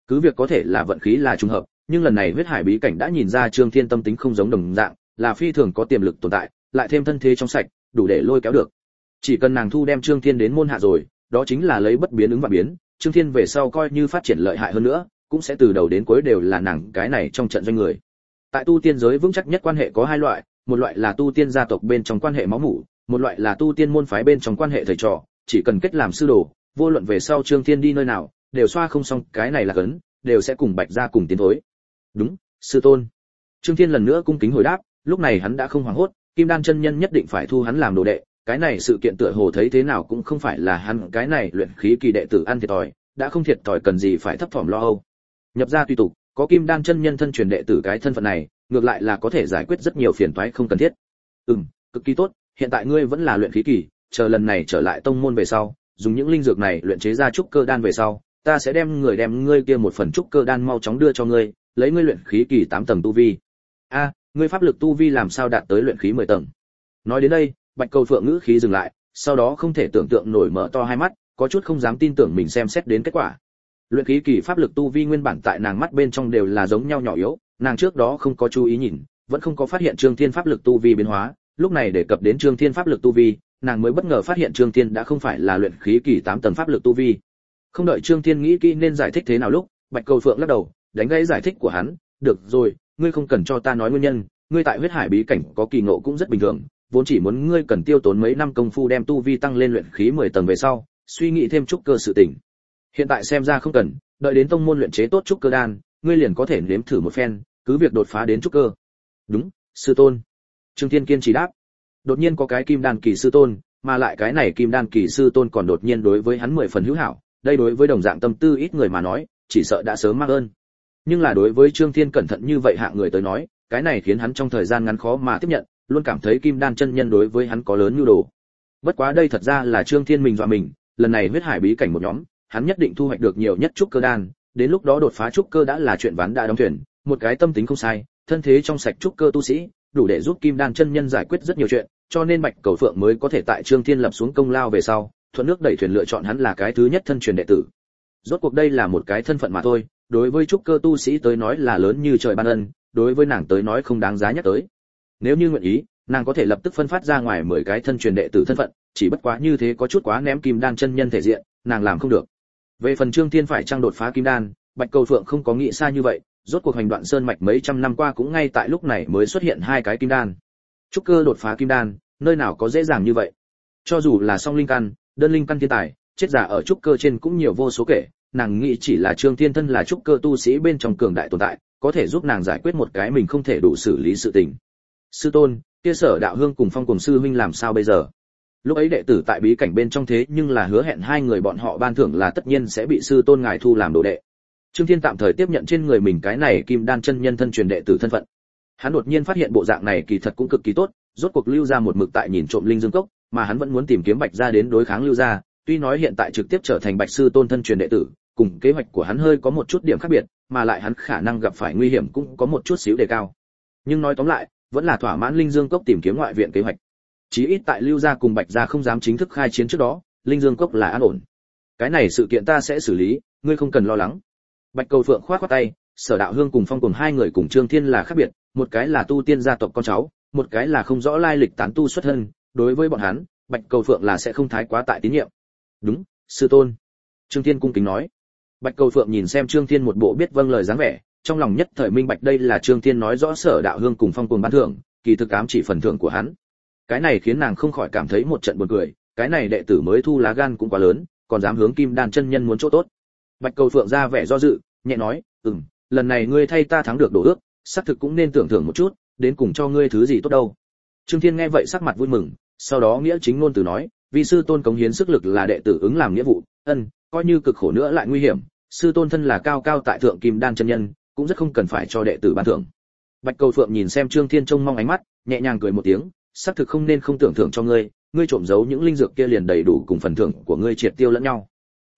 Cứ việc có thể là vận khí là trùng hợp, nhưng lần này huyết hải bí cảnh đã nhìn ra Trương Thiên tâm tính không giống đồng dạng, là phi thường có tiềm lực tồn tại, lại thêm thân thế trong sạch, đủ để lôi kéo được. Chỉ cần nàng thu đem Trương Thiên đến môn hạ rồi, đó chính là lấy bất biến ứng và biến, Trương Thiên về sau coi như phát triển lợi hại hơn nữa, cũng sẽ từ đầu đến cuối đều là nàng cái này trong trận doanh người. Tại tu tiên giới vững chắc nhất quan hệ có hai loại, một loại là tu tiên gia tộc bên trong quan hệ máu mủ, một loại là tu tiên môn phái bên trong quan hệ thầy trò, chỉ cần kết làm sư đồ, vô luận về sau Trương Thiên đi nơi nào, đều xoa không xong cái này là cấn, đều sẽ cùng Bạch gia cùng tiến thối. Đúng, sư tôn. Trương Thiên lần nữa cung kính hồi đáp, lúc này hắn đã không hoảng hốt, Kim Đan chân nhân nhất định phải thu hắn làm đồ đệ, cái này sự kiện tựa hồ thấy thế nào cũng không phải là hắn cái này luyện khí kỳ đệ tử ăn thiệt thòi, đã không thiệt thòi cần gì phải thấp thỏm lo âu. Nhập gia tùy tục, có Kim Đan chân nhân thân truyền đệ tử cái thân phận này, ngược lại là có thể giải quyết rất nhiều phiền toái không cần thiết. Cực kỳ tốt, hiện tại ngươi vẫn là luyện khí kỳ, chờ lần này trở lại tông môn về sau, dùng những linh dược này luyện chế ra trúc cơ đan về sau, ta sẽ đem ngươi kia một phần trúc cơ đan mau chóng đưa cho ngươi, lấy ngươi luyện khí kỳ 8 tầng tu vi. Ngươi pháp lực tu vi làm sao đạt tới luyện khí 10 tầng? Nói đến đây, Bạch Cầu Phượng ngữ khí dừng lại, sau đó không thể tưởng tượng nổi mở to hai mắt, có chút không dám tin tưởng mình xem xét đến kết quả. Luyện khí kỳ pháp lực tu vi nguyên bản tại nàng mắt bên trong đều là giống nhau nhỏ yếu, nàng trước đó không có chú ý nhìn, vẫn không có phát hiện Trương Thiên pháp lực tu vi biến hóa, lúc này đề cập đến Trương Thiên pháp lực tu vi, nàng mới bất ngờ phát hiện Trương Thiên đã không phải là luyện khí kỳ 8 tầng pháp lực tu vi. Không đợi Trương Thiên nghĩ kỹ nên giải thích thế nào lúc, Bạch Cầu Phượng lắc đầu, đánh gãy giải thích của hắn, "Được rồi, ngươi không cần cho ta nói nguyên nhân, ngươi tại huyết hải bí cảnh có kỳ ngộ cũng rất bình thường, vốn chỉ muốn ngươi cần tiêu tốn mấy năm công phu đem tu vi tăng lên luyện khí 10 tầng về sau, suy nghĩ thêm trúc cơ sự tình. Hiện tại xem ra không cần, đợi đến tông môn luyện chế tốt trúc cơ đan, ngươi liền có thể nếm thử một phen, cứ việc đột phá đến trúc cơ." "Đúng, sư tôn." Trương Thiên kiên trì đáp. Đột nhiên có cái kim đan kỳ sư tôn, mà lại cái này kim đan kỳ sư tôn còn đột nhiên đối với hắn 10 phần hữu hảo, đây đối với đồng dạng tâm tư ít người mà nói, chỉ sợ đã sớm mang ơn. Nhưng là đối với Trương Thiên cẩn thận như vậy hạng người tới nói, cái này khiến hắn trong thời gian ngắn khó mà tiếp nhận, luôn cảm thấy kim đan chân nhân đối với hắn có lớn nhu đồ. Bất quá đây thật ra là Trương Thiên mình dọa mình, lần này huyết hải bí cảnh một nhóm, hắn nhất định thu hoạch được nhiều nhất trúc cơ đan, đến lúc đó đột phá trúc cơ đã là chuyện ván đã đóng thuyền, một cái tâm tính không sai, thân thế trong sạch trúc cơ tu sĩ, đủ để giúp kim đan chân nhân giải quyết rất nhiều chuyện, cho nên Bạch Cầu Phượng mới có thể tại Trương Thiên lập xuống công lao về sau, thuận nước đẩy thuyền lựa chọn hắn là cái thứ nhất thân truyền đệ tử. Rốt cuộc đây là một cái thân phận mà thôi, đối với trúc cơ tu sĩ tới nói là lớn như trời ban ân, đối với nàng tới nói không đáng giá nhắc tới. Nếu như nguyện ý, nàng có thể lập tức phân phát ra ngoài 10 cái thân truyền đệ tử thân phận, chỉ bất quá như thế có chút quá ném kim đan chân nhân thể diện, nàng làm không được. Về phần Trương Thiên phải trang đột phá kim đan, Bạch Cầu Phượng không có nghĩ xa như vậy, rốt cuộc hành đoạn sơn mạch mấy trăm năm qua cũng ngay tại lúc này mới xuất hiện 2 cái kim đan. Trúc cơ đột phá kim đan, nơi nào có dễ dàng như vậy. Cho dù là song linh căn, đơn linh căn thiên tài, chết giả ở trúc cơ trên cũng nhiều vô số kể, nàng nghĩ chỉ là Trương Thiên thân là trúc cơ tu sĩ bên trong cường đại tồn tại, có thể giúp nàng giải quyết một cái mình không thể đủ xử lý sự tình. "Sư tôn, kia Sở Đạo Hương cùng Phong Cùng sư huynh làm sao bây giờ?" Lúc ấy đệ tử tại bí cảnh bên trong thế nhưng là hứa hẹn 2 người bọn họ ban thưởng là tất nhiên sẽ bị sư tôn ngài thu làm đồ đệ. Trương Thiên tạm thời tiếp nhận trên người mình cái này kim đan chân nhân thân truyền đệ tử thân phận. Hắn đột nhiên phát hiện bộ dạng này kỳ thật cũng cực kỳ tốt, rốt cuộc Lưu gia một mực tại nhìn trộm linh dương cốc, mà hắn vẫn muốn tìm kiếm Bạch gia đến đối kháng Lưu gia, tuy nói hiện tại trực tiếp trở thành Bạch sư tôn thân truyền đệ tử, cùng kế hoạch của hắn hơi có một chút điểm khác biệt, mà lại hắn khả năng gặp phải nguy hiểm cũng có một chút xíu đề cao. Nhưng nói tóm lại, vẫn là thỏa mãn linh dương cốc tìm kiếm ngoại viện kế hoạch. Chí ít tại Lưu gia cùng Bạch gia không dám chính thức khai chiến trước đó, linh dương cốc là an ổn. Cái này sự kiện ta sẽ xử lý, ngươi không cần lo lắng. Bạch Cầu Phượng khoát khoát tay, Sở Đạo Hương cùng Phong Cùng 2 người cùng Trương Thiên là khác biệt, một cái là tu tiên gia tộc con cháu, một cái là không rõ lai lịch tán tu xuất thân, đối với bọn hắn, Bạch Cầu Phượng là sẽ không thái quá tại tín nhiệm. "Đúng, sư tôn." Trương Thiên cung kính nói. Bạch Cầu Phượng nhìn xem Trương Thiên một bộ biết vâng lời dáng vẻ, trong lòng nhất thời minh bạch đây là Trương Thiên nói rõ Sở Đạo Hương cùng Phong Cùng ban thưởng, kỳ thực ám chỉ phần thưởng của hắn. Cái này khiến nàng không khỏi cảm thấy một trận buồn cười, cái này đệ tử mới thu lá gan cũng quá lớn, còn dám hướng Kim Đan chân nhân muốn chỗ tốt. Bạch Cầu Phượng ra vẻ do dự, nhẹ nói, lần này ngươi thay ta thắng được đổ ước, xác thực cũng nên tưởng thưởng một chút, đến cùng cho ngươi thứ gì tốt đâu." Trương Thiên nghe vậy sắc mặt vui mừng, sau đó nghĩa chính ngôn từ nói, "Vì sư tôn cống hiến sức lực là đệ tử ứng làm nghĩa vụ, coi như cực khổ nữa lại nguy hiểm, sư tôn thân là cao cao tại thượng Kim Đan chân nhân, cũng rất không cần phải cho đệ tử ban thưởng." Bạch Cầu Phượng nhìn xem Trương Thiên trông mong ánh mắt, nhẹ nhàng cười một tiếng, "Xác thực không nên không tưởng thưởng cho ngươi, ngươi trộm giấu những linh dược kia liền đầy đủ cùng phần thưởng của ngươi triệt tiêu lẫn nhau."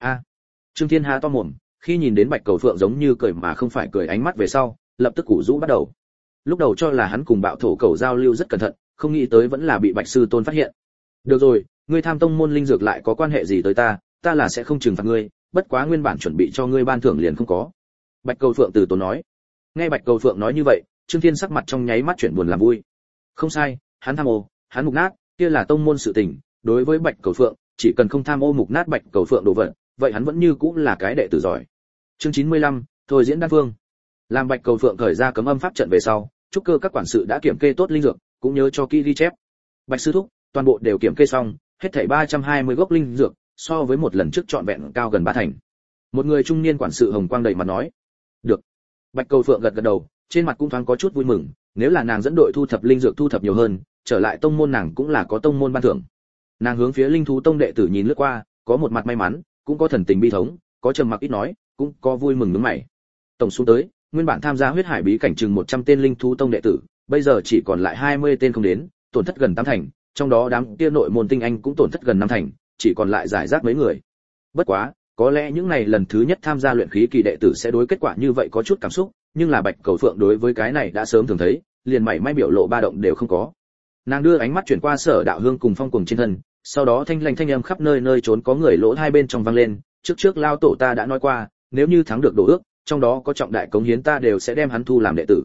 Trương Thiên há to mồm, khi nhìn đến Bạch Cầu Phượng giống như cười mà không phải cười ánh mắt về sau, lập tức củ rũ bắt đầu. Lúc đầu cho là hắn cùng Bạo Thổ Cầu giao lưu rất cẩn thận, không nghĩ tới vẫn là bị Bạch sư tôn phát hiện. "Được rồi, ngươi tham tông môn linh dược lại có quan hệ gì tới ta, ta là sẽ không trừng phạt ngươi, bất quá nguyên bản chuẩn bị cho ngươi ban thưởng liền không có." Bạch Cầu Phượng từ tốn nói. Nghe Bạch Cầu Phượng nói như vậy, Trương Thiên sắc mặt trong nháy mắt chuyển buồn làm vui. Không sai, hắn tham ô, hắn mục nát, kia là tông môn sự tình, đối với Bạch Cầu Phượng, chỉ cần không tham ô mục nát Bạch Cầu Phượng đồ vật, vậy hắn vẫn như cũng là cái đệ tử giỏi. Chương 95, thôi diễn đan phương. Làm Bạch Cầu Phượng khởi ra cấm âm pháp trận về sau, trúc cơ các quản sự đã kiểm kê tốt linh dược, cũng nhớ cho kỹ ghi chép. Bạch sư thúc, toàn bộ đều kiểm kê xong, hết thảy 320 gốc linh dược, so với một lần trước trọn vẹn cao gần 3 thành. Một người trung niên quản sự hồng quang đầy mặt nói. Được. Bạch Cầu Phượng gật gật đầu, trên mặt cũng thoáng có chút vui mừng, nếu là nàng dẫn đội thu thập linh dược thu thập nhiều hơn, trở lại tông môn nàng cũng là có tông môn ban thưởng. Nàng hướng phía Linh thú tông đệ tử nhìn lướt qua, có một mặt may mắn, cũng có thần tình bi thống, có trầm mặc ít nói, cũng có vui mừng nhướng mày. Tổng số tới, nguyên bản tham gia huyết hải bí cảnh chừng 100 tên Linh thú tông đệ tử, bây giờ chỉ còn lại 20 tên không đến, tổn thất gần 8 thành, trong đó đám kia nội môn tinh anh cũng tổn thất gần 5 thành, chỉ còn lại giải rác mấy người. Bất quá, có lẽ những này lần thứ nhất tham gia luyện khí kỳ đệ tử sẽ đối kết quả như vậy có chút cảm xúc, nhưng là Bạch Cầu Phượng đối với cái này đã sớm thường thấy, liền mảy may biểu lộ ba động đều không có. Nàng đưa ánh mắt chuyển qua Sở Đạo Hương cùng Phong Cuồng trên thân, sau đó thanh lanh thanh âm khắp nơi nơi trốn có người lỗ hai bên trong vang lên, trước lao tổ ta đã nói qua, nếu như thắng được đồ ước, trong đó có trọng đại cống hiến ta đều sẽ đem hắn thu làm đệ tử.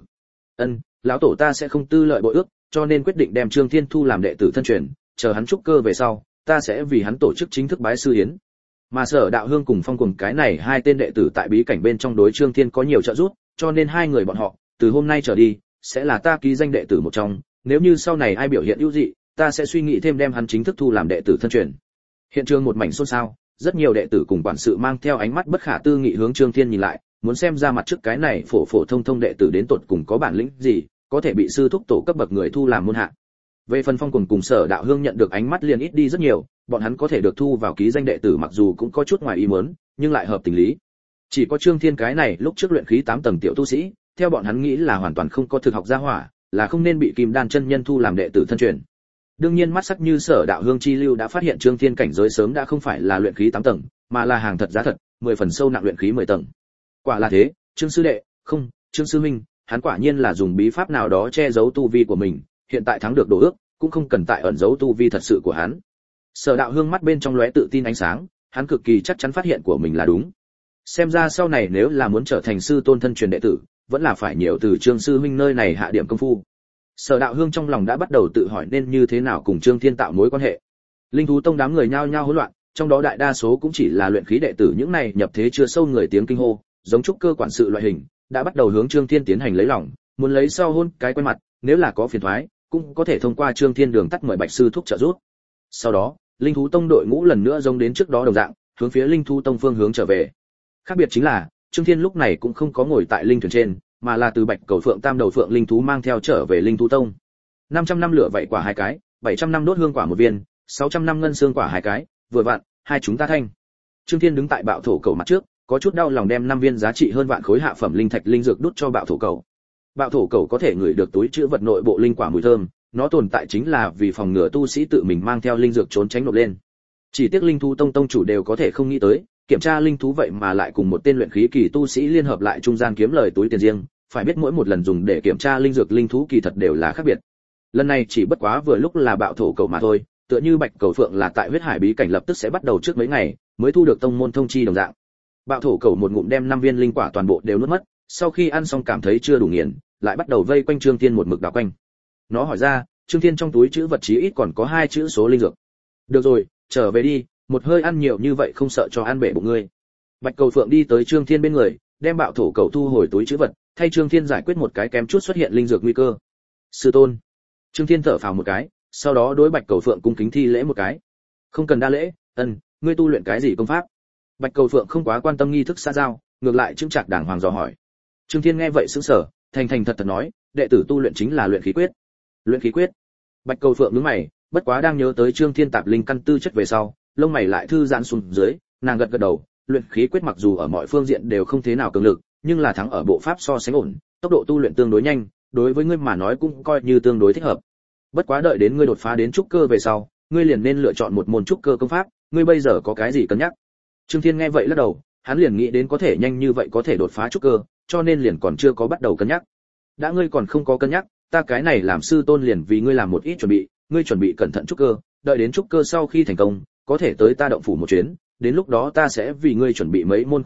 Lão tổ ta sẽ không tư lợi bội ước, cho nên quyết định đem Trương Thiên thu làm đệ tử thân truyền, chờ hắn trúc cơ về sau, ta sẽ vì hắn tổ chức chính thức bái sư hiến. Mà Sở Đạo Hương cùng Phong Cuồng cái này hai tên đệ tử tại bí cảnh bên trong đối Trương Thiên có nhiều trợ giúp, cho nên hai người bọn họ, từ hôm nay trở đi, sẽ là ta ký danh đệ tử một trong, nếu như sau này ai biểu hiện ưu dị, ta sẽ suy nghĩ thêm đem hắn chính thức thu làm đệ tử thân truyền. Hiện trường một mảnh xôn xao, rất nhiều đệ tử cùng quản sự mang theo ánh mắt bất khả tư nghị hướng Trương Thiên nhìn lại, muốn xem ra mặt trước cái này phổ phổ thông thông đệ tử đến tột cùng có bản lĩnh gì, có thể bị sư thúc tổ cấp bậc người thu làm môn hạ. Về phần Phong Cuồng cùng Sở Đạo Hương nhận được ánh mắt liền ít đi rất nhiều, bọn hắn có thể được thu vào ký danh đệ tử mặc dù cũng có chút ngoài ý muốn, nhưng lại hợp tình lý. Chỉ có Trương Thiên cái này lúc trước luyện khí 8 tầng tiểu tu sĩ, theo bọn hắn nghĩ là hoàn toàn không có thực học gia hỏa, là không nên bị Kim Đan chân nhân thu làm đệ tử thân truyền. Đương nhiên mắt sắc như Sở Đạo Hương chi lưu đã phát hiện Trương Thiên cảnh giới sớm đã không phải là luyện khí 8 tầng, mà là hàng thật giá thật, 10 phần sâu nặng luyện khí 10 tầng. Quả là thế, Trương sư đệ, không, Trương sư huynh, hắn quả nhiên là dùng bí pháp nào đó che giấu tu vi của mình, hiện tại thắng được đồ ước, cũng không cần tại ẩn giấu tu vi thật sự của hắn. Sở Đạo Hương mắt bên trong lóe tự tin ánh sáng, hắn cực kỳ chắc chắn phát hiện của mình là đúng. Xem ra sau này nếu là muốn trở thành sư tôn thân truyền đệ tử, vẫn là phải nhiều từ Trương sư huynh nơi này hạ điểm công phu. Sở Đạo Hương trong lòng đã bắt đầu tự hỏi nên như thế nào cùng Trương Thiên tạo mối quan hệ. Linh thú tông đám người nhao nhao hỗn loạn, trong đó đại đa số cũng chỉ là luyện khí đệ tử, những này nhập thế chưa sâu người tiếng kinh hô, giống trúc cơ quản sự loại hình, đã bắt đầu hướng Trương Thiên tiến hành lấy lòng, muốn lấy sau hôn cái quen mặt, nếu là có phiền toái, cũng có thể thông qua Trương Thiên đường tắt mời Bạch sư thúc trợ giúp. Sau đó, Linh thú tông đội ngũ lần nữa giống đến trước đó đồng dạng, hướng phía Linh thú tông phương hướng trở về. Khác biệt chính là, Trương Thiên lúc này cũng không có ngồi tại linh thuyền trên, mà là từ Bạch Cầu Phượng tam đầu phượng linh thú mang theo trở về Linh thú tông. 500 năm lửa vậy quả 2 cái, 700 năm đốt hương quả 1 viên, 600 năm ngân xương quả 2 cái, vừa vặn, hai chúng ta thanh. Trương Thiên đứng tại bạo thổ cầu mặt trước, có chút đau lòng đem 5 viên giá trị hơn vạn khối hạ phẩm linh thạch linh dược đút cho bạo thổ cầu. Bạo thổ cầu có thể ngửi được túi trữ vật nội bộ linh quả mùi thơm, nó tồn tại chính là vì phòng ngừa tu sĩ tự mình mang theo linh dược trốn tránh nộp lên. Chỉ tiếc Linh thú tông tông chủ đều có thể không nghĩ tới, kiểm tra linh thú vậy mà lại cùng một tên luyện khí kỳ tu sĩ liên hợp lại trung gian kiếm lời túi tiền riêng, phải biết mỗi một lần dùng để kiểm tra linh dược linh thú kỳ thật đều là khác biệt. Lần này chỉ bất quá vừa lúc là bạo thổ cầu mà thôi, tựa như Bạch Cầu Phượng là tại huyết hải bí cảnh lập tức sẽ bắt đầu trước mấy ngày, mới thu được tông môn thông chi đồng dạng. Bạo thổ cầu một ngụm đem 5 viên linh quả toàn bộ đều nuốt mất, sau khi ăn xong cảm thấy chưa đủ nghiền, lại bắt đầu vây quanh Trương Thiên một mực đảo quanh. Nó hỏi ra, Trương Thiên trong túi chữ vật chí ít còn có 2 chữ số linh dược. Được rồi, trở về đi, một hơi ăn nhiều như vậy không sợ cho ăn bể bụng ngươi. Bạch Cầu Phượng đi tới Trương Thiên bên người, đem bạo thổ cầu thu hồi túi chữ vật, thay Trương Thiên giải quyết một cái kém chút xuất hiện linh dược nguy cơ. Sư tôn. Trương Thiên thở phào một cái, sau đó đối Bạch Cầu Phượng cung kính thi lễ một cái. Không cần đa lễ, ngươi tu luyện cái gì công pháp? Bạch Cầu Phượng không quá quan tâm nghi thức xã giao, ngược lại chững chạc đàng hoàng dò hỏi. Trương Thiên nghe vậy sững sờ, thành thành thật thật nói, đệ tử tu luyện chính là luyện khí quyết. Luyện khí quyết? Bạch Cầu Phượng nhướng mày, bất quá đang nhớ tới Trương Thiên tạp linh căn tư chất về sau, lông mày lại thư giãn xuống dưới, nàng gật gật đầu, luyện khí quyết mặc dù ở mọi phương diện đều không thế nào cường lực, nhưng là thắng ở bộ pháp so sánh ổn, tốc độ tu luyện tương đối nhanh, đối với ngươi mà nói cũng coi như tương đối thích hợp. Bất quá đợi đến ngươi đột phá đến trúc cơ về sau, ngươi liền nên lựa chọn một môn trúc cơ công pháp, ngươi bây giờ có cái gì cân nhắc? Trương Thiên nghe vậy lắc đầu, hắn liền nghĩ đến có thể nhanh như vậy có thể đột phá trúc cơ, cho nên liền còn chưa có bắt đầu cân nhắc. Đã ngươi còn không có cân nhắc, ta cái này làm sư tôn liền vì ngươi làm một ít chuẩn bị, ngươi chuẩn bị cẩn thận trúc cơ, đợi đến trúc cơ sau khi thành công, có thể tới ta động phủ một chuyến, đến lúc đó ta sẽ vì ngươi chuẩn bị mấy môn công pháp,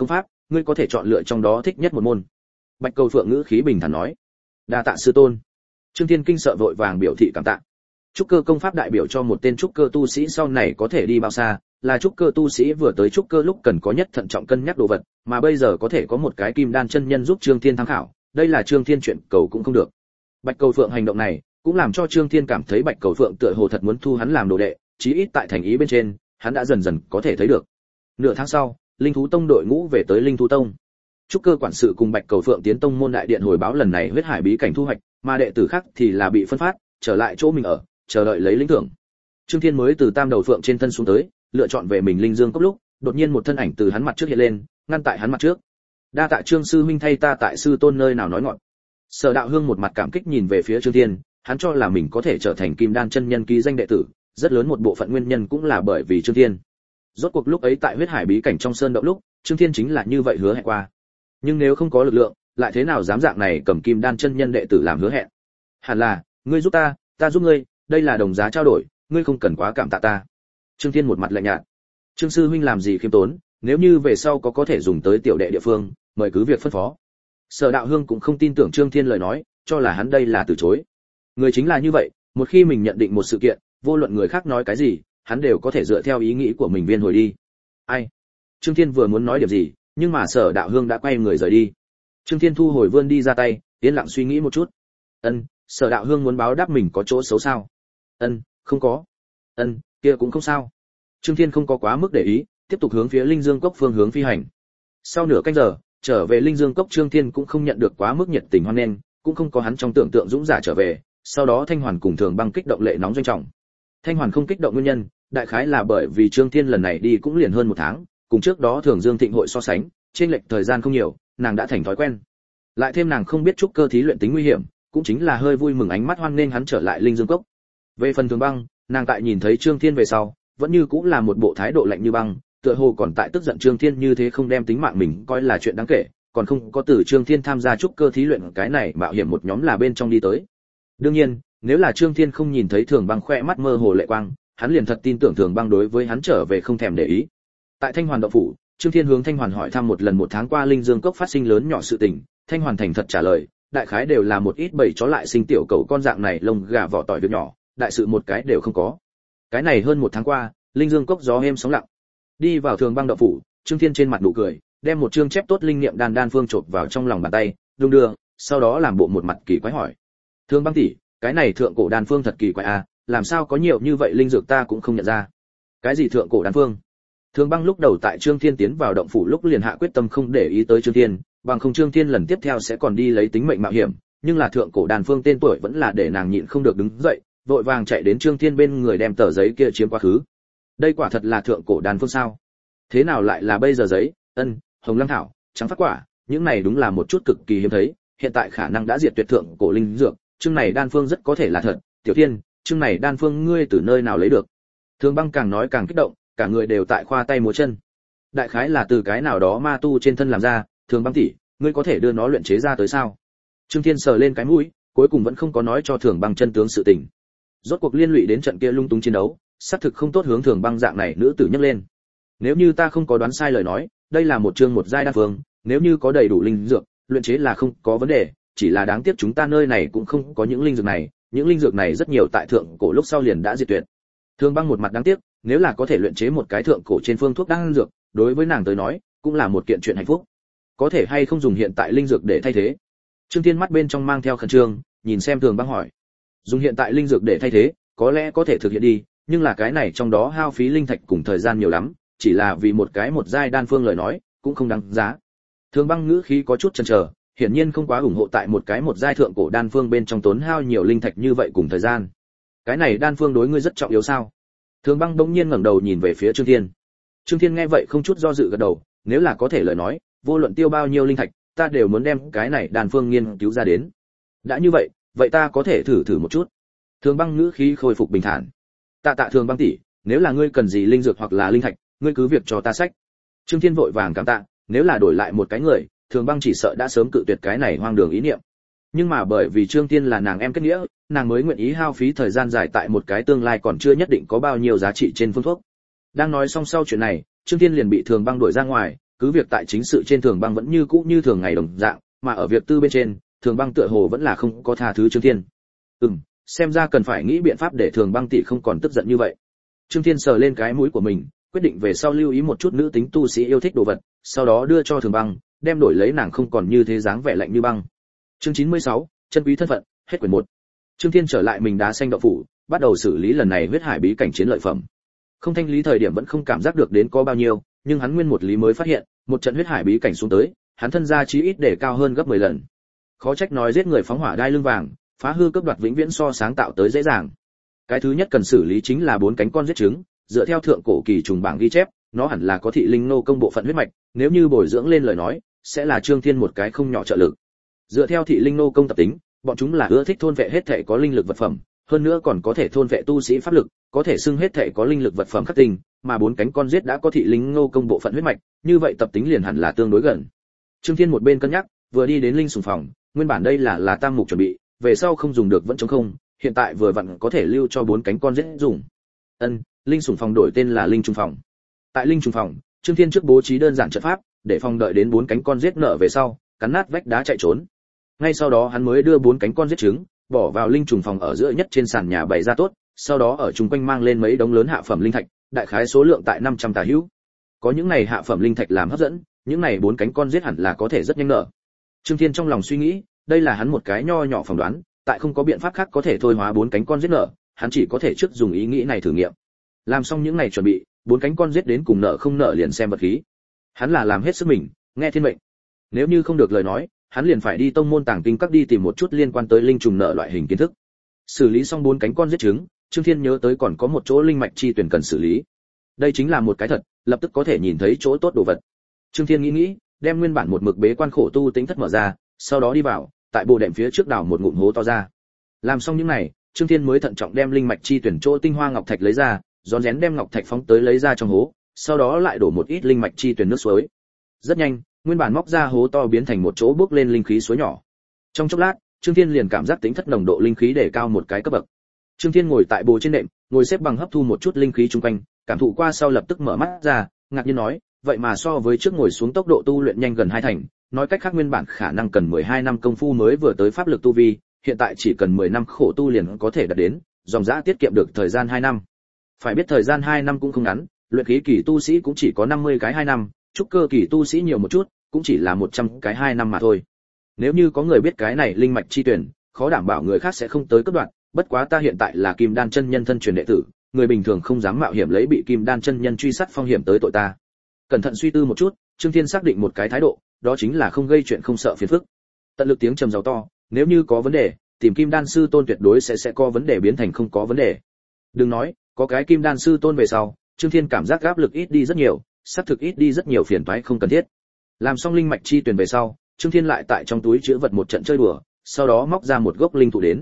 ngươi có thể chọn lựa trong đó thích nhất một môn. Bạch Cầu Phượng ngữ khí bình thản nói. Đa tạ sư tôn. Trương Thiên kinh sợ vội vàng biểu thị cảm tạ. Trúc cơ công pháp đại biểu cho một tên trúc cơ tu sĩ sau này có thể đi bao xa, là trúc cơ tu sĩ vừa tới trúc cơ lúc cần có nhất thận trọng cân nhắc đồ vật, mà bây giờ có thể có một cái kim đan chân nhân giúp Trương Thiên tham khảo, đây là Trương Thiên chuyện cầu cũng không được. Bạch Cầu Phượng hành động này cũng làm cho Trương Thiên cảm thấy Bạch Cầu Phượng tựa hồ thật muốn thu hắn làm đồ đệ, chí ít tại thành ý bên trên, hắn đã dần dần có thể thấy được. Nửa tháng sau, Linh thú tông đội ngũ về tới Linh thú tông. Trúc cơ quản sự cùng Bạch Cầu Phượng tiến tông môn đại điện hồi báo lần này huyết hải bí cảnh thu hoạch, mà đệ tử khác thì là bị phân phát, trở lại chỗ mình ở, chờ đợi lấy lĩnh thưởng. Trương Thiên mới từ Tam Đầu Phượng trên thân xuống tới, lựa chọn về mình Linh Dương cốc lúc, đột nhiên một thân ảnh từ hắn mặt trước hiện lên, ngăn tại hắn mặt trước. Đa tạ Trương sư huynh thay ta tại sư tôn nơi nào nói ngọn. Sở Đạo Hương một mặt cảm kích nhìn về phía Trương Thiên, hắn cho là mình có thể trở thành Kim Đan chân nhân ký danh đệ tử, rất lớn một bộ phận nguyên nhân cũng là bởi vì Trương Thiên. Rốt cuộc lúc ấy tại huyết hải bí cảnh trong sơn động lúc, Trương Thiên chính là như vậy hứa hẹn qua. Nhưng nếu không có lực lượng, lại thế nào dám dạng này cầm Kim Đan chân nhân đệ tử làm hứa hẹn? Hẳn là, ngươi giúp ta, ta giúp ngươi, đây là đồng giá trao đổi, ngươi không cần quá cảm tạ ta. Trương Thiên một mặt lạnh nhạt. Trương sư huynh làm gì khiêm tốn, nếu như về sau có thể dùng tới tiểu đệ địa phương, mời cứ việc phân phó. Sở Đạo Hương cũng không tin tưởng Trương Thiên lời nói, cho là hắn đây là từ chối. Người chính là như vậy, một khi mình nhận định một sự kiện, vô luận người khác nói cái gì, hắn đều có thể dựa theo ý nghĩ của mình viên hồi đi. Ai? Trương Thiên vừa muốn nói điểm gì, nhưng mà Sở Đạo Hương đã quay người rời đi. Trương Thiên thu hồi vươn đi ra tay, yên lặng suy nghĩ một chút. Sở Đạo Hương muốn báo đáp mình có chỗ xấu sao? Không có. Kia cũng không sao. Trương Thiên không có quá mức để ý, tiếp tục hướng phía Linh Dương cốc phương hướng phi hành. Sau nửa canh giờ, trở về Linh Dương cốc, Trương Thiên cũng không nhận được quá mức nhiệt tình hoan nghênh, cũng không có hắn trong tưởng tượng dũng giả trở về. Sau đó Thanh Hoàn cùng Thường Băng kích động lệ nóng doanh trọng. Thanh Hoàn không kích động nguyên nhân, đại khái là bởi vì Trương Thiên lần này đi cũng liền hơn một tháng, cùng trước đó Thường Dương Thịnh hội so sánh, trên lệch thời gian không nhiều, nàng đã thành thói quen. Lại thêm nàng không biết trúc cơ thí luyện tính nguy hiểm, cũng chính là hơi vui mừng ánh mắt hoan nghênh hắn trở lại Linh Dương cốc. Về phần Thường Băng, nàng tại nhìn thấy Trương Thiên về sau, vẫn như cũng là một bộ thái độ lạnh như băng, tựa hồ còn tại tức giận Trương Thiên như thế không đem tính mạng mình coi là chuyện đáng kể, còn không có từ Trương Thiên tham gia trúc cơ thí luyện cái này mạo hiểm một nhóm là bên trong đi tới. Đương nhiên, nếu là Trương Thiên không nhìn thấy Thường Băng khoe mắt mơ hồ lệ quang, hắn liền thật tin tưởng Thường Băng đối với hắn trở về không thèm để ý. Tại Thanh Hoàn động phủ, Trương Thiên hướng Thanh Hoàn hỏi thăm một lần một tháng qua Linh Dương cốc phát sinh lớn nhỏ sự tình, Thanh Hoàn thành thật trả lời, đại khái đều là một ít bầy chó lại sinh tiểu cầu con dạng này lông gà vỏ tỏi việc nhỏ, đại sự một cái đều không có. Cái này hơn một tháng qua, Linh Dương cốc gió êm sóng lặng. Đi vào Thường Băng động phủ, Trương Thiên trên mặt nụ cười, đem một chương chép tốt linh niệm đan phương chộp vào trong lòng bàn tay, đung đưa, sau đó làm bộ một mặt kỳ quái hỏi: "Thường Băng tỷ, cái này thượng cổ đan phương thật kỳ quái à, làm sao có nhiều như vậy linh dược ta cũng không nhận ra." "Cái gì thượng cổ đan phương?" Thường Băng lúc đầu tại Trương Thiên tiến vào động phủ lúc liền hạ quyết tâm không để ý tới Trương Thiên, bằng không Trương Thiên lần tiếp theo sẽ còn đi lấy tính mệnh mạo hiểm, nhưng là thượng cổ đan phương tên tuổi vẫn là để nàng nhịn không được đứng dậy, vội vàng chạy đến Trương Thiên bên người đem tờ giấy kia chiếm quá khứ. Đây quả thật là thượng cổ đan phương sao? Thế nào lại là bây giờ giấy? Hồng lăng thảo, trắng phát quả, những này đúng là một chút cực kỳ hiếm thấy, hiện tại khả năng đã diệt tuyệt thượng cổ linh dược, chương này đan phương rất có thể là thật. Tiểu Thiên, chương này đan phương ngươi từ nơi nào lấy được? Thường Băng càng nói càng kích động, cả người đều tại khoa tay múa chân. Đại khái là từ cái nào đó ma tu trên thân làm ra, Thường Băng tỷ, ngươi có thể đưa nó luyện chế ra tới sao? Trương Thiên sờ lên cái mũi, cuối cùng vẫn không có nói cho Thường Băng chân tướng sự tình. Rốt cuộc liên lụy đến trận kia lung tung chiến đấu, xác thực không tốt hướng Thường Băng dạng này nữ tử nhấc lên. Nếu như ta không có đoán sai lời nói, đây là một chương một giai đan phương, nếu như có đầy đủ linh dược, luyện chế là không có vấn đề, chỉ là đáng tiếc chúng ta nơi này cũng không có những linh dược này, những linh dược này rất nhiều tại thượng cổ lúc sau liền đã diệt tuyệt. Thường Băng một mặt đáng tiếc, nếu là có thể luyện chế một cái thượng cổ trên phương thuốc đan dược, đối với nàng tới nói, cũng là một kiện chuyện hạnh phúc. Có thể hay không dùng hiện tại linh dược để thay thế? Trương Thiên mắt bên trong mang theo khẩn trương, nhìn xem Thường Băng hỏi. Dùng hiện tại linh dược để thay thế, có lẽ có thể thực hiện đi, nhưng là cái này trong đó hao phí linh thạch cùng thời gian nhiều lắm, chỉ là vì một cái một giai đan phương lời nói, cũng không đáng giá. Thường Băng ngữ khí có chút chần chờ, hiển nhiên không quá ủng hộ tại một cái một giai thượng cổ đan phương bên trong tốn hao nhiều linh thạch như vậy cùng thời gian. Cái này đan phương đối ngươi rất trọng yếu sao? Thường Băng bỗng nhiên ngẩng đầu nhìn về phía Trương Thiên. Trương Thiên nghe vậy không chút do dự gật đầu, nếu là có thể lời nói, vô luận tiêu bao nhiêu linh thạch, ta đều muốn đem cái này đan phương nghiên cứu ra đến. Đã như vậy, vậy ta có thể thử một chút. Thường Băng ngữ khí khôi phục bình thản. Tạ Thường Băng tỷ, nếu là ngươi cần gì linh dược hoặc là linh thạch, ngươi cứ việc cho ta sách. Trương Thiên vội vàng cảm tạ, nếu là đổi lại một cái người, Thường Băng chỉ sợ đã sớm cự tuyệt cái này hoang đường ý niệm. Nhưng mà bởi vì Trương Thiên là nàng em kết nghĩa, nàng mới nguyện ý hao phí thời gian dài tại một cái tương lai còn chưa nhất định có bao nhiêu giá trị trên phương thuốc. Đang nói xong sau chuyện này, Trương Thiên liền bị Thường Băng đuổi ra ngoài, cứ việc tại chính sự trên Thường Băng vẫn như cũ như thường ngày đồng dạng, mà ở việc tư bên trên, Thường Băng tựa hồ vẫn là không có tha thứ Trương Thiên. Xem ra cần phải nghĩ biện pháp để Thường Băng tỷ không còn tức giận như vậy. Trương Thiên sờ lên cái mũi của mình, quyết định về sau lưu ý một chút nữ tính tu sĩ yêu thích đồ vật, sau đó đưa cho Thường Băng, đem đổi lấy nàng không còn như thế dáng vẻ lạnh như băng. Chương 96, chân quý thân phận, hết quyển 1. Trương Thiên trở lại mình đá xanh động phủ, bắt đầu xử lý lần này huyết hải bí cảnh chiến lợi phẩm. Không thanh lý thời điểm vẫn không cảm giác được đến có bao nhiêu, nhưng hắn nguyên một lý mới phát hiện, một trận huyết hải bí cảnh xuống tới, hắn thân gia chí ít để cao hơn gấp 10 lần. Khó trách nói giết người phóng hỏa đai lưng vàng, phá hư cướp đoạt vĩnh viễn so sáng tạo tới dễ dàng. Cái thứ nhất cần xử lý chính là 4 cánh con giết trứng, dựa theo thượng cổ kỳ trùng bảng ghi chép, nó hẳn là có thị linh nô công bộ phận huyết mạch, nếu như bồi dưỡng lên lời nói, sẽ là Trương Thiên một cái không nhỏ trợ lực. Dựa theo thị linh nô công tập tính, bọn chúng là ưa thích thôn vệ hết thể có linh lực vật phẩm, hơn nữa còn có thể thôn vệ tu sĩ pháp lực, có thể xưng hết thể có linh lực vật phẩm khắc tinh, mà 4 cánh con giết đã có thị linh nô công bộ phận huyết mạch, như vậy tập tính liền hẳn là tương đối gần. Trương Thiên một bên cân nhắc, vừa đi đến linh sủng phòng, nguyên bản đây là tam mục chuẩn bị, về sau không dùng được vẫn trống không, hiện tại vừa vặn có thể lưu cho 4 cánh con giết dùng. Linh sủng phòng đổi tên là linh trùng phòng. Tại linh trùng phòng, Trương Thiên trước bố trí đơn giản trận pháp, để phòng đợi đến 4 cánh con giết nợ về sau, cắn nát vách đá chạy trốn. Ngay sau đó hắn mới đưa 4 cánh con giết trứng, bỏ vào linh trùng phòng ở giữa nhất trên sàn nhà bày ra tốt, sau đó ở chung quanh mang lên mấy đống lớn hạ phẩm linh thạch, đại khái số lượng tại 500 tà hữu. Có những này hạ phẩm linh thạch làm hấp dẫn, những này 4 cánh con giết hẳn là có thể rất nhanh nở. Trương Thiên trong lòng suy nghĩ, đây là hắn một cái nho nhỏ phỏng đoán, tại không có biện pháp khác có thể thôi hóa 4 cánh con giết nở, hắn chỉ có thể trước dùng ý nghĩ này thử nghiệm. Làm xong những này chuẩn bị, 4 cánh con giết đến cùng nở không nở liền xem vật khí. Hắn là làm hết sức mình, nghe thiên mệnh. Nếu như không được lời nói, hắn liền phải đi tông môn tàng kinh các đi tìm một chút liên quan tới linh trùng nở loại hình kiến thức. Xử lý xong 4 cánh con giết trứng, Trương Thiên nhớ tới còn có một chỗ linh mạch chi tuyển cần xử lý. Đây chính là một cái thật, lập tức có thể nhìn thấy chỗ tốt đồ vật. Trương Thiên nghĩ, đem nguyên bản một mực bế quan khổ tu tính thất mở ra, sau đó đi vào, tại bộ đệm phía trước đào một ngụm hố to ra. Làm xong những này, Trương Thiên mới thận trọng đem linh mạch chi tuyển chỗ tinh hoa ngọc thạch lấy ra, rón rén đem ngọc thạch phóng tới lấy ra trong hố, sau đó lại đổ một ít linh mạch chi tuyển nước suối. Rất nhanh, nguyên bản móc ra hố to biến thành một chỗ bước lên linh khí suối nhỏ. Trong chốc lát, Trương Thiên liền cảm giác tính thất nồng độ linh khí để cao một cái cấp bậc. Trương Thiên ngồi tại bồ trên đệm, ngồi xếp bằng hấp thu một chút linh khí xung quanh, cảm thụ qua sau lập tức mở mắt ra, ngạc nhiên nói, vậy mà so với trước ngồi xuống tốc độ tu luyện nhanh gần 2 thành, nói cách khác nguyên bản khả năng cần 12 năm công phu mới vừa tới pháp lực tu vi, hiện tại chỉ cần 10 năm khổ tu liền có thể đạt đến, dòng dã tiết kiệm được thời gian 2 năm. Phải biết thời gian 2 năm cũng không ngắn, luyện khí kỳ tu sĩ cũng chỉ có 50 cái 2 năm, trúc cơ kỳ tu sĩ nhiều một chút, cũng chỉ là 100 cái 2 năm mà thôi. Nếu như có người biết cái này linh mạch chi tuyển, khó đảm bảo người khác sẽ không tới cướp đoạt, bất quá ta hiện tại là Kim Đan chân nhân thân truyền đệ tử, người bình thường không dám mạo hiểm lấy bị Kim Đan chân nhân truy sát phong hiểm tới tội ta. Cẩn thận suy tư một chút, Trương Thiên xác định một cái thái độ, đó chính là không gây chuyện không sợ phiền phức. Tận lực tiếng trầm giàu to, nếu như có vấn đề, tìm Kim Đan sư tôn tuyệt đối sẽ có vấn đề biến thành không có vấn đề. Đừng nói, có cái Kim Đan sư tôn về sau, Trương Thiên cảm giác áp lực ít đi rất nhiều, sát thực ít đi rất nhiều phiền toái không cần thiết. Làm xong linh mạch chi tuyển về sau, Trương Thiên lại tại trong túi chứa vật một trận chơi đùa, sau đó móc ra một gốc linh thụ đến.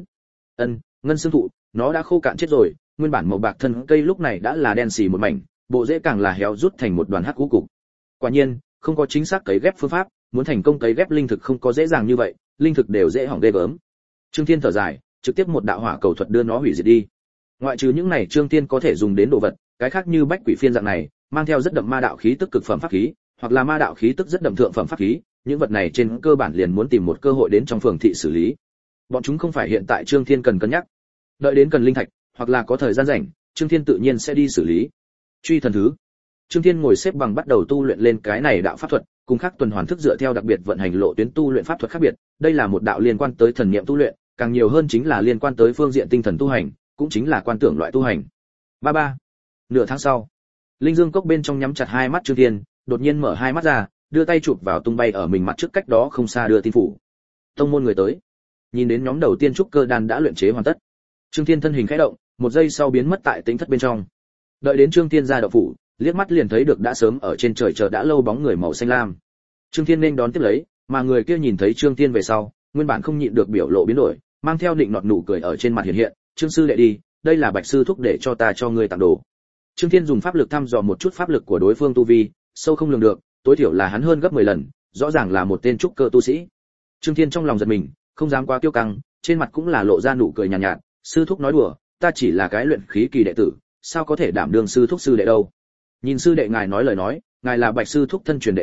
Ngân xương thụ, nó đã khô cạn chết rồi, nguyên bản màu bạc thân cây lúc này đã là đen xì một mảnh, bộ rễ càng là héo rút thành một đoàn hắc cũ cục. Quả nhiên, không có chính xác cấy ghép phương pháp, muốn thành công cấy ghép linh thực không có dễ dàng như vậy, linh thực đều dễ hỏng ghê gớm. Trương Thiên thở dài, trực tiếp một đạo hỏa cầu thuật đưa nó hủy diệt đi. Ngoại trừ những này Trương Thiên có thể dùng đến đồ vật, cái khác như bách quỷ phiên dạng này, mang theo rất đậm ma đạo khí tức cực phẩm pháp khí, hoặc là ma đạo khí tức rất đậm thượng phẩm pháp khí, những vật này trên cơ bản liền muốn tìm một cơ hội đến trong phường thị xử lý. Bọn chúng không phải hiện tại Trương Thiên cần cân nhắc, đợi đến cần linh thạch, hoặc là có thời gian rảnh, Trương Thiên tự nhiên sẽ đi xử lý. Truy thần thứ. Trương Thiên ngồi xếp bằng bắt đầu tu luyện lên cái này đạo pháp thuật, cùng khác tuần hoàn thức dựa theo đặc biệt vận hành lộ tuyến tu luyện pháp thuật khác biệt, đây là một đạo liên quan tới thần niệm tu luyện, càng nhiều hơn chính là liên quan tới phương diện tinh thần tu hành, cũng chính là quan tưởng loại tu hành. Ba. Nửa tháng sau, Linh Dương cốc bên trong nhắm chặt hai mắt Trương Thiên, đột nhiên mở hai mắt ra, đưa tay chụp vào tung bay ở mình mặt trước cách đó không xa đưa tin phủ. Tông môn người tới. Nhìn đến nhóm đầu tiên trúc cơ đan đã luyện chế hoàn tất. Trương Thiên thân hình khẽ động, một giây sau biến mất tại tĩnh thất bên trong. Đợi đến Trương Thiên ra động phủ, liếc mắt liền thấy được đã sớm ở trên trời chờ đã lâu bóng người màu xanh lam. Trương Thiên nên đón tiếp lấy, mà người kia nhìn thấy Trương Thiên về sau, nguyên bản không nhịn được biểu lộ biến đổi, mang theo định nọt nụ cười ở trên mặt hiện hiện, "Trương sư đệ đi, đây là Bạch sư thúc để cho ta cho ngươi tặng đồ." Trương Thiên dùng pháp lực thăm dò một chút pháp lực của đối phương tu vi, sâu không lường được, tối thiểu là hắn hơn gấp 10 lần, rõ ràng là một tên trúc cơ tu sĩ. Trương Thiên trong lòng giật mình, không dám quá kiêu căng, trên mặt cũng là lộ ra nụ cười nhàn nhạt, "Sư thúc nói đùa, ta chỉ là cái luyện khí kỳ đệ tử, sao có thể đảm đương sư thúc sư đệ đâu. Nhìn sư đệ ngài nói lời nói, ngài là Bạch sư thúc thân truyền đệ tử,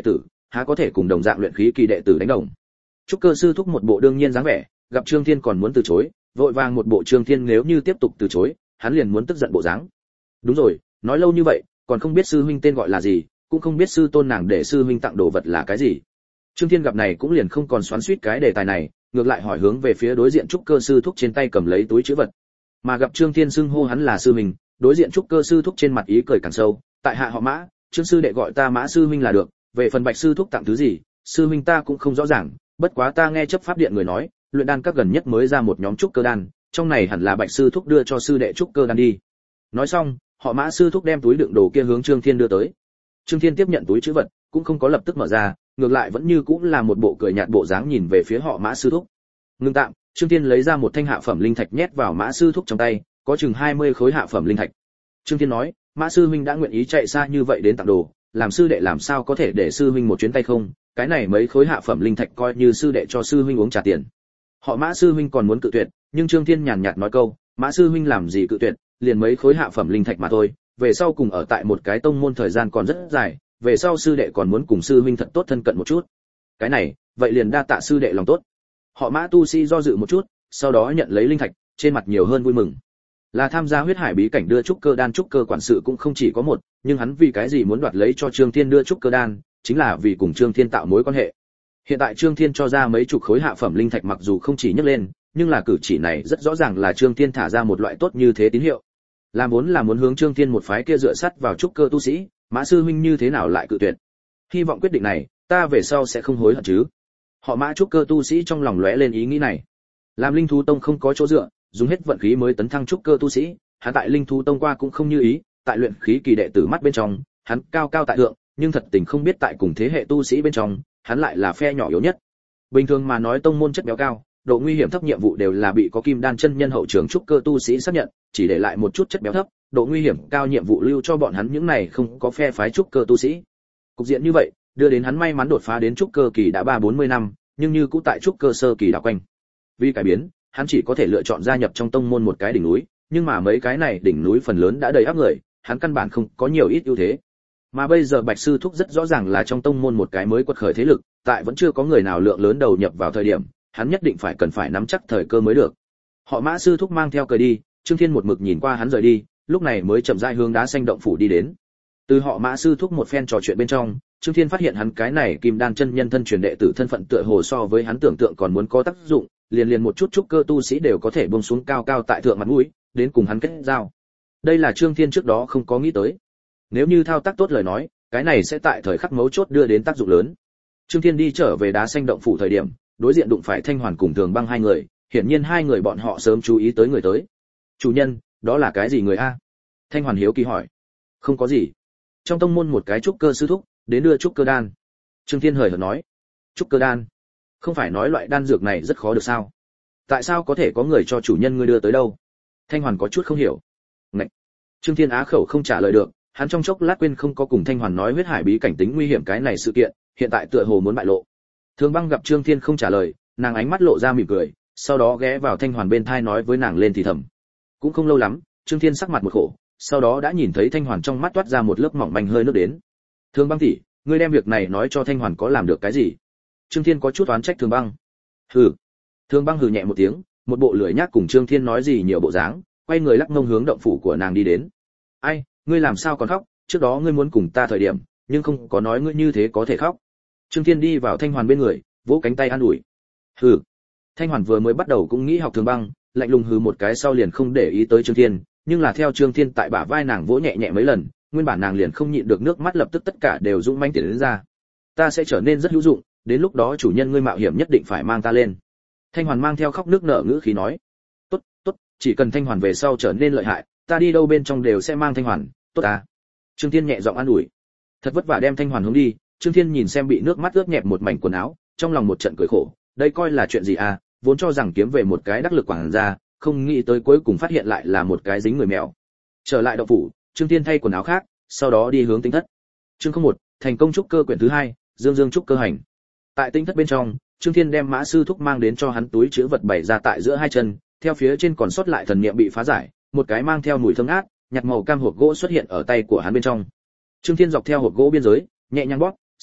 há có thể cùng đồng dạng luyện khí kỳ đệ tử đánh đồng. Trúc cơ sư thúc một bộ đương nhiên dáng vẻ, gặp Trương Thiên còn muốn từ chối, vội vàng một bộ Trương Thiên nếu như tiếp tục từ chối, hắn liền muốn tức giận bộ dáng. Đúng rồi, nói lâu như vậy, còn không biết sư huynh tên gọi là gì, cũng không biết sư tôn nàng để sư huynh tặng đồ vật là cái gì. Trương Thiên gặp này cũng liền không còn xoắn xuýt cái đề tài này, ngược lại hỏi hướng về phía đối diện trúc cơ sư thúc trên tay cầm lấy túi trữ vật. Mà gặp Trương Thiên xưng hô hắn là sư huynh, đối diện trúc cơ sư thúc trên mặt ý cười càng sâu, tại hạ họ Mã, Trương sư đệ gọi ta Mã sư huynh là được, về phần Bạch sư thúc tặng thứ gì, sư huynh ta cũng không rõ ràng, bất quá ta nghe chấp pháp điện người nói, luyện đan các gần nhất mới ra một nhóm trúc cơ đan, trong này hẳn là Bạch sư thúc đưa cho sư đệ trúc cơ đan đi. Nói xong, họ Mã sư thúc đem túi đựng đồ kia hướng Trương Thiên đưa tới. Trương Thiên tiếp nhận túi trữ vật, cũng không có lập tức mở ra, ngược lại vẫn như cũng là một bộ cười nhạt bộ dáng nhìn về phía họ Mã sư thúc. Ngưng tạm, Trương Thiên lấy ra một thanh hạ phẩm linh thạch nhét vào Mã sư thúc trong tay, có chừng 20 khối hạ phẩm linh thạch. Trương Thiên nói, Mã sư huynh đã nguyện ý chạy xa như vậy đến tặng đồ, làm sư đệ làm sao có thể để sư huynh một chuyến tay không, cái này mấy khối hạ phẩm linh thạch coi như sư đệ cho sư huynh uống trà tiền. Họ Mã sư huynh còn muốn cự tuyệt, nhưng Trương Thiên nhàn nhạt nói câu, Mã sư huynh làm gì cự tuyệt, liền mấy khối hạ phẩm linh thạch mà thôi, về sau cùng ở tại một cái tông môn thời gian còn rất dài, về sau sư đệ còn muốn cùng sư huynh thật tốt thân cận một chút. Cái này, vậy liền đa tạ sư đệ lòng tốt. Họ Mã tu sĩ do dự một chút, sau đó nhận lấy linh thạch, trên mặt nhiều hơn vui mừng. Là tham gia huyết hải bí cảnh đưa trúc cơ đan trúc cơ quản sự cũng không chỉ có một, nhưng hắn vì cái gì muốn đoạt lấy cho Trương Thiên đưa trúc cơ đan, chính là vì cùng Trương Thiên tạo mối quan hệ. Hiện tại Trương Thiên cho ra mấy chục khối hạ phẩm linh thạch mặc dù không chỉ nhấc lên, nhưng là cử chỉ này rất rõ ràng là Trương Thiên thả ra một loại tốt như thế tín hiệu. Làm vốn là muốn hướng Trương Thiên một phái kia dựa sắt vào trúc cơ tu sĩ, Mã sư huynh như thế nào lại cự tuyệt? Hy vọng quyết định này, ta về sau sẽ không hối hận chứ. Họ Mã trúc cơ tu sĩ trong lòng lóe lên ý nghĩ này. Làm linh thú tông không có chỗ dựa, dùng hết vận khí mới tấn thăng trúc cơ tu sĩ, hắn tại linh thú tông qua cũng không như ý, tại luyện khí kỳ đệ tử mắt bên trong, hắn cao cao tại thượng, nhưng thật tình không biết tại cùng thế hệ tu sĩ bên trong, hắn lại là phe nhỏ yếu nhất. Bình thường mà nói tông môn chất béo cao, độ nguy hiểm thấp nhiệm vụ đều là bị có kim đan chân nhân hậu trường trúc cơ tu sĩ xác nhận, chỉ để lại một chút chất béo thấp, độ nguy hiểm cao nhiệm vụ lưu cho bọn hắn những này không có phe phái trúc cơ tu sĩ. Cục diện như vậy, đưa đến hắn may mắn đột phá đến trúc cơ kỳ đã 3-40 năm, nhưng như cũ tại trúc cơ sơ kỳ đảo quanh. Vì cải biến, hắn chỉ có thể lựa chọn gia nhập trong tông môn một cái đỉnh núi, nhưng mà mấy cái này đỉnh núi phần lớn đã đầy áp người, hắn căn bản không có nhiều ít ưu thế. Mà bây giờ Bạch sư thúc rất rõ ràng là trong tông môn một cái mới quật khởi thế lực, tại vẫn chưa có người nào lượng lớn đầu nhập vào thời điểm, hắn nhất định phải cần phải nắm chắc thời cơ mới được. Họ Mã sư thúc mang theo cười đi, Trương Thiên một mực nhìn qua hắn rời đi, lúc này mới chậm rãi hướng đá xanh động phủ đi đến. Từ họ Mã sư thúc một phen trò chuyện bên trong, Trương Thiên phát hiện hắn cái này kim đan chân nhân thân truyền đệ tử thân phận tựa hồ so với hắn tưởng tượng còn muốn có tác dụng, liền một chút trúc cơ tu sĩ đều có thể buông xuống cao cao tại thượng mặt mũi, đến cùng hắn kết giao. Đây là Trương Thiên trước đó không có nghĩ tới. Nếu như thao tác tốt lời nói, cái này sẽ tại thời khắc mấu chốt đưa đến tác dụng lớn. Trương Thiên đi trở về đá xanh động phủ thời điểm, đối diện đụng phải Thanh Hoàn cùng Thường Băng hai người, hiển nhiên hai người bọn họ sớm chú ý tới người tới. "Chủ nhân, đó là cái gì người a?" Thanh Hoàn hiếu kỳ hỏi. "Không có gì. Trong tông môn một cái trúc cơ sư thúc, đến đưa trúc cơ đan." Trương Thiên hời hợt nói. "Trúc cơ đan? Không phải nói loại đan dược này rất khó được sao? Tại sao có thể có người cho chủ nhân ngươi đưa tới đâu?" Thanh Hoàn có chút không hiểu. Ngậy. Trương Thiên á khẩu không trả lời được, hắn trong chốc lát quên không có cùng Thanh Hoàn nói huyết hải bí cảnh tính nguy hiểm cái này sự kiện, hiện tại tựa hồ muốn bại lộ. Thường Băng gặp Trương Thiên không trả lời, nàng ánh mắt lộ ra mỉm cười, sau đó ghé vào Thanh Hoàn bên tai nói với nàng lên thì thầm. Cũng không lâu lắm, Trương Thiên sắc mặt một khổ, sau đó đã nhìn thấy Thanh Hoàn trong mắt toát ra một lớp mỏng manh hơi nước đến. "Thường Băng tỷ, ngươi đem việc này nói cho Thanh Hoàn có làm được cái gì?" Trương Thiên có chút oán trách Thường Băng. "Hừ." Thường Băng hừ nhẹ một tiếng, một bộ lười nhác cùng Trương Thiên nói gì nhiều bộ dáng, quay người lắc mông hướng động phủ của nàng đi đến. "Ai, ngươi làm sao còn khóc, trước đó ngươi muốn cùng ta thời điểm, nhưng không có nói ngươi như thế có thể khóc." Trương Thiên đi vào Thanh Hoàn bên người, vỗ cánh tay an ủi. "Hừ." Thanh Hoàn vừa mới bắt đầu cũng nghĩ học Thường Băng, lạnh lùng hừ một cái sau liền không để ý tới Trương Thiên, nhưng là theo Trương Thiên tại bả vai nàng vỗ nhẹ nhẹ mấy lần, nguyên bản nàng liền không nhịn được nước mắt lập tức tất cả đều dũng mãnh tiến đến ra. "Ta sẽ trở nên rất hữu dụng, đến lúc đó chủ nhân ngươi mạo hiểm nhất định phải mang ta lên." Thanh Hoàn mang theo khóc nước nở ngữ khí nói. "Tốt, tốt, chỉ cần Thanh Hoàn về sau trở nên lợi hại, ta đi đâu bên trong đều sẽ mang Thanh Hoàn, tốt à?" Trương Thiên nhẹ giọng an ủi. Thật vất vả đem Thanh Hoàn hướng đi, Trương Thiên nhìn xem bị nước mắt ướt nhẹp một mảnh quần áo, trong lòng một trận cười khổ, đây coi là chuyện gì à, vốn cho rằng kiếm về một cái đắc lực quảng gia, không nghĩ tới cuối cùng phát hiện lại là một cái dính người mèo. Trở lại động phủ, Trương Thiên thay quần áo khác, sau đó đi hướng tinh thất. Chương 01, thành công trúc cơ quyển thứ 2, Dương Dương trúc cơ hành. Tại tinh thất bên trong, Trương Thiên đem Mã sư thúc mang đến cho hắn túi trữ vật bày ra tại giữa hai chân, theo phía trên còn sót lại thần niệm bị phá giải, một cái mang theo mùi thơm ngát, nhạt màu cam hộp gỗ xuất hiện ở tay của hắn bên trong. Trương Thiên dọc theo hộp gỗ biên giới, nhẹ nhàng bóp,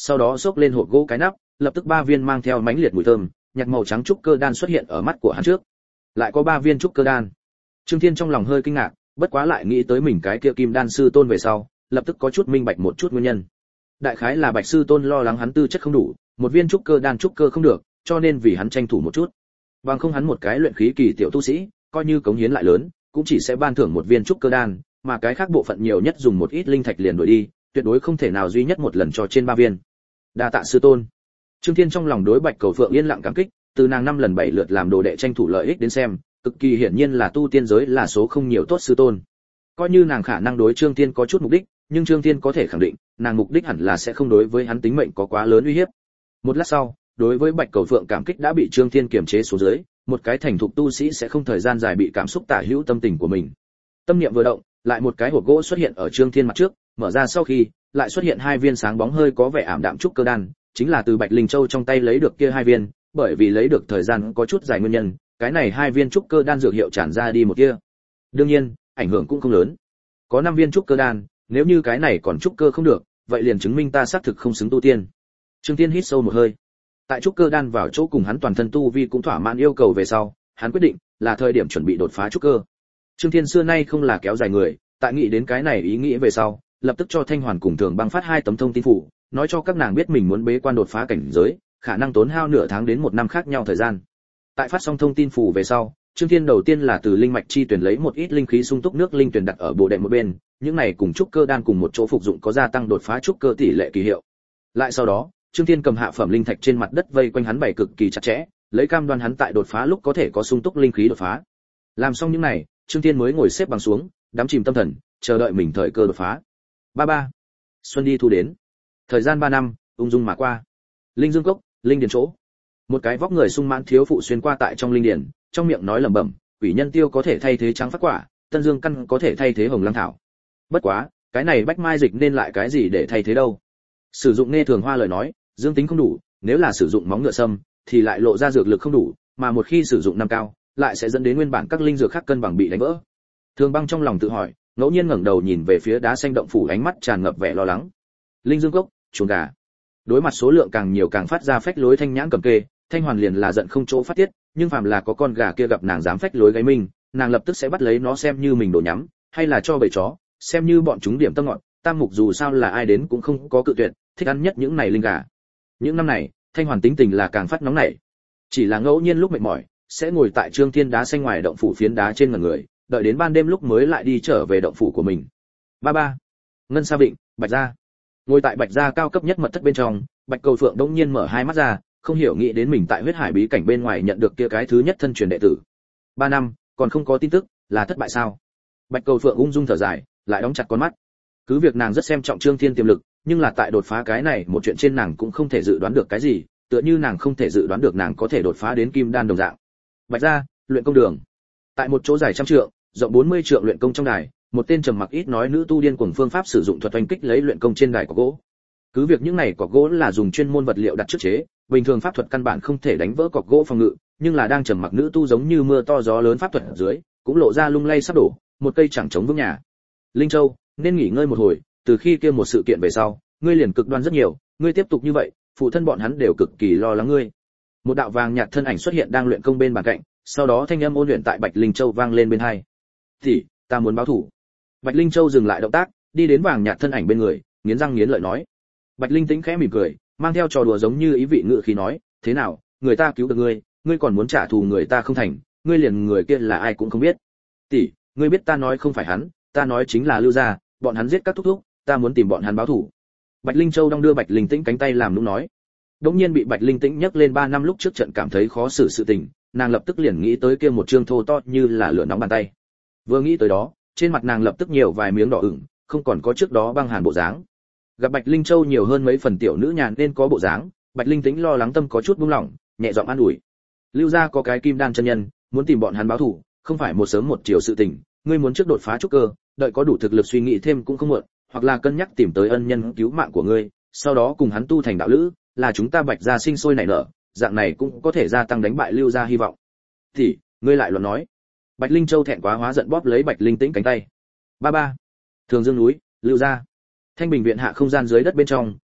sau đó xốc lên hộp gỗ cái nắp, lập tức 3 viên mang theo mãnh liệt mùi thơm, nhạt màu trắng trúc cơ đan xuất hiện ở mắt của hắn trước. Lại có 3 viên trúc cơ đan. Trương Thiên trong lòng hơi kinh ngạc, bất quá lại nghĩ tới mình cái kia kim đan sư tôn về sau, lập tức có chút minh bạch một chút nguyên nhân. Đại khái là Bạch sư tôn lo lắng hắn tư chất không đủ, một viên trúc cơ đan trúc cơ không được, cho nên vì hắn tranh thủ một chút. Bằng không hắn một cái luyện khí kỳ tiểu tu sĩ, coi như cống hiến lại lớn, cũng chỉ sẽ ban thưởng một viên trúc cơ đan, mà cái khác bộ phận nhiều nhất dùng một ít linh thạch liền đổi đi, tuyệt đối không thể nào duy nhất một lần cho trên 3 viên. Đa tạ sư tôn. Trương Thiên trong lòng đối Bạch Cầu Phượng yên lặng cảm kích, từ nàng 5 lần 7 lượt làm đồ đệ tranh thủ lợi ích đến xem, cực kỳ hiển nhiên là tu tiên giới là số không nhiều tốt sư tôn. Coi như nàng khả năng đối Trương Thiên có chút mục đích, nhưng Trương Thiên có thể khẳng định, nàng mục đích hẳn là sẽ không đối với hắn tính mệnh có quá lớn uy hiếp. Một lát sau, đối với Bạch Cầu Phượng cảm kích đã bị Trương Thiên kiềm chế xuống dưới, một cái thành thục tu sĩ sẽ không thời gian dài bị cảm xúc tả hữu tâm tình của mình. Tâm niệm vừa động, lại một cái hộp gỗ xuất hiện ở Trương Thiên mặt trước, mở ra sau khi, lại xuất hiện 2 viên sáng bóng hơi có vẻ ảm đạm trúc cơ đan, chính là từ Bạch Linh Châu trong tay lấy được kia 2 viên, bởi vì lấy được thời gian có chút dài nguyên nhân, cái này 2 viên trúc cơ đan dược hiệu tràn ra đi một kia. Đương nhiên, ảnh hưởng cũng không lớn. Có 5 viên trúc cơ đan, nếu như cái này còn trúc cơ không được, vậy liền chứng minh ta xác thực không xứng tu tiên. Trương Thiên hít sâu một hơi. Tại trúc cơ đan vào chỗ cùng hắn toàn thân tu vi cũng thỏa mãn yêu cầu về sau, hắn quyết định là thời điểm chuẩn bị đột phá trúc cơ. Trương Thiên xưa nay không là kéo dài người, tại nghĩ đến cái này ý nghĩ về sau, lập tức cho Thanh Hoàn cùng Thường Băng phát 2 tấm thông tin phủ, nói cho các nàng biết mình muốn bế quan đột phá cảnh giới, khả năng tốn hao nửa tháng đến 1 năm khác nhau thời gian. Tại phát xong thông tin phủ về sau, Trương Thiên đầu tiên là từ linh mạch chi tuyển lấy một ít linh khí sung túc nước linh tuyển đặt ở bồ đệm một bên, những này cùng trúc cơ đan cùng một chỗ phục dụng có gia tăng đột phá trúc cơ tỷ lệ kỳ hiệu. Lại sau đó, Trương Thiên cầm hạ phẩm linh thạch trên mặt đất vây quanh hắn bày cực kỳ chặt chẽ, lấy cam đoan hắn tại đột phá lúc có thể có sung túc linh khí đột phá. Làm xong những này, Trương Thiên mới ngồi xếp bằng xuống, đắm chìm tâm thần, chờ đợi mình thời cơ đột phá. Ba. Xuân đi thu đến. Thời gian 3 năm, ung dung mà qua. Linh Dương cốc, linh điền chỗ. Một cái vóc người sung mãn thiếu phụ xuyên qua tại trong linh điền, trong miệng nói lẩm bẩm, quỷ nhân tiêu có thể thay thế trắng phát quả, tân dương căn có thể thay thế hồng lăng thảo. Bất quá, cái này bách mai dịch nên lại cái gì để thay thế đâu? Sử dụng nghe thường hoa lời nói, dương tính không đủ, nếu là sử dụng móng ngựa sâm thì lại lộ ra dược lực không đủ, mà một khi sử dụng năm cao, lại sẽ dẫn đến nguyên bản các linh dược khác cân bằng bị đánh vỡ. Thường Băng trong lòng tự hỏi, ngẫu nhiên ngẩng đầu nhìn về phía đá xanh động phủ, ánh mắt tràn ngập vẻ lo lắng. Linh Dương cốc, chuồng gà. Đối mặt số lượng càng nhiều càng phát ra phách lối Thanh Nhãn cầm kê, Thanh Hoàn liền là giận không chỗ phát tiết, nhưng phàm là có con gà kia gặp nàng dám phách lối gáy mình, nàng lập tức sẽ bắt lấy nó xem như mình đồ nhắm, hay là cho bầy chó, xem như bọn chúng điểm tâm ngọn. Tam mục dù sao là ai đến cũng không có cự tuyệt, thích ăn nhất những này linh gà. Những năm này, Thanh Hoàn tính tình là càng phát nóng nảy. Chỉ là ngẫu nhiên lúc mệt mỏi, sẽ ngồi tại Trương Thiên đá xanh ngoài động phủ phiến đá trên ngần người, đợi đến ban đêm lúc mới lại đi trở về động phủ của mình. Ba. Ngân Sa Vịnh, Bạch Gia. Ngồi tại Bạch Gia cao cấp nhất mật thất bên trong, Bạch Cầu Phượng đống nhiên mở hai mắt ra, không hiểu nghĩ đến mình tại huyết hải bí cảnh bên ngoài nhận được kia cái thứ nhất thân truyền đệ tử. 3 năm, còn không có tin tức, là thất bại sao? Bạch Cầu Phượng ung dung thở dài, lại đóng chặt con mắt. Cứ việc nàng rất xem trọng Trương Thiên tiềm lực, nhưng là tại đột phá cái này một chuyện trên nàng cũng không thể dự đoán được cái gì, tựa như nàng không thể dự đoán được nàng có thể đột phá đến kim đan đồng dạng. Bạch Gia, luyện công đường. Tại một chỗ dài trăm trượng, rộng 40 trượng luyện công trong đài, một tên trầm mặc ít nói nữ tu điên cuồng phương pháp sử dụng thuật oanh kích lấy luyện công trên đài của gỗ. Cứ việc những này cọc gỗ là dùng chuyên môn vật liệu đặt trước chế, bình thường pháp thuật căn bản không thể đánh vỡ cọc gỗ phòng ngự, nhưng là đang trầm mặc nữ tu giống như mưa to gió lớn pháp thuật ở dưới, cũng lộ ra lung lay sắp đổ, một cây chẳng chống vững nhà. Linh Châu, nên nghỉ ngơi một hồi, từ khi kia một sự kiện về sau, ngươi liền cực đoan rất nhiều, ngươi tiếp tục như vậy, phụ thân bọn hắn đều cực kỳ lo lắng ngươi. Một đạo vàng nhạt thân ảnh xuất hiện đang luyện công bên bàn cạnh, sau đó thanh âm ôn luyện tại Bạch Linh Châu vang lên bên tai. "Thì, ta muốn báo thủ." Bạch Linh Châu dừng lại động tác, đi đến vàng nhạt thân ảnh bên người, nghiến răng nghiến lợi nói. Bạch Linh Tĩnh khẽ mỉm cười, mang theo trò đùa giống như ý vị ngữ khí nói, "Thế nào, người ta cứu được ngươi, ngươi còn muốn trả thù người ta không thành, ngươi liền người kia là ai cũng không biết." "Tỷ, ngươi biết ta nói không phải hắn, ta nói chính là Lưu gia, bọn hắn giết các thúc thúc, ta muốn tìm bọn hắn báo thù." Bạch Linh Châu đong đưa Bạch Linh Tĩnh cánh tay làm nũng nói. Đống nhiên bị Bạch Linh Tĩnh nhắc lên 3 năm lúc trước trận cảm thấy khó xử sự tình, nàng lập tức liền nghĩ tới kia một trương thô to như là lửa nóng bàn tay. Vừa nghĩ tới đó, trên mặt nàng lập tức nhiều vài miếng đỏ ửng, không còn có trước đó băng hàn bộ dáng. Gặp Bạch Linh Châu nhiều hơn mấy phần tiểu nữ nhàn nên có bộ dáng, Bạch Linh Tĩnh lo lắng tâm có chút buông lỏng, nhẹ giọng an ủi. Lưu gia có cái kim đan chân nhân, muốn tìm bọn hắn báo thù, không phải một sớm một chiều sự tình, ngươi muốn trước đột phá trúc cơ, đợi có đủ thực lực suy nghĩ thêm cũng không muộn, hoặc là cân nhắc tìm tới ân nhân cứu mạng của ngươi, sau đó cùng hắn tu thành đạo lữ, là chúng ta Bạch gia sinh sôi nảy nở, dạng này cũng có thể gia tăng đánh bại Lưu gia hy vọng. Thì, ngươi lại luận nói. Bạch Linh Châu thẹn quá hóa giận bóp lấy Bạch Linh Tĩnh cánh tay. Ba. Thường Dương núi, Lưu gia. Thanh Bình viện hạ không gian dưới đất bên trong,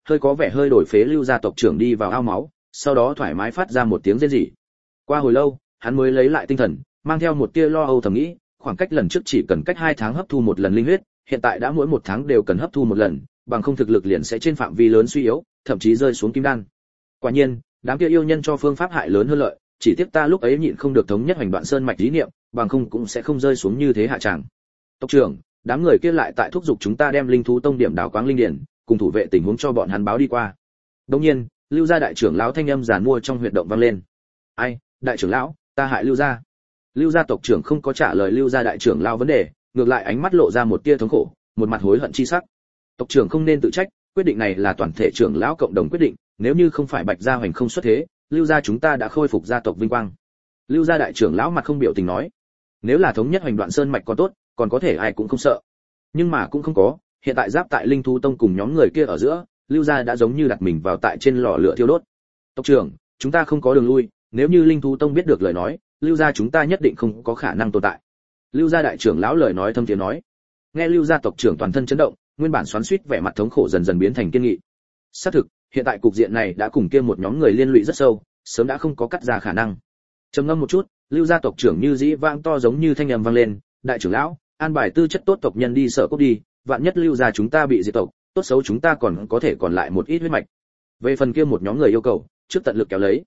hơi có vẻ hơi đổi phế Lưu gia tộc trưởng đi vào ao máu, sau đó thoải mái phát ra một tiếng rên rỉ. Qua hồi lâu, hắn mới lấy lại tinh thần, mang theo một tia lo âu thầm nghĩ, khoảng cách lần trước chỉ cần cách 2 tháng hấp thu một lần linh huyết, hiện tại đã mỗi 1 tháng đều cần hấp thu một lần, bằng không thực lực liền sẽ trên phạm vi lớn suy yếu, thậm chí rơi xuống kim đan. Quả nhiên, đám kia yêu nhân cho phương pháp hại lớn hơn lợi, chỉ tiếc ta lúc ấy nhịn không được thống nhất Hoành Đoạn Sơn mạch ý niệm, bằng không cũng sẽ không rơi xuống như thế hạ tràng. Tộc trưởng, đám người kia lại tại thúc giục chúng ta đem linh thú tông điểm đào quáng linh điển, cùng thủ vệ tình huống cho bọn hắn báo đi qua. Đương nhiên, Lưu gia đại trưởng lão thanh âm giàn mua trong huyệt động vang lên. Ai, đại trưởng lão, ta hại Lưu gia. Lưu gia tộc trưởng không có trả lời Lưu gia đại trưởng lão vấn đề, ngược lại ánh mắt lộ ra một tia thống khổ, một mặt hối hận chi sắc. Tộc trưởng không nên tự trách, quyết định này là toàn thể trưởng lão cộng đồng quyết định, nếu như không phải Bạch gia Hoành không xuất thế, Lưu gia chúng ta đã khôi phục gia tộc vinh quang. Lưu gia đại trưởng lão mặt không biểu tình nói, nếu là thống nhất Hoành Đoạn Sơn mạch còn tốt, còn có thể ai cũng không sợ. Nhưng mà cũng không có, hiện tại giáp tại Linh thú tông cùng nhóm người kia ở giữa, Lưu gia đã giống như đặt mình vào tại trên lò lửa thiêu đốt. Tộc trưởng, chúng ta không có đường lui, nếu như Linh thú tông biết được lời nói, Lưu gia chúng ta nhất định không có khả năng tồn tại. Lưu gia đại trưởng lão lời nói thâm tiếng nói. Nghe Lưu gia tộc trưởng toàn thân chấn động, nguyên bản xoắn xuýt vẻ mặt thống khổ dần dần biến thành kiên nghị. Xác thực, hiện tại cục diện này đã cùng kia một nhóm người liên lụy rất sâu, sớm đã không có cắt ra khả năng. Trầm ngâm một chút, Lưu gia tộc trưởng như dĩ vang to giống như thanh âm vang lên, đại trưởng lão, an bài tư chất tốt tộc nhân đi sở cốc đi, vạn nhất Lưu gia chúng ta bị diệt tộc, tốt xấu chúng ta còn có thể còn lại một ít huyết mạch. Về phần kia một nhóm người yêu cầu, trước tận lực kéo lấy.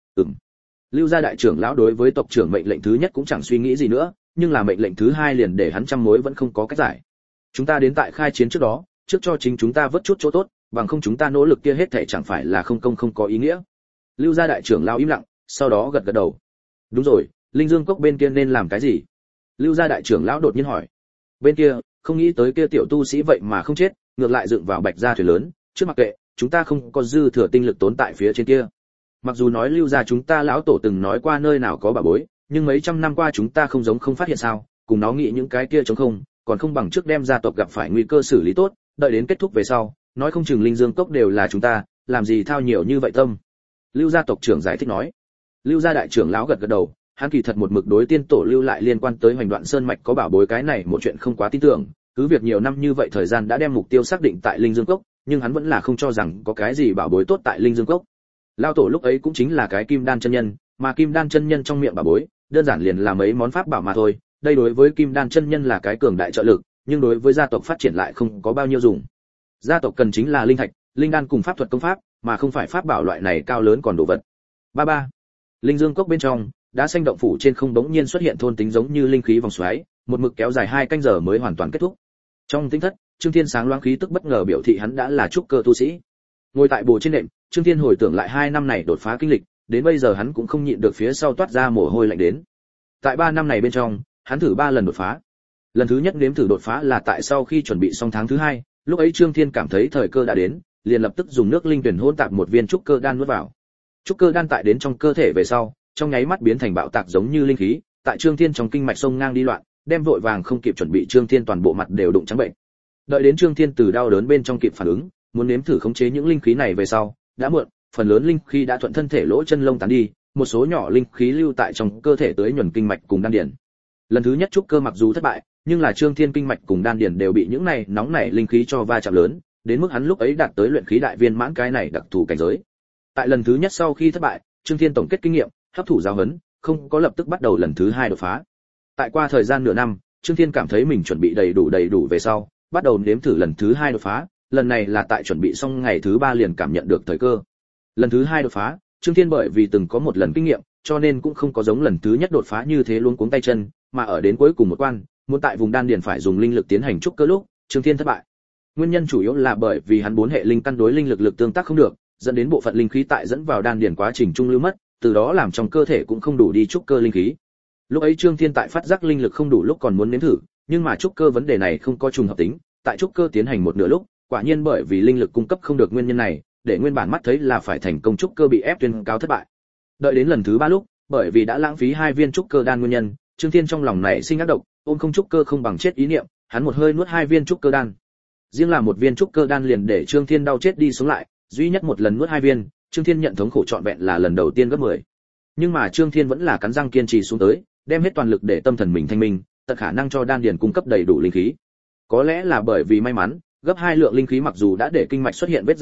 Lưu gia đại trưởng lão đối với tộc trưởng mệnh lệnh thứ nhất cũng chẳng suy nghĩ gì nữa, nhưng là mệnh lệnh thứ hai liền để hắn trăm mối vẫn không có cách giải. Chúng ta đến tại khai chiến trước đó, trước cho chính chúng ta vớt chút chỗ tốt, bằng không chúng ta nỗ lực kia hết thảy chẳng phải là không công không có ý nghĩa. Lưu gia đại trưởng lão im lặng, sau đó gật gật đầu. Đúng rồi, Linh Dương cốc bên kia nên làm cái gì? Lưu gia đại trưởng lão đột nhiên hỏi. Bên kia, không nghĩ tới kia tiểu tu sĩ vậy mà không chết, ngược lại dựng vào Bạch gia thuyền lớn, trước mặc kệ, chúng ta không có dư thừa tinh lực tốn tại phía trên kia. Mặc dù nói Lưu gia chúng ta lão tổ từng nói qua nơi nào có bảo bối, nhưng mấy trăm năm qua chúng ta không giống không phát hiện sao, cùng nó nghĩ những cái kia trống không, còn không bằng trước đem gia tộc gặp phải nguy cơ xử lý tốt, đợi đến kết thúc về sau, nói không chừng Linh Dương cốc đều là chúng ta, làm gì thao nhiều như vậy tâm. Lưu gia tộc trưởng giải thích nói. Lưu gia đại trưởng lão gật gật đầu, hắn kỳ thật một mực đối tiên tổ lưu lại liên quan tới Hoành Đoạn Sơn mạch có bảo bối cái này một chuyện không quá tin tưởng, cứ việc nhiều năm như vậy thời gian đã đem mục tiêu xác định tại Linh Dương cốc, nhưng hắn vẫn là không cho rằng có cái gì bảo bối tốt tại Linh Dương cốc. Lão tổ lúc ấy cũng chính là cái Kim Đan chân nhân, mà Kim Đan chân nhân trong miệng bảo bối, đơn giản liền là mấy món pháp bảo mà thôi, đây đối với Kim Đan chân nhân là cái cường đại trợ lực, nhưng đối với gia tộc phát triển lại không có bao nhiêu dùng. Gia tộc cần chính là linh thạch, linh đan cùng pháp thuật công pháp, mà không phải pháp bảo loại này cao lớn còn đồ vật. Ba. Linh Dương cốc bên trong, đá xanh động phủ trên không bỗng nhiên xuất hiện thôn tính giống như linh khí vòng xoáy, một mực kéo dài 2 canh giờ mới hoàn toàn kết thúc. Trong tính thất, Trương Thiên sáng loáng khí tức bất ngờ biểu thị hắn đã là trúc cơ tu sĩ. Ngồi tại bồ trên nệm, Trương Thiên hồi tưởng lại 2 năm này đột phá kinh lịch, đến bây giờ hắn cũng không nhịn được phía sau toát ra mồ hôi lạnh đến. Tại 3 năm này bên trong, hắn thử 3 lần đột phá. Lần thứ nhất nếm thử đột phá là tại sau khi chuẩn bị xong tháng thứ 2, lúc ấy Trương Thiên cảm thấy thời cơ đã đến, liền lập tức dùng nước linh tuyển hỗn tạp một viên trúc cơ đan nuốt vào. Trúc cơ đan tại đến trong cơ thể về sau, trong nháy mắt biến thành bạo tạc giống như linh khí, tại Trương Thiên trong kinh mạch sông ngang đi loạn, đem vội vàng không kịp chuẩn bị Trương Thiên toàn bộ mặt đều đụng trắng bệnh. Đợi đến Trương Thiên từ đau đớn bên trong kịp phản ứng, muốn nếm thử khống chế những linh khí này về sau, đã muộn, phần lớn linh khí đã thuận thân thể lỗ chân lông tán đi, một số nhỏ linh khí lưu tại trong cơ thể tới nhuần kinh mạch cùng đan điền. Lần thứ nhất trúc cơ mặc dù thất bại, nhưng là Trương Thiên kinh mạch cùng đan điền đều bị những này nóng nảy linh khí cho va chạm lớn, đến mức hắn lúc ấy đạt tới luyện khí đại viên mãn cái này đặc thù cảnh giới. Tại lần thứ nhất sau khi thất bại, Trương Thiên tổng kết kinh nghiệm, hấp thụ giáo huấn, không có lập tức bắt đầu lần thứ 2 đột phá. Tại qua thời gian nửa năm, Trương Thiên cảm thấy mình chuẩn bị đầy đủ về sau, bắt đầu nếm thử lần thứ 2 đột phá, lần này là tại chuẩn bị xong ngày thứ 3 liền cảm nhận được thời cơ. Lần thứ 2 đột phá, Trương Thiên bởi vì từng có một lần kinh nghiệm, cho nên cũng không có giống lần thứ nhất đột phá như thế luống cuống tay chân, mà ở đến cuối cùng một quan, muốn tại vùng đan điền phải dùng linh lực tiến hành trúc cơ lúc, Trương Thiên thất bại. Nguyên nhân chủ yếu là bởi vì hắn 4 hệ linh căn đối linh lực tương tác không được, dẫn đến bộ phận linh khí tại dẫn vào đan điền quá trình trung lưu mất, từ đó làm trong cơ thể cũng không đủ đi trúc cơ linh khí. Lúc ấy Trương Thiên tại phát giác linh lực không đủ lúc còn muốn nếm thử, nhưng mà trúc cơ vấn đề này không có trùng hợp tính, tại trúc cơ tiến hành một nửa lúc, quả nhiên bởi vì linh lực cung cấp không được nguyên nhân này, để nguyên bản mắt thấy là phải thành công trúc cơ bị ép tuyên cáo thất bại. Đợi đến lần thứ 3 lúc, bởi vì đã lãng phí 2 viên trúc cơ đan nguyên nhân, Trương Thiên trong lòng này sinh ác độc, ôm không trúc cơ không bằng chết ý niệm, hắn một hơi nuốt 2 viên trúc cơ đan. Riêng là một viên trúc cơ đan liền để Trương Thiên đau chết đi sống lại, duy nhất một lần nuốt 2 viên, Trương Thiên nhận thống khổ trọn vẹn là lần đầu tiên gấp 10. Nhưng mà Trương Thiên vẫn là cắn răng kiên trì xuống tới, đem hết toàn lực để tâm thần mình thanh minh, tận khả năng cho đan điền cung cấp đầy đủ linh khí. Có lẽ là bởi vì may mắn, gấp 2 lượng linh khí mặc dù đã để kinh mạch xuất hiện vết rạn nứt,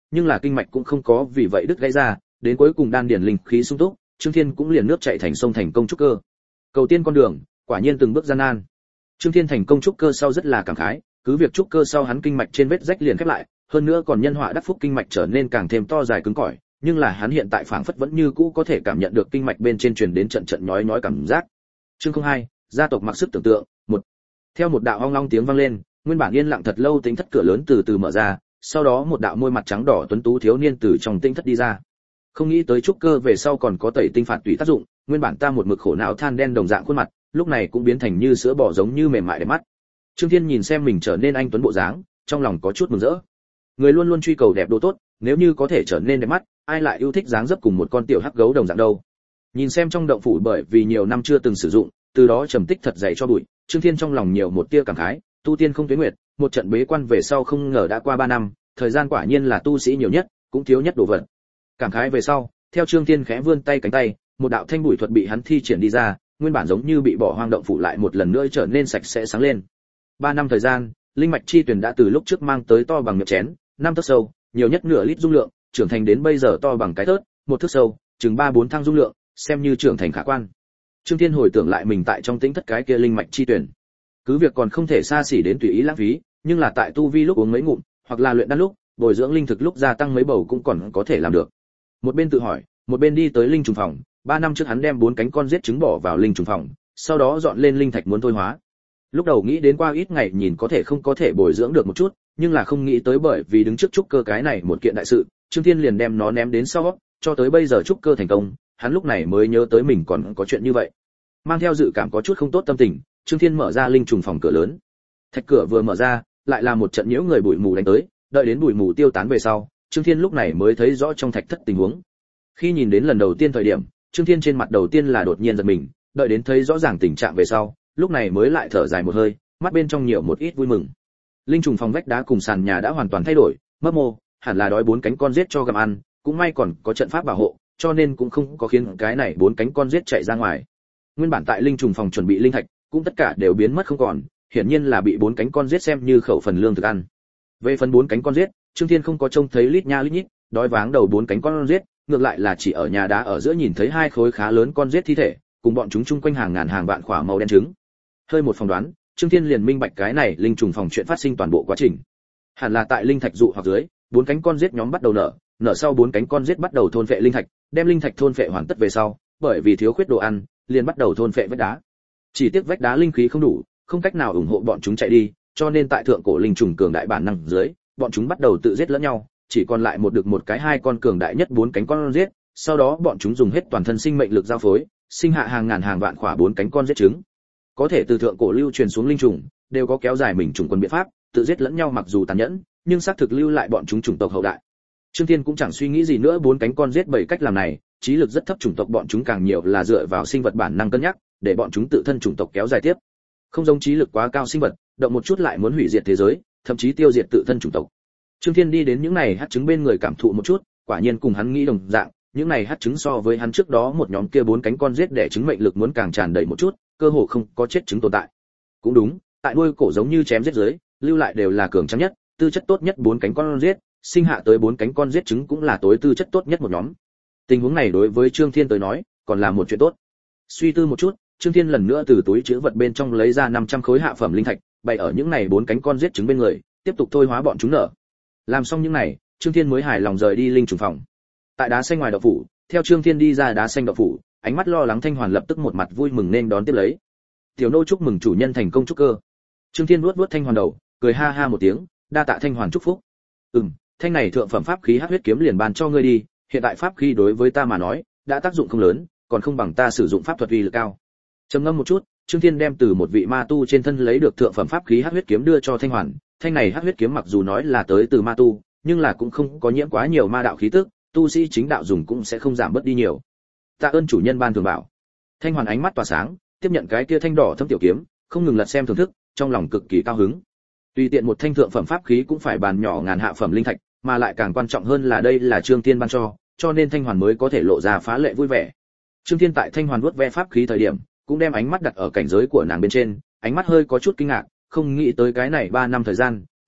nhưng là kinh mạch cũng không có vì vậy đứt gãy ra, đến cuối cùng đan điền linh khí sung túc, Trương Thiên cũng liền nước chảy thành sông thành công trúc cơ. Cầu tiên con đường, quả nhiên từng bước gian nan. Trương Thiên thành công trúc cơ sau rất là cảm khái, cứ việc trúc cơ sau hắn kinh mạch trên vết rách liền khép lại, hơn nữa còn nhân họa đắc phúc kinh mạch trở nên càng thêm to dài cứng cỏi, nhưng là hắn hiện tại phảng phất vẫn như cũ có thể cảm nhận được kinh mạch bên trên truyền đến trận trận nhói nhói cảm giác. Chương 02, gia tộc mặc sức tưởng tượng, một. Theo một đạo ong long tiếng vang lên, nguyên bản yên lặng thật lâu tính thất cửa lớn từ từ mở ra, sau đó một đạo môi mặt trắng đỏ tuấn tú thiếu niên từ trong tinh thất đi ra. Không nghĩ tới trúc cơ về sau còn có tẩy tinh phạt tùy tác dụng, nguyên bản ta một mực khổ não than đen đồng dạng khuôn mặt, lúc này cũng biến thành như sữa bò giống như mềm mại để mắt. Trương Thiên nhìn xem mình trở nên anh tuấn bộ dáng, trong lòng có chút mừng rỡ. Người luôn luôn truy cầu đẹp đồ tốt, nếu như có thể trở nên đẹp mắt, ai lại yêu thích dáng dấp cùng một con tiểu hắc gấu đồng dạng đâu. Nhìn xem trong động phủ bởi vì nhiều năm chưa từng sử dụng, từ đó trầm tích thật dày cho bụi, Trương Thiên trong lòng nhiều một tia cảm khái, tu tiên không tuyến nguyệt, một trận bế quan về sau không ngờ đã qua 3 năm, thời gian quả nhiên là tu sĩ nhiều nhất, cũng thiếu nhất đồ vật. Cảm khái về sau, theo Trương Thiên khẽ vươn tay cánh tay, một đạo thanh bụi thuật bị hắn thi triển đi ra, nguyên bản giống như bị bỏ hoang động phủ lại một lần nữa trở nên sạch sẽ sáng lên. 3 năm thời gian, linh mạch chi tuyển đã từ lúc trước mang tới to bằng miệng chén, 5 tấc sâu, nhiều nhất nửa lít dung lượng, trưởng thành đến bây giờ to bằng cái thớt, 1 thước sâu, chừng 3-4 thang dung lượng, xem như trưởng thành khả quan. Trương Thiên hồi tưởng lại mình tại trong tĩnh thất cái kia linh mạch chi tuyển, cứ việc còn không thể xa xỉ đến tùy ý lãng phí, nhưng là tại tu vi lúc uống mấy ngụm, hoặc là luyện đan lúc, bồi dưỡng linh thực lúc gia tăng mấy bầu cũng còn có thể làm được. Một bên tự hỏi, một bên đi tới linh trùng phòng, 3 năm trước hắn đem 4 cánh con giết trứng bỏ vào linh trùng phòng, sau đó dọn lên linh thạch muốn thôi hóa. Lúc đầu nghĩ đến qua ít ngày nhìn có thể bồi dưỡng được một chút, nhưng là không nghĩ tới bởi vì đứng trước trúc cơ cái này một kiện đại sự, Trương Thiên liền đem nó ném đến sau, cho tới bây giờ trúc cơ thành công, hắn lúc này mới nhớ tới mình còn có chuyện như vậy. Mang theo dự cảm có chút không tốt tâm tình, Trương Thiên mở ra linh trùng phòng cửa lớn. Thạch cửa vừa mở ra, lại là một trận nhiễu người bụi mù đánh tới, đợi đến bụi mù tiêu tán về sau, Trương Thiên lúc này mới thấy rõ trong thạch thất tình huống. Khi nhìn đến lần đầu tiên thời điểm, Trương Thiên trên mặt đầu tiên là đột nhiên giật mình, đợi đến thấy rõ ràng tình trạng về sau, lúc này mới lại thở dài một hơi, mắt bên trong nhiều một ít vui mừng. Linh trùng phòng vách đá cùng sàn nhà đã hoàn toàn thay đổi, mấp mô, hẳn là đói 4 cánh con giết cho gặm ăn, cũng may còn có trận pháp bảo hộ, cho nên cũng không có khiến cái này 4 cánh con giết chạy ra ngoài. Nguyên bản tại linh trùng phòng chuẩn bị linh thạch, cũng tất cả đều biến mất không còn, hiển nhiên là bị 4 cánh con giết xem như khẩu phần lương thực ăn. Về phần 4 cánh con giết, Trương Thiên không có trông thấy lít nha lít nhít, đói váng đầu 4 cánh con giết, ngược lại là chỉ ở nhà đá ở giữa nhìn thấy 2 khối khá lớn con giết thi thể, cùng bọn chúng chung quanh hàng ngàn hàng vạn khỏa màu đen trứng. Hơi một phỏng đoán, Trương Thiên liền minh bạch cái này linh trùng phòng chuyện phát sinh toàn bộ quá trình. Hẳn là tại linh thạch dụ hoặc dưới, 4 cánh con giết nhóm bắt đầu nở sau 4 cánh con giết bắt đầu thôn phệ linh thạch, đem linh thạch thôn phệ hoàn tất về sau, bởi vì thiếu khuyết đồ ăn, liền bắt đầu thôn phệ vách đá. Chỉ tiếc vách đá linh khí không đủ, không cách nào ủng hộ bọn chúng chạy đi, cho nên tại thượng cổ linh trùng cường đại bản năng dưới, bọn chúng bắt đầu tự giết lẫn nhau, chỉ còn lại một được một cái 2 con cường đại nhất 4 cánh con giết, sau đó bọn chúng dùng hết toàn thân sinh mệnh lực giao phối, sinh hạ hàng ngàn hàng vạn khỏa 4 cánh con giết trứng. Có thể từ thượng cổ lưu truyền xuống linh trùng, đều có kéo dài mình chủng quân biện pháp, tự giết lẫn nhau mặc dù tàn nhẫn, nhưng xác thực lưu lại bọn chúng chủng tộc hậu đại. Trương Thiên cũng chẳng suy nghĩ gì nữa 4 cánh con giết 7 cách làm này, trí lực rất thấp chủng tộc bọn chúng càng nhiều là dựa vào sinh vật bản năng cân nhắc, để bọn chúng tự thân chủng tộc kéo dài tiếp. Không giống trí lực quá cao sinh vật, động một chút lại muốn hủy diệt thế giới, thậm chí tiêu diệt tự thân chủng tộc. Trương Thiên đi đến những này hắc trứng bên người cảm thụ một chút, quả nhiên cùng hắn nghĩ đồng dạng, những này hắc trứng so với hắn trước đó một nhóm kia 4 cánh con giết để trứng mệnh lực muốn càng tràn đầy một chút, cơ hồ không có chết trứng tồn tại. Cũng đúng, tại đuôi cổ giống như chém giết dưới, lưu lại đều là cường tráng nhất, tư chất tốt nhất 4 cánh con giết, sinh hạ tới 4 cánh con giết trứng cũng là tối tư chất tốt nhất một nhóm. Tình huống này đối với Trương Thiên tới nói, còn là một chuyện tốt. Suy tư một chút, Trương Thiên lần nữa từ túi trữ vật bên trong lấy ra 500 khối hạ phẩm linh thạch, bày ở những này 4 cánh con giết trứng bên người, tiếp tục thôi hóa bọn chúng nở. Làm xong những này, Trương Thiên mới hài lòng rời đi linh trùng phòng. Tại đá xanh ngoài động phủ, theo Trương Thiên đi ra đá xanh động phủ, ánh mắt lo lắng Thanh Hoàn lập tức một mặt vui mừng nên đón tiếp lấy. Tiểu nô chúc mừng chủ nhân thành công trúc cơ. Trương Thiên vuốt vuốt Thanh Hoàn đầu, cười ha ha một tiếng, đa tạ Thanh Hoàn chúc phúc. Thanh này thượng phẩm pháp khí hắc huyết kiếm liền ban cho ngươi đi, hiện tại pháp khí đối với ta mà nói, đã tác dụng không lớn, còn không bằng ta sử dụng pháp thuật uy lực cao. Trầm ngâm một chút, Trương Thiên đem từ một vị ma tu trên thân lấy được thượng phẩm pháp khí hắc huyết kiếm đưa cho Thanh Hoàn. Thanh này hắc huyết kiếm mặc dù nói là tới từ ma tu, nhưng là cũng không có nhiễm quá nhiều ma đạo khí tức, tu sĩ chính đạo dùng cũng sẽ không giảm bớt đi nhiều. Tạ ơn chủ nhân ban thường bảo. Thanh Hoàn ánh mắt tỏa sáng, tiếp nhận cái kia thanh đỏ thâm tiểu kiếm, không ngừng lật xem thưởng thức, trong lòng cực kỳ cao hứng. Tùy tiện một thanh thượng phẩm pháp khí cũng phải bàn nhỏ ngàn hạ phẩm linh thạch, mà lại càng quan trọng hơn là đây là Trương Thiên ban cho nên Thanh Hoàn mới có thể lộ ra phá lệ vui vẻ. Trương Thiên tại Thanh Hoàn vuốt ve pháp khí thời điểm, cũng đem ánh mắt đặt ở cảnh giới của nàng bên trên, ánh mắt hơi có chút kinh ngạc, không nghĩ tới cái này 3 năm thời gian,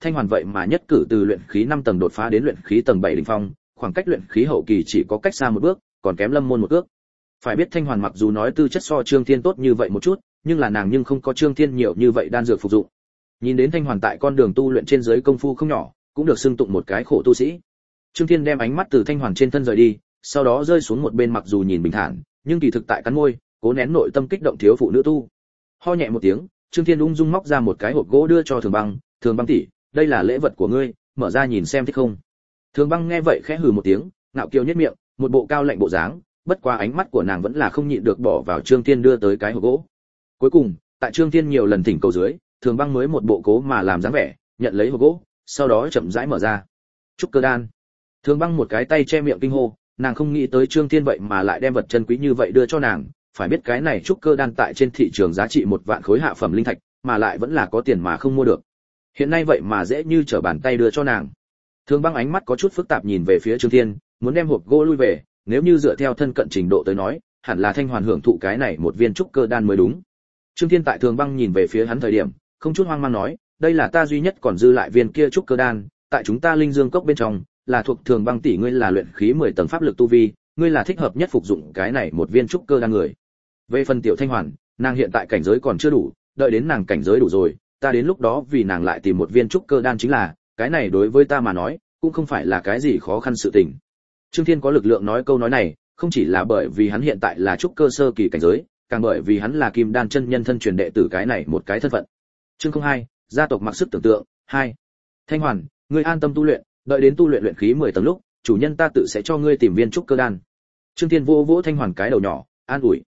Thanh Hoàn vậy mà nhất cử từ luyện khí 5 tầng đột phá đến luyện khí tầng 7 đỉnh phong, khoảng cách luyện khí hậu kỳ chỉ có cách xa một bước, còn kém Lâm Môn một bước. Phải biết Thanh Hoàn mặc dù nói tư chất so Trương Thiên tốt như vậy một chút, nhưng là nàng nhưng không có Trương Thiên nhiều như vậy đan dược phục dụng. Nhìn đến Thanh Hoàn tại con đường tu luyện trên dưới công phu không nhỏ, cũng được xưng tụng một cái khổ tu sĩ. Trương Thiên đem ánh mắt từ Thanh Hoàn trên thân rời đi, sau đó rơi xuống một bên mặc dù nhìn bình thản, nhưng kỳ thực tại cắn môi, cố nén nội tâm kích động thiếu phụ nữ tu. Ho nhẹ một tiếng, Trương Thiên ung dung móc ra một cái hộp gỗ đưa cho Thường Băng tỷ, đây là lễ vật của ngươi, mở ra nhìn xem thích không. Thường Băng nghe vậy khẽ hừ một tiếng, ngạo kiều nhếch miệng, một bộ cao lạnh bộ dáng, bất quá ánh mắt của nàng vẫn là không nhịn được bỏ vào Trương Thiên đưa tới cái hộp gỗ. Cuối cùng, tại Trương Thiên nhiều lần thỉnh cầu dưới, Thường Băng mới một bộ cố mà làm dáng vẻ, nhận lấy hộp gỗ, sau đó chậm rãi mở ra. Trúc cơ đan. Thường Băng một cái tay che miệng kinh hô, nàng không nghĩ tới Trương Thiên vậy mà lại đem vật chân quý như vậy đưa cho nàng, phải biết cái này trúc cơ đan tại trên thị trường giá trị 1 vạn khối hạ phẩm linh thạch, mà lại vẫn là có tiền mà không mua được. Hiện nay vậy mà dễ như trở bàn tay đưa cho nàng. Thường Băng ánh mắt có chút phức tạp nhìn về phía Trương Thiên, muốn đem hộp gỗ lui về, nếu như dựa theo thân cận trình độ tới nói, hẳn là Thanh Hoàn hưởng thụ cái này một viên trúc cơ đan mới đúng. Trương Thiên tại Thường Băng nhìn về phía hắn thời điểm, không chút hoang mang nói, đây là ta duy nhất còn dư lại viên kia trúc cơ đan, tại chúng ta Linh Dương cốc bên trong, là thuộc Thường Băng tỷ ngươi là luyện khí 10 tầng pháp lực tu vi, ngươi là thích hợp nhất phục dụng cái này một viên trúc cơ đan người. Về phần tiểu Thanh Hoàn, nàng hiện tại cảnh giới còn chưa đủ, đợi đến nàng cảnh giới đủ rồi, ta đến lúc đó vì nàng lại tìm một viên trúc cơ đan chính là, cái này đối với ta mà nói, cũng không phải là cái gì khó khăn sự tình. Trương Thiên có lực lượng nói câu nói này, không chỉ là bởi vì hắn hiện tại là trúc cơ sơ kỳ cảnh giới, càng bởi vì hắn là Kim Đan chân nhân thân truyền đệ tử cái này một cái thân phận. Chương 02, gia tộc mặc sức tưởng tượng 2. Thanh Hoàn, ngươi an tâm tu luyện, đợi đến tu luyện luyện khí 10 tầng lúc, chủ nhân ta tự sẽ cho ngươi tìm viên trúc cơ đan. Trương Thiên vỗ vỗ Thanh Hoàn cái đầu nhỏ, an ủi.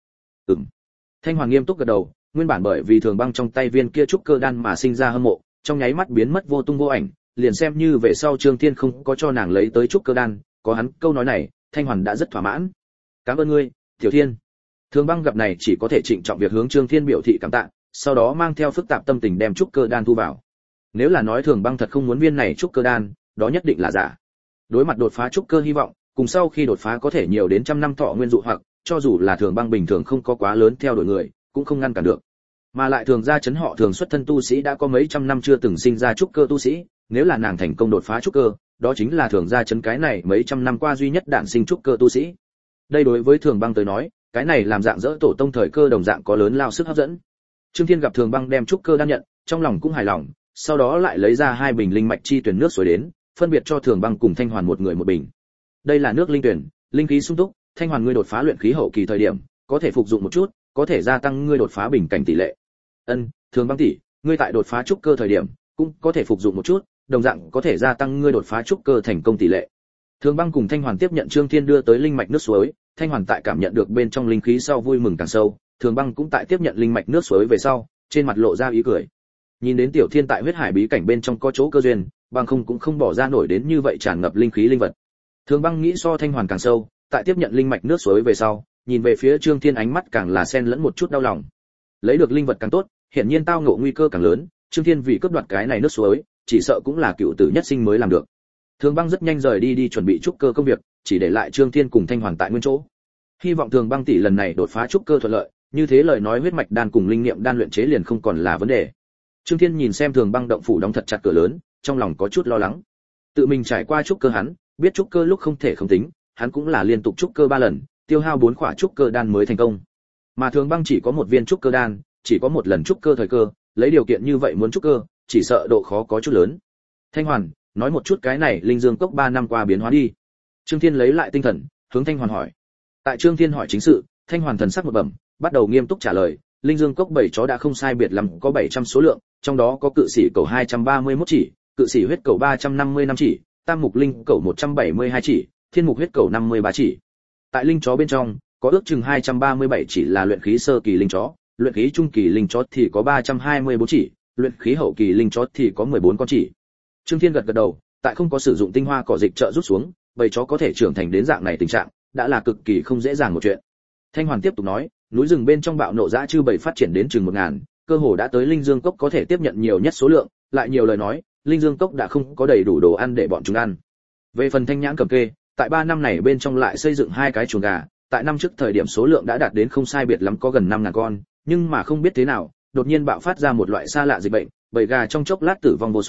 Thanh Hoàn nghiêm túc gật đầu, nguyên bản bởi vì Thường Băng trong tay viên kia trúc cơ đan mà sinh ra hâm mộ, trong nháy mắt biến mất vô tung vô ảnh, liền xem như về sau Trương Thiên không có cho nàng lấy tới trúc cơ đan, có hắn câu nói này, Thanh Hoàn đã rất thỏa mãn. Cảm ơn ngươi, Tiểu Thiên. Thường Băng gặp này chỉ có thể trịnh trọng việc hướng Trương Thiên biểu thị cảm tạ, sau đó mang theo phức tạp tâm tình đem trúc cơ đan thu vào. Nếu là nói Thường Băng thật không muốn viên này trúc cơ đan, đó nhất định là giả. Đối mặt đột phá trúc cơ hy vọng, cùng sau khi đột phá có thể nhiều đến trăm năm thọ nguyên dụ hoặc, cho dù là Thường Băng bình thường không có quá lớn theo đuổi người, cũng không ngăn cản được. Mà lại Thường gia chấn họ Thường xuất thân tu sĩ đã có mấy trăm năm chưa từng sinh ra trúc cơ tu sĩ, nếu là nàng thành công đột phá trúc cơ, đó chính là Thường gia chấn cái này mấy trăm năm qua duy nhất đản sinh trúc cơ tu sĩ. Đây đối với Thường Băng tới nói, cái này làm dạng dỡ tổ tông thời cơ đồng dạng có lớn lao sức hấp dẫn. Trương Thiên gặp Thường Băng đem trúc cơ đan nhận, trong lòng cũng hài lòng, sau đó lại lấy ra 2 bình linh mạch chi tuyển nước suối đến, phân biệt cho Thường Băng cùng Thanh Hoàn một người một bình. Đây là nước linh tuyển, linh khí sung túc, Thanh Hoàn ngươi đột phá luyện khí hậu kỳ thời điểm, có thể phục dụng một chút, có thể gia tăng ngươi đột phá bình cảnh tỷ lệ. Thường Băng tỷ, ngươi tại đột phá trúc cơ thời điểm, cũng có thể phục dụng một chút, đồng dạng có thể gia tăng ngươi đột phá trúc cơ thành công tỷ lệ. Thường Băng cùng Thanh Hoàn tiếp nhận Trương Thiên đưa tới linh mạch nước suối, Thanh Hoàn tại cảm nhận được bên trong linh khí sau vui mừng càng sâu, Thường Băng cũng tại tiếp nhận linh mạch nước suối về sau, trên mặt lộ ra ý cười. Nhìn đến Tiểu Thiên tại huyết hải bí cảnh bên trong có chỗ cơ duyên, Băng không cũng không bỏ ra nổi đến như vậy tràn ngập linh khí linh vật. Thường Băng nghĩ so Thanh Hoàn càng sâu, tại tiếp nhận linh mạch nước suối về sau, nhìn về phía Trương Thiên ánh mắt càng là xen lẫn một chút đau lòng. Lấy được linh vật càng tốt, hiển nhiên tao ngộ nguy cơ càng lớn, Trương Thiên vì cướp đoạt cái này nước suối, chỉ sợ cũng là cựu tử nhất sinh mới làm được. Thường Băng rất nhanh rời đi chuẩn bị trúc cơ công việc, chỉ để lại Trương Thiên cùng Thanh Hoàn tại nguyên chỗ. Hy vọng Thường Băng tỷ lần này đột phá trúc cơ thuận lợi, như thế lời nói huyết mạch đan cùng linh niệm đan luyện chế liền không còn là vấn đề. Trương Thiên nhìn xem Thường Băng động phủ đóng thật chặt cửa lớn, trong lòng có chút lo lắng. Tự mình trải qua trúc cơ hắn, biết trúc cơ lúc không thể không tính, hắn cũng là liên tục trúc cơ 3 lần, tiêu hao 4 khỏa trúc cơ đan mới thành công. Mà Thường Băng chỉ có một viên trúc cơ đan, chỉ có một lần trúc cơ thời cơ, lấy điều kiện như vậy muốn trúc cơ, chỉ sợ độ khó có chút lớn. Thanh Hoàn, nói một chút cái này Linh Dương cốc 3 năm qua biến hóa đi. Trương Thiên lấy lại tinh thần, hướng Thanh Hoàn hỏi. Tại Trương Thiên hỏi chính sự, Thanh Hoàn thần sắc một bẩm, bắt đầu nghiêm túc trả lời, Linh Dương cốc 7 chó đã không sai biệt lắm, có 700 số lượng, trong đó có cự sĩ cầu 231 chỉ, cự sĩ huyết cầu 355 chỉ, tam mục linh cầu 172 chỉ, thiên mục huyết cầu 53 chỉ. Tại linh chó bên trong, có ước chừng 237 chỉ là luyện khí sơ kỳ linh chó, luyện khí trung kỳ linh chó thì có 324 chỉ, luyện khí hậu kỳ linh chó thì có 14 con chỉ. Trương Thiên gật gật đầu, tại không có sử dụng tinh hoa cỏ dịch trợ rút xuống, bầy chó có thể trưởng thành đến dạng này tình trạng, đã là cực kỳ không dễ dàng một chuyện. Thanh Hoàn tiếp tục nói, núi rừng bên trong bạo nộ dã chư bầy phát triển đến chừng 1000, cơ hồ đã tới Linh Dương cốc có thể tiếp nhận nhiều nhất số lượng, lại nhiều lời nói, Linh Dương cốc đã không có đầy đủ đồ ăn để bọn chúng ăn. Về phần Thanh Nhãn Cầm Kê, tại 3 năm này bên trong lại xây dựng 2 cái chuồng gà, tại năm trước thời điểm số lượng đã đạt đến không sai biệt lắm có gần 5000 con, nhưng mà không biết thế nào, đột nhiên bạo phát ra một loại xa lạ dịch bệnh, bầy gà trong chốc lát tử vong vô số,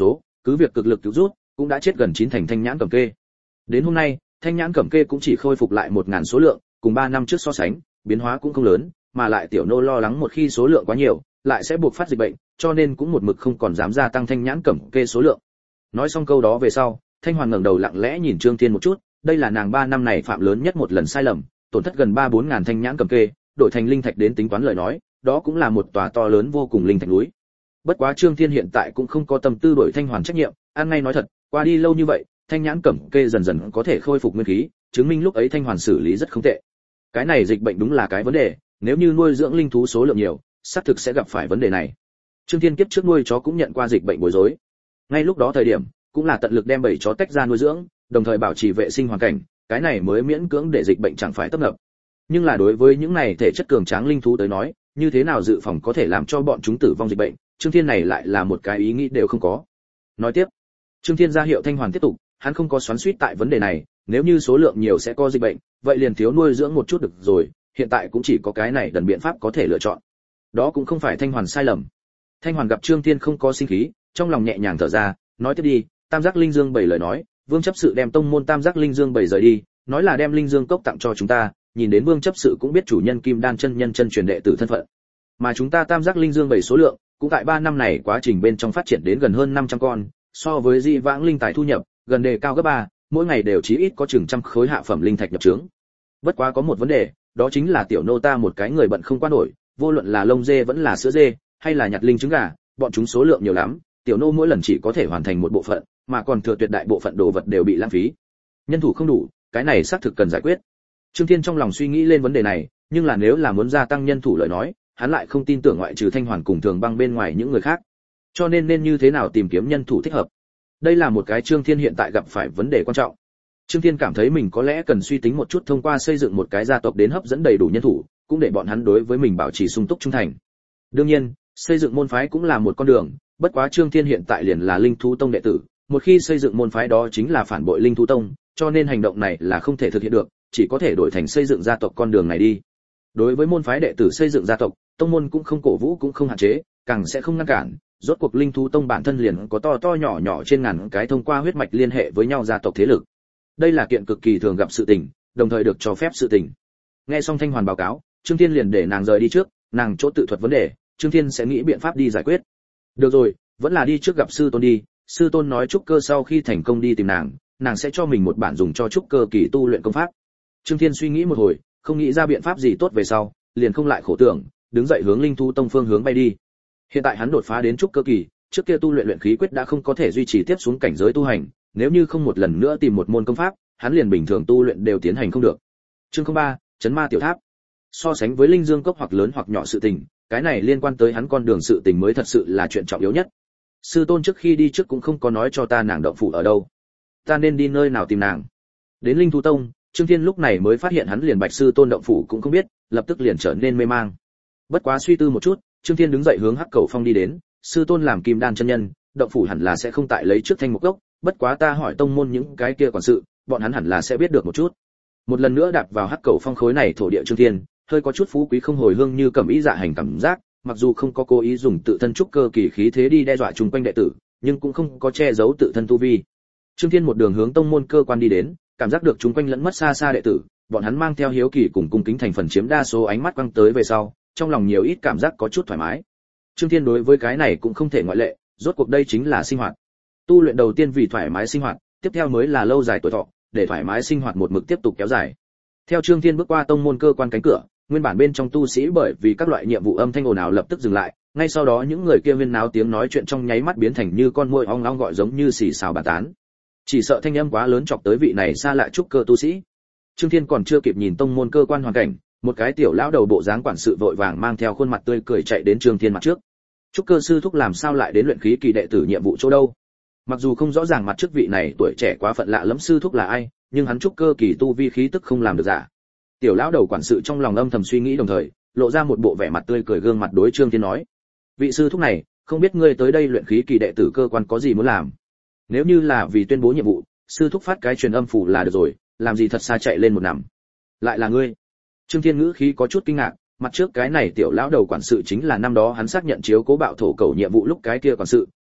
cứ việc cực lực cứu rút, cũng đã chết gần 9 thành thanh nhãn cẩm kê. Đến hôm nay, thanh nhãn cẩm kê cũng chỉ khôi phục lại 1000 số lượng, cùng 3 năm trước so sánh, biến hóa cũng không lớn, mà lại tiểu nô lo lắng một khi số lượng quá nhiều, lại sẽ buộc phát dịch bệnh, cho nên cũng một mực không còn dám gia tăng thanh nhãn cẩm kê số lượng. Nói xong câu đó về sau, Thanh Hoàn ngẩng đầu lặng lẽ nhìn Trương Thiên một chút, đây là nàng 3 năm này phạm lớn nhất một lần sai lầm, tổn thất gần 3-4 ngàn thanh nhãn cẩm kê, đổi thành linh thạch đến tính toán lời nói, đó cũng là một tòa to lớn vô cùng linh thạch núi. Bất quá Trương Thiên hiện tại cũng không có tâm tư đổi Thanh Hoàn trách nhiệm, ăn ngay nói thật, qua đi lâu như vậy, thanh nhãn cẩm kê dần dần có thể khôi phục nguyên khí, chứng minh lúc ấy Thanh Hoàn xử lý rất không tệ. Cái này dịch bệnh đúng là cái vấn đề, nếu như nuôi dưỡng linh thú số lượng nhiều, xác thực sẽ gặp phải vấn đề này. Trương Thiên kiếp trước nuôi chó cũng nhận qua dịch bệnh bối rối. Ngay lúc đó thời điểm, cũng là tận lực đem bầy chó tách ra nuôi dưỡng, đồng thời bảo trì vệ sinh hoàn cảnh, cái này mới miễn cưỡng để dịch bệnh chẳng phải tấp nập. Nhưng là đối với những này thể chất cường tráng linh thú tới nói, như thế nào dự phòng có thể làm cho bọn chúng tử vong dịch bệnh, Trương Thiên này lại là một cái ý nghĩ đều không có. Nói tiếp, Trương Thiên ra hiệu Thanh Hoàn tiếp tục, hắn không có xoắn xuýt tại vấn đề này, nếu như số lượng nhiều sẽ có dịch bệnh, vậy liền thiếu nuôi dưỡng một chút được rồi, hiện tại cũng chỉ có cái này đần biện pháp có thể lựa chọn. Đó cũng không phải Thanh Hoàn sai lầm. Thanh Hoàn gặp Trương Thiên không có sinh khí, trong lòng nhẹ nhàng thở ra, nói tiếp đi, Tam Giác Linh Dương bảy lời nói, Vương chấp sự đem tông môn Tam Giác Linh Dương bảy rời đi, nói là đem Linh Dương cốc tặng cho chúng ta, nhìn đến Vương chấp sự cũng biết chủ nhân Kim Đan chân nhân chân truyền đệ tử thân phận. Mà chúng ta Tam Giác Linh Dương bảy số lượng, cũng tại 3 năm này quá trình bên trong phát triển đến gần hơn 500 con, so với di vãng linh tài thu nhập, gần đề cao gấp 3, mỗi ngày đều chí ít có chừng trăm khối hạ phẩm linh thạch nhập trướng. Bất quá có một vấn đề, đó chính là tiểu nô ta một cái người bận không qua nổi, vô luận là lông dê vẫn là sữa dê, hay là nhặt linh trứng gà, bọn chúng số lượng nhiều lắm, tiểu nô mỗi lần chỉ có thể hoàn thành một bộ phận, mà còn thừa tuyệt đại bộ phận đồ vật đều bị lãng phí. Nhân thủ không đủ, cái này xác thực cần giải quyết. Trương Thiên trong lòng suy nghĩ lên vấn đề này, nhưng là nếu là muốn gia tăng nhân thủ lời nói, hắn lại không tin tưởng ngoại trừ Thanh Hoàn cùng Thường Băng bên ngoài những người khác. Cho nên như thế nào tìm kiếm nhân thủ thích hợp? Đây là một cái Trương Thiên hiện tại gặp phải vấn đề quan trọng. Trương Thiên cảm thấy mình có lẽ cần suy tính một chút thông qua xây dựng một cái gia tộc đến hấp dẫn đầy đủ nhân thủ, cũng để bọn hắn đối với mình bảo trì sung túc trung thành. Đương nhiên, xây dựng môn phái cũng là một con đường, bất quá Trương Thiên hiện tại liền là Linh thú tông đệ tử, một khi xây dựng môn phái đó chính là phản bội Linh thú tông, cho nên hành động này là không thể thực hiện được, chỉ có thể đổi thành xây dựng gia tộc con đường này đi. Đối với môn phái đệ tử xây dựng gia tộc, tông môn cũng không cổ vũ cũng không hạn chế, càng sẽ không ngăn cản, rốt cuộc Linh thú tông bản thân liền có to to nhỏ nhỏ trên ngàn cái thông qua huyết mạch liên hệ với nhau gia tộc thế lực. Đây là kiện cực kỳ thường gặp sự tình, đồng thời được cho phép sự tình. Nghe xong Thanh Hoàn báo cáo, Trương Thiên liền để nàng rời đi trước, nàng chỗ tự thuật vấn đề, Trương Thiên sẽ nghĩ biện pháp đi giải quyết. Được rồi, vẫn là đi trước gặp sư tôn đi, sư tôn nói trúc cơ sau khi thành công đi tìm nàng sẽ cho mình một bản dùng cho trúc cơ kỳ tu luyện công pháp. Trương Thiên suy nghĩ một hồi, không nghĩ ra biện pháp gì tốt về sau, liền không lại khổ tưởng, đứng dậy hướng Linh thú tông phương hướng bay đi. Hiện tại hắn đột phá đến trúc cơ kỳ, trước kia tu luyện luyện khí quyết đã không có thể duy trì tiếp xuống cảnh giới tu hành, nếu như không một lần nữa tìm một môn công pháp, hắn liền bình thường tu luyện đều tiến hành không được. Chương 03, Chấn Ma Tiểu Tháp. So sánh với Linh Dương cốc hoặc lớn hoặc nhỏ sự tình, cái này liên quan tới hắn con đường sự tình mới thật sự là chuyện trọng yếu nhất. Sư tôn trước khi đi trước cũng không có nói cho ta nàng động phủ ở đâu, ta nên đi nơi nào tìm nàng. Đến Linh thú tông, Trương Thiên lúc này mới phát hiện hắn liền Bạch sư tôn động phủ cũng không biết, lập tức liền trở nên mê mang. Bất quá suy tư một chút, Trương Thiên đứng dậy hướng Hắc Cầu Phong đi đến, sư tôn làm Kim Đan chân nhân, động phủ hẳn là sẽ không tại lấy trước Thanh Mục Cốc, bất quá ta hỏi tông môn những cái kia quản sự, bọn hắn hẳn là sẽ biết được một chút. Một lần nữa đạp vào Hắc Cầu Phong khối này thổ địa Trương Thiên, hơi có chút phú quý không hồi hương như cẩm ý dạ hành cảm giác, mặc dù không có cố ý dùng tự thân trúc cơ kỳ khí thế đi đe dọa chung quanh đệ tử, nhưng cũng không có che giấu tự thân tu vi. Trương Thiên một đường hướng tông môn cơ quan đi đến, cảm giác được chung quanh lẫn mất xa xa đệ tử, bọn hắn mang theo hiếu kỳ cùng cung kính thành phần chiếm đa số ánh mắt quăng tới về sau, trong lòng nhiều ít cảm giác có chút thoải mái. Trương Thiên đối với cái này cũng không thể ngoại lệ, rốt cuộc đây chính là sinh hoạt. Tu luyện đầu tiên vì thoải mái sinh hoạt, tiếp theo mới là lâu dài tuổi thọ, để thoải mái sinh hoạt một mực tiếp tục kéo dài. Theo Trương Thiên bước qua tông môn cơ quan cánh cửa, nguyên bản bên trong tu sĩ bởi vì các loại nhiệm vụ âm thanh ồn ào lập tức dừng lại, ngay sau đó những người kia huyên náo tiếng nói chuyện trong nháy mắt biến thành như con muỗi ong ong gọi giống như xì xào bàn tán. Chỉ sợ thanh âm quá lớn chọc tới vị này xa lạ trúc cơ tu sĩ. Trương Thiên còn chưa kịp nhìn tông môn cơ quan hoàn cảnh, một cái tiểu lão đầu bộ dáng quản sự vội vàng mang theo khuôn mặt tươi cười chạy đến Trương Thiên mặt trước. Trúc cơ sư thúc làm sao lại đến luyện khí kỳ đệ tử nhiệm vụ chỗ đâu? Mặc dù không rõ ràng mặt trước vị này tuổi trẻ quá phận lạ lẫm sư thúc là ai, nhưng hắn trúc cơ kỳ tu vi khí tức không làm được giả. Tiểu lão đầu quản sự trong lòng âm thầm suy nghĩ đồng thời, lộ ra một bộ vẻ mặt tươi cười gương mặt đối Trương Thiên nói: "Vị sư thúc này, không biết ngươi tới đây luyện khí kỳ đệ tử cơ quan có gì muốn làm? Nếu như là vì tuyên bố nhiệm vụ, sư thúc phát cái truyền âm phủ là được rồi, làm gì thật xa chạy lên một nằm. Lại là ngươi?" Trương Thiên ngữ khí có chút kinh ngạc, mặt trước cái này tiểu lão đầu quản sự chính là năm đó hắn xác nhận chiếu cố bạo thổ cầu nhiệm vụ lúc cái kia quản sự,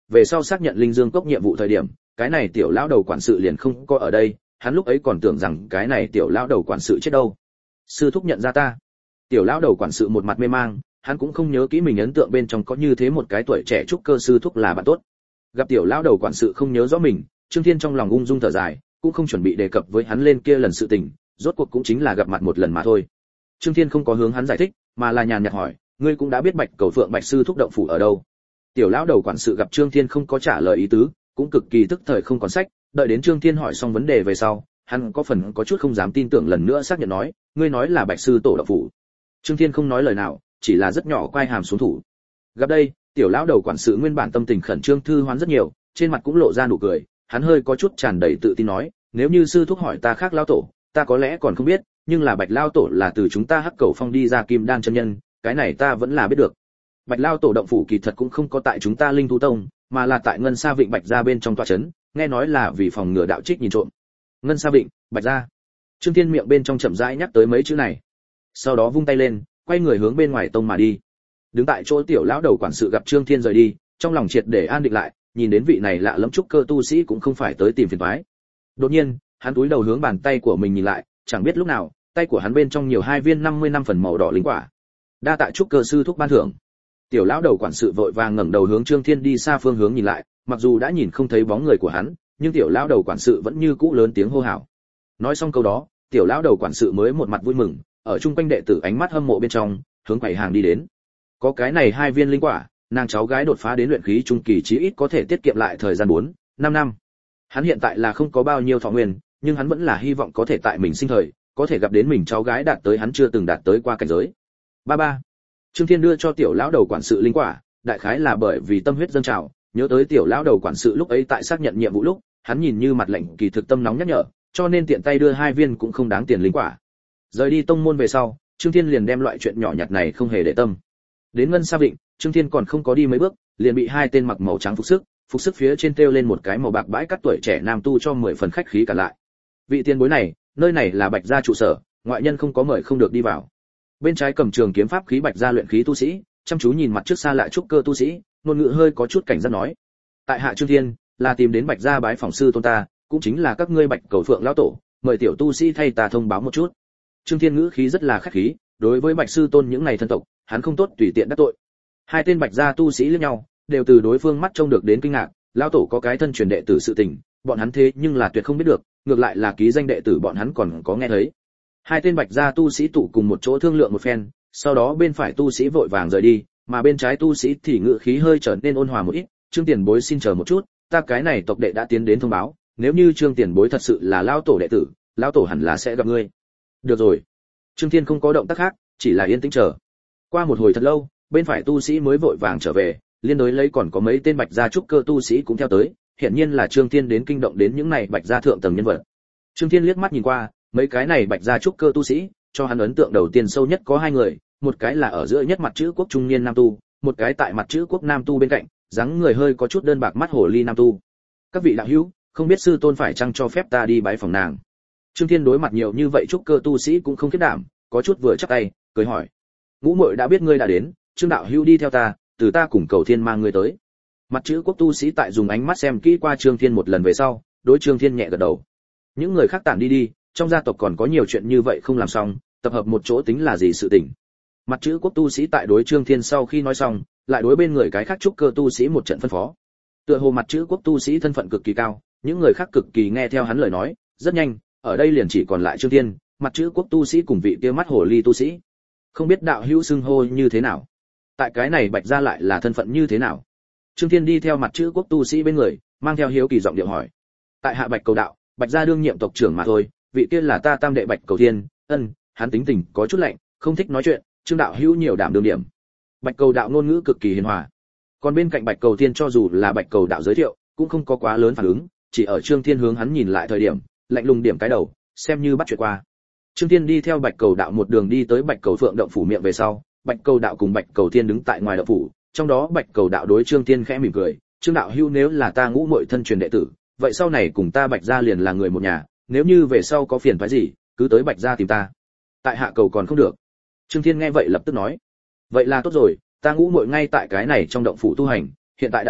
về sau xác nhận linh dương cốc nhiệm vụ thời điểm, cái này tiểu lão đầu quản sự liền không có ở đây, hắn lúc ấy còn tưởng rằng cái này tiểu lão đầu quản sự chết đâu. Sư thúc nhận ra ta. Tiểu lão đầu quản sự một mặt mê mang, hắn cũng không nhớ kỹ mình ấn tượng bên trong có như thế một cái tuổi trẻ trúc cơ sư thúc là bạn tốt. Gặp tiểu lão đầu quản sự không nhớ rõ mình, Trương Thiên trong lòng ung dung thở dài, cũng không chuẩn bị đề cập với hắn lên kia lần sự tình, rốt cuộc cũng chính là gặp mặt một lần mà thôi. Trương Thiên không có hướng hắn giải thích, mà là nhàn nhạt hỏi, ngươi cũng đã biết Bạch Cầu Phượng Bạch sư thúc động phủ ở đâu? Tiểu lão đầu quản sự gặp Trương Thiên không có trả lời ý tứ, cũng cực kỳ tức thời không còn sách, đợi đến Trương Thiên hỏi xong vấn đề về sau, hắn có phần có chút không dám tin tưởng lần nữa xác nhận nói, ngươi nói là Bạch sư tổ động phủ. Trương Thiên không nói lời nào, chỉ là rất nhỏ quay hàm xuống thủ. Gặp đây, tiểu lão đầu quản sự nguyên bản tâm tình khẩn trương thư hoán rất nhiều, trên mặt cũng lộ ra nụ cười, hắn hơi có chút tràn đầy tự tin nói, nếu như sư thúc hỏi ta khác lão tổ, ta có lẽ còn không biết, nhưng là Bạch lão tổ là từ chúng ta Hắc Cầu Phong đi ra Kim Đan chân nhân, cái này ta vẫn là biết được. Bạch lão tổ động phủ kỳ thật cũng không có tại chúng ta Linh Thú Tông, mà là tại Ngân Sa Vịnh Bạch gia bên trong tọa trấn, nghe nói là vì phòng ngừa đạo trích nhìn trộm. Ngân Sa Vịnh, Bạch gia. Trương Thiên miệng bên trong chậm rãi nhắc tới mấy chữ này, sau đó vung tay lên, quay người hướng bên ngoài tông mà đi. Đứng tại chỗ tiểu lão đầu quản sự gặp Trương Thiên rời đi, trong lòng triệt để an định lại, nhìn đến vị này lạ lẫm trúc cơ tu sĩ cũng không phải tới tìm phiền toái. Đột nhiên, hắn cúi đầu hướng bàn tay của mình nhìn lại, chẳng biết lúc nào, tay của hắn bên trong nhiều 2 viên 50 năm phần màu đỏ linh quả. Đa tạ trúc cơ sư thúc ban thưởng. Tiểu lão đầu quản sự vội vàng ngẩng đầu hướng Trương Thiên đi xa phương hướng nhìn lại, mặc dù đã nhìn không thấy bóng người của hắn, nhưng tiểu lão đầu quản sự vẫn như cũ lớn tiếng hô hào. Nói xong câu đó, tiểu lão đầu quản sự mới một mặt vui mừng, ở chung quanh đệ tử ánh mắt hâm mộ bên trong, hướng quầy hàng đi đến. Có cái này 2 viên linh quả, nàng cháu gái đột phá đến luyện khí trung kỳ chí ít có thể tiết kiệm lại thời gian 4, 5 năm. Hắn hiện tại là không có bao nhiêu thọ nguyên, nhưng hắn vẫn là hy vọng có thể tại mình sinh thời, có thể gặp đến mình cháu gái đạt tới hắn chưa từng đạt tới qua cảnh giới. Ba ba. Trương Thiên đưa cho tiểu lão đầu quản sự linh quả, đại khái là bởi vì tâm huyết dâng trào, nhớ tới tiểu lão đầu quản sự lúc ấy tại xác nhận nhiệm vụ lúc, hắn nhìn như mặt lạnh kỳ thực tâm nóng nhắc nhở, cho nên tiện tay đưa 2 viên cũng không đáng tiền linh quả. Rời đi tông môn về sau, Trương Thiên liền đem loại chuyện nhỏ nhặt này không hề để tâm. Đến Ngân Sa Vịnh, Trương Thiên còn không có đi mấy bước, liền bị 2 tên mặc màu trắng phục sức phía trên treo lên một cái màu bạc bãi cắt tuổi trẻ nam tu cho 10 phần khách khí cả lại. Vị tiền bối này, nơi này là Bạch gia trụ sở, ngoại nhân không có mời không được đi vào. Bên trái cầm trường kiếm pháp khí Bạch gia luyện khí tu sĩ, chăm chú nhìn mặt trước xa lạ trúc cơ tu sĩ, ngôn ngữ hơi có chút cảnh giác nói: tại hạ Trương Thiên, là tìm đến Bạch gia bái phỏng sư tôn ta, cũng chính là các ngươi Bạch Cầu Phượng lão tổ, mời tiểu tu sĩ thay ta thông báo một chút. Trương Thiên ngữ khí rất là khách khí, đối với Bạch sư tôn những này thân tộc, hắn không tốt tùy tiện đắc tội. 2 tên Bạch gia tu sĩ liếc nhau, đều từ đối phương mắt trông được đến kinh ngạc, lão tổ có cái thân truyền đệ tử sự tình, bọn hắn thế nhưng là tuyệt không biết được, ngược lại là ký danh đệ tử bọn hắn còn có nghe thấy. 2 tên Bạch gia tu sĩ tụ cùng một chỗ thương lượng một phen, sau đó bên phải tu sĩ vội vàng rời đi, mà bên trái tu sĩ thì ngữ khí hơi trở nên ôn hòa một ít, Trương tiền bối xin chờ một chút, ta cái này tộc đệ đã tiến đến thông báo, nếu như Trương tiền bối thật sự là lão tổ đệ tử, lão tổ hẳn là sẽ gặp ngươi. Được rồi. Trương Thiên không có động tác khác, chỉ là yên tĩnh chờ. Qua một hồi thật lâu, bên phải tu sĩ mới vội vàng trở về, liên đối lấy còn có mấy tên Bạch gia trúc cơ tu sĩ cũng theo tới, hiển nhiên là Trương Thiên đến kinh động đến những này Bạch gia thượng tầng nhân vật. Trương Thiên liếc mắt nhìn qua, mấy cái này Bạch gia trúc cơ tu sĩ, cho hắn ấn tượng đầu tiên sâu nhất có 2 người, một cái là ở giữa nhất mặt chữ quốc trung niên nam tu, một cái tại mặt chữ quốc nam tu bên cạnh, dáng người hơi có chút đơn bạc mắt hồ ly nam tu. Các vị đạo hữu, không biết sư tôn phải chăng cho phép ta đi bái phòng nàng? Trương Thiên đối mặt nhiều như vậy trúc cơ tu sĩ cũng không khiếp đảm, có chút vừa chắp tay, cười hỏi: ngũ muội đã biết ngươi đã đến, Trương đạo hữu đi theo ta, từ ta cùng Cầu Thiên mang ngươi tới. Mặt chữ quốc tu sĩ tại dùng ánh mắt xem kỹ qua Trương Thiên một lần về sau, đối Trương Thiên nhẹ gật đầu. Những người khác tản đi đi, trong gia tộc còn có nhiều chuyện như vậy không làm xong, tập hợp một chỗ tính là gì sự tình. Mặt chữ quốc tu sĩ tại đối Trương Thiên sau khi nói xong, lại đối bên người cái khác trúc cơ tu sĩ một trận phân phó. Tựa hồ mặt chữ quốc tu sĩ thân phận cực kỳ cao, những người khác cực kỳ nghe theo hắn lời nói, rất nhanh, ở đây liền chỉ còn lại Trương Thiên, mặt chữ quốc tu sĩ cùng vị kia mắt hồ ly tu sĩ. Không biết đạo hữu xưng hô như thế nào? Tại cái này Bạch gia lại là thân phận như thế nào? Trương Thiên đi theo mặt chữ quốc tu sĩ bên người, mang theo hiếu kỳ giọng điệu hỏi. Tại hạ Bạch Cầu đạo, Bạch gia đương nhiệm tộc trưởng mà thôi, vị kia là ta tam đệ Bạch Cầu Thiên, hắn tính tình có chút lạnh, không thích nói chuyện, Trương đạo hữu nhiều đảm đương điểm. Bạch Cầu đạo ngôn ngữ cực kỳ hiền hòa. Còn bên cạnh Bạch Cầu Thiên cho dù là Bạch Cầu đạo giới thiệu, cũng không có quá lớn phản ứng, chỉ ở Trương Thiên hướng hắn nhìn lại thời điểm, lạnh lùng điểm cái đầu, xem như bắt chuyện qua. Trương Thiên đi theo Bạch Cầu đạo một đường đi tới Bạch Cầu Phượng động phủ miệng về sau, Bạch Cầu đạo cùng Bạch Cầu Thiên đứng tại ngoài động phủ, trong đó Bạch Cầu đạo đối Trương Thiên khẽ mỉm cười, Trương đạo hữu nếu là ta ngũ muội thân truyền đệ tử, vậy sau này cùng ta Bạch gia liền là người một nhà, nếu như về sau có phiền toái gì, cứ tới Bạch gia tìm ta. Tại hạ cầu còn không được. Trương Thiên nghe vậy lập tức nói, vậy là tốt rồi, ta ngũ muội ngay tại cái này trong động phủ tu hành, hiện tại đã đến,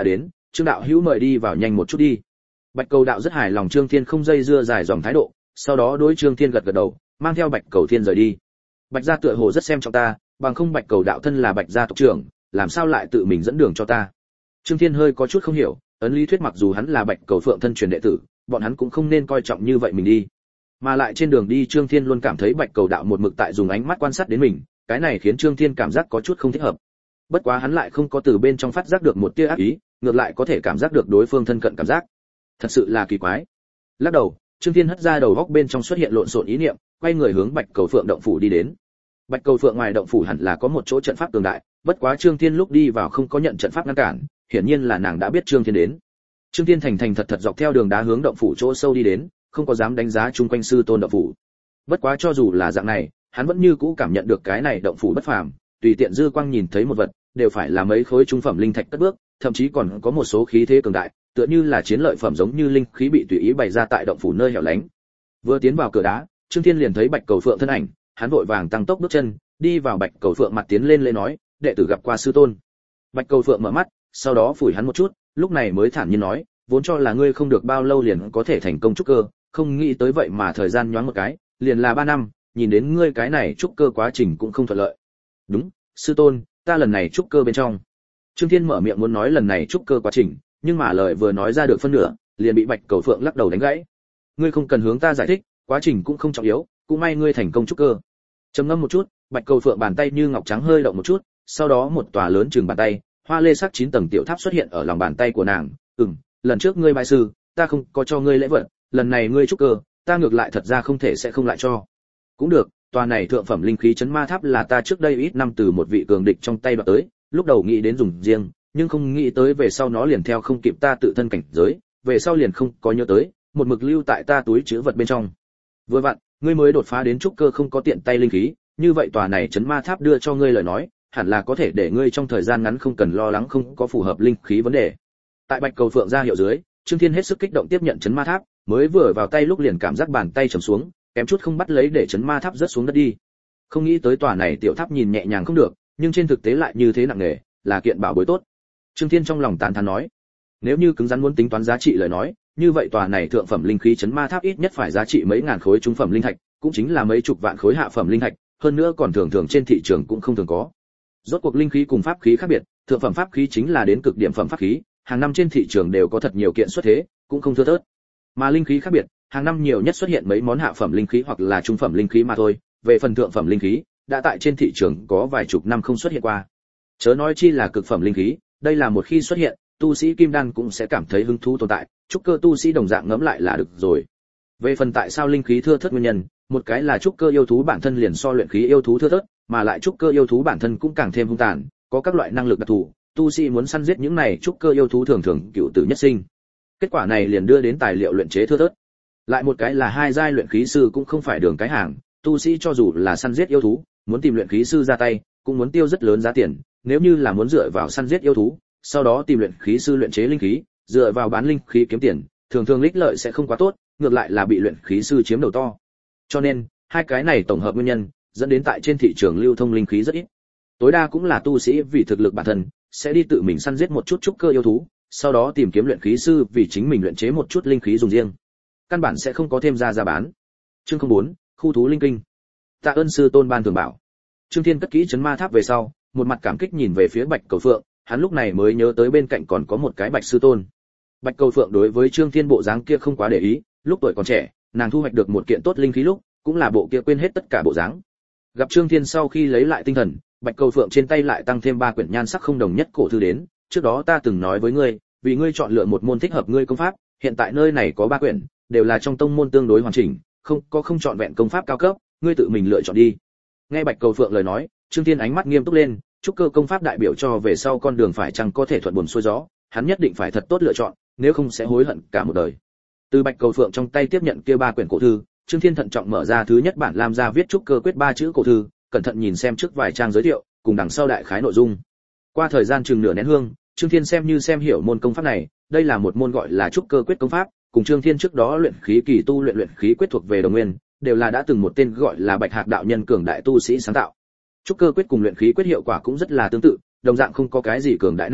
Trương đạo hữu mời đi vào nhanh một chút đi. Bạch Cầu đạo rất hài lòng Trương Thiên không dây dưa dài dòng thái độ, sau đó đối Trương Thiên gật gật đầu, mang theo Bạch Cầu Thiên rời đi. Bạch gia tựa hồ rất xem trọng ta, bằng không Bạch Cầu đạo thân là Bạch gia tộc trưởng, làm sao lại tự mình dẫn đường cho ta. Trương Thiên hơi có chút không hiểu, ấn lý thuyết mặc dù hắn là Bạch Cầu Phượng thân truyền đệ tử, bọn hắn cũng không nên coi trọng như vậy mình đi. Mà lại trên đường đi Trương Thiên luôn cảm thấy Bạch Cầu đạo một mực tại dùng ánh mắt quan sát đến mình, cái này khiến Trương Thiên cảm giác có chút không thích hợp. Bất quá hắn lại không có từ bên trong phát giác được một tia ác ý, ngược lại có thể cảm giác được đối phương thân cận cảm giác. Thật sự là kỳ quái. Lắc đầu, Trương Thiên hất ra đầu góc bên trong xuất hiện lộn xộn ý niệm, quay người hướng Bạch Cầu Phượng động phủ đi đến. Bạch Cầu Phượng ngoài động phủ hẳn là có một chỗ trận pháp cường đại, bất quá Trương Thiên lúc đi vào không có nhận trận pháp ngăn cản, hiển nhiên là nàng đã biết Trương Thiên đến. Trương Thiên thành thành thật thật dọc theo đường đá hướng động phủ chỗ sâu đi đến, không có dám đánh giá chung quanh sư tôn động phủ. Bất quá cho dù là dạng này, hắn vẫn như cũ cảm nhận được cái này động phủ bất phàm, tùy tiện dư quang nhìn thấy một vật, đều phải là mấy khối trung phẩm linh thạch cất bước, thậm chí còn có một số khí thế cường đại, tựa như là chiến lợi phẩm giống như linh khí bị tùy ý bày ra tại động phủ nơi hẻo lánh. Vừa tiến vào cửa đá, Trương Thiên liền thấy Bạch Cầu Phượng thân ảnh, hắn vội vàng tăng tốc bước chân, đi vào Bạch Cầu Phượng mặt tiến lên lễ nói, đệ tử gặp qua sư tôn. Bạch Cầu Phượng mở mắt, sau đó phủi hắn một chút, lúc này mới thản nhiên nói, vốn cho là ngươi không được bao lâu liền có thể thành công trúc cơ, không nghĩ tới vậy mà thời gian nhoáng một cái, liền là 3 năm, nhìn đến ngươi cái này trúc cơ quá trình cũng không thuận lợi. Đúng, sư tôn, ta lần này trúc cơ bên trong. Trương Thiên mở miệng muốn nói lần này trúc cơ quá trình, nhưng mà lời vừa nói ra được phân nửa, liền bị Bạch Cầu Phượng lắc đầu đánh gãy. Ngươi không cần hướng ta giải thích, quá trình cũng không trọng yếu, cũng may ngươi thành công trúc cơ. Trầm ngâm một chút, Bạch Cầu Phượng bàn tay như ngọc trắng hơi động một chút, sau đó một tòa lớn chừng bàn tay, hoa lê sắc 9 tầng tiểu tháp xuất hiện ở lòng bàn tay của nàng. Lần trước ngươi bái sư, ta không có cho ngươi lễ vật, lần này ngươi trúc cơ, ta ngược lại thật ra không thể sẽ không lại cho. Cũng được, tòa này thượng phẩm linh khí chấn ma tháp là ta trước đây ít năm từ một vị cường địch trong tay đoạt tới, lúc đầu nghĩ đến dùng riêng, nhưng không nghĩ tới về sau nó liền theo không kịp ta tự thân cảnh giới, về sau liền không có nhớ tới, một mực lưu tại ta túi trữ vật bên trong. Vừa vặn, ngươi mới đột phá đến trúc cơ không có tiện tay linh khí, như vậy tòa này chấn ma tháp đưa cho ngươi lời nói, hẳn là có thể để ngươi trong thời gian ngắn không cần lo lắng không có phù hợp linh khí vấn đề. Tại Bạch Cầu Phượng ra hiệu dưới, Trương Thiên hết sức kích động tiếp nhận chấn ma tháp, mới vừa vào tay lúc liền cảm giác bàn tay trầm xuống, kém chút không bắt lấy để chấn ma tháp rớt xuống đất đi. Không nghĩ tới tòa này tiểu tháp nhìn nhẹ nhàng không được, nhưng trên thực tế lại như thế nặng nề, là kiện bảo bối tốt. Trương Thiên trong lòng tán thán nói, nếu như cứng rắn muốn tính toán giá trị lời nói, như vậy tòa này thượng phẩm linh khí chấn ma tháp ít nhất phải giá trị mấy ngàn khối trung phẩm linh thạch, cũng chính là mấy chục vạn khối hạ phẩm linh thạch, hơn nữa còn thường thường trên thị trường cũng không thường có. Rốt cuộc linh khí cùng pháp khí khác biệt, thượng phẩm pháp khí chính là đến cực điểm phẩm pháp khí, hàng năm trên thị trường đều có thật nhiều kiện xuất thế, cũng không thưa thớt. Mà linh khí khác biệt, hàng năm nhiều nhất xuất hiện mấy món hạ phẩm linh khí hoặc là trung phẩm linh khí mà thôi, về phần thượng phẩm linh khí, đã tại trên thị trường có vài chục năm không xuất hiện qua. Chớ nói chi là cực phẩm linh khí, đây là một khi xuất hiện, tu sĩ kim đan cũng sẽ cảm thấy hứng thú tồn tại, trúc cơ tu sĩ đồng dạng ngẫm lại là được rồi. Về phần tại sao linh khí thưa thớt nguyên nhân, một cái là trúc cơ yêu thú bản thân liền so luyện khí yêu thú thưa thớt, mà lại trúc cơ yêu thú bản thân cũng càng thêm hung tàn, có các loại năng lực đặc thù, tu sĩ muốn săn giết những này trúc cơ yêu thú thường thường cựu tử nhất sinh. Kết quả này liền đưa đến tài liệu luyện chế thưa thớt. Lại một cái là hai giai luyện khí sư cũng không phải đường cái hàng, tu sĩ cho dù là săn giết yêu thú, muốn tìm luyện khí sư ra tay, cũng muốn tiêu rất lớn giá tiền, nếu như là muốn dựa vào săn giết yêu thú, sau đó tìm luyện khí sư luyện chế linh khí, dựa vào bán linh khí kiếm tiền, thường thường lích lợi sẽ không quá tốt, ngược lại là bị luyện khí sư chiếm đầu to. Cho nên, hai cái này tổng hợp nguyên nhân, dẫn đến tại trên thị trường lưu thông linh khí rất ít. Tối đa cũng là tu sĩ vì thực lực bản thân, sẽ đi tự mình săn giết một chút trúc cơ yêu thú, sau đó tìm kiếm luyện khí sư vì chính mình luyện chế một chút linh khí dùng riêng. Căn bản sẽ không có thêm ra bán. Chương 04, khu thú linh kinh. Tạ ơn sư tôn ban thưởng bảo. Trương Thiên cất kỹ chấn ma tháp về sau, một mặt cảm kích nhìn về phía Bạch Cầu Phượng, hắn lúc này mới nhớ tới bên cạnh còn có một cái Bạch sư tôn. Bạch Cầu Phượng đối với Trương Thiên bộ dáng kia không quá để ý, lúc tuổi còn trẻ, nàng thu hoạch được một kiện tốt linh khí lúc, cũng là bộ kia quên hết tất cả bộ dáng. Gặp Trương Thiên sau khi lấy lại tinh thần, Bạch Cầu Phượng trên tay lại tăng thêm 3 quyển nhan sắc không đồng nhất cổ thư đến, trước đó ta từng nói với ngươi, vì ngươi chọn lựa một môn thích hợp ngươi công pháp, hiện tại nơi này có 3 quyển, đều là trong tông môn tương đối hoàn chỉnh, không chọn vẹn công pháp cao cấp, ngươi tự mình lựa chọn đi. Nghe Bạch Cầu Phượng lời nói, Trương Thiên ánh mắt nghiêm túc lên, trúc cơ công pháp đại biểu cho về sau con đường phải chăng có thể thuận buồm xuôi gió, hắn nhất định phải thật tốt lựa chọn, nếu không sẽ hối hận cả một đời. Từ Bạch Cầu Phượng trong tay tiếp nhận kia 3 quyển cổ thư, Trương Thiên thận trọng mở ra thứ nhất bản Lam gia viết trúc cơ quyết 3 chữ cổ thư, cẩn thận nhìn xem trước vài trang giới thiệu, cùng đằng sau đại khái nội dung. Qua thời gian chừng nửa nén hương, Trương Thiên xem như xem hiểu môn công pháp này, đây là một môn gọi là trúc cơ quyết công pháp, cùng Trương Thiên trước đó luyện khí kỳ tu luyện khí quyết thuộc về đồng nguyên, đều là đã từng một tên gọi là Bạch Hạc đạo nhân cường đại tu sĩ sáng tạo. Trúc cơ quyết cùng luyện khí quyết hiệu quả cũng rất là tương tự, đồng dạng không có cái gì cường đại năng lực,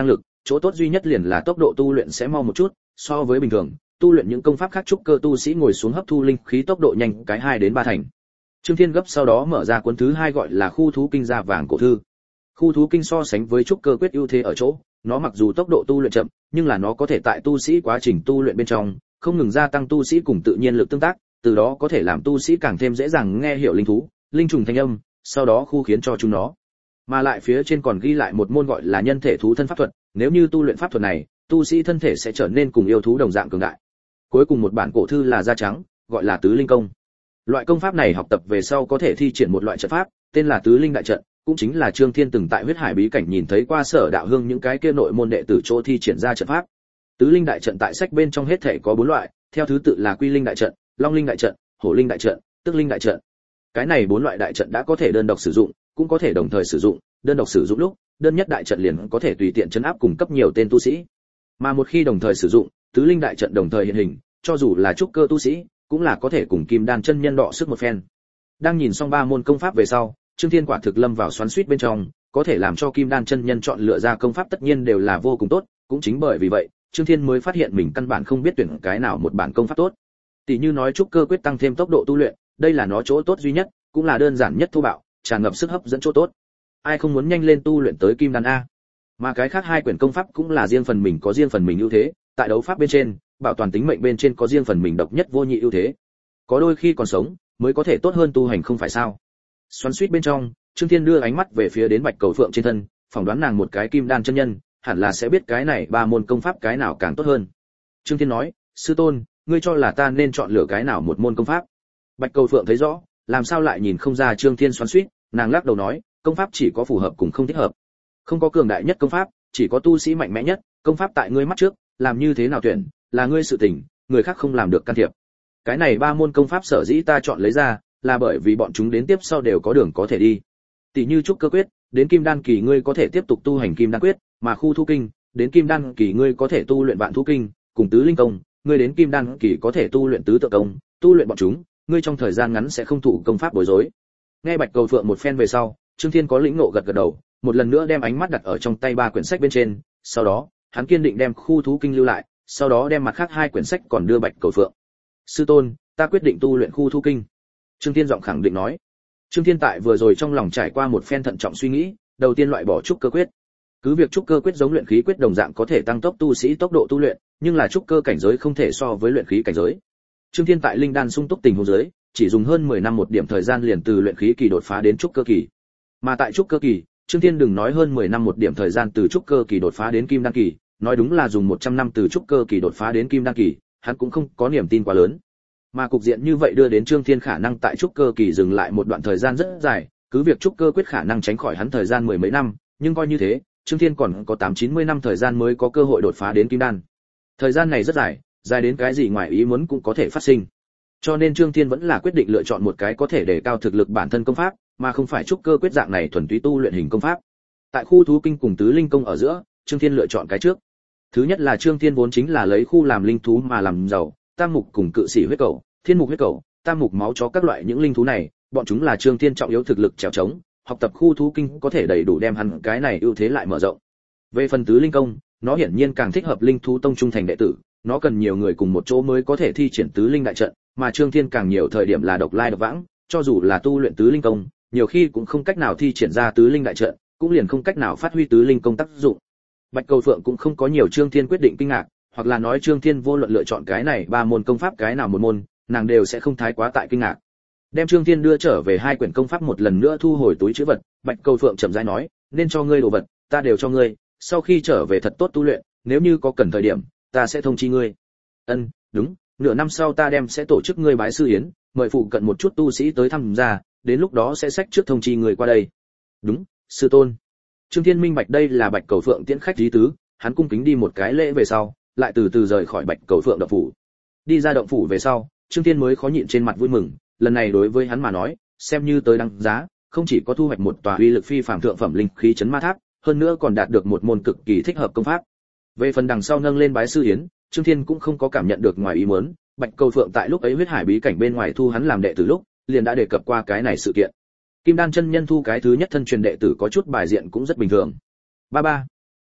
chỗ tốt duy nhất liền là tốc độ tu luyện sẽ mau một chút, so với bình thường, tu luyện những công pháp khác trúc cơ tu sĩ ngồi xuống hấp thu linh khí tốc độ nhanh cái 2 đến 3 thành. Trương Thiên gấp sau đó mở ra cuốn thứ 2 gọi là Khu thú kinh da vàng cổ thư. Khu thú kinh so sánh với trúc cơ quyết ưu thế ở chỗ, nó mặc dù tốc độ tu luyện chậm, nhưng là nó có thể tại tu sĩ quá trình tu luyện bên trong, không ngừng gia tăng tu sĩ cùng tự nhiên lực tương tác, từ đó có thể làm tu sĩ càng thêm dễ dàng nghe hiểu linh thú, linh trùng thanh âm, sau đó khu khiến cho chúng nó. Mà lại phía trên còn ghi lại một môn gọi là nhân thể thú thân pháp thuật, nếu như tu luyện pháp thuật này, tu sĩ thân thể sẽ trở nên cùng yêu thú đồng dạng cường đại. Cuối cùng một bản cổ thư là da trắng, gọi là Tứ Linh Công. Loại công pháp này học tập về sau có thể thi triển một loại trận pháp, tên là Tứ Linh Đại Trận, cũng chính là Trương Thiên từng tại Huyết Hải bí cảnh nhìn thấy qua Sở Đạo Hương những cái kia nội môn đệ tử chỗ thi triển ra trận pháp. Tứ Linh Đại Trận tại sách bên trong hết thể có 4 loại, theo thứ tự là Quy Linh Đại Trận, Long Linh Đại Trận, Hổ Linh Đại Trận, Tức Linh Đại Trận. Cái này 4 loại đại trận đã có thể đơn độc sử dụng, cũng có thể đồng thời sử dụng, đơn độc sử dụng lúc, đơn nhất đại trận liền có thể tùy tiện trấn áp cùng cấp nhiều tên tu sĩ. Mà một khi đồng thời sử dụng, Tứ Linh Đại Trận đồng thời hiện hình, cho dù là trúc cơ tu sĩ, cũng là có thể cùng Kim Đan chân nhân đọ sức một phen. Đang nhìn xong 3 môn công pháp về sau, Trương Thiên quả thực lâm vào xoắn xuýt bên trong, có thể làm cho Kim Đan chân nhân chọn lựa ra công pháp tất nhiên đều là vô cùng tốt, cũng chính bởi vì vậy, Trương Thiên mới phát hiện mình căn bản không biết tuyển cái nào một bản công pháp tốt. Tỷ như nói trúc cơ quyết tăng thêm tốc độ tu luyện, đây là nó chỗ tốt duy nhất, cũng là đơn giản nhất thô bạo, tràn ngập sức hấp dẫn chỗ tốt. Ai không muốn nhanh lên tu luyện tới Kim Đan a? Mà cái khác 2 quyển công pháp cũng là riêng phần mình có riêng phần mình ưu thế, tại đấu pháp bên trên, bảo toàn tính mệnh bên trên có riêng phần mình độc nhất vô nhị ưu thế. Có đôi khi còn sống, mới có thể tốt hơn tu hành không phải sao? Xoắn xuýt bên trong, Trương Thiên đưa ánh mắt về phía đến Bạch Cầu Phượng trên thân, phỏng đoán nàng một cái Kim Đan chân nhân, hẳn là sẽ biết cái này 3 môn công pháp cái nào càng tốt hơn. Trương Thiên nói, sư tôn, ngươi cho là ta nên chọn lựa cái nào một môn công pháp? Bạch Cầu Phượng thấy rõ, làm sao lại nhìn không ra Trương Thiên xoắn xuýt, nàng lắc đầu nói, công pháp chỉ có phù hợp cùng không thích hợp. Không có cường đại nhất công pháp, chỉ có tu sĩ mạnh mẽ nhất, công pháp tại ngươi mắt trước, làm như thế nào tuyển, là ngươi sự tình, người khác không làm được can thiệp. Cái này 3 môn công pháp sở dĩ ta chọn lấy ra, là bởi vì bọn chúng đến tiếp sau đều có đường có thể đi. Tỷ như trúc cơ quyết, đến Kim Đan kỳ ngươi có thể tiếp tục tu hành Kim Đan quyết, mà khu thú kinh, đến Kim Đan kỳ ngươi có thể tu luyện Vạn thú kinh, cùng Tứ Linh công, ngươi đến Kim Đan kỳ có thể tu luyện Tứ tự công, tu luyện bọn chúng, ngươi trong thời gian ngắn sẽ không thụ công pháp bối rối. Nghe Bạch Cầu Phượng một phen về sau, Trương Thiên có lĩnh ngộ gật gật đầu, một lần nữa đem ánh mắt đặt ở trong tay 3 quyển sách bên trên, sau đó, hắn kiên định đem khu thú kinh lưu lại, sau đó đem mặt khác 2 quyển sách còn đưa Bạch Cầu Phượng. Sư tôn, ta quyết định tu luyện khu thú kinh. Trương Thiên giọng khẳng định nói. Trương Thiên tại vừa rồi trong lòng trải qua một phen thận trọng suy nghĩ, đầu tiên loại bỏ trúc cơ quyết. Cứ việc trúc cơ quyết giống luyện khí quyết đồng dạng có thể tăng tốc tu sĩ tốc độ tu luyện, nhưng là trúc cơ cảnh giới không thể so với luyện khí cảnh giới. Trương Thiên tại linh đan sung túc tình huống dưới, chỉ dùng hơn 10 năm một điểm thời gian liền từ luyện khí kỳ đột phá đến trúc cơ kỳ. Mà tại trúc cơ kỳ, Trương Thiên đừng nói hơn 10 năm một điểm thời gian từ trúc cơ kỳ đột phá đến kim đan kỳ, nói đúng là dùng 100 năm từ trúc cơ kỳ đột phá đến kim đan kỳ, hắn cũng không có niềm tin quá lớn. Mà cục diện như vậy đưa đến Trương Thiên khả năng tại trúc cơ kỳ dừng lại một đoạn thời gian rất dài, cứ việc trúc cơ quyết khả năng tránh khỏi hắn thời gian 10 mấy năm, nhưng coi như thế, Trương Thiên còn có 8-90 năm thời gian mới có cơ hội đột phá đến kim đan. Thời gian này rất dài, dài đến cái gì ngoài ý muốn cũng có thể phát sinh. Cho nên Trương Thiên vẫn là quyết định lựa chọn một cái có thể để cao thực lực bản thân công pháp, mà không phải trúc cơ quyết dạng này thuần túy tu luyện hình công pháp. Tại khu thú kinh cùng tứ linh công ở giữa, Trương Thiên lựa chọn cái trước. Thứ nhất là Trương Thiên vốn chính là lấy khu làm linh thú mà làm giàu, tam mục cùng cự sĩ huyết cẩu, thiên mục huyết cẩu, tam mục máu chó các loại những linh thú này, bọn chúng là Trương Thiên trọng yếu thực lực trèo trống, học tập khu thú kinh có thể đầy đủ đem hắn cái này ưu thế lại mở rộng. Về phần tứ linh công, nó hiển nhiên càng thích hợp linh thú tông trung thành đệ tử, nó cần nhiều người cùng một chỗ mới có thể thi triển tứ linh đại trận, mà Trương Thiên càng nhiều thời điểm là độc lai độc vãng, cho dù là tu luyện tứ linh công, nhiều khi cũng không cách nào thi triển ra tứ linh đại trận, cũng liền không cách nào phát huy tứ linh công tác dụng. Bạch Cầu Phượng cũng không có nhiều Trương Thiên quyết định kinh ngạc, hoặc là nói Trương Thiên vô luận lựa chọn cái này ba môn công pháp cái nào một môn, nàng đều sẽ không thái quá tại kinh ngạc. Đem Trương Thiên đưa trở về hai quyển công pháp một lần nữa thu hồi túi trữ vật, Bạch Cầu Phượng chậm rãi nói, nên cho ngươi đồ vật, ta đều cho ngươi, sau khi trở về thật tốt tu luyện, nếu như có cần thời điểm, ta sẽ thông chi ngươi. Ân, đúng, nửa năm sau ta sẽ tổ chức ngươi bái sư yến, mời phụ cận một chút tu sĩ tới tham gia, đến lúc đó sẽ xách trước thông chi người qua đây. Đúng, sư tôn. Trương Thiên minh bạch đây là Bạch Cầu Phượng tiễn khách lý tứ, hắn cung kính đi một cái lễ về sau, lại từ từ rời khỏi Bạch Cầu Phượng động phủ. Đi ra động phủ về sau, Trương Thiên mới khó nhịn trên mặt vui mừng, lần này đối với hắn mà nói, xem như tới đăng giá, không chỉ có thu hoạch một tòa uy lực phi phàm thượng phẩm linh khí chấn ma tháp, hơn nữa còn đạt được một môn cực kỳ thích hợp công pháp. Về phần đằng sau nâng lên bái sư yến, Trương Thiên cũng không có cảm nhận được ngoài ý muốn, Bạch Cầu Phượng tại lúc ấy huyết hải bí cảnh bên ngoài thu hắn làm đệ tử lúc, liền đã đề cập qua cái này sự kiện. Kim Đan chân nhân thu cái thứ nhất thân truyền đệ tử có chút bài diện cũng rất bình thường. Ba ba.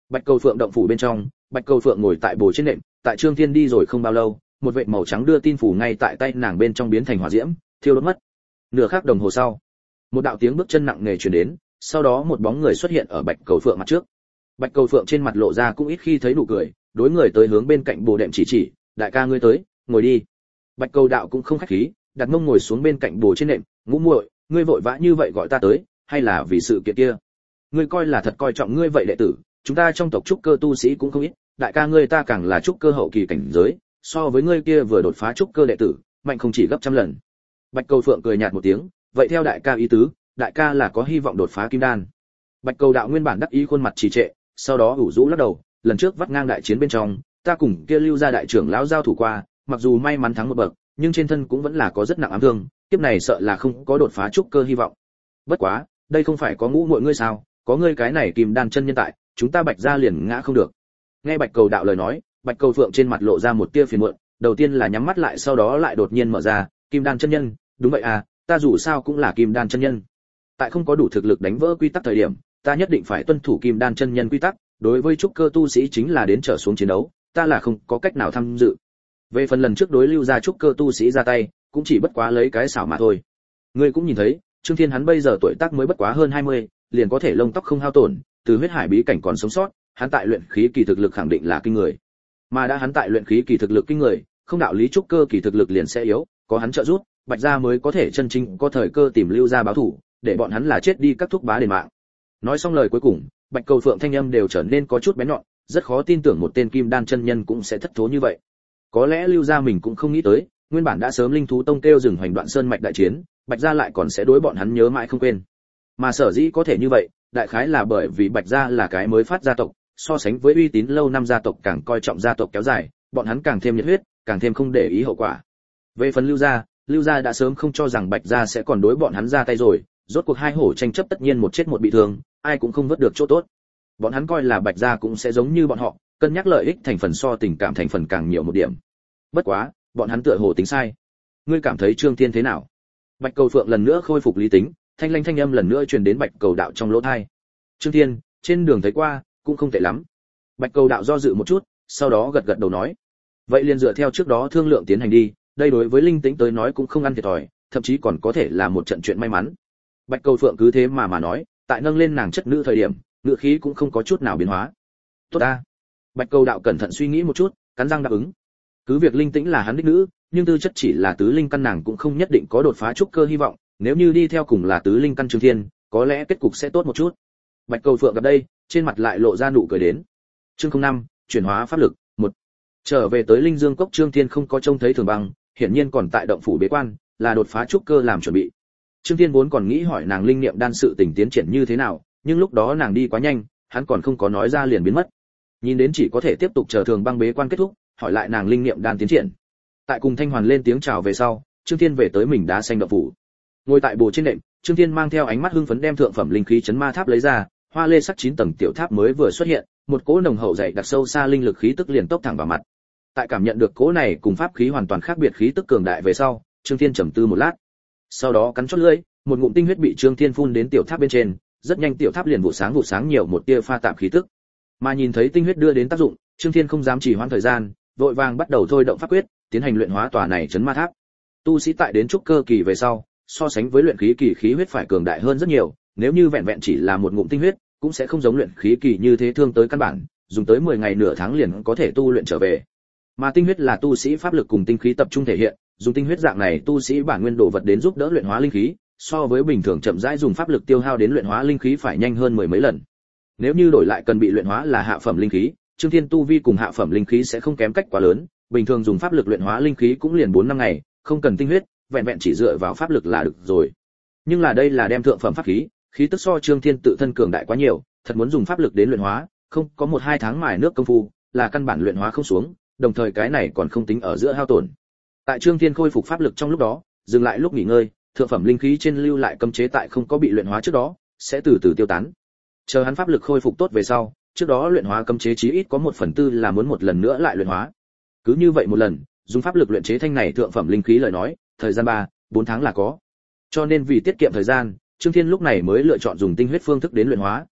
Bạch Cầu Phượng động phủ bên trong, Bạch Cầu Phượng ngồi tại bồ trên nệm, tại Trương Thiên đi rồi không bao lâu, một vệt màu trắng đưa tin phủ ngay tại tay nàng bên trong biến thành hỏa diễm, thiêu đốt mất. Nửa khắc đồng hồ sau, một đạo tiếng bước chân nặng nề truyền đến, sau đó một bóng người xuất hiện ở Bạch Cầu Phượng mặt trước. Bạch Cầu Phượng trên mặt lộ ra cũng ít khi thấy nụ cười, đối người tới hướng bên cạnh bồ đệm chỉ, đại ca ngươi tới, ngồi đi. Bạch Cầu đạo cũng không khách khí, đặt mông ngồi xuống bên cạnh bồ trên nệm, ngũ muội, ngươi vội vã như vậy gọi ta tới, hay là vì sự kiện kia? Ngươi coi là thật coi trọng ngươi vậy đệ tử, chúng ta trong tộc trúc cơ tu sĩ cũng không ít, đại ca ngươi ta càng là trúc cơ hậu kỳ cảnh giới, so với ngươi kia vừa đột phá trúc cơ đệ tử, mạnh không chỉ gấp trăm lần. Bạch Cầu Phượng cười nhạt một tiếng, vậy theo đại ca ý tứ, đại ca là có hy vọng đột phá kim đan. Bạch Cầu đạo nguyên bản đắc ý khuôn mặt trì trệ, sau đó ủ rũ lắc đầu, lần trước vắt ngang đại chiến bên trong, ta cùng kia Lưu gia đại trưởng lão giao thủ qua, mặc dù may mắn thắng một bậc, nhưng trên thân cũng vẫn là có rất nặng ám thương, kiếp này sợ là không có đột phá trúc cơ hy vọng. Bất quá, đây không phải có ngũ muội ngươi sao, có ngươi cái này kim đan chân nhân tại, chúng ta Bạch gia liền ngã không được. Nghe Bạch Cầu đạo lời nói, Bạch Cầu Phượng trên mặt lộ ra một tia phiền muộn, đầu tiên là nhắm mắt lại sau đó lại đột nhiên mở ra, kim đan chân nhân, đúng vậy à, ta dù sao cũng là kim đan chân nhân. Tại không có đủ thực lực đánh vỡ quy tắc thời điểm, ta nhất định phải tuân thủ kim đan chân nhân quy tắc, đối với trúc cơ tu sĩ chính là đến trở xuống chiến đấu, ta là không có cách nào tham dự. Về phần lần trước đối Lưu gia trúc cơ tu sĩ ra tay, cũng chỉ bất quá lấy cái xảo mà thôi. Ngươi cũng nhìn thấy, Trương Thiên hắn bây giờ tuổi tác mới bất quá hơn 20, liền có thể lông tóc không hao tổn, từ huyết hải bí cảnh còn sống sót, hắn tại luyện khí kỳ thực lực khẳng định là kinh người. Mà đã hắn tại luyện khí kỳ thực lực kinh người, không đạo lý trúc cơ kỳ thực lực liền sẽ yếu, có hắn trợ giúp, Bạch gia mới có thể chân chính có thời cơ tìm Lưu gia báo thù, để bọn hắn là chết đi các thúc bá đền mạng. Nói xong lời cuối cùng, Bạch Cầu Phượng thanh âm đều trở nên có chút bén nhọn, rất khó tin tưởng một tên kim đan chân nhân cũng sẽ thất thố như vậy. Có lẽ Lưu gia mình cũng không nghĩ tới, nguyên bản đã sớm linh thú tông kêu dừng hoành đoạn sơn mạch đại chiến, Bạch gia lại còn sẽ đối bọn hắn nhớ mãi không quên. Mà sở dĩ có thể như vậy, đại khái là bởi vì Bạch gia là cái mới phát gia tộc, so sánh với uy tín lâu năm gia tộc càng coi trọng gia tộc kéo dài, bọn hắn càng thêm nhiệt huyết, càng thêm không để ý hậu quả. Về phần Lưu gia đã sớm không cho rằng Bạch gia sẽ còn đối bọn hắn ra tay rồi, rốt cuộc hai hổ tranh chấp tất nhiên một chết một bị thương, ai cũng không vớt được chỗ tốt. Bọn hắn coi là Bạch gia cũng sẽ giống như bọn họ, cân nhắc lợi ích thành phần so tình cảm thành phần càng nhiều một điểm. Bất quá, bọn hắn tựa hồ tính sai. Ngươi cảm thấy Trương Thiên thế nào? Bạch Cầu Phượng lần nữa khôi phục lý tính, thanh lanh thanh âm lần nữa truyền đến Bạch Cầu đạo trong lỗ tai. Trương Thiên, trên đường thấy qua, cũng không tệ lắm. Bạch Cầu đạo do dự một chút, sau đó gật gật đầu nói, vậy liền dựa theo trước đó thương lượng tiến hành đi, đây đối với linh tính tới nói cũng không ăn thiệt thòi, thậm chí còn có thể là một trận chuyện may mắn. Bạch Cầu Phượng cứ thế mà nói, tại nâng lên nàng chất nữ thời điểm, ngữ khí cũng không có chút nào biến hóa. Tốt a. Bạch Cầu đạo cẩn thận suy nghĩ một chút, cắn răng đáp ứng. Cứ việc linh tĩnh là hắn đích nữ, nhưng tư chất chỉ là tứ linh căn nàng cũng không nhất định có đột phá trúc cơ hy vọng, nếu như đi theo cùng là tứ linh căn Trương Thiên, có lẽ kết cục sẽ tốt một chút. Bạch Cầu Phượng gặp đây, trên mặt lại lộ ra nụ cười đến. Chương 05, chuyển hóa pháp lực, 1. Trở về tới Linh Dương cốc, Trương Thiên không có trông thấy Thường Băng, hiển nhiên còn tại động phủ bế quan, là đột phá trúc cơ làm chuẩn bị. Trương Thiên vốn còn nghĩ hỏi nàng linh niệm đan sự tình tiến triển như thế nào, nhưng lúc đó nàng đi quá nhanh, hắn còn không có nói ra liền biến mất. Nhìn đến chỉ có thể tiếp tục chờ Thường Băng bế quan kết thúc, hỏi lại nàng linh niệm đan tiến triển. Tại cùng Thanh Hoàn lên tiếng chào về sau, Trương Thiên về tới mình đá xanh động phủ. Ngồi tại bồ trên nệm, Trương Thiên mang theo ánh mắt hưng phấn đem thượng phẩm linh khí chấn ma tháp lấy ra, hoa lê sắc 9 tầng tiểu tháp mới vừa xuất hiện, một cỗ nồng hậu dày đặc sâu xa linh lực khí tức liền tốc thẳng vào mặt. Tại cảm nhận được cỗ này cùng pháp khí hoàn toàn khác biệt khí tức cường đại về sau, Trương Thiên trầm tư một lát. Sau đó cắn chót lưỡi, một ngụm tinh huyết bị Trương Thiên phun đến tiểu tháp bên trên, rất nhanh tiểu tháp liền vụ sáng nhiều một tia pha tạp khí tức. Mà nhìn thấy tinh huyết đưa đến tác dụng, Trương Thiên không dám trì hoãn thời gian, vội vàng bắt đầu thôi động pháp quyết, tiến hành luyện hóa tòa này chấn ma tháp. Tu sĩ tại đến trúc cơ kỳ về sau, so sánh với luyện khí kỳ khí huyết phải cường đại hơn rất nhiều, nếu như vẹn vẹn chỉ là một ngụm tinh huyết, cũng sẽ không giống luyện khí kỳ như thế thương tới căn bản, dùng tới 10 ngày nửa tháng liền có thể tu luyện trở về. Mà tinh huyết là tu sĩ pháp lực cùng tinh khí tập trung thể hiện, dùng tinh huyết dạng này tu sĩ bản nguyên đồ vật đến giúp đỡ luyện hóa linh khí, so với bình thường chậm rãi dùng pháp lực tiêu hao đến luyện hóa linh khí phải nhanh hơn 10 mấy lần. Nếu như đổi lại cần bị luyện hóa là hạ phẩm linh khí, Trương Thiên tu vi cùng hạ phẩm linh khí sẽ không kém cách quá lớn, bình thường dùng pháp lực luyện hóa linh khí cũng liền 4 năm ngày, không cần tinh huyết, vẹn vẹn chỉ dựa vào pháp lực là được rồi. Nhưng là đây là đem thượng phẩm pháp khí, khí tức so Trương Thiên tự thân cường đại quá nhiều, thật muốn dùng pháp lực đến luyện hóa, không có 1-2 tháng mài nước công phu, là căn bản luyện hóa không xuống, đồng thời cái này còn không tính ở giữa hao tổn. Tại Trương Thiên khôi phục pháp lực trong lúc đó, dừng lại lúc nghỉ ngơi, thượng phẩm linh khí trên lưu lại cấm chế tại không có bị luyện hóa trước đó, sẽ từ từ tiêu tán. Chờ hắn pháp lực khôi phục tốt về sau, trước đó luyện hóa cấm chế chí ít có 1/4 là muốn một lần nữa lại luyện hóa. Cứ như vậy một lần, dùng pháp lực luyện chế thanh này thượng phẩm linh khí lời nói, thời gian 3-4 tháng là có. Cho nên vì tiết kiệm thời gian, Trương Thiên lúc này mới lựa chọn dùng tinh huyết phương thức đến luyện hóa,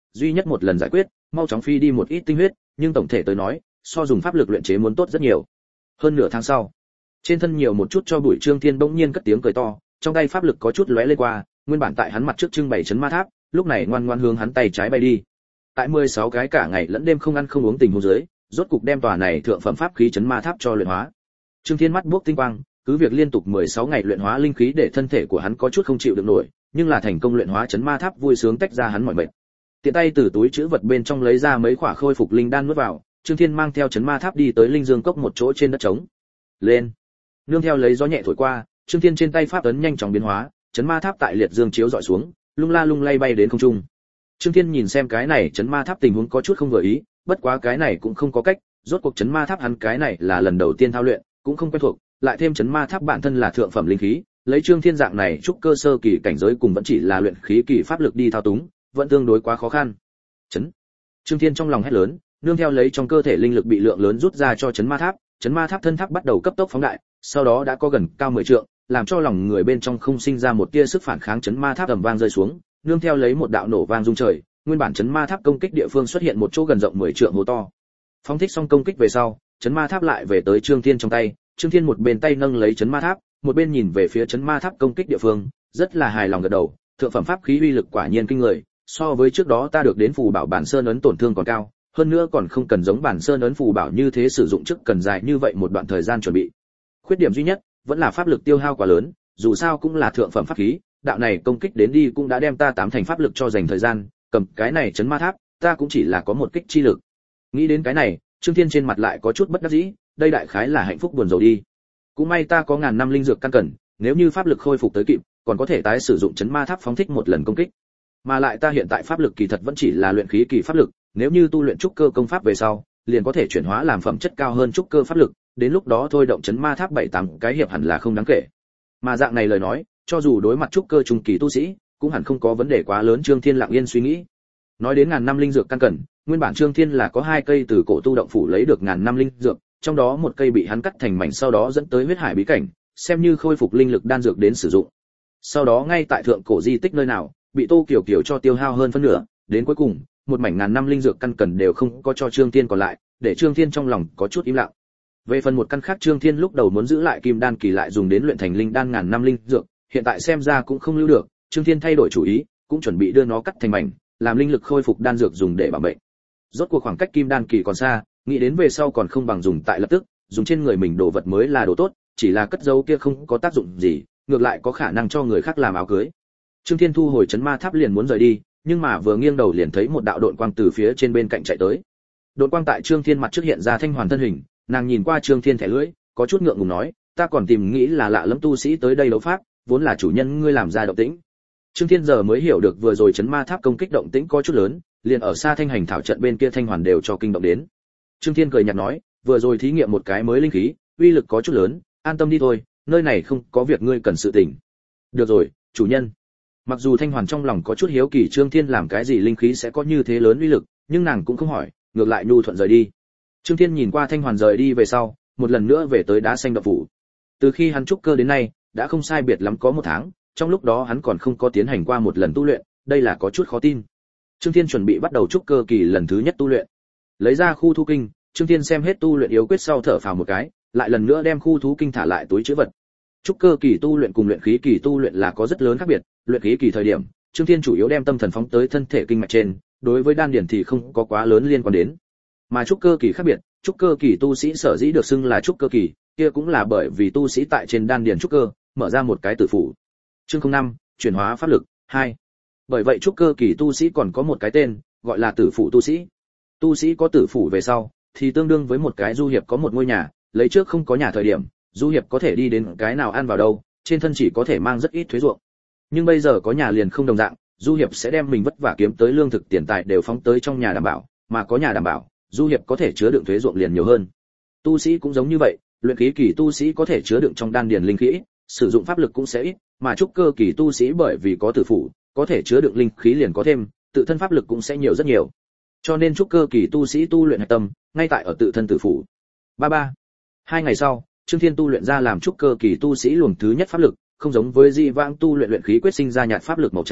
duy nhất một lần giải quyết, mau chóng phi đi một ít tinh huyết, nhưng tổng thể tới nói, so dùng pháp lực luyện chế muốn tốt rất nhiều. Hơn nửa tháng sau, trên thân nhiều một chút cho bụi, Trương Thiên bỗng nhiên cất tiếng cười to, trong tay pháp lực có chút lóe lên qua, nguyên bản tại hắn mặt trước trưng bày chấn ma tháp, lúc này ngoan ngoãn hướng hắn tay trái bay đi. Tại 16 cái cả ngày lẫn đêm không ăn không uống tình huống dưới, rốt cục đem tòa này thượng phẩm pháp khí chấn ma tháp cho luyện hóa. Trương Thiên mắt buốc tinh quang, cứ việc liên tục 16 ngày luyện hóa linh khí để thân thể của hắn có chút không chịu được nổi, nhưng là thành công luyện hóa chấn ma tháp vui sướng tách ra hắn mọi mệt. Tiện tay từ túi trữ vật bên trong lấy ra mấy quả khôi phục linh đan nuốt vào, Trương Thiên mang theo chấn ma tháp đi tới linh dương cốc một chỗ trên đất trống. Lên. Nương theo lấy gió nhẹ thổi qua, Trương Thiên trên tay pháp ấn nhanh chóng biến hóa, chấn ma tháp tại liệt dương chiếu dọi xuống, lung la lung lay bay đến không trung. Trương Thiên nhìn xem cái này chấn ma tháp tình huống có chút không vừa ý, bất quá cái này cũng không có cách, rốt cuộc chấn ma tháp hắn cái này là lần đầu tiên thao luyện, cũng không quen thuộc, lại thêm chấn ma tháp bản thân là thượng phẩm linh khí, lấy Trương Thiên dạng này trúc cơ sơ kỳ cảnh giới cùng vẫn chỉ là luyện khí kỳ pháp lực đi thao túng, vẫn tương đối quá khó khăn. Chấn. Trương Thiên trong lòng hét lớn, nương theo lấy trong cơ thể linh lực bị lượng lớn rút ra cho chấn ma tháp thân tháp bắt đầu cấp tốc phóng đại, sau đó đã có gần cao 10 trượng, làm cho lòng người bên trong không sinh ra một tia sức phản kháng, chấn ma tháp ầm vang rơi xuống, nương theo lấy một đạo nổ vang rung trời, nguyên bản chấn ma tháp công kích địa phương xuất hiện một chỗ gần rộng 10 trượng hố to. Phóng thích xong công kích về sau, chấn ma tháp lại về tới Trương Thiên trong tay, Trương Thiên một bên tay nâng lấy chấn ma tháp, một bên nhìn về phía chấn ma tháp công kích địa phương, rất là hài lòng gật đầu, thượng phẩm pháp khí uy lực quả nhiên kinh người, so với trước đó ta được đến phù bảo bản sơn ấn tổn thương còn cao, hơn nữa còn không cần giống bản sơn ấn phù bảo như thế sử dụng trước cần dài như vậy một đoạn thời gian chuẩn bị. Khuyết điểm duy nhất vẫn là pháp lực tiêu hao quá lớn, dù sao cũng là thượng phẩm pháp khí, đạo này công kích đến đi cũng đã đem ta 8 thành pháp lực cho dành thời gian, cầm cái này chấn ma tháp, ta cũng chỉ là có một kích chi lực. Nghĩ đến cái này, Trương Thiên trên mặt lại có chút bất đắc dĩ, đây đại khái là hạnh phúc buồn rầu đi. Cũng may ta có ngàn năm linh dược căn cẩn, nếu như pháp lực khôi phục tới kịp, còn có thể tái sử dụng chấn ma tháp phóng thích một lần công kích. Mà lại ta hiện tại pháp lực kỳ thật vẫn chỉ là luyện khí kỳ pháp lực, nếu như tu luyện trúc cơ công pháp về sau, liền có thể chuyển hóa làm phẩm chất cao hơn trúc cơ pháp lực, đến lúc đó thôi động chấn ma tháp 7-8 cái hiệp hẳn là không đáng kể. Mà dạng này lời nói, cho dù đối mặt trúc cơ trung kỳ tu sĩ, cũng hẳn không có vấn đề quá lớn. Trương Thiên lặng yên suy nghĩ. Nói đến ngàn năm linh dược căn cẩn, nguyên bản Trương Thiên là có 2 cây từ cổ tu động phủ lấy được ngàn năm linh dược, trong đó một cây bị hắn cắt thành mảnh sau đó dẫn tới huyết hải bí cảnh, xem như khôi phục linh lực đan dược đến sử dụng. Sau đó ngay tại thượng cổ di tích nơi nào, bị Tô Kiều Kiều cho tiêu hao hơn phân nửa, đến cuối cùng, một mảnh ngàn năm linh dược căn cẩn đều không có cho Trương Thiên còn lại, để Trương Thiên trong lòng có chút im lặng. Về phần một căn khác Trương Thiên lúc đầu muốn giữ lại kim đan kỳ lại dùng đến luyện thành linh đan ngàn năm linh dược, hiện tại xem ra cũng không lưu được, Trương Thiên thay đổi chủ ý, cũng chuẩn bị đưa nó cắt thành mảnh, làm linh lực khôi phục đan dược dùng để bảo mệnh. Rốt cuộc khoảng cách kim đan kỳ còn xa, nghĩ đến về sau còn không bằng dùng tại lập tức, dùng trên người mình đồ vật mới là đồ tốt, chỉ là cất giấu kia không có tác dụng gì, ngược lại có khả năng cho người khác làm áo cưới. Trương Thiên thu hồi chấn ma tháp liền muốn rời đi, nhưng mà vừa nghiêng đầu liền thấy một đạo độn quang từ phía trên bên cạnh chạy tới. Độn quang tại Trương Thiên mặt trước hiện ra thanh hoàn thân hình, nàng nhìn qua Trương Thiên thẻ lưỡi, có chút ngượng ngùng nói, ta còn tìm nghĩ là lạ lẫm tu sĩ tới đây đấu pháp, vốn là chủ nhân ngươi làm ra động tĩnh. Trương Thiên giờ mới hiểu được vừa rồi chấn ma tháp công kích động tĩnh có chút lớn, liền ở xa thanh hành thảo trận bên kia thanh hoàn đều cho kinh động đến. Trương Thiên cười nhạt nói, vừa rồi thí nghiệm một cái mới linh khí, uy lực có chút lớn, an tâm đi thôi, nơi này không có việc ngươi cần sự tình. Được rồi, chủ nhân. Mặc dù thanh hoàn trong lòng có chút hiếu kỳ Trương Thiên làm cái gì linh khí sẽ có như thế lớn uy lực, nhưng nàng cũng không hỏi, ngược lại nhu thuận rời đi. Trương Thiên nhìn qua thanh hoàn rời đi về sau, một lần nữa về tới đá xanh động phủ. Từ khi hắn trúc cơ đến nay, đã không sai biệt lắm có 1 tháng, trong lúc đó hắn còn không có tiến hành qua một lần tu luyện, đây là có chút khó tin. Trương Thiên chuẩn bị bắt đầu trúc cơ kỳ lần thứ nhất tu luyện. Lấy ra khu thu kinh, Trương Thiên xem hết tu luyện yếu quyết sau thở phào một cái, lại lần nữa đem khu thú kinh thả lại túi trữ vật. Trúc cơ kỳ tu luyện cùng luyện khí kỳ tu luyện là có rất lớn khác biệt, luyện khí kỳ thời điểm, Trương Thiên chủ yếu đem tâm thần phóng tới thân thể kinh mạch trên, đối với đan điển thì không có quá lớn liên quan đến. Mà trúc cơ kỳ khác biệt, trúc cơ kỳ tu sĩ sở dĩ được xưng là trúc cơ kỳ, kia cũng là bởi vì tu sĩ tại trên đan điển trúc cơ, mở ra một cái tử phủ. Chương 05, chuyển hóa pháp lực 2. Bởi vậy trúc cơ kỳ tu sĩ còn có một cái tên, gọi là tử phủ tu sĩ. Tu sĩ có tử phủ về sau, thì tương đương với một cái du hiệp có một ngôi nhà, lấy trước không có nhà thời điểm, du hiệp có thể đi đến cái nào ăn vào đâu, trên thân chỉ có thể mang rất ít thuế ruộng. Nhưng bây giờ có nhà liền không đồng dạng, du hiệp sẽ đem mình vất vả kiếm tới lương thực tiền tài đều phóng tới trong nhà đảm bảo, mà có nhà đảm bảo, du hiệp có thể chứa đựng thuế ruộng liền nhiều hơn. Tu sĩ cũng giống như vậy, luyện khí kỳ tu sĩ có thể chứa đựng trong đan điền linh khí, sử dụng pháp lực cũng sẽ ít, mà trúc cơ kỳ tu sĩ bởi vì có tử phủ, có thể chứa đựng linh khí liền có thêm, tự thân pháp lực cũng sẽ nhiều rất nhiều. Cho nên trúc cơ kỳ tu sĩ tu luyện hạch tâm, ngay tại ở tự thân tử phủ. 33. 2 ngày sau, Trương Thiên tu luyện ra làm trúc cơ kỳ tu sĩ luồng thứ nhất pháp lực, không giống với di vãng tu luyện luyện khí quyết sinh ra nhạt pháp lực màu trắng,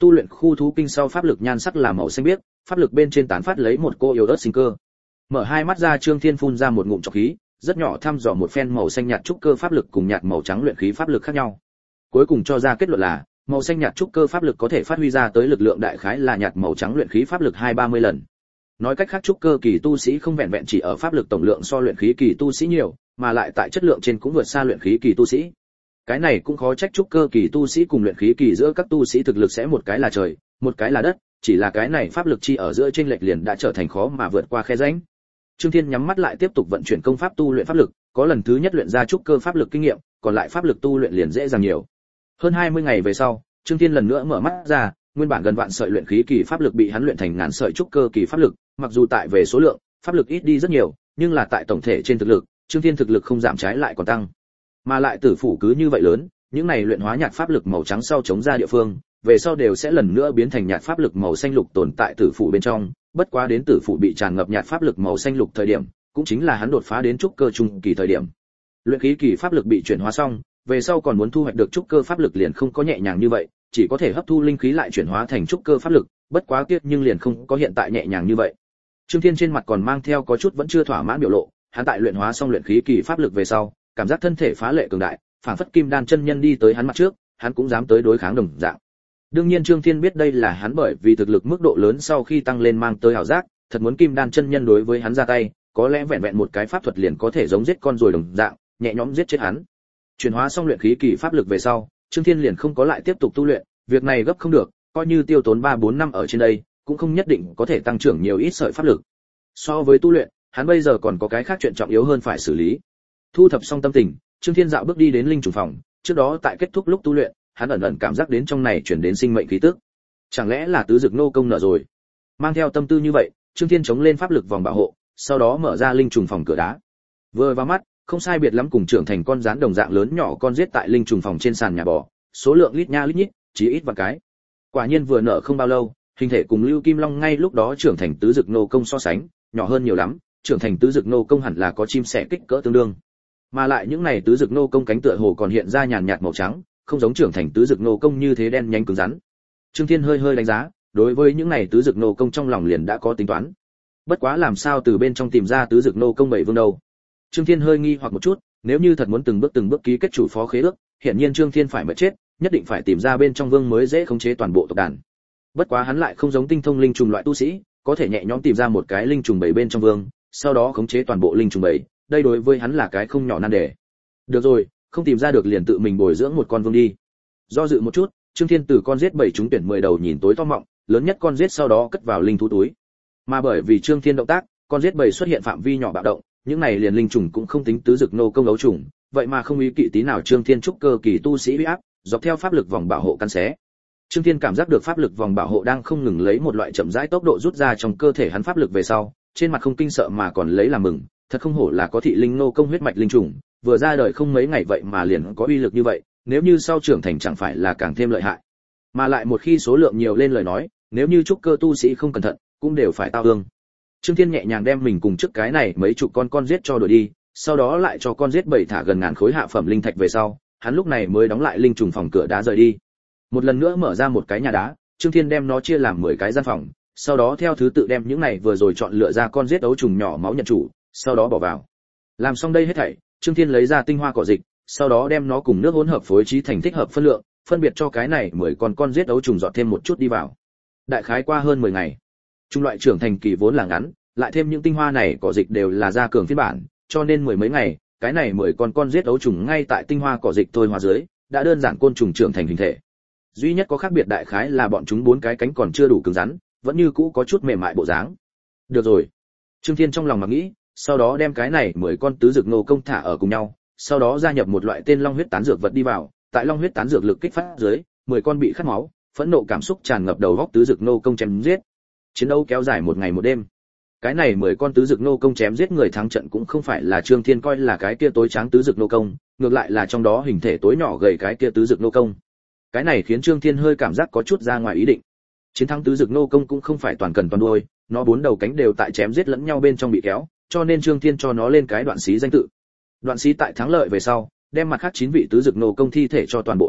Tu luyện khu thú kinh sau pháp lực nhan sắc là màu xanh biếc, pháp lực bên trên tán phát lấy một cô yếu ớt sinh cơ. Mở hai mắt ra, Trương Thiên phun ra một ngụm trọc khí, rất nhỏ thăm dò một phen màu xanh nhạt trúc cơ pháp lực cùng nhạt màu trắng luyện khí pháp lực khác nhau. Cuối cùng cho ra kết luận là, màu xanh nhạt trúc cơ pháp lực có thể phát huy ra tới lực lượng đại khái là nhạt màu trắng luyện khí pháp lực 20-30 lần. Nói cách khác, trúc cơ kỳ tu sĩ không vẹn vẹn chỉ ở pháp lực tổng lượng so luyện khí kỳ tu sĩ nhiều, mà lại tại chất lượng trên cũng vượt xa luyện khí kỳ tu sĩ. Cái này cũng khó trách trúc cơ kỳ tu sĩ cùng luyện khí kỳ giữa các tu sĩ thực lực sẽ một cái là trời, một cái là đất, chỉ là cái này pháp lực chi ở giữa chênh lệch liền đã trở thành khó mà vượt qua khe rãnh. Trương Thiên nhắm mắt lại tiếp tục vận chuyển công pháp tu luyện pháp lực, có lần thứ nhất luyện ra trúc cơ pháp lực kinh nghiệm, còn lại pháp lực tu luyện liền dễ dàng nhiều. Hơn 20 ngày về sau, Trương Thiên lần nữa mở mắt ra, nguyên bản gần vạn sợi luyện khí kỳ pháp lực bị hắn luyện thành ngàn sợi trúc cơ kỳ pháp lực, mặc dù tại về số lượng, pháp lực ít đi rất nhiều, nhưng là tại tổng thể trên thực lực, Trương Thiên thực lực không giảm trái lại còn tăng. Mà lại tử phủ cứ như vậy lớn, những này luyện hóa nhạt pháp lực màu trắng sau chống ra địa phương, về sau đều sẽ lần nữa biến thành nhạt pháp lực màu xanh lục tồn tại tử phủ bên trong, bất quá đến tử phủ bị tràn ngập nhạt pháp lực màu xanh lục thời điểm, cũng chính là hắn đột phá đến trúc cơ trung kỳ thời điểm. Luyện khí kỳ pháp lực bị chuyển hóa xong, về sau còn muốn thu hoạch được trúc cơ pháp lực liền không có nhẹ nhàng như vậy, chỉ có thể hấp thu linh khí lại chuyển hóa thành trúc cơ pháp lực, bất quá tiếc nhưng liền không có hiện tại nhẹ nhàng như vậy. Trương Thiên trên mặt còn mang theo có chút vẫn chưa thỏa mãn biểu lộ, hắn tại luyện hóa xong luyện khí kỳ pháp lực về sau, cảm giác thân thể phá lệ cường đại, phảng phất kim đan chân nhân đi tới hắn mặt trước, hắn cũng dám tới đối kháng đồng dạng. Đương nhiên Trương Thiên biết đây là hắn bởi vì thực lực mức độ lớn sau khi tăng lên mang tới ảo giác, thật muốn kim đan chân nhân đối với hắn ra tay, có lẽ vẹn vẹn một cái pháp thuật liền có thể giống giết con rồi đồng dạng, nhẹ nhõm giết chết hắn. Chuyển hóa xong luyện khí kỳ pháp lực về sau, Trương Thiên liền không có lại tiếp tục tu luyện, việc này gấp không được, coi như tiêu tốn 3-4 năm ở trên đây, cũng không nhất định có thể tăng trưởng nhiều ít sợi pháp lực. So với tu luyện, hắn bây giờ còn có cái khác chuyện trọng yếu hơn phải xử lý. Thu thập xong tâm tình, Trương Thiên dạo bước đi đến linh trùng phòng, trước đó tại kết thúc lúc tu luyện, hắn ẩn ẩn cảm giác đến trong này chuyển đến sinh mệnh khí tức. Chẳng lẽ là tứ dực nô công nợ rồi? Mang theo tâm tư như vậy, Trương Thiên chống lên pháp lực vòng bảo hộ, sau đó mở ra linh trùng phòng cửa đá. Vừa vào mắt, không sai biệt lắm cùng trưởng thành con rắn đồng dạng lớn nhỏ con giết tại linh trùng phòng trên sàn nhà bò, số lượng lít nha lít nhít, chỉ ít vài cái. Quả nhiên vừa nở không bao lâu, hình thể cùng Lưu Kim Long ngay lúc đó trưởng thành tứ dực nô công so sánh, nhỏ hơn nhiều lắm, trưởng thành tứ dực nô công hẳn là có chim sẻ kích cỡ tương đương. Mà lại những này tứ dực nô công cánh tựa hồ còn hiện ra nhàn nhạt màu trắng, không giống trưởng thành tứ dực nô công như thế đen nhánh cứng rắn. Trương Thiên hơi hơi đánh giá, đối với những này tứ dực nô công trong lòng liền đã có tính toán. Bất quá làm sao từ bên trong tìm ra tứ dực nô công bảy vương đâu? Trương Thiên hơi nghi hoặc một chút, nếu như thật muốn từng bước ký kết chủ phó khế ước, hiển nhiên Trương Thiên phải mất chết, nhất định phải tìm ra bên trong vương mới dễ khống chế toàn bộ tộc đàn. Bất quá hắn lại không giống tinh thông linh trùng loại tu sĩ, có thể nhẹ nhõm tìm ra một cái linh trùng bảy bên trong vương, sau đó khống chế toàn bộ linh trùng bảy, đây đối với hắn là cái không nhỏ nan đề. Được rồi, không tìm ra được liền tự mình bồi dưỡng một con vương đi. Do dự một chút, Trương Thiên từ con giết 7 trúng tuyển 10 đầu nhìn tối to mọng, lớn nhất con giết sau đó cất vào linh thú túi. Mà bởi vì Trương Thiên động tác, con giết 7 xuất hiện phạm vi nhỏ bạo động, những này liền linh trùng cũng không tính tứ dực nô công ấu trùng, vậy mà không ý kỵ tí nào Trương Thiên trúc cơ kỳ tu sĩ uy áp, dọc theo pháp lực vòng bảo hộ căn xé. Trương Thiên cảm giác được pháp lực vòng bảo hộ đang không ngừng lấy một loại chậm rãi tốc độ rút ra trong cơ thể hắn pháp lực về sau, trên mặt không kinh sợ mà còn lấy làm mừng, thật không hổ là có thị linh nô công huyết mạch linh trùng, vừa ra đời không mấy ngày vậy mà liền có uy lực như vậy, nếu như sau trưởng thành chẳng phải là càng thêm lợi hại. Mà lại một khi số lượng nhiều lên lời nói, nếu như trúc cơ tu sĩ không cẩn thận, cũng đều phải tao ương. Trương Thiên nhẹ nhàng đem mình cùng trước cái này mấy chục con giết cho đuổi đi, sau đó lại cho con giết 7 thả gần ngàn khối hạ phẩm linh thạch về sau, hắn lúc này mới đóng lại linh trùng phòng cửa đá rời đi. Một lần nữa mở ra một cái nhà đá, Trương Thiên đem nó chia làm 10 cái gian phòng, sau đó theo thứ tự đem những này vừa rồi chọn lựa ra con giết ấu trùng nhỏ máu nhận chủ, sau đó bỏ vào. Làm xong đây hết thảy, Trương Thiên lấy ra tinh hoa cỏ dịch, sau đó đem nó cùng nước hỗn hợp phối trí thành thích hợp phân lượng, phân biệt cho cái này 10 con giết ấu trùng dọn thêm một chút đi vào. Đại khái qua hơn 10 ngày, trung loại trưởng thành kỳ vốn là ngắn, lại thêm những tinh hoa này cỏ dịch đều là gia cường phiên bản, cho nên mười mấy ngày, cái này 10 con giết ấu trùng ngay tại tinh hoa cỏ dịch thôi hóa dưới, đã đơn giản côn trùng trưởng thành hình thể. Duy nhất có khác biệt đại khái là bọn chúng 4 cái cánh còn chưa đủ cứng rắn, vẫn như cũ có chút mềm mại bộ dáng. Được rồi, Trương Thiên trong lòng mà nghĩ, sau đó đem cái này 10 con tứ dực nô công thả ở cùng nhau, sau đó gia nhập một loại tên long huyết tán dược vật đi vào, tại long huyết tán dược lực kích phát dưới, 10 con bị khát máu, phẫn nộ cảm xúc tràn ngập đầu góc tứ dực nô công chém giết. Chiến đấu kéo dài một ngày một đêm. Cái này 10 con tứ dực nô công chém giết người thắng trận cũng không phải là Trương Thiên coi là cái kia tối tráng tứ dực nô công, ngược lại là trong đó hình thể tối nhỏ gầy cái kia tứ dực nô công. Cái này khiến Trương Thiên hơi cảm giác có chút ra ngoài ý định. Chiến thắng tứ dực nô công cũng không phải toàn cần toàn đuôi, nó 4 đầu cánh đều tại chém giết lẫn nhau bên trong bị kéo, cho nên Trương Thiên cho nó lên cái đoạn xí danh tự. Đoạn xí tại thắng lợi về sau, đem mặt khác 9 vị tứ dực nô công thi thể cho toàn bộ ăn,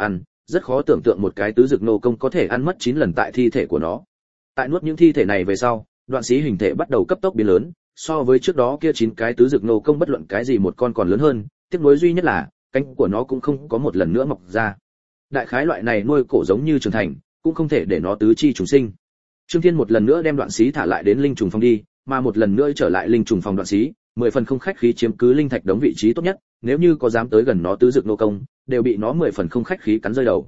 rất khó tưởng tượng một cái tứ dực nô công có thể ăn mất 9 lần tại thi thể của nó. Tại nuốt những thi thể này về sau, Đoạn Sĩ hình thể bắt đầu cấp tốc biến lớn, so với trước đó kia 9 cái tứ dực nô công bất luận cái gì một con còn lớn hơn, tiếc nuối duy nhất là cánh của nó cũng không có một lần nữa mọc ra. Đại khái loại này nuôi cổ giống như trưởng thành, cũng không thể để nó tứ chi trùng sinh. Trương Thiên một lần nữa đem Đoạn Sĩ thả lại đến linh trùng phòng đi, mà một lần nữa trở lại linh trùng phòng Đoạn Sĩ, 10 phần không khách khí chiếm cứ linh thạch đống vị trí tốt nhất, nếu như có dám tới gần nó tứ dực nô công, đều bị nó 10 phần không khách khí cắn rơi đầu.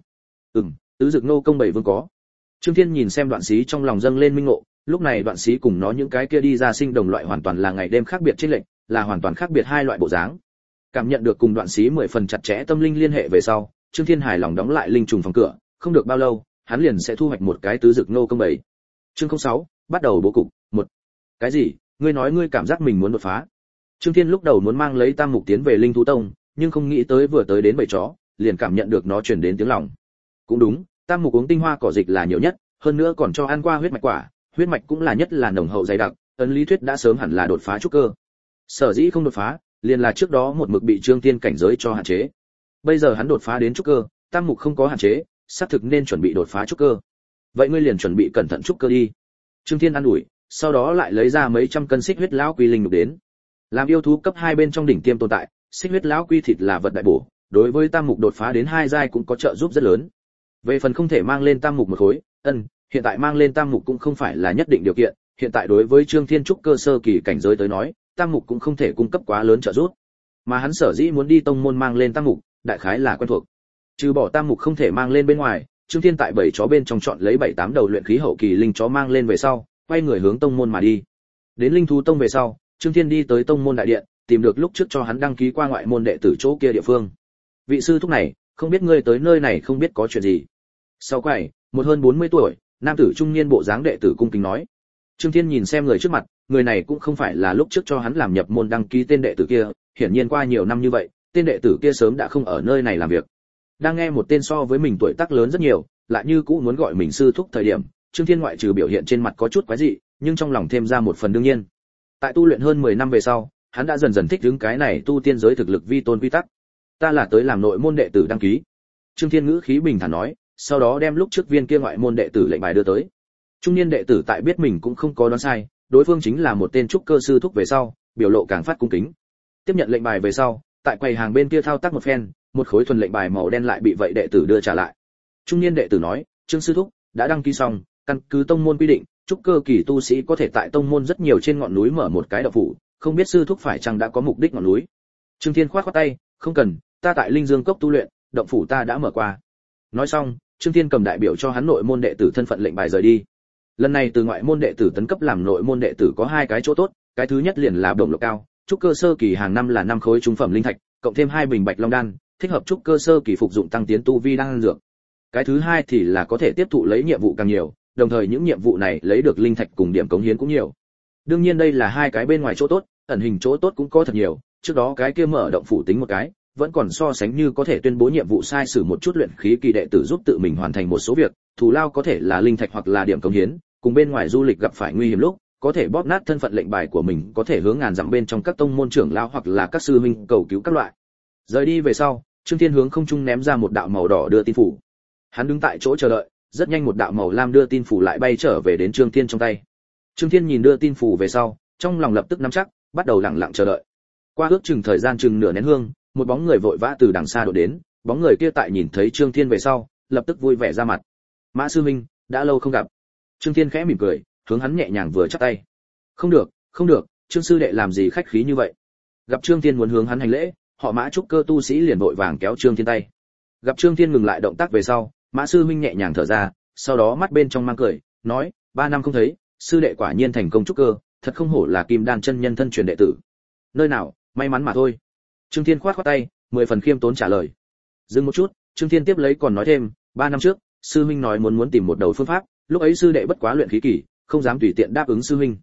Tứ dực nô công bảy vương có. Trương Thiên nhìn xem Đoạn Sĩ trong lòng dâng lên minh ngộ, lúc này Đoạn Sĩ cùng nó những cái kia đi ra sinh đồng loại hoàn toàn là ngày đêm khác biệt trên lệnh, là hoàn toàn khác biệt hai loại bộ dáng. Cảm nhận được cùng Đoạn Sĩ 10 phần chặt chẽ tâm linh liên hệ về sau, Trương Thiên hài lòng đóng lại linh trùng phòng cửa, không được bao lâu, hắn liền sẽ thu hoạch một cái tứ dực nô công bảy. Chương 06, bắt đầu bố cục. 1. Cái gì? Ngươi nói ngươi cảm giác mình muốn đột phá? Trương Thiên lúc đầu muốn mang lấy Tam Mục tiến về Linh Thú Tông, nhưng không nghĩ tới vừa tới đến bầy chó, liền cảm nhận được nó truyền đến tiếng lòng. Cũng đúng, Tam Mục uống tinh hoa cỏ dịch là nhiều nhất, hơn nữa còn cho ăn qua huyết mạch quả, huyết mạch cũng là nhất là nồng hậu dày đặc, ấn lý thuyết đã sớm hẳn là đột phá trúc cơ. Sở dĩ không đột phá, liền là trước đó một mực bị Trương Thiên cảnh giới cho hạn chế. Bây giờ hắn đột phá đến trúc cơ, Tam Mục không có hạn chế, xác thực nên chuẩn bị đột phá trúc cơ. Vậy ngươi liền chuẩn bị cẩn thận trúc cơ đi. Trương Thiên an ủi, sau đó lại lấy ra mấy trăm cân xích huyết lão quy linh lục đến. Làm yêu thú cấp 2 bên trong đỉnh tiêm tồn tại, xích huyết lão quy thịt là vật đại bổ, đối với Tam Mục đột phá đến 2 giai cũng có trợ giúp rất lớn. Về phần không thể mang lên Tam Mục một khối, hiện tại mang lên Tam Mục cũng không phải là nhất định điều kiện, hiện tại đối với Trương Thiên trúc cơ sơ kỳ cảnh giới tới nói, Tam Mục cũng không thể cung cấp quá lớn trợ giúp. Mà hắn sở dĩ muốn đi tông môn mang lên Tam Mục, đại khái là quen thuộc. Trừ bỏ Tam Mục không thể mang lên bên ngoài, Trương Thiên tại 7 chó bên trong chọn lấy 7-8 đầu luyện khí hậu kỳ linh chó mang lên về sau, quay người hướng tông môn mà đi. Đến Linh Thú Tông về sau, Trương Thiên đi tới tông môn đại điện, tìm được lúc trước cho hắn đăng ký qua ngoại môn đệ tử chỗ kia địa phương. Vị sư thúc này, không biết ngươi tới nơi này không biết có chuyện gì. Sau quầy, một hơn 40 tuổi, nam tử trung niên bộ dáng đệ tử cung kính nói. Trương Thiên nhìn xem người trước mặt, người này cũng không phải là lúc trước cho hắn làm nhập môn đăng ký tên đệ tử kia, hiển nhiên qua nhiều năm như vậy, tên đệ tử kia sớm đã không ở nơi này làm việc. Đang nghe một tên so với mình tuổi tác lớn rất nhiều, lại như cũ muốn gọi mình sư thúc thời điểm, Trương Thiên ngoại trừ biểu hiện trên mặt có chút quái dị, nhưng trong lòng thêm ra một phần đương nhiên. Tại tu luyện hơn 10 năm về sau, hắn đã dần dần thích ứng cái này tu tiên giới thực lực vi tôn quy tắc. Ta là tới làm nội môn đệ tử đăng ký. Trương Thiên ngữ khí bình thản nói, sau đó đem lúc trước viên kia ngoại môn đệ tử lệnh bài đưa tới. Trung niên đệ tử tại biết mình cũng không có đoán sai, đối phương chính là một tên trúc cơ sư thúc về sau, biểu lộ càng phát cung kính. Tiếp nhận lệnh bài về sau, tại quầy hàng bên kia thao tác một phen, một khối thuần lệnh bài màu đen lại bị vậy đệ tử đưa trả lại. Trung niên đệ tử nói, Trương sư thúc đã đăng ký xong, căn cứ tông môn quy định, trúc cơ kỳ tu sĩ có thể tại tông môn rất nhiều trên ngọn núi mở một cái động phủ, không biết sư thúc phải chăng đã có mục đích ngọn núi. Trương Thiên khoát khoát tay, không cần, ta tại Linh Dương cốc tu luyện, động phủ ta đã mở qua. Nói xong, Trương Thiên cầm đại biểu cho hắn nội môn đệ tử thân phận lệnh bài rời đi. Lần này từ ngoại môn đệ tử tấn cấp làm nội môn đệ tử có 2 cái chỗ tốt, cái thứ nhất liền là đồng lộc cao, trúc cơ sơ kỳ hàng năm là 5 khối trung phẩm linh thạch, cộng thêm 2 bình bạch long đan, thích hợp trúc cơ sơ kỳ phục dụng tăng tiến tu vi đan dược. Cái thứ hai thì là có thể tiếp thụ lấy nhiệm vụ càng nhiều, đồng thời những nhiệm vụ này lấy được linh thạch cùng điểm cống hiến cũng nhiều. Đương nhiên đây là 2 cái bên ngoài chỗ tốt, ẩn hình chỗ tốt cũng có thật nhiều, trước đó cái kia mở động phủ tính một cái, vẫn còn so sánh như có thể tuyên bố nhiệm vụ sai sử một chút luyện khí kỳ đệ tử giúp tự mình hoàn thành một số việc, thù lao có thể là linh thạch hoặc là điểm cống hiến, cùng bên ngoài du lịch gặp phải nguy hiểm lúc, có thể bóp nát thân phận lệnh bài của mình, có thể hướng ngàn dặm bên trong các tông môn trưởng lão hoặc là các sư huynh cầu cứu các loại. Rời đi về sau, Trương Thiên hướng không trung ném ra một đạo màu đỏ đưa tin phủ. Hắn đứng tại chỗ chờ đợi, rất nhanh một đạo màu lam đưa tin phủ lại bay trở về đến Trương Thiên trong tay. Trương Thiên nhìn đưa tin phủ về sau, trong lòng lập tức nắm chắc, bắt đầu lặng lặng chờ đợi. Qua ước chừng thời gian chừng nửa nén hương, một bóng người vội vã từ đằng xa đổ đến, bóng người kia tại nhìn thấy Trương Thiên về sau, lập tức vui vẻ ra mặt. Mã sư huynh, đã lâu không gặp. Trương Thiên khẽ mỉm cười, hướng hắn nhẹ nhàng vừa chắp tay. Không được, Trương sư đệ làm gì khách khí như vậy? Gặp Trương Thiên muốn hướng hắn hành lễ, họ Mã trúc cơ tu sĩ liền vội vàng kéo Trương Thiên tay. Gặp Trương Thiên ngừng lại động tác về sau, Mã sư huynh nhẹ nhàng thở ra, sau đó mắt bên trong mang cười, nói, 3 năm không thấy, sư đệ quả nhiên thành công trúc cơ, thật không hổ là Kim Đan chân nhân thân truyền đệ tử. Nơi nào, may mắn mà thôi. Trương Thiên khoát khoát tay, 10 phần khiêm tốn trả lời. Dừng một chút, Trương Thiên tiếp lấy còn nói thêm, 3 năm trước, sư huynh nói muốn tìm một đầu phương pháp, lúc ấy sư đệ bất quá luyện khí kỳ, không dám tùy tiện đáp ứng sư huynh.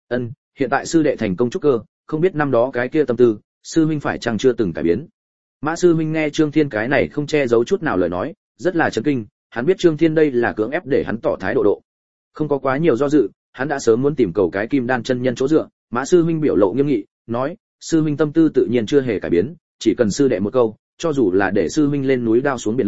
Hiện tại sư đệ thành công trúc cơ, không biết năm đó cái kia tâm tư, sư huynh phải chăng chưa từng cải biến. Mã sư huynh nghe Trương Thiên cái này không che giấu chút nào lời nói, rất là chấn kinh, hắn biết Trương Thiên đây là cưỡng ép để hắn tỏ thái độ. Không có quá nhiều do dự, hắn đã sớm muốn tìm cầu cái Kim Đan chân nhân chỗ dựa. Mã sư huynh biểu lộ nghiêm nghị, nói, sư huynh tâm tư tự nhiên chưa hề cải biến, chỉ cần sư đệ một câu, cho dù là để sư huynh lên núi đao xuống biển lửa,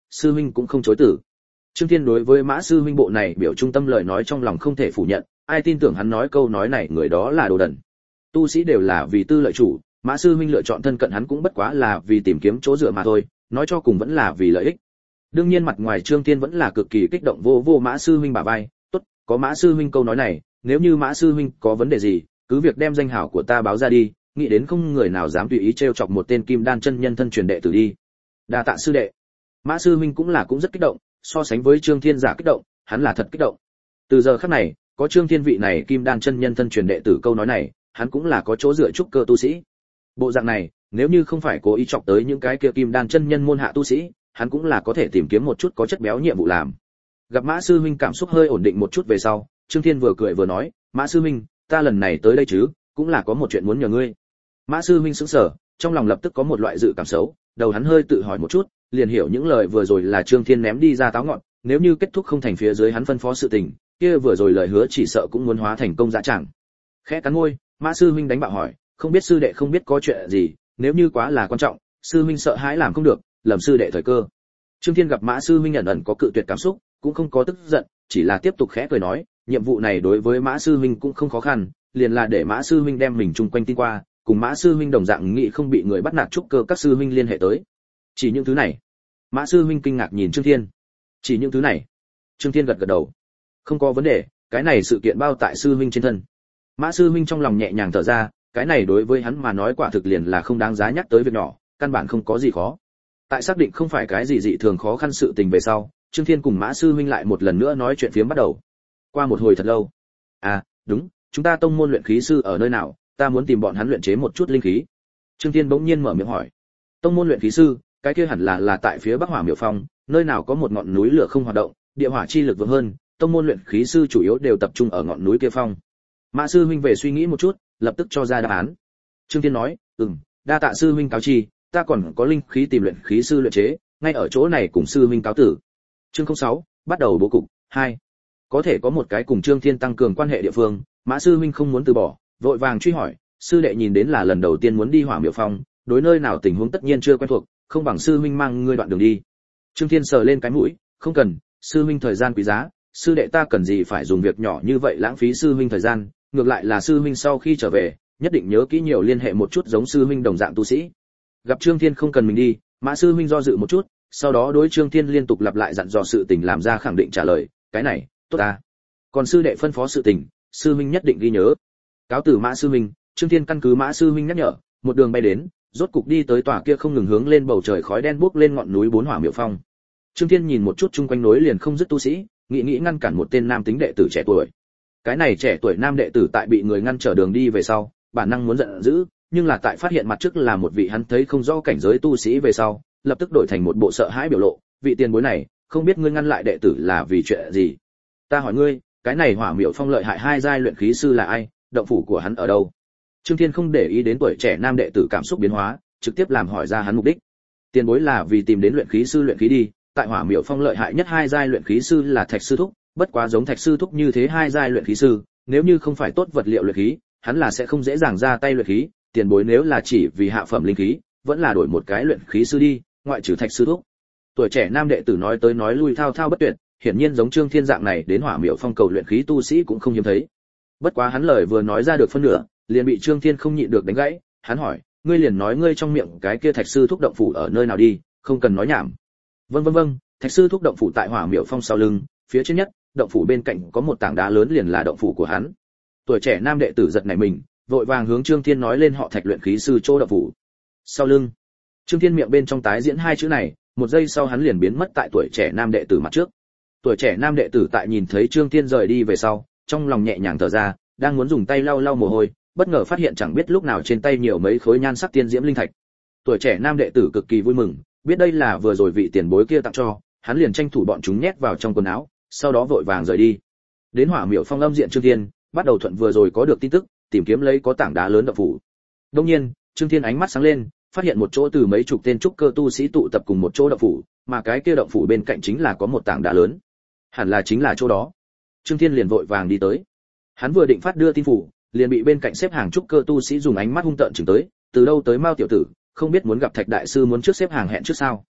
sư huynh cũng không chối từ. Trương Thiên đối với Mã sư huynh bộ này biểu trung tâm lời nói trong lòng không thể phủ nhận, ai tin tưởng hắn nói câu nói này người đó là đồ đần. Tu sĩ đều là vì tư lợi chủ, Mã sư huynh lựa chọn thân cận hắn cũng bất quá là vì tìm kiếm chỗ dựa mà thôi, nói cho cùng vẫn là vì lợi ích. Đương nhiên mặt ngoài Trương Thiên vẫn là cực kỳ kích động vô Mã sư huynh bả vai, tốt, có Mã sư huynh câu nói này, nếu như Mã sư huynh có vấn đề gì, cứ việc đem danh hảo của ta báo ra đi, nghĩ đến không người nào dám tùy ý trêu chọc một tên kim đan chân nhân thân truyền đệ tử đi. Đa tạ sư đệ. Mã sư huynh cũng rất kích động, so sánh với Trương Thiên giả kích động, hắn là thật kích động. Từ giờ khắc này, có Trương Thiên vị này kim đan chân nhân thân truyền đệ tử câu nói này, hắn cũng là có chỗ dựa trúc cơ tu sĩ. Bộ dạng này, nếu như không phải cố ý chọc tới những cái kia kim đan chân nhân môn hạ tu sĩ, hắn cũng là có thể tìm kiếm một chút có chất béo nhiệm vụ làm. Gặp Mã sư huynh cảm xúc hơi ổn định một chút về sau, Trương Thiên vừa cười vừa nói, Mã sư huynh, ta lần này tới đây chứ, cũng là có một chuyện muốn nhờ ngươi. Mã sư huynh sững sờ, trong lòng lập tức có một loại dự cảm xấu, đầu hắn hơi tự hỏi một chút, liền hiểu những lời vừa rồi là Trương Thiên ném đi ra táo ngọn, nếu như kết thúc không thành phía dưới hắn phân phó sự tình, kia vừa rồi lời hứa chỉ sợ cũng muốn hóa thành công dã tràng. Khẽ cắn môi, Mã sư huynh đánh bạo hỏi, không biết sư đệ không biết có chuyện gì, nếu như quá là quan trọng, sư huynh sợ hãi làm không được, lầm sư đệ thời cơ. Trương Thiên gặp Mã sư huynh ẩn có cự tuyệt cảm xúc, cũng không có tức giận, chỉ là tiếp tục khẽ cười nói, nhiệm vụ này đối với Mã sư huynh cũng không khó khăn, liền là để Mã sư huynh đem mình chung quanh tin qua, cùng Mã sư huynh đồng dạng nghĩ không bị người bắt nạt trúc cơ các sư huynh liên hệ tới. Chỉ những thứ này. Mã sư huynh kinh ngạc nhìn Trương Thiên. Chỉ những thứ này. Trương Thiên gật gật đầu. Không có vấn đề, cái này sự kiện bao tại sư huynh trên thân. Mã sư huynh trong lòng nhẹ nhàng thở ra, cái này đối với hắn mà nói quả thực liền là không đáng giá nhắc tới việc nhỏ, căn bản không có gì khó. Tại xác định không phải cái gì dị thường khó khăn sự tình về sau, Trương Thiên cùng Mã sư huynh lại một lần nữa nói chuyện phiếm bắt đầu. Qua một hồi thật lâu. À, đúng, chúng ta tông môn luyện khí sư ở nơi nào, ta muốn tìm bọn hắn luyện chế một chút linh khí. Trương Thiên bỗng nhiên mở miệng hỏi. Tông môn luyện khí sư, cái kia hẳn là tại phía Bắc Hỏa Miểu Phong, nơi nào có một ngọn núi lửa không hoạt động, địa hỏa chi lực vững hơn, tông môn luyện khí sư chủ yếu đều tập trung ở ngọn núi kia phong. Mã sư huynh về suy nghĩ một chút, lập tức cho ra đáp án. Trương Thiên nói, đa tạ sư huynh cáo chi, ta còn có linh khí tìm luyện khí sư luyện chế, ngay ở chỗ này cùng sư huynh cáo tử. Chương 06, bắt đầu bố cục 2. Có thể có một cái cùng Trương Thiên tăng cường quan hệ địa phương, Mã sư huynh không muốn từ bỏ, vội vàng truy hỏi, sư đệ nhìn đến là lần đầu tiên muốn đi Hỏa Miểu Phong, đối nơi nào tình huống tất nhiên chưa quen thuộc, không bằng sư huynh mang ngươi đoạn đường đi. Trương Thiên sờ lên cái mũi, không cần, sư huynh thời gian quý giá, sư đệ ta cần gì phải dùng việc nhỏ như vậy lãng phí sư huynh thời gian, ngược lại là sư huynh sau khi trở về, nhất định nhớ kỹ nhiều liên hệ một chút giống sư huynh đồng dạng tu sĩ. Gặp Trương Thiên không cần mình đi, Mã sư huynh do dự một chút, sau đó đối Trương Thiên liên tục lặp lại dặn dò sự tình làm ra khẳng định trả lời, cái này, tốt ta. Còn sư đệ phân phó sự tình, sư huynh nhất định ghi nhớ. Cáo từ Mã sư huynh, Trương Thiên căn cứ Mã sư huynh nhắc nhở, một đường bay đến, rốt cục đi tới tòa kia không ngừng hướng lên bầu trời khói đen bốc lên ngọn núi bốn Hỏa Miểu Phong. Trương Thiên nhìn một chút chung quanh núi liền không dứt tu sĩ, nghĩ ngăn cản một tên nam tính đệ tử trẻ tuổi. Cái này trẻ tuổi nam đệ tử tại bị người ngăn trở đường đi về sau, bản năng muốn giận dữ, nhưng là tại phát hiện mặt trước là một vị hắn thấy không rõ cảnh giới tu sĩ về sau, lập tức đổi thành một bộ sợ hãi biểu lộ, vị tiền bối này, không biết ngươi ngăn lại đệ tử là vì chuyện gì? Ta hỏi ngươi, cái này Hỏa Miểu Phong lợi hại hai giai luyện khí sư là ai, động phủ của hắn ở đâu? Trương Thiên không để ý đến tuổi trẻ nam đệ tử cảm xúc biến hóa, trực tiếp làm hỏi ra hắn mục đích. Tiền bối là vì tìm đến luyện khí sư luyện khí đi, tại Hỏa Miểu Phong lợi hại nhất hai giai luyện khí sư là Thạch sư thúc, bất quá giống Thạch sư thúc như thế hai giai luyện khí sư, nếu như không phải tốt vật liệu luyện khí, hắn là sẽ không dễ dàng ra tay luyện khí, tiền bối nếu là chỉ vì hạ phẩm linh khí, vẫn là đổi một cái luyện khí sư đi, ngoại trừ Thạch sư thúc. Tuổi trẻ nam đệ tử nói tới nói lui thao thao bất tuyệt, hiển nhiên giống Trương Thiên dạng này đến Hỏa Miểu Phong cầu luyện khí tu sĩ cũng không hiếm thấy. Bất quá hắn lời vừa nói ra được phân nửa, liền bị Trương Thiên không nhịn được đánh gãy, hắn hỏi, ngươi liền nói ngươi trong miệng cái kia Thạch sư thúc động phủ ở nơi nào đi, không cần nói nhảm. Vâng, Thạch sư thúc động phủ tại Hỏa Miểu Phong sau lưng, phía trên nhất, động phủ bên cạnh có một tảng đá lớn liền là động phủ của hắn. Tuổi trẻ nam đệ tử giật nảy mình, vội vàng hướng Trương Thiên nói lên họ Thạch luyện khí sư chỗ động phủ. Sau lưng, Trương Thiên miệng bên trong tái diễn hai chữ này, một giây sau hắn liền biến mất tại tuổi trẻ nam đệ tử mặt trước. Tuổi trẻ nam đệ tử tại nhìn thấy Trương Thiên rời đi về sau, trong lòng nhẹ nhàng thở ra, đang muốn dùng tay lau lau mồ hôi, bất ngờ phát hiện chẳng biết lúc nào trên tay nhiều mấy khối nhan sắc tiên diễm linh thạch. Tuổi trẻ nam đệ tử cực kỳ vui mừng, biết đây là vừa rồi vị tiền bối kia tặng cho, hắn liền tranh thủ bọn chúng nhét vào trong quần áo, sau đó vội vàng rời đi. Đến Hỏa Miểu Phong âm diện Trương Thiên, bắt đầu thuận vừa rồi có được tin tức, tìm kiếm lấy có tảng đá lớn động phủ. Đương nhiên, Trương Thiên ánh mắt sáng lên, phát hiện một chỗ từ mấy chục tên trúc cơ tu sĩ tụ tập cùng một chỗ động phủ, mà cái kia động phủ bên cạnh chính là có một tảng đá lớn. Hẳn là chính là chỗ đó. Trương Thiên liền vội vàng đi tới. Hắn vừa định phát đưa tin phủ, liền bị bên cạnh xếp hàng trúc cơ tu sĩ dùng ánh mắt hung tợn chừng tới, từ đâu tới Mao tiểu tử, không biết muốn gặp Thạch đại sư muốn trước xếp hàng hẹn trước sao?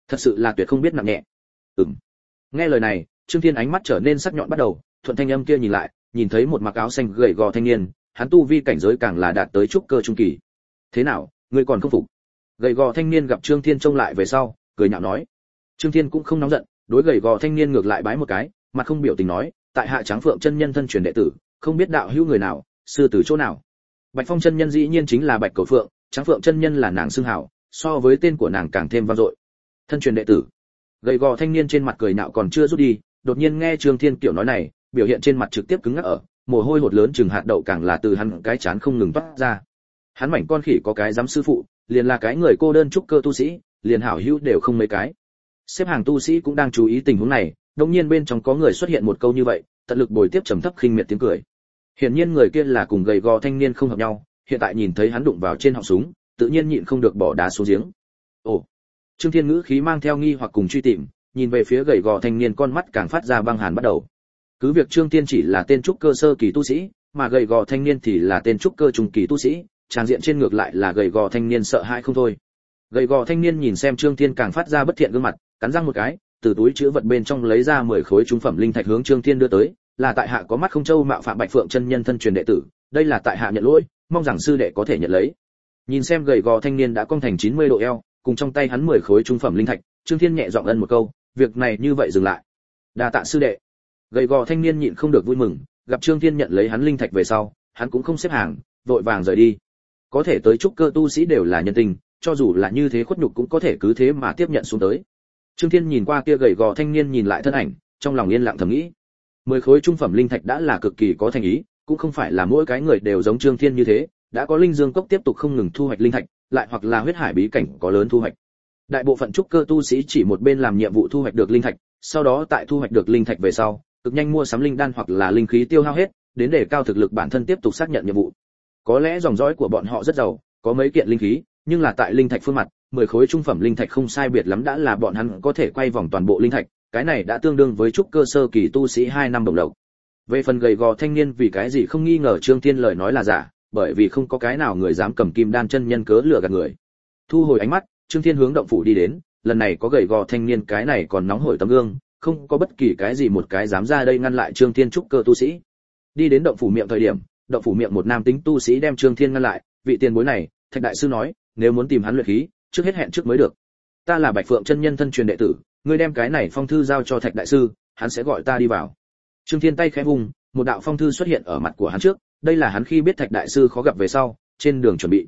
thật sự là tuyệt không biết nặng nhẹ. Nghe lời này, Trương Thiên ánh mắt trở nên sắc nhọn bắt đầu, thuận thanh âm kia nhìn lại, nhìn thấy một mặc áo xanh gầy gò thanh niên, hắn tu vi cảnh giới càng là đạt tới trúc cơ trung kỳ. Thế nào, ngươi còn không phục? Gầy gò thanh niên gặp Trương Thiên trông lại về sau, cười nhạo nói. Trương Thiên cũng không nóng giận, đối gầy gò thanh niên ngược lại bái một cái, mặt không biểu tình nói, tại hạ Tráng Phượng chân nhân thân truyền đệ tử, không biết đạo hữu người nào, sư từ chỗ nào. Bạch Phong chân nhân dĩ nhiên chính là Bạch Cầu Phượng, Tráng Phượng chân nhân là nàng xưng hảo, so với tên của nàng càng thêm vang dội. Thân truyền đệ tử. Gầy gò thanh niên trên mặt cười nhạo còn chưa rút đi, đột nhiên nghe Trương Thiên kiểu nói này, biểu hiện trên mặt trực tiếp cứng ngắc ở, mồ hôi hột lớn chừng hạt đậu càng là từ hắn cái chán không ngừng toát ra. Hắn mảnh con khỉ có cái dám sư phụ, liền là cái người cô đơn trúc cơ tu sĩ, liền hảo hữu đều không mấy cái. Xếp hàng tu sĩ cũng đang chú ý tình huống này, đột nhiên bên trong có người xuất hiện một câu như vậy, tận lực bồi tiếp trầm thấp khinh miệt tiếng cười. Hiển nhiên người kia là cùng gầy gò thanh niên không hợp nhau, hiện tại nhìn thấy hắn đụng vào trên họng súng, tự nhiên nhịn không được bỏ đá xuống giếng. Ồ. Trương Thiên ngữ khí mang theo nghi hoặc cùng truy tìm, nhìn về phía gầy gò thanh niên con mắt càng phát ra băng hàn bắt đầu. Cứ việc Trương Thiên chỉ là tên trúc cơ sơ kỳ tu sĩ, mà gầy gò thanh niên thì là tên trúc cơ trung kỳ tu sĩ, tràng diện trên ngược lại là gầy gò thanh niên sợ hãi không thôi. Gầy gò thanh niên nhìn xem Trương Thiên càng phát ra bất thiện gương mặt, cắn răng một cái, từ túi trữ vật bên trong lấy ra 10 khối trung phẩm linh thạch hướng Trương Thiên đưa tới, là tại hạ có mắt không châu mạo phạm Bạch Phượng chân nhân thân truyền đệ tử, đây là tại hạ nhận lỗi, mong rằng sư đệ có thể nhận lấy. Nhìn xem gầy gò thanh niên đã cong thành 90 độ eo, cùng trong tay hắn 10 khối trung phẩm linh thạch, Trương Thiên nhẹ giọng ân một câu, việc này như vậy dừng lại. Đa tạ sư đệ. Gầy gò thanh niên nhịn không được vui mừng, gặp Trương Thiên nhận lấy hắn linh thạch về sau, hắn cũng không xếp hàng, vội vàng rời đi. Có thể tới trúc cơ tu sĩ đều là nhân tình, cho dù là như thế khuất nhục cũng có thể cứ thế mà tiếp nhận xuống tới. Trương Thiên nhìn qua kia gầy gò thanh niên nhìn lại thân ảnh, trong lòng yên lặng thầm nghĩ, 10 khối trung phẩm linh thạch đã là cực kỳ có thành ý, cũng không phải là mỗi cái người đều giống Trương Thiên như thế, đã có linh dương cốc tiếp tục không ngừng thu hoạch linh thạch, lại hoặc là huyết hải bí cảnh có lớn thu hoạch. Đại bộ phận trúc cơ tu sĩ chỉ một bên làm nhiệm vụ thu hoạch được linh thạch, sau đó tại thu hoạch được linh thạch về sau, cực nhanh mua sắm linh đan hoặc là linh khí tiêu hao hết, đến để cao thực lực bản thân tiếp tục xác nhận nhiệm vụ. Có lẽ dòng dõi của bọn họ rất giàu, có mấy kiện linh khí, nhưng là tại linh thạch phương mặt, 10 khối trung phẩm linh thạch không sai biệt lắm đã là bọn hắn có thể quay vòng toàn bộ linh thạch, cái này đã tương đương với trúc cơ sơ kỳ tu sĩ 2 năm đồng lộc. Về phần gầy gò thanh niên vì cái gì không nghi ngờ Trương Thiên lời nói là giả, bởi vì không có cái nào người dám cầm kim đan chân nhân cớ lừa gạt người. Thu hồi ánh mắt, Trương Thiên hướng động phủ đi đến, lần này có gầy gò thanh niên cái này còn nóng hổi tấm gương, không có bất kỳ cái gì một cái dám ra đây ngăn lại Trương Thiên trúc cơ tu sĩ. Đi đến động phủ miệng thời điểm, động phủ miệng một nam tính tu sĩ đem Trương Thiên ngăn lại, vị tiền bối này, Thạch đại sư nói, nếu muốn tìm hắn luyện khí, trước hết hẹn trước mới được. Ta là Bạch Phượng chân nhân thân truyền đệ tử, ngươi đem cái này phong thư giao cho Thạch đại sư, hắn sẽ gọi ta đi vào. Trương Thiên tay khẽ vung, một đạo phong thư xuất hiện ở mặt của hắn trước, đây là hắn khi biết Thạch đại sư khó gặp về sau, trên đường chuẩn bị.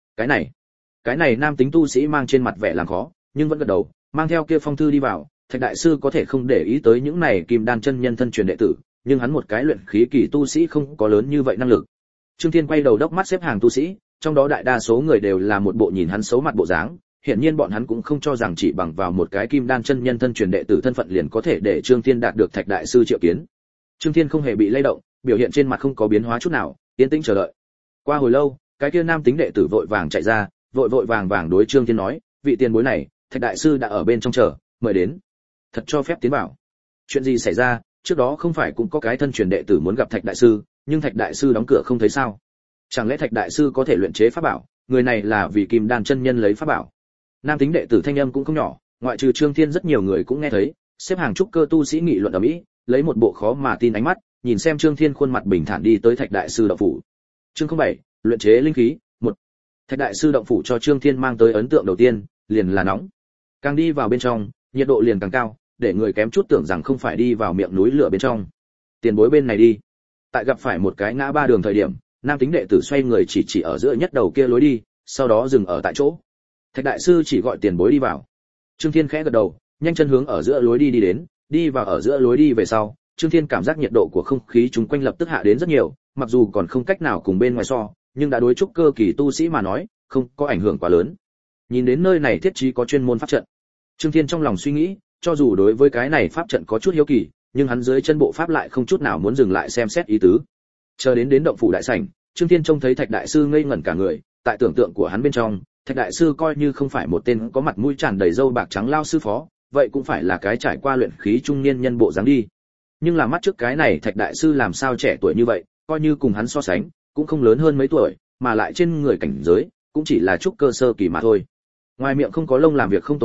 Cái này nam tính tu sĩ mang trên mặt vẻ làm khó, nhưng vẫn gật đầu, mang theo kia phong thư đi vào. Thạch đại sư có thể không để ý tới những này kim đan chân nhân thân truyền đệ tử, nhưng hắn một cái luyện khí kỳ tu sĩ không có lớn như vậy năng lực. Trương Thiên quay đầu đốc mắt xếp hàng tu sĩ, trong đó đại đa số người đều là một bộ nhìn hắn xấu mặt bộ dáng, hiển nhiên bọn hắn cũng không cho rằng chỉ bằng vào một cái kim đan chân nhân thân truyền đệ tử thân phận liền có thể để Trương Thiên đạt được Thạch đại sư triệu kiến. Trương Thiên không hề bị lay động, biểu hiện trên mặt không có biến hóa chút nào, yên tĩnh chờ đợi. Qua hồi lâu, cái kia nam tính đệ tử vội vàng chạy ra, vội vàng đối Trương Thiên nói, vị tiền bối này, Thạch đại sư đã ở bên trong chờ, mời đến. Thật cho phép tiến vào. Chuyện gì xảy ra? Trước đó không phải cũng có cái thân truyền đệ tử muốn gặp Thạch đại sư, nhưng Thạch đại sư đóng cửa không thấy sao? Chẳng lẽ Thạch đại sư có thể luyện chế pháp bảo? Người này là vì kim đan chân nhân lấy pháp bảo. Nam tính đệ tử thanh âm cũng không nhỏ, ngoại trừ Trương Thiên rất nhiều người cũng nghe thấy, xếp hàng trúc cơ tu sĩ nghị luận ở mỹ, lấy một bộ khó mà tin ánh mắt, nhìn xem Trương Thiên khuôn mặt bình thản đi tới Thạch đại sư động phủ. Chương 07, luyện chế linh khí, 1. Thạch đại sư động phủ cho Trương Thiên mang tới ấn tượng đầu tiên, liền là nóng. Càng đi vào bên trong, nhiệt độ liền càng cao, để người kém chút tưởng rằng không phải đi vào miệng núi lửa bên trong. Tiền bối bên này đi. Tại gặp phải một cái ngã ba đường thời điểm, nam tính đệ tử xoay người chỉ ở giữa nhất đầu kia lối đi, sau đó dừng ở tại chỗ. Thạch đại sư chỉ gọi tiền bối đi vào. Trương Thiên khẽ gật đầu, nhanh chân hướng ở giữa lối đi đến, đi vào ở giữa lối đi về sau, Trương Thiên cảm giác nhiệt độ của không khí chúng quanh lập tức hạ đến rất nhiều, mặc dù còn không cách nào cùng bên ngoài so, nhưng đã đối trúc cơ kỳ tu sĩ mà nói, không có ảnh hưởng quá lớn. Nhìn đến nơi này thiết trí có chuyên môn pháp trận. Trương Thiên trong lòng suy nghĩ, cho dù đối với cái này pháp trận có chút hiếu kỳ, nhưng hắn dưới chân bộ pháp lại không chút nào muốn dừng lại xem xét ý tứ. Chờ đến động phủ đại sảnh, Trương Thiên trông thấy Thạch đại sư ngây ngẩn cả người, tại tưởng tượng của hắn bên trong, Thạch đại sư coi như không phải một tên có mặt mũi tràn đầy râu bạc trắng lao sư phó, vậy cũng phải là cái trải qua luyện khí trung niên nhân bộ dáng đi. Nhưng là mắt trước cái này Thạch đại sư làm sao trẻ tuổi như vậy, coi như cùng hắn so sánh, cũng không lớn hơn mấy tuổi, mà lại trên người cảnh giới cũng chỉ là trúc cơ sơ kỳ mà thôi. Ngoài miệng không có lông làm việc không tốn sức,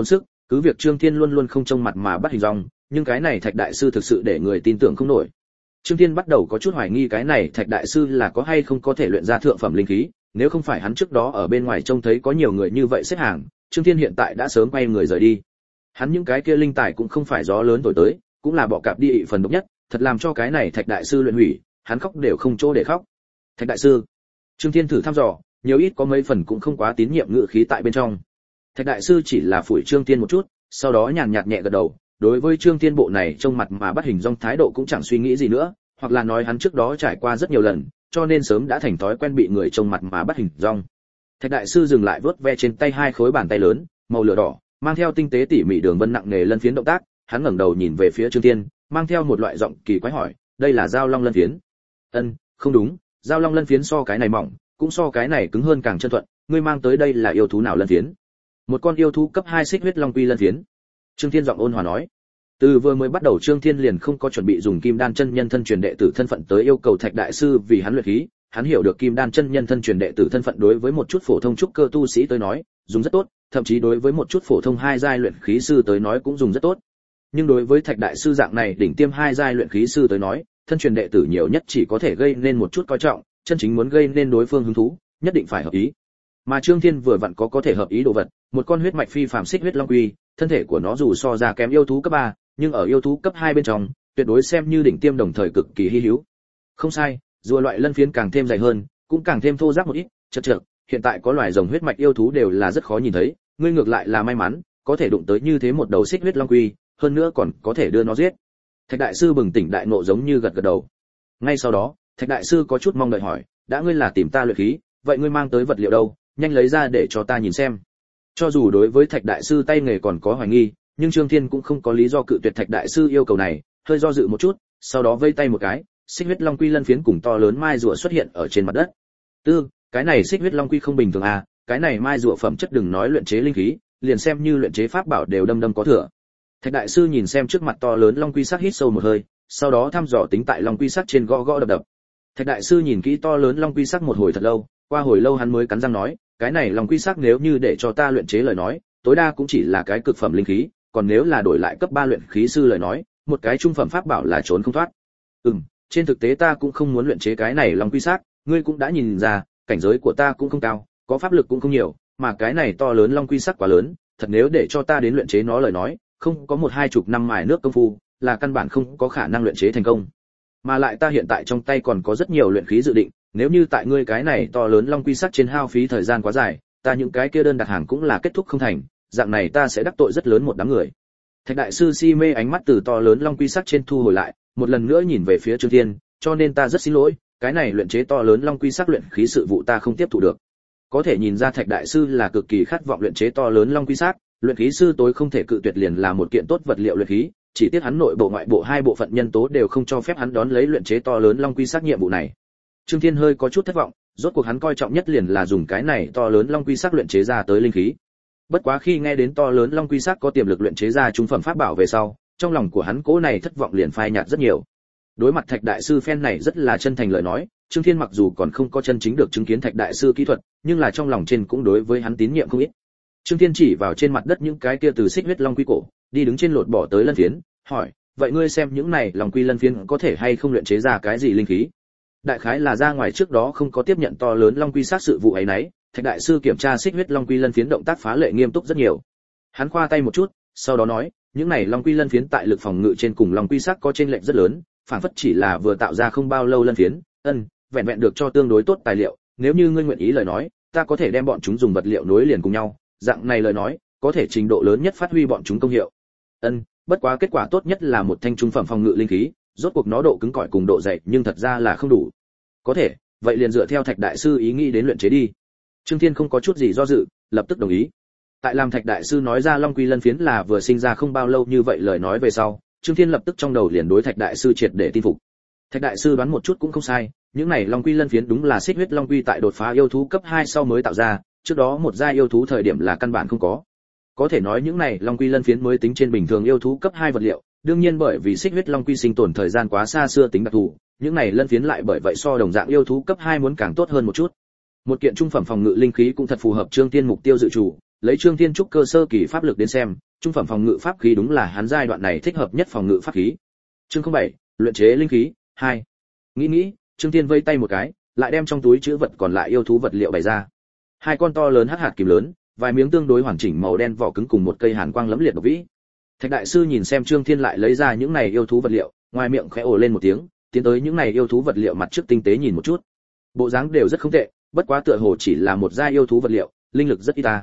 Cứ việc Trương Thiên luôn luôn không trông mặt mà bắt hình dong, nhưng cái này Thạch đại sư thực sự để người tin tưởng không nổi. Trương Thiên bắt đầu có chút hoài nghi cái này Thạch đại sư là có hay không có thể luyện ra thượng phẩm linh khí, nếu không phải hắn trước đó ở bên ngoài trông thấy có nhiều người như vậy xếp hàng, Trương Thiên hiện tại đã sớm quay người rời đi. Hắn những cái kia linh tài cũng không phải gió lớn thổi tới, cũng là bọ cạp đi ị phần độc nhất, thật làm cho cái này Thạch đại sư luyện hủy, hắn khóc đều không chỗ để khóc. Thạch đại sư, Trương Thiên thử thăm dò, nhiều ít có mấy phần cũng không quá tín nhiệm ngự khí tại bên trong. Thạch đại sư chỉ là phủi Trương Thiên một chút, sau đó nhàn nhạt nhẹ gật đầu, đối với Trương Thiên bộ này trông mặt mà bắt hình dong thái độ cũng chẳng suy nghĩ gì nữa, hoặc là nói hắn trước đó trải qua rất nhiều lần, cho nên sớm đã thành thói quen bị người trông mặt mà bắt hình dong. Thạch đại sư dừng lại vớt ve trên tay hai khối bàn tay lớn, màu lửa đỏ, mang theo tinh tế tỉ mỉ đường vân nặng nề lân phiến động tác, hắn ngẩng đầu nhìn về phía Trương Thiên, mang theo một loại giọng kỳ quái hỏi, đây là dao long lân phiến? Không đúng, dao long lân phiến so cái này mỏng, cũng so cái này cứng hơn càng chân thuận, ngươi mang tới đây là yêu thú nào lân phiến? Một con yêu thú cấp 2 xích huyết long quy lân phiến. Trương Thiên giọng ôn hòa nói. Từ vừa mới bắt đầu Trương Thiên liền không có chuẩn bị dùng Kim Đan chân nhân thân truyền đệ tử thân phận tới yêu cầu Thạch đại sư vì hắn luyện khí, hắn hiểu được Kim Đan chân nhân thân truyền đệ tử thân phận đối với một chút phổ thông trúc cơ tu sĩ tới nói, dùng rất tốt, thậm chí đối với một chút phổ thông hai giai luyện khí sư tới nói cũng dùng rất tốt. Nhưng đối với Thạch đại sư dạng này đỉnh tiêm hai giai luyện khí sư tới nói, thân truyền đệ tử nhiều nhất chỉ có thể gây nên một chút coi trọng, chân chính muốn gây nên đối phương hứng thú, nhất định phải hợp ý. Mà Trương Thiên vừa vặn có thể hợp ý đồ vật, một con huyết mạch phi phàm xích huyết long quy, thân thể của nó dù so ra kém yêu thú cấp 3, nhưng ở yêu thú cấp 2 bên trong, tuyệt đối xem như đỉnh tiêm đồng thời cực kỳ hi hữu. Không sai, rùa loại lân phiến càng thêm dày hơn, cũng càng thêm thô ráp một ít, chật, hiện tại có loài rồng huyết mạch yêu thú đều là rất khó nhìn thấy, ngươi ngược lại là may mắn, có thể đụng tới như thế một đầu xích huyết long quy, hơn nữa còn có thể đưa nó giết. Thạch đại sư bừng tỉnh đại ngộ giống như gật gật đầu. Ngay sau đó, Thạch đại sư có chút mong đợi hỏi, đã ngươi là tìm ta luyện khí, vậy ngươi mang tới vật liệu đâu, nhanh lấy ra để cho ta nhìn xem. Cho dù đối với Thạch đại sư tay nghề còn có hoài nghi, nhưng Trương Thiên cũng không có lý do cự tuyệt Thạch đại sư yêu cầu này, hơi do dự một chút, sau đó vây tay một cái, xích huyết long quy lân phiến cùng to lớn mai rùa xuất hiện ở trên mặt đất. Cái này xích huyết long quy không bình thường à, cái này mai rùa phẩm chất đừng nói luyện chế linh khí, liền xem như luyện chế pháp bảo đều đâm đâm có thừa. Thạch đại sư nhìn xem trước mặt to lớn long quy sắc hít sâu một hơi, sau đó thăm dò tính tại long quy sắc trên gõ gõ đập đập. Thạch đại sư nhìn kỹ to lớn long quy sắc một hồi thật lâu, qua hồi lâu hắn mới cắn răng nói, cái này long quy sắc nếu như để cho ta luyện chế lời nói, tối đa cũng chỉ là cái cực phẩm linh khí, còn nếu là đổi lại cấp 3 luyện khí sư lời nói, một cái trung phẩm pháp bảo là trốn không thoát. Trên thực tế ta cũng không muốn luyện chế cái này long quy sắc, ngươi cũng đã nhìn ra, cảnh giới của ta cũng không cao, có pháp lực cũng không nhiều, mà cái này to lớn long quy sắc quá lớn, thật nếu để cho ta đến luyện chế nó lời nói, không có 1-2 năm mài nước công phu, là căn bản không có khả năng luyện chế thành công. Mà lại ta hiện tại trong tay còn có rất nhiều luyện khí dự định, nếu như tại ngươi cái này to lớn long quy sắc trên hao phí thời gian quá dài, ta những cái kia đơn đặt hàng cũng là kết thúc không thành, dạng này ta sẽ đắc tội rất lớn một đám người. Thạch đại sư si mê ánh mắt từ to lớn long quy sắc trên thu hồi lại, một lần nữa nhìn về phía Trương Thiên, cho nên ta rất xin lỗi, cái này luyện chế to lớn long quy sắc luyện khí sự vụ ta không tiếp thu được. Có thể nhìn ra Thạch đại sư là cực kỳ khát vọng luyện chế to lớn long quy sắc, luyện khí sư tối không thể cự tuyệt liền là một kiện tốt vật liệu luyện khí, chỉ tiếc hắn nội bộ ngoại bộ hai bộ phận nhân tố đều không cho phép hắn đón lấy luyện chế to lớn long quy sắc nhiệm vụ này. Trương Thiên hơi có chút thất vọng, rốt cuộc hắn coi trọng nhất liền là dùng cái này to lớn long quy sắc luyện chế ra tới linh khí. Bất quá khi nghe đến to lớn long quy sắc có tiềm lực luyện chế ra trung phẩm pháp bảo về sau, trong lòng của hắn cố này thất vọng liền phai nhạt rất nhiều. Đối mặt Thạch đại sư phen này rất là chân thành lời nói, Trương Thiên mặc dù còn không có chân chính được chứng kiến Thạch đại sư kỹ thuật, nhưng là trong lòng trên cũng đối với hắn tín nhiệm không ít. Trương Thiên chỉ vào trên mặt đất những cái kia từ xích huyết long quy cổ, đi đứng trên lột bỏ tới lân phiến, hỏi, vậy ngươi xem những này long quy lân phiến có thể hay không luyện chế ra cái gì linh khí? Đại khái là ra ngoài trước đó không có tiếp nhận to lớn long quy sát sự vụ ấy nấy, Thạch đại sư kiểm tra xích huyết long quy lân phiến động tác phá lệ nghiêm túc rất nhiều. Hắn khoa tay một chút, sau đó nói, những này long quy lân phiến tại lực phòng ngự trên cùng long quy sắc có chênh lệch rất lớn, phản phất chỉ là vừa tạo ra không bao lâu lân phiến, vẹn vẹn được cho tương đối tốt tài liệu, nếu như ngươi nguyện ý lời nói, ta có thể đem bọn chúng dùng vật liệu nối liền cùng nhau, dạng này lời nói, có thể trình độ lớn nhất phát huy bọn chúng công hiệu. Bất quá kết quả tốt nhất là một thanh trung phẩm phòng ngự linh khí, rốt cuộc nó độ cứng cỏi cùng độ dày nhưng thật ra là không đủ. Có thể, vậy liền dựa theo Thạch đại sư ý nghĩ đến luyện chế đi. Trương Thiên không có chút gì do dự, lập tức đồng ý. Tại làm Thạch đại sư nói ra long quy lân phiến là vừa sinh ra không bao lâu như vậy lời nói về sau, Trương Thiên lập tức trong đầu liền đối Thạch đại sư triệt để tin phục. Thạch đại sư đoán một chút cũng không sai, những này long quy lân phiến đúng là xích huyết long quy tại đột phá yêu thú cấp 2 sau mới tạo ra, trước đó một giai yêu thú thời điểm là căn bản không có. Có thể nói những này long quy lân phiến mới tính trên bình thường yêu thú cấp 2 vật liệu, đương nhiên bởi vì xích huyết long quy sinh tồn thời gian quá xa xưa tính đặc thù, những này lân phiến lại bởi vậy so đồng dạng yêu thú cấp 2 muốn càng tốt hơn một chút. Một kiện trung phẩm phòng ngự linh khí cũng thật phù hợp Trương Thiên mục tiêu dự chủ, lấy Trương Thiên trúc cơ sơ kỳ pháp lực đến xem, trung phẩm phòng ngự pháp khí đúng là hắn giai đoạn này thích hợp nhất phòng ngự pháp khí. Chương 07, luyện chế linh khí 2. Nghĩ, Trương Thiên vây tay một cái, lại đem trong túi trữ vật còn lại yêu thú vật liệu bày ra. Hai con to lớn hắc hạt kìm lớn, vài miếng tương đối hoàn chỉnh màu đen vỏ cứng cùng một cây hàn quang lẫm liệt độc vĩ. Thạch đại sư nhìn xem Trương Thiên lại lấy ra những này yêu thú vật liệu, ngoài miệng khẽ ồ lên một tiếng, tiến tới những này yêu thú vật liệu mặt trước tinh tế nhìn một chút. Bộ dáng đều rất không tệ, bất quá tựa hồ chỉ là một giai yêu thú vật liệu, linh lực rất ít ta.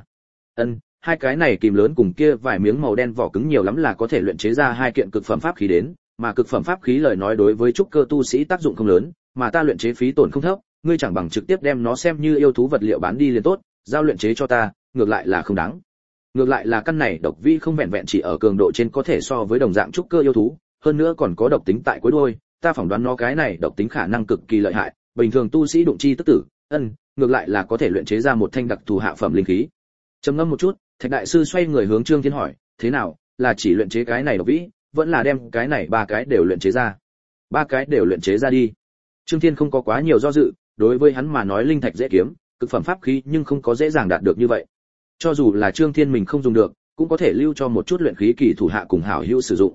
Hai cái này kìm lớn cùng kia vài miếng màu đen vỏ cứng nhiều lắm là có thể luyện chế ra hai kiện cực phẩm pháp khí đến, mà cực phẩm pháp khí lời nói đối với trúc cơ tu sĩ tác dụng không lớn, mà ta luyện chế phí tổn không thấp, ngươi chẳng bằng trực tiếp đem nó xem như yêu thú vật liệu bán đi liền tốt, giao luyện chế cho ta, ngược lại là không đáng. Ngược lại là căn này độc vi không vẹn vẹn chỉ ở cường độ trên có thể so với đồng dạng trúc cơ yêu thú, hơn nữa còn có độc tính tại cuối đuôi, ta phỏng đoán nó cái này độc tính khả năng cực kỳ lợi hại, bình thường tu sĩ đụng chi tức tử, ngược lại là có thể luyện chế ra một thanh đặc thù hạ phẩm linh khí. Trầm ngâm một chút, Thạch đại sư xoay người hướng Trương Thiên hỏi, thế nào, là chỉ luyện chế cái này độc vĩ, vẫn là đem cái này ba cái đều luyện chế ra? Ba cái đều luyện chế ra đi. Trương Thiên không có quá nhiều do dự, đối với hắn mà nói linh thạch dễ kiếm, cực phẩm pháp khí nhưng không có dễ dàng đạt được như vậy. Cho dù là Trương Thiên mình không dùng được, cũng có thể lưu cho một chút luyện khí kỳ thủ hạ cùng hảo hữu sử dụng.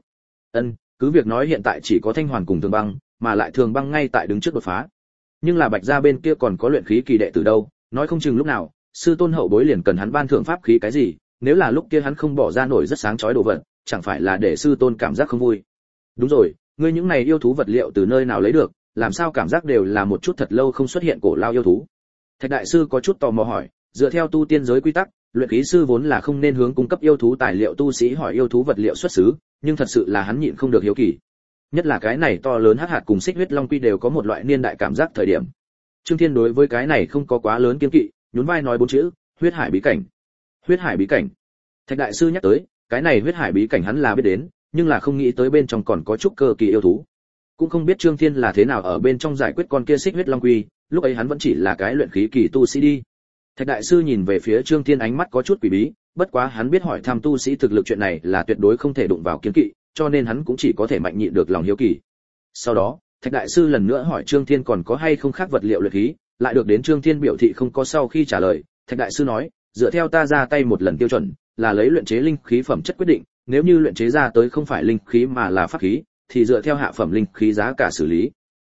Cứ việc nói hiện tại chỉ có Thanh Hoàn cùng Thường Băng, mà lại Thường Băng ngay tại đứng trước đột phá. Nhưng là Bạch gia bên kia còn có luyện khí kỳ đệ tử đâu, nói không chừng lúc nào, sư tôn hậu bối liền cần hắn ban thưởng pháp khí cái gì, nếu là lúc kia hắn không bỏ ra nổi rất sáng chói đồ vật, chẳng phải là để sư tôn cảm giác không vui. Đúng rồi, ngươi những này yêu thú vật liệu từ nơi nào lấy được, làm sao cảm giác đều là một chút thật lâu không xuất hiện cổ lao yêu thú? Thạch đại sư có chút tò mò hỏi, dựa theo tu tiên giới quy tắc, luyện khí sư vốn là không nên hướng cung cấp yêu thú tài liệu tu sĩ hỏi yêu thú vật liệu xuất xứ, nhưng thật sự là hắn nhịn không được hiếu kỳ. Nhất là cái này to lớn hắc hạt cùng xích huyết long quy đều có một loại niên đại cảm giác thời điểm. Trương Thiên đối với cái này không có quá lớn kiêng kỵ, nhún vai nói bốn chữ, huyết hải bí cảnh. Huyết hải bí cảnh. Thạch đại sư nhắc tới, cái này huyết hải bí cảnh hắn là biết đến, nhưng là không nghĩ tới bên trong còn có chút cơ kỳ yêu thú. Cũng không biết Trương Thiên là thế nào ở bên trong giải quyết con kia xích huyết long quy, lúc ấy hắn vẫn chỉ là cái luyện khí kỳ tu sĩ đi. Thạch đại sư nhìn về phía Trương Thiên ánh mắt có chút quỷ bí, bất quá hắn biết hỏi thăm tu sĩ thực lực chuyện này là tuyệt đối không thể đụng vào kiêng kỵ, cho nên hắn cũng chỉ có thể mạnh nhịn được lòng hiếu kỳ. Sau đó, Thạch đại sư lần nữa hỏi Trương Thiên còn có hay không khác vật liệu luyện khí, lại được đến Trương Thiên biểu thị không có. Sau khi trả lời, Thạch đại sư nói, dựa theo ta ra tay một lần tiêu chuẩn, là lấy luyện chế linh khí phẩm chất quyết định, nếu như luyện chế ra tới không phải linh khí mà là pháp khí, thì dựa theo hạ phẩm linh khí giá cả xử lý.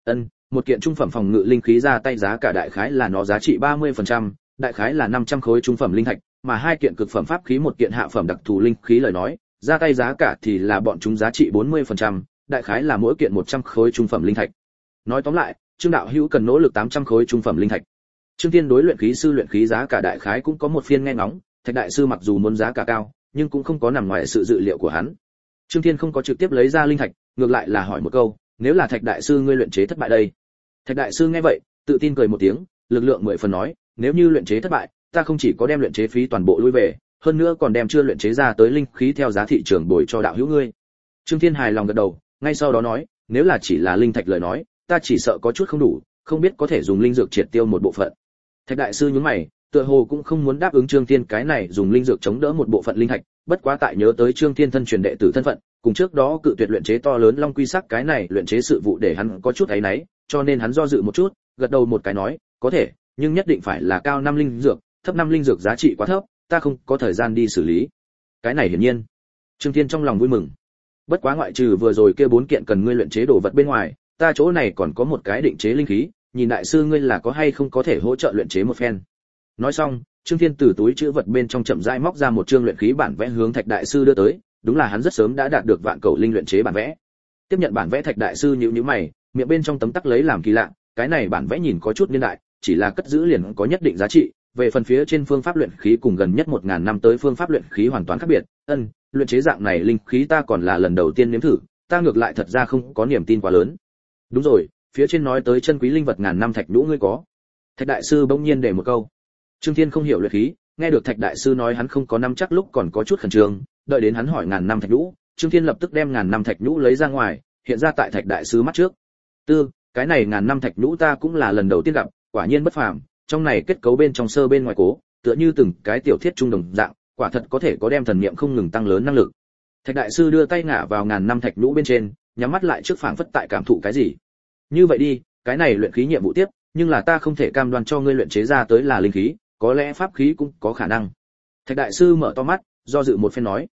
Một kiện trung phẩm phòng ngự linh khí ra tay giá cả đại khái là nó giá trị 30%, đại khái là 500 khối trung phẩm linh thạch, mà hai kiện cực phẩm pháp khí một kiện hạ phẩm đặc thù linh khí lời nói, ra tay giá cả thì là bọn chúng giá trị 40%, đại khái là mỗi kiện 100 khối trung phẩm linh thạch. Nói tóm lại, Trương đạo hữu cần nỗ lực 800 khối trung phẩm linh thạch. Trương Thiên đối luyện khí sư luyện khí giá cả đại khái cũng có một phiên nghe ngóng, Thạch đại sư mặc dù muốn giá cả cao, nhưng cũng không có nằm ngoài sự dự liệu của hắn. Trương Thiên không có trực tiếp lấy ra linh thạch, ngược lại là hỏi một câu, nếu là Thạch đại sư ngươi luyện chế thất bại đây? Thạch đại sư nghe vậy, tự tin cười một tiếng, lực lượng 10 phần nói, nếu như luyện chế thất bại, ta không chỉ có đem luyện chế phí toàn bộ lui về, hơn nữa còn đem chưa luyện chế ra tới linh khí theo giá thị trường bồi cho đạo hữu ngươi. Trương Thiên hài lòng gật đầu, ngay sau đó nói, nếu là chỉ là linh thạch lời nói, ta chỉ sợ có chút không đủ, không biết có thể dùng linh dược triệt tiêu một bộ phận. Thạch đại sư nhướng mày, tựa hồ cũng không muốn đáp ứng Trương Thiên cái này dùng linh dược chống đỡ một bộ phận linh thạch, bất quá tại nhớ tới Trương Thiên thân truyền đệ tử thân phận, cùng trước đó cự tuyệt luyện chế to lớn long quy sắc cái này luyện chế sự vụ để hắn có chút áy náy, cho nên hắn do dự một chút, gật đầu một cái nói, có thể, nhưng nhất định phải là cao 5 linh dược, thấp 5 linh dược giá trị quá thấp, ta không có thời gian đi xử lý. Cái này hiển nhiên. Trương Thiên trong lòng vui mừng. Bất quá ngoại trừ vừa rồi kia 4 kiện cần ngươi luyện chế đồ vật bên ngoài, ta chỗ này còn có một cái định chế linh khí, nhìn đại sư ngươi là có hay không có thể hỗ trợ luyện chế một phen. Nói xong, Trương Thiên từ túi trữ vật bên trong chậm rãi móc ra một chương luyện khí bản vẽ hướng Thạch đại sư đưa tới, đúng là hắn rất sớm đã đạt được vạn cầu linh luyện chế bản vẽ. Tiếp nhận bản vẽ, Thạch đại sư nhíu nhíu mày, miệng bên trong tấm tắc lấy làm kỳ lạ, cái này bản vẽ nhìn có chút niên đại, chỉ là cất giữ liền có nhất định giá trị, về phần phía trên phương pháp luyện khí cùng gần nhất 1000 năm tới phương pháp luyện khí hoàn toàn khác biệt. Luyện chế dạng này linh khí ta còn là lần đầu tiên nếm thử, ta ngược lại thật ra không có niềm tin quá lớn. Đúng rồi, phía trên nói tới chân quý linh vật ngàn năm thạch nhũ ngươi có? Thạch đại sư bỗng nhiên để một câu. Trương Thiên không hiểu luyện khí, nghe được Thạch đại sư nói hắn không có năm chắc lúc còn có chút khẩn trương, đợi đến hắn hỏi ngàn năm thạch nhũ, Trương Thiên lập tức đem ngàn năm thạch nhũ lấy ra ngoài, hiện ra tại Thạch đại sư mắt trước. Cái này ngàn năm thạch nhũ ta cũng là lần đầu tiên gặp, quả nhiên bất phàm, trong này kết cấu bên trong sơ bên ngoài cố, tựa như từng cái tiểu thiết trung đồng dạng, quả thật có thể có đem thần niệm không ngừng tăng lớn năng lực. Thạch đại sư đưa tay ngả vào ngàn năm thạch nhũ bên trên, nhắm mắt lại trước phảng phất tại cảm thụ cái gì. Như vậy đi, cái này luyện khí nhiệm vụ tiếp, nhưng là ta không thể cam đoan cho ngươi luyện chế ra tới là linh khí, có lẽ pháp khí cũng có khả năng. Thạch đại sư mở to mắt, do dự một phen nói.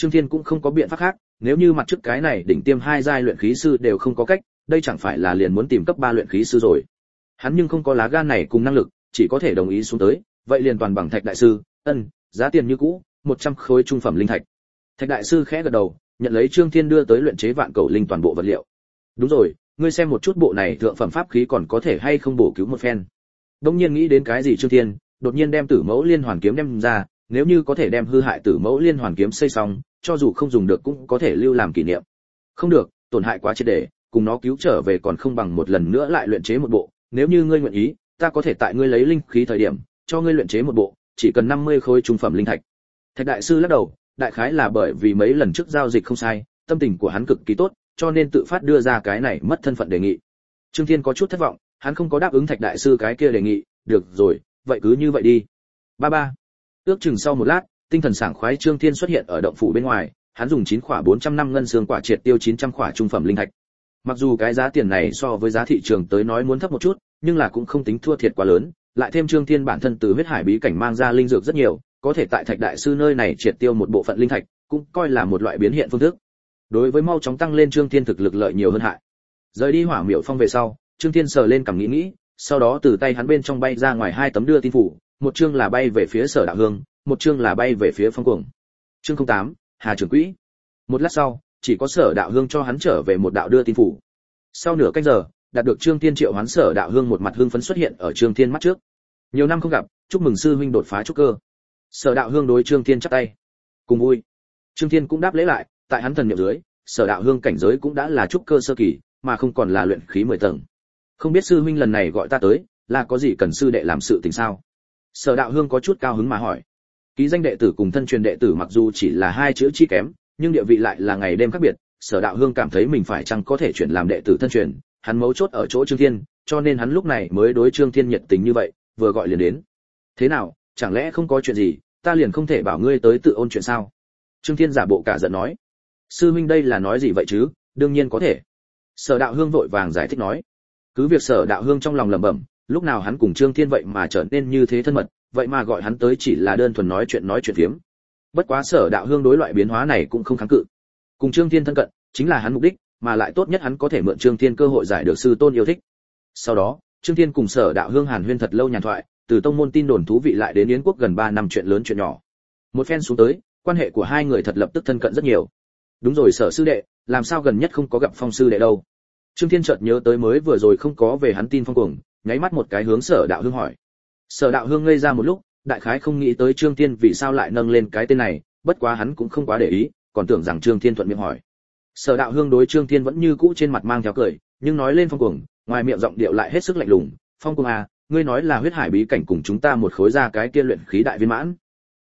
Trương Thiên cũng không có biện pháp khác, nếu như mặt trước cái này đỉnh tiêm 2 giai luyện khí sư đều không có cách, đây chẳng phải là liền muốn tìm cấp 3 luyện khí sư rồi. Hắn nhưng không có lá gan này cùng năng lực, chỉ có thể đồng ý xuống tới, vậy liền toàn bằng Thạch đại sư, giá tiền như cũ, 100 khối trung phẩm linh thạch. Thạch đại sư khẽ gật đầu, nhận lấy Trương Thiên đưa tới luyện chế vạn cầu linh toàn bộ vật liệu. Đúng rồi, ngươi xem một chút bộ này thượng phẩm pháp khí còn có thể hay không bổ cứu một phen. Đông nhiên nghĩ đến cái gì Trương Thiên, đột nhiên đem Tử Mẫu Liên Hoàn kiếm đem ra, nếu như có thể đem hư hại Tử Mẫu Liên Hoàn kiếm xây xong, cho dù không dùng được cũng có thể lưu làm kỷ niệm. Không được, tổn hại quá triệt để, cùng nó cứu trở về còn không bằng một lần nữa lại luyện chế một bộ, nếu như ngươi nguyện ý, ta có thể tại ngươi lấy linh khí thời điểm, cho ngươi luyện chế một bộ, chỉ cần 50 khối trung phẩm linh thạch. Thạch đại sư lắc đầu, đại khái là bởi vì mấy lần trước giao dịch không sai, tâm tình của hắn cực kỳ tốt, cho nên tự phát đưa ra cái này mất thân phận đề nghị. Trương Thiên có chút thất vọng, hắn không có đáp ứng Thạch đại sư cái kia đề nghị, được rồi, vậy cứ như vậy đi. Ba. Ước chừng sau một lát, tinh thần sảng khoái Trương Thiên xuất hiện ở động phủ bên ngoài, hắn dùng 9 khỏa 400 năm ngân xương quả triệt tiêu 900 khỏa trung phẩm linh thạch. Mặc dù cái giá tiền này so với giá thị trường tới nói muốn thấp một chút, nhưng là cũng không tính thua thiệt quá lớn, lại thêm Trương Thiên bản thân từ huyết hải bí cảnh mang ra linh dược rất nhiều, có thể tại Thạch đại sư nơi này triệt tiêu một bộ phận linh thạch, cũng coi là một loại biến hiện phương thức. Đối với mau chóng tăng lên Trương Thiên thực lực lợi nhiều hơn hại. Rời đi Hỏa Miểu Phong về sau, Trương Thiên sờ lên cằm nghĩ, sau đó từ tay hắn bên trong bay ra ngoài 2 tấm đưa tin phủ, một chương là bay về phía Sở Đạo Hương, một chương là bay về phía Phong Cuồng. Chương 08, Hà trưởng quỹ. Một lát sau, chỉ có Sở Đạo Hương cho hắn trở về một đạo đưa tin phủ. Sau nửa canh giờ, đạt được Trương Thiên triệu hoán Sở Đạo Hương một mặt hưng phấn xuất hiện ở Trương Thiên mắt trước. Nhiều năm không gặp, chúc mừng sư huynh đột phá trúc cơ. Sở Đạo Hương đối Trương Thiên chắp tay. Cùng vui. Trương Thiên cũng đáp lễ lại, tại hắn thần niệm dưới, Sở Đạo Hương cảnh giới cũng đã là trúc cơ sơ kỳ, mà không còn là luyện khí 10 tầng. Không biết sư huynh lần này gọi ta tới, là có gì cần sư đệ làm sự tình sao? Sở Đạo Hương có chút cao hứng mà hỏi. Ký danh đệ tử cùng thân truyền đệ tử mặc dù chỉ là 2 chữ chi kém, nhưng địa vị lại là ngày đêm khác biệt. Sở Đạo Hương cảm thấy mình phải chăng có thể chuyển làm đệ tử thân truyền, hắn mấu chốt ở chỗ Trương Thiên, cho nên hắn lúc này mới đối Trương Thiên nhiệt tình như vậy, vừa gọi liền đến. Thế nào, chẳng lẽ không có chuyện gì, ta liền không thể bảo ngươi tới tự ôn chuyện sao? Trương Thiên giả bộ cả giận nói. Sư huynh đây là nói gì vậy chứ, đương nhiên có thể. Sở Đạo Hương vội vàng giải thích nói. Cứ việc Sở Đạo Hương trong lòng lẩm bẩm, lúc nào hắn cùng Trương Thiên vậy mà trở nên như thế thân mật, vậy mà gọi hắn tới chỉ là đơn thuần nói chuyện phiếm. Bất quá Sở Đạo Hương đối loại biến hóa này cũng không kháng cự. Cùng Trương Thiên thân cận, chính là hắn mục đích, mà lại tốt nhất hắn có thể mượn Trương Thiên cơ hội giải được sư tôn yêu thích. Sau đó, Trương Thiên cùng Sở Đạo Hương hàn huyên thật lâu nhàn thoại, từ tông môn tin đồn thú vị lại đến Yến quốc gần 3 năm chuyện lớn chuyện nhỏ. Một phen xuống tới, quan hệ của hai người thật lập tức thân cận rất nhiều. Đúng rồi Sở sư đệ, làm sao gần nhất không có gặp Phong sư đệ đâu? Trương Thiên chợt nhớ tới mới vừa rồi không có về hắn tin Phong Cuồng, nháy mắt một cái hướng Sở Đạo Hương hỏi. Sở Đạo Hương ngây ra một lúc, đại khái không nghĩ tới Trương Thiên vì sao lại nâng lên cái tên này, bất quá hắn cũng không quá để ý, còn tưởng rằng Trương Thiên thuận miệng hỏi. Sở Đạo Hương đối Trương Thiên vẫn như cũ trên mặt mang theo cười, nhưng nói lên Phong Cuồng, ngoài miệng giọng điệu lại hết sức lạnh lùng. Phong Cuồng à, ngươi nói là huyết hải bí cảnh cùng chúng ta một khối ra cái kia luyện khí đại viên mãn.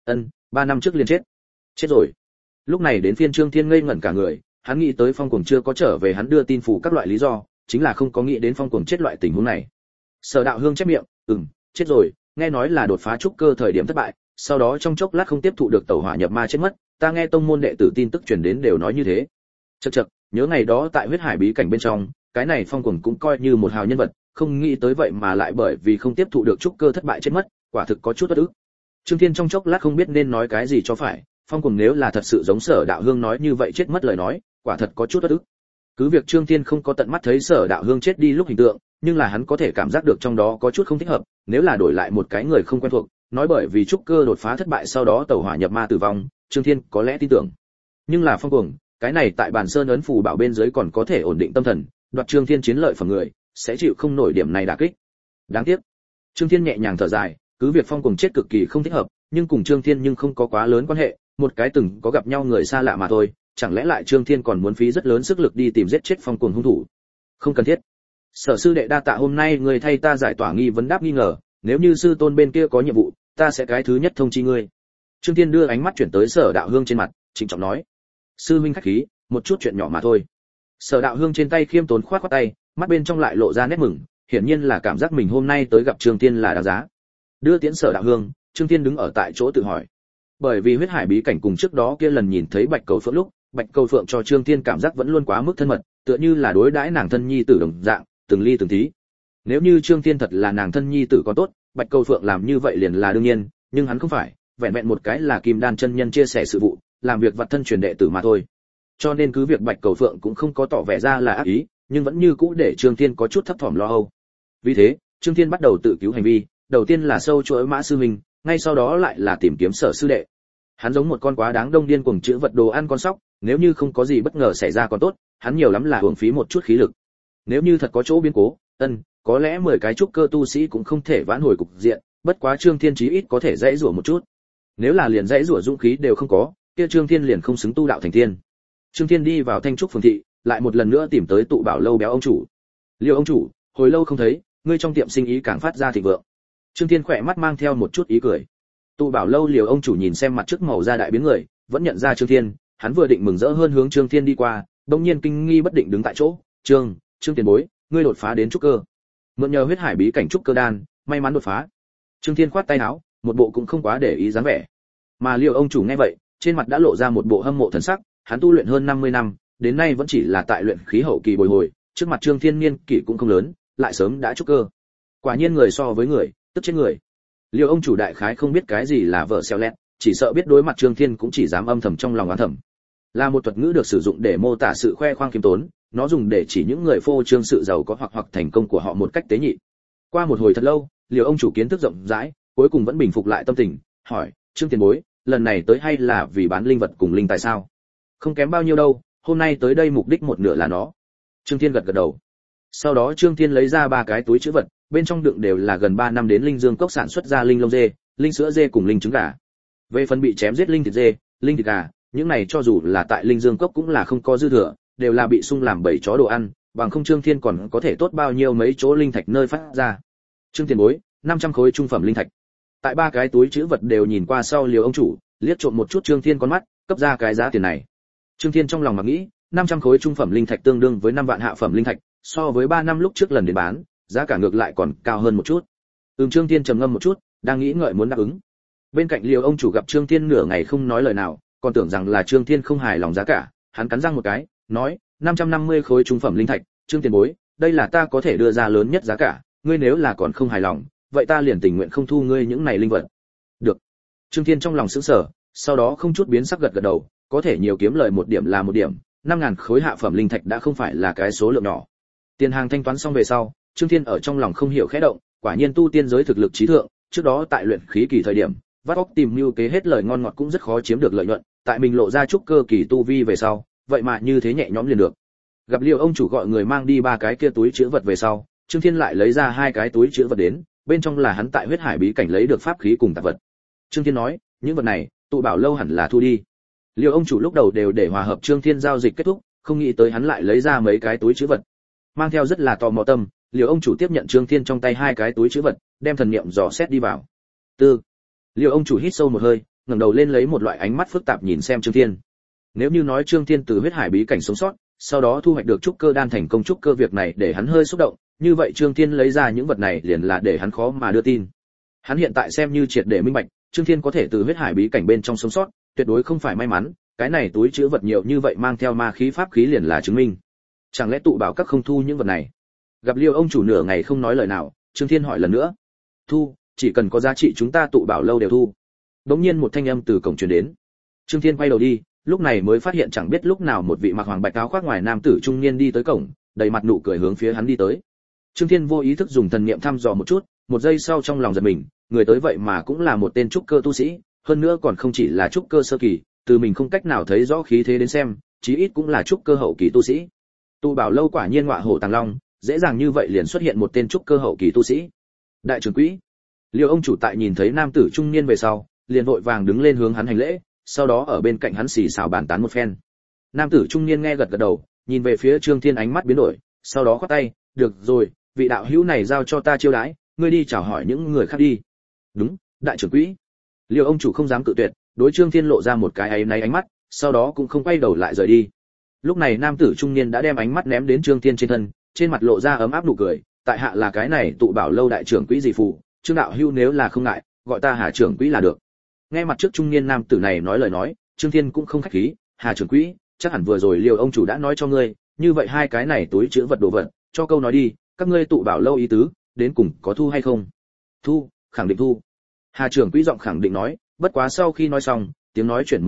3 năm trước liền chết. Chết rồi. Lúc này đến phiên Trương Thiên ngây ngẩn cả người, hắn nghĩ tới Phong Cuồng chưa có trở về hắn đưa tin phủ các loại lý do, chính là không có nghĩ đến Phong Cuồng chết loại tình huống này. Sở Đạo Hương chép miệng, chết rồi, nghe nói là đột phá trúc cơ thời điểm thất bại, sau đó trong chốc lát không tiếp thụ được tẩu hỏa nhập ma chết mất, ta nghe tông môn đệ tử tin tức truyền đến đều nói như thế. Chậc, nhớ ngày đó tại huyết hải bí cảnh bên trong, cái này Phong Cuồng cũng coi như một hào nhân vật, không nghĩ tới vậy mà lại bởi vì không tiếp thụ được trúc cơ thất bại chết mất, quả thực có chút uất ức. Trương Thiên trong chốc lát không biết nên nói cái gì cho phải, Phong Cuồng nếu là thật sự giống Sở Đạo Hương nói như vậy chết mất lời nói, quả thật có chút uất ức. Cứ việc Trương Thiên không có tận mắt thấy Sở Đạo Hương chết đi lúc hình tượng, nhưng là hắn có thể cảm giác được trong đó có chút không thích hợp, nếu là đổi lại một cái người không quen thuộc, nói bởi vì trúc cơ đột phá thất bại sau đó tẩu hỏa nhập ma tử vong, Trương Thiên có lẽ tin tưởng. Nhưng là Phong Cuồng, cái này tại bản sơn ấn phù bảo bên dưới còn có thể ổn định tâm thần, đoạt Trương Thiên chiến lợi phẩm người, sẽ chịu không nổi điểm này đả kích. Đáng tiếc. Trương Thiên nhẹ nhàng thở dài, cứ việc Phong Cuồng chết cực kỳ không thích hợp, nhưng cùng Trương Thiên nhưng không có quá lớn quan hệ, một cái từng có gặp nhau người xa lạ mà thôi, chẳng lẽ lại Trương Thiên còn muốn phí rất lớn sức lực đi tìm giết chết Phong Cuồng hung thủ? Không cần thiết. Sở sư đệ đa tạ hôm nay người thay ta giải tỏa nghi vấn đáp nghi ngờ, nếu như sư tôn bên kia có nhiệm vụ, ta sẽ cái thứ nhất thông chi ngươi. Trương Thiên đưa ánh mắt chuyển tới Sở Đạo Hương trên mặt, trịnh trọng nói: sư huynh khách khí, một chút chuyện nhỏ mà thôi. Sở Đạo Hương trên tay khiêm tốn khoát khoát tay, mắt bên trong lại lộ ra nét mừng, hiển nhiên là cảm giác mình hôm nay tới gặp Trương Thiên là đáng giá. Đưa tiễn Sở Đạo Hương, Trương Thiên đứng ở tại chỗ tự hỏi. Bởi vì huyết hải bí cảnh cùng trước đó kia lần nhìn thấy Bạch Cầu Phượng lúc, Bạch Cầu Phượng cho Trương Thiên cảm giác vẫn luôn quá mức thân mật, tựa như là đối đãi nàng thân nhi tử đồng dạng, từng ly từng tí. Nếu như Trương Thiên thật là nàng thân nhi tử có tốt, Bạch Cầu Phượng làm như vậy liền là đương nhiên, nhưng hắn không phải, vẹn vẹn một cái là Kim Đan chân nhân chia sẻ sự vụ, làm việc vặt thân truyền đệ tử mà thôi. Cho nên cứ việc Bạch Cầu Phượng cũng không có tỏ vẻ ra là ác ý, nhưng vẫn như cũ để Trương Thiên có chút thấp thỏm lo âu. Vì thế, Trương Thiên bắt đầu tự cứu hành vi, đầu tiên là sâu chuỗi Mã sư huynh, ngay sau đó lại là tìm kiếm Sở sư đệ. Hắn giống một con quá đáng đông điên cuồng chữ vật đồ ăn con sóc, nếu như không có gì bất ngờ xảy ra còn tốt, hắn nhiều lắm là uổng phí một chút khí lực. Nếu như thật có chỗ biến cố, có lẽ 10 cái trúc cơ tu sĩ cũng không thể vãn hồi cục diện, bất quá Trương Thiên chí ít có thể dãy rủa một chút. Nếu là liền dãy rủa dũng khí đều không có, kia Trương Thiên liền không xứng tu đạo thành tiên. Trương Thiên đi vào Thanh Trúc phường thị, lại một lần nữa tìm tới tụ bảo lâu béo ông chủ. Liêu ông chủ, hồi lâu không thấy, ngươi trong tiệm sinh ý càng phát ra thịnh vượng. Trương Thiên khỏe mắt mang theo một chút ý cười. Tụ bảo lâu Liêu ông chủ nhìn xem mặt trước màu da đại biến người, vẫn nhận ra Trương Thiên, hắn vừa định mừng rỡ hơn hướng Trương Thiên đi qua, đột nhiên kinh nghi bất định đứng tại chỗ. Trương tiền bối, ngươi đột phá đến trúc cơ. Mượn nhờ huyết hải bí cảnh trúc cơ đan, may mắn đột phá. Trương Thiên khoát tay áo, một bộ cũng không quá để ý dáng vẻ. Mà Liêu ông chủ nghe vậy, trên mặt đã lộ ra một bộ hâm mộ thần sắc, hắn tu luyện hơn 50 năm, đến nay vẫn chỉ là tại luyện khí hậu kỳ bồi hồi, trước mặt Trương Thiên niên kỷ cũng không lớn, lại sớm đã trúc cơ. Quả nhiên người so với người, tức chết người. Liêu ông chủ đại khái không biết cái gì là vợ xeo lẹt, chỉ sợ biết đối mặt Trương Thiên cũng chỉ dám âm thầm trong lòng oán thầm. Là một thuật ngữ được sử dụng để mô tả sự khoe khoang khiêm tốn, nó dùng để chỉ những người phô trương sự giàu có hoặc thành công của họ một cách tế nhị. Qua một hồi thật lâu, Liêu ông chủ kiến thức rộng rãi, cuối cùng vẫn bình phục lại tâm tình, hỏi: "Trương tiền bối, lần này tới hay là vì bán linh vật cùng linh tài sao?" "Không kém bao nhiêu đâu, hôm nay tới đây mục đích một nửa là nó." Trương Thiên gật gật đầu. Sau đó Trương Thiên lấy ra 3 cái túi trữ vật, bên trong đựng đều là gần 3 năm đến linh dương cốc sản xuất ra linh lông dê, linh sữa dê cùng linh trứng gà. Về phần bị chém giết linh thịt dê, linh thịt gà, những này cho dù là tại linh dương cốc cũng là không có dư thừa, đều là bị sung làm bầy chó đồ ăn, bằng không Trương Thiên còn có thể tốt bao nhiêu mấy chỗ linh thạch nơi phát ra. Trương tiền bối, 500 khối trung phẩm linh thạch. Tại 3 cái túi trữ vật đều nhìn qua sau Liêu ông chủ, liếc trộm một chút Trương Thiên con mắt, cấp ra cái giá tiền này. Trương Thiên trong lòng mà nghĩ, 500 khối trung phẩm linh thạch tương đương với 5 vạn hạ phẩm linh thạch, so với 3 năm lúc trước lần đến bán, giá cả ngược lại còn cao hơn một chút. Trương Thiên trầm ngâm một chút, đang nghĩ ngợi muốn đáp ứng. Bên cạnh Liêu ông chủ gặp Trương Thiên nửa ngày không nói lời nào, còn tưởng rằng là Trương Thiên không hài lòng giá cả, hắn cắn răng một cái, nói: 550 khối trung phẩm linh thạch, Trương tiền bối, đây là ta có thể đưa ra lớn nhất giá cả, ngươi nếu là còn không hài lòng, vậy ta liền tình nguyện không thu ngươi những này linh vật. Được. Trương Thiên trong lòng sững sờ, sau đó không chút biến sắc gật gật đầu, có thể nhiều kiếm lời một điểm là một điểm, 5000 khối hạ phẩm linh thạch đã không phải là cái số lượng nhỏ. Tiền hàng thanh toán xong về sau, Trương Thiên ở trong lòng không hiểu khẽ động, quả nhiên tu tiên giới thực lực trí thượng, trước đó tại luyện khí kỳ thời điểm, vắt óc tìm mưu kế hết lời ngon ngọt cũng rất khó chiếm được lợi nhuận, tại mình lộ ra trúc cơ kỳ tu vi về sau, vậy mà như thế nhẹ nhõm liền được. Gặp Liêu ông chủ gọi người mang đi 3 cái kia túi trữ vật về sau, Trương Thiên lại lấy ra 2 cái túi trữ vật đến, bên trong là hắn tại huyết hải bí cảnh lấy được pháp khí cùng tạp vật. Trương Thiên nói: "Những vật này, tụ bảo lâu hẳn là thu đi." Liêu ông chủ lúc đầu đều để hòa hợp Trương Thiên giao dịch kết thúc, không nghĩ tới hắn lại lấy ra mấy cái túi trữ vật. Mang theo rất là tò mò tâm, Liêu ông chủ tiếp nhận Trương Thiên trong tay 2 cái túi trữ vật, đem thần niệm dò xét đi vào. Liêu ông chủ hít sâu một hơi, ngẩng đầu lên lấy một loại ánh mắt phức tạp nhìn xem Trương Thiên. Nếu như nói Trương Thiên từ huyết hải bí cảnh sống sót, sau đó thu hoạch được trúc cơ đan thành công trúc cơ việc này để hắn hơi xúc động, như vậy Trương Thiên lấy ra những vật này liền là để hắn khó mà đưa tin. Hắn hiện tại xem như triệt để minh bạch, Trương Thiên có thể từ huyết hải bí cảnh bên trong sống sót, tuyệt đối không phải may mắn, cái này túi trữ vật nhiều như vậy mang theo ma khí pháp khí liền là chứng minh. Chẳng lẽ tụ bảo các không thu những vật này? Gặp Liêu ông chủ nửa ngày không nói lời nào, Trương Thiên hỏi lần nữa. Thu, chỉ cần có giá trị chúng ta tụ bảo lâu đều thu. Đống nhiên một thanh âm từ cổng truyền đến. Trương Thiên quay đầu đi, lúc này mới phát hiện chẳng biết lúc nào một vị mặc hoàng bạch áo khoác ngoài nam tử trung niên đi tới cổng, đầy mặt nụ cười hướng phía hắn đi tới. Trương Thiên vô ý thức dùng thần niệm thăm dò một chút, một giây sau trong lòng giật mình, người tới vậy mà cũng là một tên trúc cơ tu sĩ, hơn nữa còn không chỉ là trúc cơ sơ kỳ, từ mình không cách nào thấy rõ khí thế đến xem, chí ít cũng là trúc cơ hậu kỳ tu sĩ. Tụ bảo lâu quả nhiên ngọa hổ tàng long, dễ dàng như vậy liền xuất hiện một tên trúc cơ hậu kỳ tu sĩ. Đại trưởng quỹ. Liêu ông chủ tại nhìn thấy nam tử trung niên về sau, liền vội vàng đứng lên hướng hắn hành lễ, sau đó ở bên cạnh hắn xì xào bàn tán một phen. Nam tử trung niên nghe gật gật đầu, nhìn về phía Trương Thiên ánh mắt biến đổi, sau đó khoát tay, "Được rồi, vị đạo hữu này giao cho ta chiêu đãi, ngươi đi chào hỏi những người khác đi." "Đúng, đại trưởng quỹ." Liêu ông chủ không dám cự tuyệt, đối Trương Thiên lộ ra một cái áy náy ánh mắt, sau đó cũng không quay đầu lại rời đi. Lúc này nam tử trung niên đã đem ánh mắt ném đến Trương Thiên trên thân, trên mặt lộ ra ấm áp nụ cười, "Tại hạ là cái này tụ bảo lâu đại trưởng quỹ gì phụ, Trương đạo hữu nếu là không ngại, gọi ta Hà trưởng quỹ là được." Nghe mặt trước trung niên nam tử này nói lời nói, Trương Thiên cũng không khách khí, "Hà trưởng quỹ, chắc hẳn vừa rồi Liêu ông chủ đã nói cho ngươi, như vậy 2 cái này túi trữ vật đồ vật, cho câu nói đi, các ngươi tụ bảo lâu ý tứ, đến cùng có thu hay không?" "Thu, khẳng định thu." Hà trưởng quỹ giọng khẳng định nói, bất quá sau khi nói xong, tiếng nói chuyển một cái,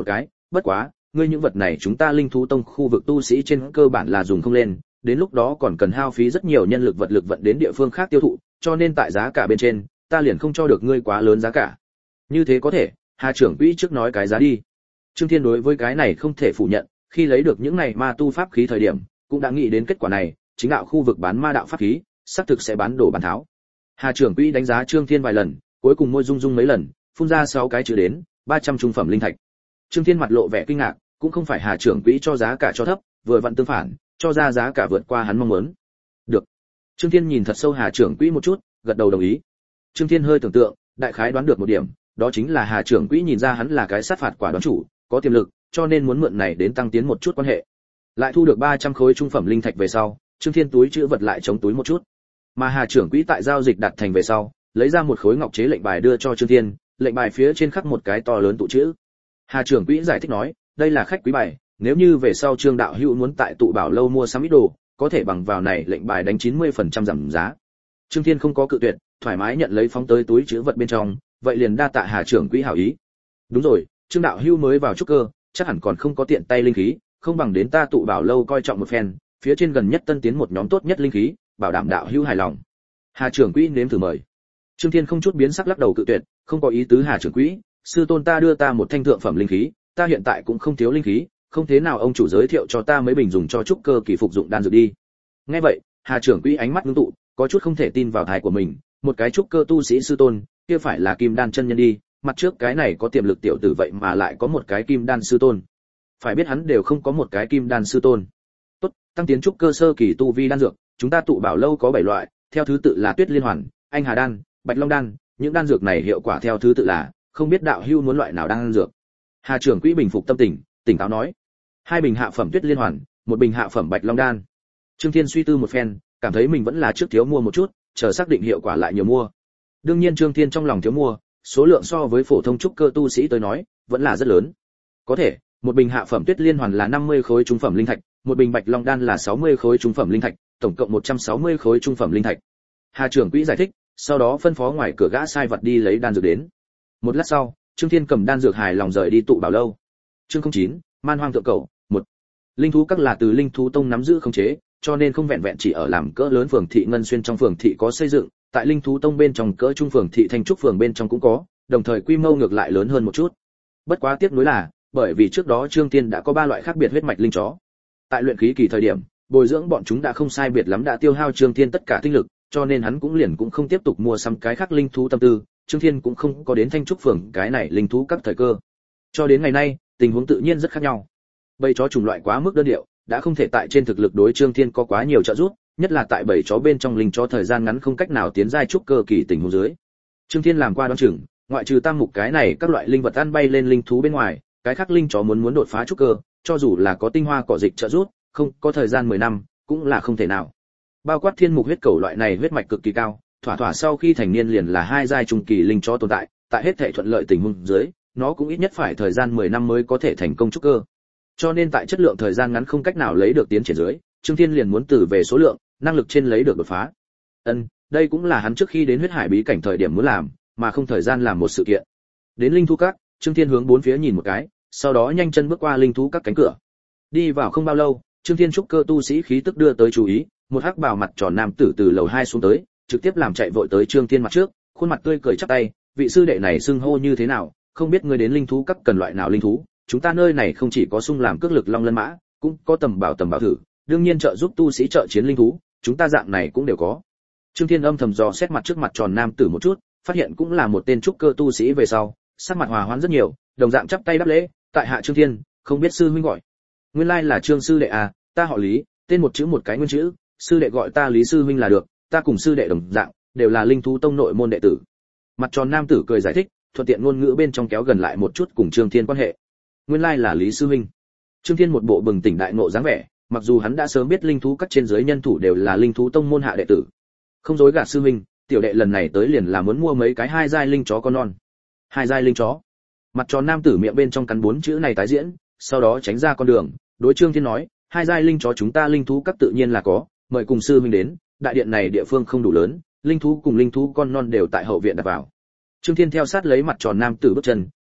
bất quá ngươi những vật này chúng ta linh thú tông khu vực tu sĩ trên cơ bản là dùng không lên, đến lúc đó còn cần hao phí rất nhiều nhân lực vật lực vận đến địa phương khác tiêu thụ, cho nên tại giá cả bên trên ta liền không cho được ngươi quá lớn giá cả. Như thế có thể, Hà trưởng quỹ trước nói cái giá đi. Trương Thiên đối với cái này không thể phủ nhận, khi lấy được những này ma tu pháp khí thời điểm, cũng đã nghĩ đến kết quả này, chính đạo khu vực bán ma đạo pháp khí, xác thực sẽ bán đổ bán tháo. Hà trưởng quỹ đánh giá Trương Thiên vài lần, cuối cùng môi rung rung mấy lần, phun ra 6 cái chữ đến, 300 trung phẩm linh thạch. Trương Thiên mặt lộ vẻ kinh ngạc, cũng không phải Hà trưởng quỹ cho giá cả cho thấp, vừa vặn tương phản, cho ra giá cả vượt qua hắn mong muốn. Được. Trương Thiên nhìn thật sâu Hà trưởng quỹ một chút, gật đầu đồng ý. Trương Thiên hơi tưởng tượng, đại khái đoán được một điểm, đó chính là Hà trưởng quỹ nhìn ra hắn là cái sát phạt quả đoán chủ, có tiềm lực, cho nên muốn mượn này đến tăng tiến một chút quan hệ. Lại thu được 300 khối trung phẩm linh thạch về sau, Trương Thiên túi chữ vật lại chống túi một chút. Mà Hà trưởng quỹ tại giao dịch đạt thành về sau, lấy ra một khối ngọc chế lệnh bài đưa cho Trương Thiên, lệnh bài phía trên khắc một cái to lớn tụ chữ. Hà trưởng quỹ giải thích nói, đây là khách quý bài, nếu như về sau Trương đạo hữu muốn tại tụ bảo lâu mua sắm ít đồ, có thể bằng vào này lệnh bài đánh 90% giảm giá. Trương Thiên không có cự tuyệt, thoải mái nhận lấy phóng tới túi chứa vật bên trong, vậy liền đa tạ Hà trưởng quỹ hảo ý. Đúng rồi, Trương đạo hữu mới vào trúc cơ, chắc hẳn còn không có tiện tay linh khí, không bằng đến ta tụ bảo lâu coi trọng một phen, phía trên gần nhất tân tiến một nhóm tốt nhất linh khí, bảo đảm đạo hữu hài lòng. Hà trưởng quỹ nếm thử mời. Trương Thiên không chút biến sắc lắc đầu cự tuyệt, không có ý tứ Hà trưởng quỹ, sư tôn ta đưa ta một thanh thượng phẩm linh khí, ta hiện tại cũng không thiếu linh khí, không thế nào ông chủ giới thiệu cho ta mấy bình dùng cho trúc cơ kỳ phục dụng đan dược đi. Nghe vậy, Hà trưởng quỹ ánh mắt ngưng tụ, có chút không thể tin vào tai của mình, một cái trúc cơ tu sĩ sư tôn, kia phải là kim đan chân nhân đi, mặt trước cái này có tiềm lực tiểu tử vậy mà lại có một cái kim đan sư tôn. Phải biết hắn đều không có một cái kim đan sư tôn. Tốt, tăng tiến trúc cơ sơ kỳ tu vi đan dược, chúng ta tụ bảo lâu có 7 loại, theo thứ tự là Tuyết Liên Hoàn, Anh Hà đan, Bạch Long đan, những đan dược này hiệu quả theo thứ tự là, không biết đạo hữu muốn loại nào đan dược. Hà trưởng quỹ bình phục tâm tình, tỉnh táo nói, 2 bình hạ phẩm Tuyết Liên Hoàn, 1 bình hạ phẩm Bạch Long đan. Trương Thiên suy tư một phen, cảm thấy mình vẫn là trước thiếu mua một chút, chờ xác định hiệu quả lại nhiều mua. Đương nhiên Trương Thiên trong lòng thiếu mua, số lượng so với phổ thông trúc cơ tu sĩ tới nói, vẫn là rất lớn. Có thể, 1 bình hạ phẩm Tuyết Liên Hoàn là 50 khối trung phẩm linh thạch, 1 bình Bạch Long đan là 60 khối trung phẩm linh thạch, tổng cộng 160 khối trung phẩm linh thạch. Hà trưởng quỹ giải thích, sau đó phân phó ngoài cửa gã sai vật đi lấy đan dược đến. Một lát sau, Trương Thiên cầm đan dược hài lòng rời đi tụ bảo lâu. Chương 09, Man Hoang Tượng Cẩu, 1. Linh thú các là từ Linh thú tông nắm giữ khống chế, cho nên không vẹn vẹn chỉ ở làm cỡ lớn phường thị Ngân Xuyên trong phường thị có xây dựng, tại Linh thú tông bên trong cỡ trung phường thị Thanh Trúc phường bên trong cũng có, đồng thời quy mô ngược lại lớn hơn một chút. Bất quá tiếc nuối là, bởi vì trước đó Trương Thiên đã có 3 loại khác biệt huyết mạch linh chó. Tại luyện khí kỳ thời điểm, bồi dưỡng bọn chúng đã không sai biệt lắm đã tiêu hao Trương Thiên tất cả tinh lực, cho nên hắn cũng không tiếp tục mua sắm cái khác linh thú tâm tư, Trương Thiên cũng không có đến Thanh Trúc phường cái này linh thú các thời cơ. Cho đến ngày nay, tình huống tự nhiên rất khác nhau. Bầy chó chủng loại quá mức đơn điệu, đã không thể tại trên thực lực đối Trương Thiên có quá nhiều trợ giúp, nhất là tại bầy chó bên trong linh chó thời gian ngắn không cách nào tiến giai trúc cơ kỳ tình huống dưới. Trương Thiên làm qua đoán chừng, ngoại trừ tam mục cái này các loại linh vật ăn bay lên linh thú bên ngoài, cái khác linh chó muốn đột phá trúc cơ, cho dù là có tinh hoa cỏ dịch trợ giúp, không có thời gian 10 năm, cũng là không thể nào. Bao quát thiên mục huyết cẩu loại này huyết mạch cực kỳ cao, thỏa thỏa sau khi thành niên liền là 2 giai trung kỳ linh chó tồn tại, tại hết thảy thuận lợi tình huống dưới, nó cũng ít nhất phải thời gian 10 năm mới có thể thành công trúc cơ. Cho nên tại chất lượng thời gian ngắn không cách nào lấy được tiến triển dưới, Trương Thiên liền muốn từ về số lượng, năng lực trên lấy được đột phá. Đây cũng là hắn trước khi đến huyết hải bí cảnh thời điểm muốn làm, mà không thời gian làm một sự kiện. Đến linh thú các, Trương Thiên hướng bốn phía nhìn một cái, sau đó nhanh chân bước qua linh thú các cánh cửa. Đi vào không bao lâu, Trương Thiên trúc cơ tu sĩ khí tức đưa tới chú ý, một hắc bào mặt tròn nam tử từ lầu 2 xuống tới, trực tiếp làm chạy vội tới Trương Thiên mặt trước, khuôn mặt tươi cười chắp tay, vị sư đệ này xưng hô như thế nào, không biết ngươi đến linh thú các cần loại nào linh thú, chúng ta nơi này không chỉ có sung làm cước lực long lân mã, cũng có tầm bảo thử, đương nhiên trợ giúp tu sĩ trợ chiến linh thú, chúng ta dạng này cũng đều có. Trương Thiên âm thầm dò xét mặt trước mặt tròn nam tử một chút, phát hiện cũng là một tên trúc cơ tu sĩ về sau, sắc mặt hòa hoãn rất nhiều, đồng dạng chắp tay đáp lễ, tại hạ Trương Thiên, không biết sư huynh gọi. Nguyên lai là Trương sư đệ à, ta họ Lý, tên một chữ một cái nguyên chữ, sư đệ gọi ta Lý sư huynh là được, ta cùng sư đệ đồng dạng, đều là linh thú tông nội môn đệ tử. Mặt tròn nam tử cười giải thích, thuận tiện ngôn ngữ bên trong kéo gần lại một chút cùng Trương Thiên quan hệ. Nguyên lai là Lý sư huynh. Trương Thiên một bộ bừng tỉnh đại ngộ dáng vẻ, mặc dù hắn đã sớm biết linh thú các trên dưới nhân thủ đều là linh thú tông môn hạ đệ tử. Không dối gạt sư huynh, tiểu đệ lần này tới liền là muốn mua mấy cái 2 giai linh chó con non. 2 giai linh chó. Mặt tròn nam tử miệng bên trong cắn 4 chữ này tái diễn, sau đó tránh ra con đường, đối Trương Thiên nói, 2 giai linh chó chúng ta linh thú các tự nhiên là có, mời cùng sư huynh đến, đại điện này địa phương không đủ lớn, linh thú cùng linh thú con non đều tại hậu viện đặt vào. Trương Thiên theo sát lấy mặt tròn nam tử bước chân,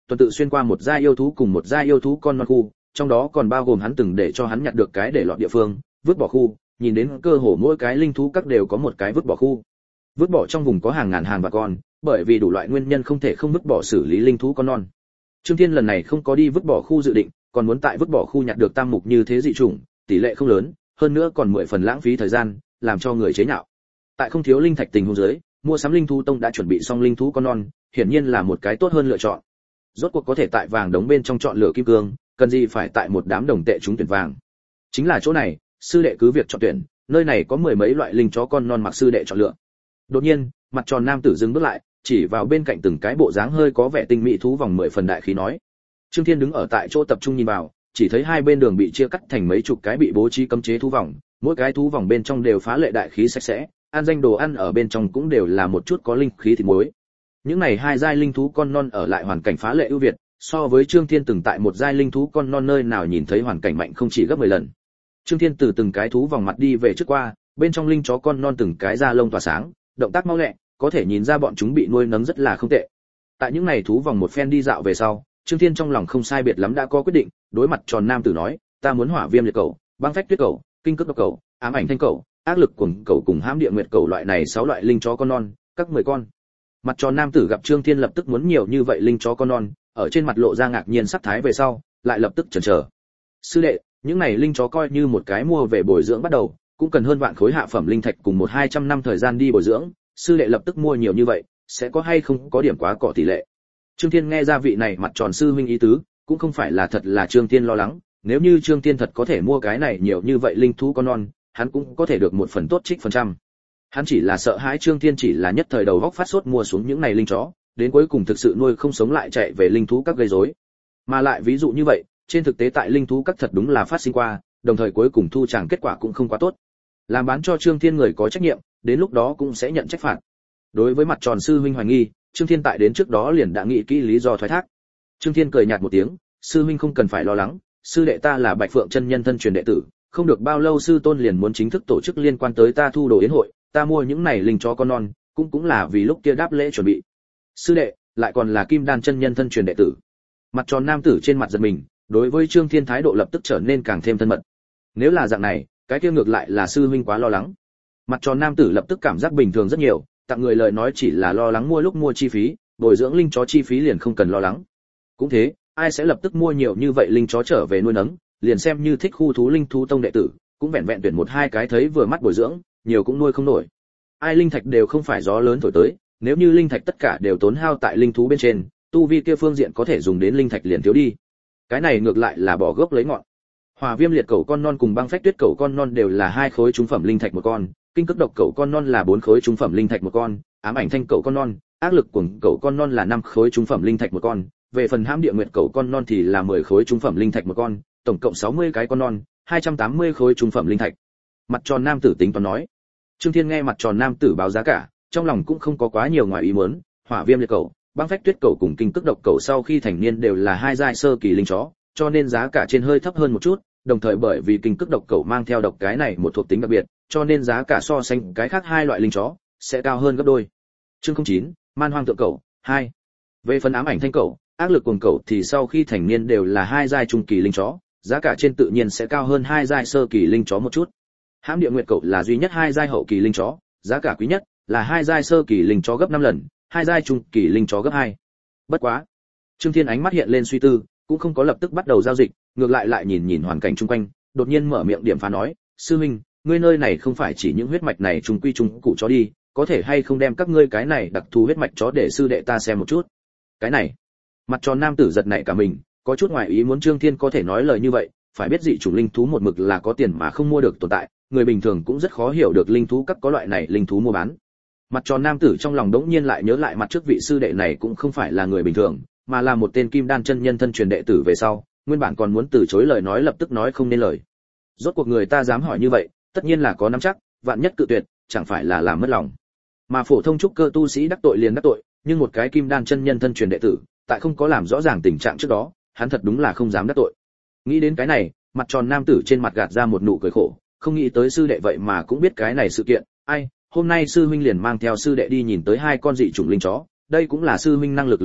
tuần tự xuyên qua một giai yêu thú cùng một giai yêu thú con non khu, trong đó còn bao gồm hắn từng để cho hắn nhặt được cái để lọt địa phương, vứt bỏ khu, nhìn đến cơ hồ mỗi cái linh thú các đều có một cái vứt bỏ khu. Vứt bỏ trong vùng có hàng ngàn hàng và con, bởi vì đủ loại nguyên nhân không thể không vứt bỏ xử lý linh thú con non. Trương Thiên lần này không có đi vứt bỏ khu dự định, còn muốn tại vứt bỏ khu nhặt được tam mục như thế dị chủng, tỷ lệ không lớn, hơn nữa còn 10 phần lãng phí thời gian, làm cho người chế nhạo. Tại không thiếu linh thạch tình huống dưới, mua sắm linh thú tông đã chuẩn bị xong linh thú con non, hiển nhiên là một cái tốt hơn lựa chọn. Rốt cuộc có thể tại vàng đống bên trong chọn lựa kim cương, cần gì phải tại một đám đồng tệ trúng tuyển vàng. Chính là chỗ này, sư đệ cứ việc chọn tuyển, nơi này có mười mấy loại linh chó con non mặc sư đệ chọn lựa. Đột nhiên, mặt tròn nam tử dừng bước lại, chỉ vào bên cạnh từng cái bộ dáng hơi có vẻ tinh mỹ thú vòng 10 phần đại khí nói. Trương Thiên đứng ở tại chỗ tập trung nhìn vào, chỉ thấy hai bên đường bị chia cắt thành mấy chục cái bị bố trí cấm chế thú vòng, mỗi cái thú vòng bên trong đều phá lệ đại khí sạch sẽ, ăn danh đồ ăn ở bên trong cũng đều là một chút có linh khí thịt muối. Những này hai giai linh thú con non ở lại hoàn cảnh phá lệ ưu việt, so với Trương Thiên từng tại một giai linh thú con non nơi nào nhìn thấy hoàn cảnh mạnh không chỉ gấp 10 lần. Trương Thiên từ từng cái thú vòng mặt đi về trước qua, bên trong linh chó con non từng cái da lông tỏa sáng, động tác mau lẹ, có thể nhìn ra bọn chúng bị nuôi nấng rất là không tệ. Tại những này thú vòng một phen đi dạo về sau, Trương Thiên trong lòng không sai biệt lắm đã có quyết định, đối mặt tròn nam tử nói, ta muốn hỏa viêm liệt cẩu, băng phách tuyết cẩu, kinh cước độc cẩu, ám ảnh thanh cẩu, ác lực cuồng cẩu cùng hãm địa nguyệt cẩu loại này 6 loại linh chó con non, các 10 con. Mặt tròn nam tử gặp Trương Thiên lập tức muốn nhiều như vậy linh chó con non, ở trên mặt lộ ra ngạc nhiên sắc thái về sau, lại lập tức chần chờ. Sư đệ, những này linh chó coi như một cái mua về bồi dưỡng bắt đầu, cũng cần hơn vạn khối hạ phẩm linh thạch cùng 1-200 năm thời gian đi bồi dưỡng, sư đệ lập tức mua nhiều như vậy, sẽ có hay không có điểm quá cỏ tỷ lệ. Trương Thiên nghe ra vị này mặt tròn sư huynh ý tứ, cũng không phải là thật là Trương Thiên lo lắng, nếu như Trương Thiên thật có thể mua cái này nhiều như vậy linh thú con non, hắn cũng có thể được một phần tốt trích phần trăm. Hắn chỉ là sợ hãi Trương Thiên chỉ là nhất thời đầu góc phát sốt mua xuống những này linh chó, đến cuối cùng thực sự nuôi không sống lại chạy về linh thú các gây rối. Mà lại ví dụ như vậy, trên thực tế tại linh thú các thật đúng là phát sinh qua, đồng thời cuối cùng thu chàng kết quả cũng không quá tốt. Làm bán cho Trương Thiên người có trách nhiệm, đến lúc đó cũng sẽ nhận trách phạt. Đối với mặt tròn sư huynh hoài nghi, Trương Thiên tại đến trước đó liền đã nghĩ kỹ lý do thoái thác. Trương Thiên cười nhạt một tiếng, sư huynh không cần phải lo lắng, sư đệ ta là Bạch Phượng chân nhân thân truyền đệ tử, không được bao lâu sư tôn liền muốn chính thức tổ chức liên quan tới ta thu đồ yến hội, ta mua những này linh chó con non, cũng là vì lúc kia đáp lễ chuẩn bị. Sư đệ, lại còn là Kim Đan chân nhân thân truyền đệ tử. Mặt tròn nam tử trên mặt giật mình, đối với Trương Thiên thái độ lập tức trở nên càng thêm thân mật. Nếu là dạng này, cái kia ngược lại là sư huynh quá lo lắng. Mặt tròn nam tử lập tức cảm giác bình thường rất nhiều, tặng người lời nói chỉ là lo lắng mua lúc mua chi phí, bồi dưỡng linh chó chi phí liền không cần lo lắng. Cũng thế, ai sẽ lập tức mua nhiều như vậy linh chó trở về nuôi nấng, liền xem như thích khu thú linh thú tông đệ tử, cũng vẹn vẹn tuyển 1-2 cái thấy vừa mắt bồi dưỡng, nhiều cũng nuôi không nổi. Ai linh thạch đều không phải gió lớn thổi tới, nếu như linh thạch tất cả đều tốn hao tại linh thú bên trên, tu vi kia phương diện có thể dùng đến linh thạch liền thiếu đi. Cái này ngược lại là bỏ gốc lấy ngọn. Hỏa viêm liệt cẩu con non cùng băng phách tuyết cẩu con non đều là 2 khối trung phẩm linh thạch một con, kinh cước độc cẩu con non là 4 khối trung phẩm linh thạch một con, ám ảnh thanh cẩu con non, ác lực cuồng cẩu con non là 5 khối trung phẩm linh thạch một con, về phần hãm địa nguyệt cẩu con non thì là 10 khối trung phẩm linh thạch một con, tổng cộng 60 cái con non, 280 khối trung phẩm linh thạch. Mặt tròn nam tử tính toán nói. Trương Thiên nghe mặt tròn nam tử báo giá cả, trong lòng cũng không có quá nhiều ngoài ý muốn, hỏa viêm liệt cẩu, băng phách tuyết cẩu cùng kinh cước độc cẩu sau khi thành niên đều là 2 giai sơ kỳ linh chó, cho nên giá cả trên hơi thấp hơn một chút, đồng thời bởi vì kinh cước độc cẩu mang theo độc cái này một thuộc tính đặc biệt, cho nên giá cả so sánh cái khác 2 loại linh chó sẽ cao hơn gấp đôi. Chương 09, man hoang tượng cẩu 2. Về phần ám ảnh thanh cẩu, ác lực cuồng cẩu thì sau khi thành niên đều là 2 giai trung kỳ linh chó, giá cả trên tự nhiên sẽ cao hơn 2 giai sơ kỳ linh chó một chút. Hãm địa nguyệt cẩu là duy nhất 2 giai hậu kỳ linh chó, giá cả quý nhất là 2 giai sơ kỳ linh chó gấp 5 lần, 2 giai trung kỳ linh chó gấp 2. Bất quá, Trương Thiên ánh mắt hiện lên suy tư, cũng không có lập tức bắt đầu giao dịch, ngược lại nhìn nhìn hoàn cảnh xung quanh, đột nhiên mở miệng điểm phá nói, sư huynh, ngươi nơi này không phải chỉ những huyết mạch này trung quy trung cụ chó đi, có thể hay không đem các ngươi cái này đặc thù huyết mạch chó để sư đệ ta xem một chút. Cái này, mặt tròn nam tử giật nảy cả mình, có chút ngoài ý muốn Trương Thiên có thể nói lời như vậy, phải biết dị chủng linh thú một mực là có tiền mà không mua được tồn tại, người bình thường cũng rất khó hiểu được linh thú các có loại này linh thú mua bán. Mặt tròn nam tử trong lòng đống nhiên lại nhớ lại mặt trước vị sư đệ này cũng không phải là người bình thường, mà là một tên kim đan chân nhân thân truyền đệ tử về sau, nguyên bản còn muốn từ chối lời nói lập tức nói không nên lời. Rốt cuộc người ta dám hỏi như vậy, tất nhiên là có nắm chắc, vạn nhất cự tuyệt, chẳng phải là làm mất lòng. Mà phổ thông trúc cơ tu sĩ đắc tội liền đắc tội, nhưng một cái kim đan chân nhân thân truyền đệ tử, tại không có làm rõ ràng tình trạng trước đó, hắn thật đúng là không dám đắc tội. Nghĩ đến cái này, mặt tròn nam tử trên mặt gạt ra một nụ cười khổ, không nghĩ tới sư đệ vậy mà cũng biết cái này sự kiện, ai, hôm nay sư huynh liền mang theo sư đệ đi nhìn tới 2 con dị chủng linh chó, đây cũng là sư huynh năng lực lớn nhất,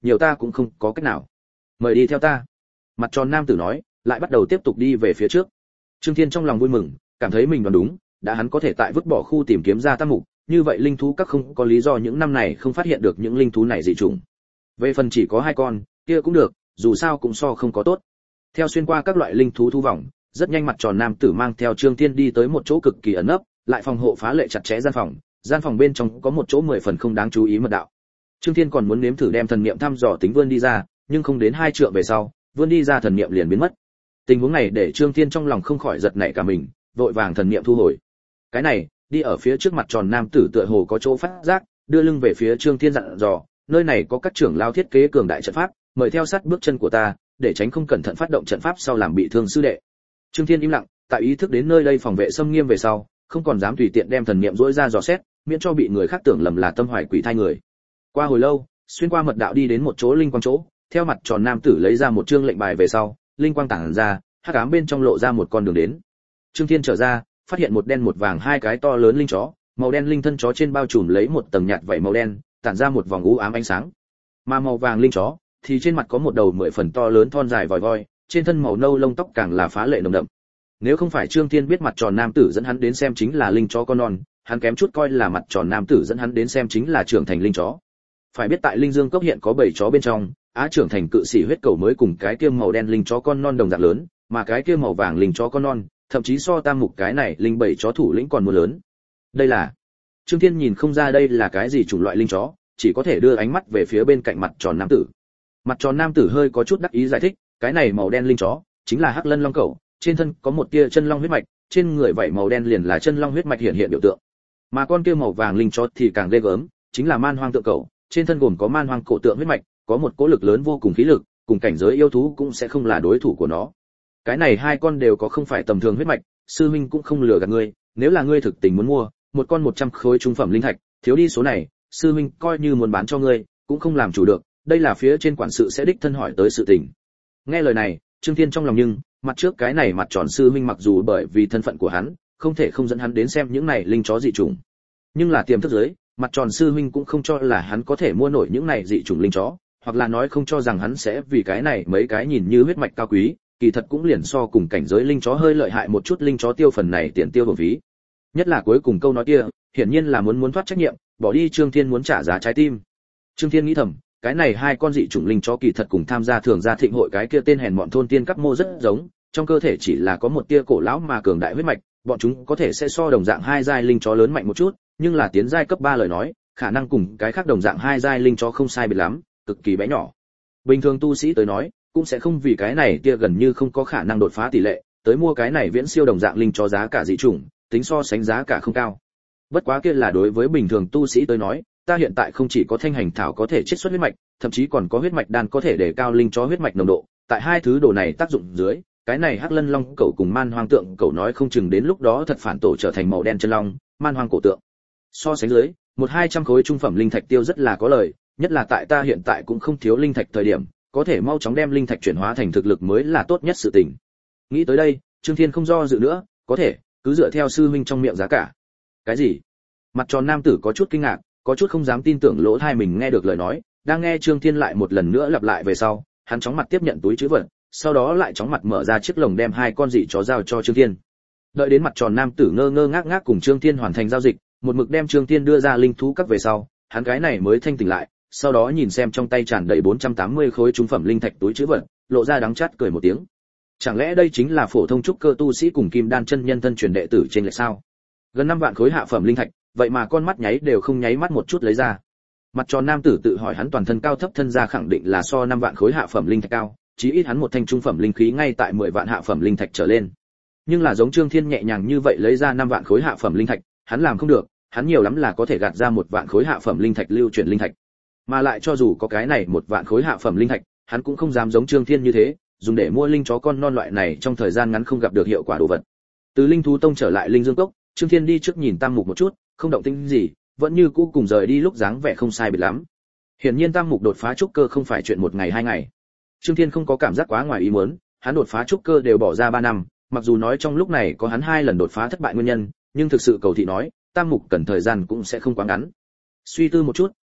nhiều ta cũng không có cách nào. Mời đi theo ta. Mặt tròn nam tử nói, lại bắt đầu tiếp tục đi về phía trước. Trương Thiên trong lòng vui mừng, cảm thấy mình đoán đúng, đã hắn có thể tại vứt bỏ khu tìm kiếm ra tam mục, như vậy linh thú các không có lý do những năm này không phát hiện được những linh thú này dị chủng. Về phần chỉ có 2 con, kia cũng được, dù sao cũng so không có tốt. Theo xuyên qua các loại linh thú thú vòng, rất nhanh mặt tròn nam tử mang theo Trương Thiên đi tới một chỗ cực kỳ ẩn nấp, lại phòng hộ phá lệ chặt chẽ gian phòng bên trong có một chỗ 10 phần không đáng chú ý mật đạo. Trương Thiên còn muốn nếm thử đem thần niệm thăm dò tính vươn đi ra, nhưng không đến 2 trượng về sau, vươn đi ra thần niệm liền biến mất. Tình huống này để Trương Thiên trong lòng không khỏi giật nảy cả mình, vội vàng thần niệm thu hồi. Cái này, đi ở phía trước mặt tròn nam tử tựa hồ có chỗ phát giác, đưa lưng về phía Trương Thiên dặn dò, nơi này có các trưởng lao thiết kế cường đại trận pháp, mời theo sát bước chân của ta, để tránh không cẩn thận phát động trận pháp sau làm bị thương sư đệ. Trương Thiên im lặng, tại ý thức đến nơi đây phòng vệ xâm nghiêm về sau, không còn dám tùy tiện đem thần niệm dỗi ra dò xét, miễn cho bị người khác tưởng lầm là tâm hoài quỷ thai người. Qua hồi lâu, xuyên qua mật đạo đi đến một chỗ linh quang chỗ, theo mặt tròn nam tử lấy ra một chương lệnh bài về sau, linh quang tản ra, hắc ám bên trong lộ ra một con đường đến. Trương Thiên trở ra, phát hiện một đen một vàng 2 cái to lớn linh chó, màu đen linh thân chó trên bao trùm lấy một tầng nhạt vảy màu đen, tản ra một vòng u ám ánh sáng. Mà màu vàng linh chó thì trên mặt có một đầu 10 phần to lớn thon dài vòi voi, trên thân màu nâu lông tóc càng là phá lệ nồng đậm. Nếu không phải Trương Thiên biết mặt tròn nam tử dẫn hắn đến xem chính là linh chó con non, hắn kém chút coi là mặt tròn nam tử dẫn hắn đến xem chính là trưởng thành linh chó. Phải biết tại Linh Dương cốc hiện có 7 chó bên trong, á trưởng thành cự sĩ huyết cầu mới cùng cái kia màu đen linh chó con non đồng dạng lớn, mà cái kia màu vàng linh chó con non, thậm chí so tam mục cái này linh 7 chó thủ lĩnh còn muốn lớn. Đây là Trương Thiên nhìn không ra đây là cái gì chủng loại linh chó, chỉ có thể đưa ánh mắt về phía bên cạnh mặt tròn nam tử. Mặt tròn nam tử hơi có chút đắc ý giải thích, cái này màu đen linh chó chính là Hắc Lân Long Cẩu, trên thân có một tia chân long huyết mạch, trên người vảy màu đen liền là chân long huyết mạch hiện hiện biểu tượng. Mà con kia màu vàng linh chó thì càng ghê gớm, chính là Man Hoang Tượng Cẩu, trên thân gồm có man hoang cổ tượng huyết mạch, có một cỗ lực lớn vô cùng khí lực, cùng cảnh giới yêu thú cũng sẽ không là đối thủ của nó. Cái này 2 con đều có không phải tầm thường huyết mạch, sư huynh cũng không lừa gạt ngươi, nếu là ngươi thực tình muốn mua, một con 100 khối trung phẩm linh thạch, thiếu đi số này, sư huynh coi như muốn bán cho ngươi, cũng không làm chủ được, đây là phía trên quản sự sẽ đích thân hỏi tới sự tình. Nghe lời này, Trương Thiên trong lòng nhưng, mặt trước cái này mặt tròn sư huynh mặc dù bởi vì thân phận của hắn, không thể không dẫn hắn đến xem những này linh chó dị chủng. Nhưng là tiềm thức giới, mặt tròn sư huynh cũng không cho là hắn có thể mua nổi những này dị chủng linh chó, hoặc là nói không cho rằng hắn sẽ vì cái này mấy cái nhìn như huyết mạch cao quý, kỳ thật cũng liền so cùng cảnh giới linh chó hơi lợi hại một chút linh chó tiêu phần này tiền tiêu bổng phí. Nhất là cuối cùng câu nói kia, hiển nhiên là muốn thoát trách nhiệm, bỏ đi Trương Thiên muốn trả giá trái tim. Trương Thiên nghĩ thầm, cái này 2 con dị chủng linh chó kỳ thật cùng tham gia thường gia thịnh hội cái kia tên hèn mọn thôn tiên cấp mô rất giống, trong cơ thể chỉ là có một tia cổ lão mà cường đại huyết mạch, bọn chúng có thể sẽ so đồng dạng 2 giai linh chó lớn mạnh một chút, nhưng là tiến giai cấp 3 lời nói, khả năng cùng cái khác đồng dạng 2 giai linh chó không sai biệt lắm, cực kỳ bé nhỏ. Bình thường tu sĩ tới nói, cũng sẽ không vì cái này kia gần như không có khả năng đột phá tỷ lệ, tới mua cái này viễn siêu đồng dạng linh chó giá cả dị chủng, tính so sánh giá cả không cao. Bất quá kia là đối với bình thường tu sĩ tới nói, ta hiện tại không chỉ có thanh hành thảo có thể chiết xuất huyết mạch, thậm chí còn có huyết mạch đan có thể để cao linh chó huyết mạch nồng độ, tại 2 thứ đồ này tác dụng dưới, cái này Hắc Lân Long Cẩu cùng Man Hoang Tượng Cẩu nói không chừng đến lúc đó thật phản tổ trở thành màu đen chân long, man hoang cổ tượng. So sánh dưới, 1-200 khối trung phẩm linh thạch tiêu rất là có lời, nhất là tại ta hiện tại cũng không thiếu linh thạch thời điểm, có thể mau chóng đem linh thạch chuyển hóa thành thực lực mới là tốt nhất sự tình. Nghĩ tới đây, Trương Thiên không do dự nữa, có thể, cứ dựa theo sư huynh trong miệng giá cả. Cái gì? Mặt tròn nam tử có chút kinh ngạc, có chút không dám tin tưởng lỗ tai mình nghe được lời nói, đang nghe Trương Thiên lại một lần nữa lặp lại về sau, hắn chóng mặt tiếp nhận túi trữ vật, sau đó lại chóng mặt mở ra chiếc lồng đem 2 con dị chó giao cho Trương Thiên. Đợi đến mặt tròn nam tử ngơ ngơ ngác ngác cùng Trương Thiên hoàn thành giao dịch, một mực đem Trương Thiên đưa ra linh thú các về sau, hắn cái này mới thanh tỉnh lại, sau đó nhìn xem trong tay tràn đầy 480 khối trung phẩm linh thạch túi trữ vật, lộ ra đắng chát cười một tiếng. Chẳng lẽ đây chính là phổ thông trúc cơ tu sĩ cùng kim đan chân nhân thân truyền đệ tử trên lệch sao? Gần 5 vạn khối hạ phẩm linh thạch, vậy mà con mắt nháy đều không nháy mắt một chút lấy ra. Mặt tròn nam tử tự hỏi hắn toàn thân cao thấp thân gia khẳng định là so 5 vạn khối hạ phẩm linh thạch cao, chí ít hắn một thanh trung phẩm linh khí ngay tại 10 vạn hạ phẩm linh thạch trở lên. Nhưng là giống Trương Thiên nhẹ nhàng như vậy lấy ra 5 vạn khối hạ phẩm linh thạch, hắn làm không được, hắn nhiều lắm là có thể gạt ra 1 vạn khối hạ phẩm linh thạch lưu chuyển linh thạch. Mà lại cho dù có cái này 1 vạn khối hạ phẩm linh thạch, hắn cũng không dám giống Trương Thiên như thế, dùng để mua linh chó con non loại này trong thời gian ngắn không gặp được hiệu quả đồ vật. Từ Linh thú tông trở lại Linh Dương cốc, Trương Thiên đi trước nhìn Tam Mục một chút, không động tĩnh gì, vẫn như cũ cùng rời đi lúc dáng vẻ không sai biệt lắm. Hiển nhiên Tam Mục đột phá trúc cơ không phải chuyện 1 ngày 2 ngày. Trương Thiên không có cảm giác quá ngoài ý muốn, hắn đột phá trúc cơ đều bỏ ra 3 năm, mặc dù nói trong lúc này có hắn 2 lần đột phá thất bại nguyên nhân, nhưng thực sự cầu thị nói, Tam Mục cần thời gian cũng sẽ không quá ngắn. Suy tư một chút,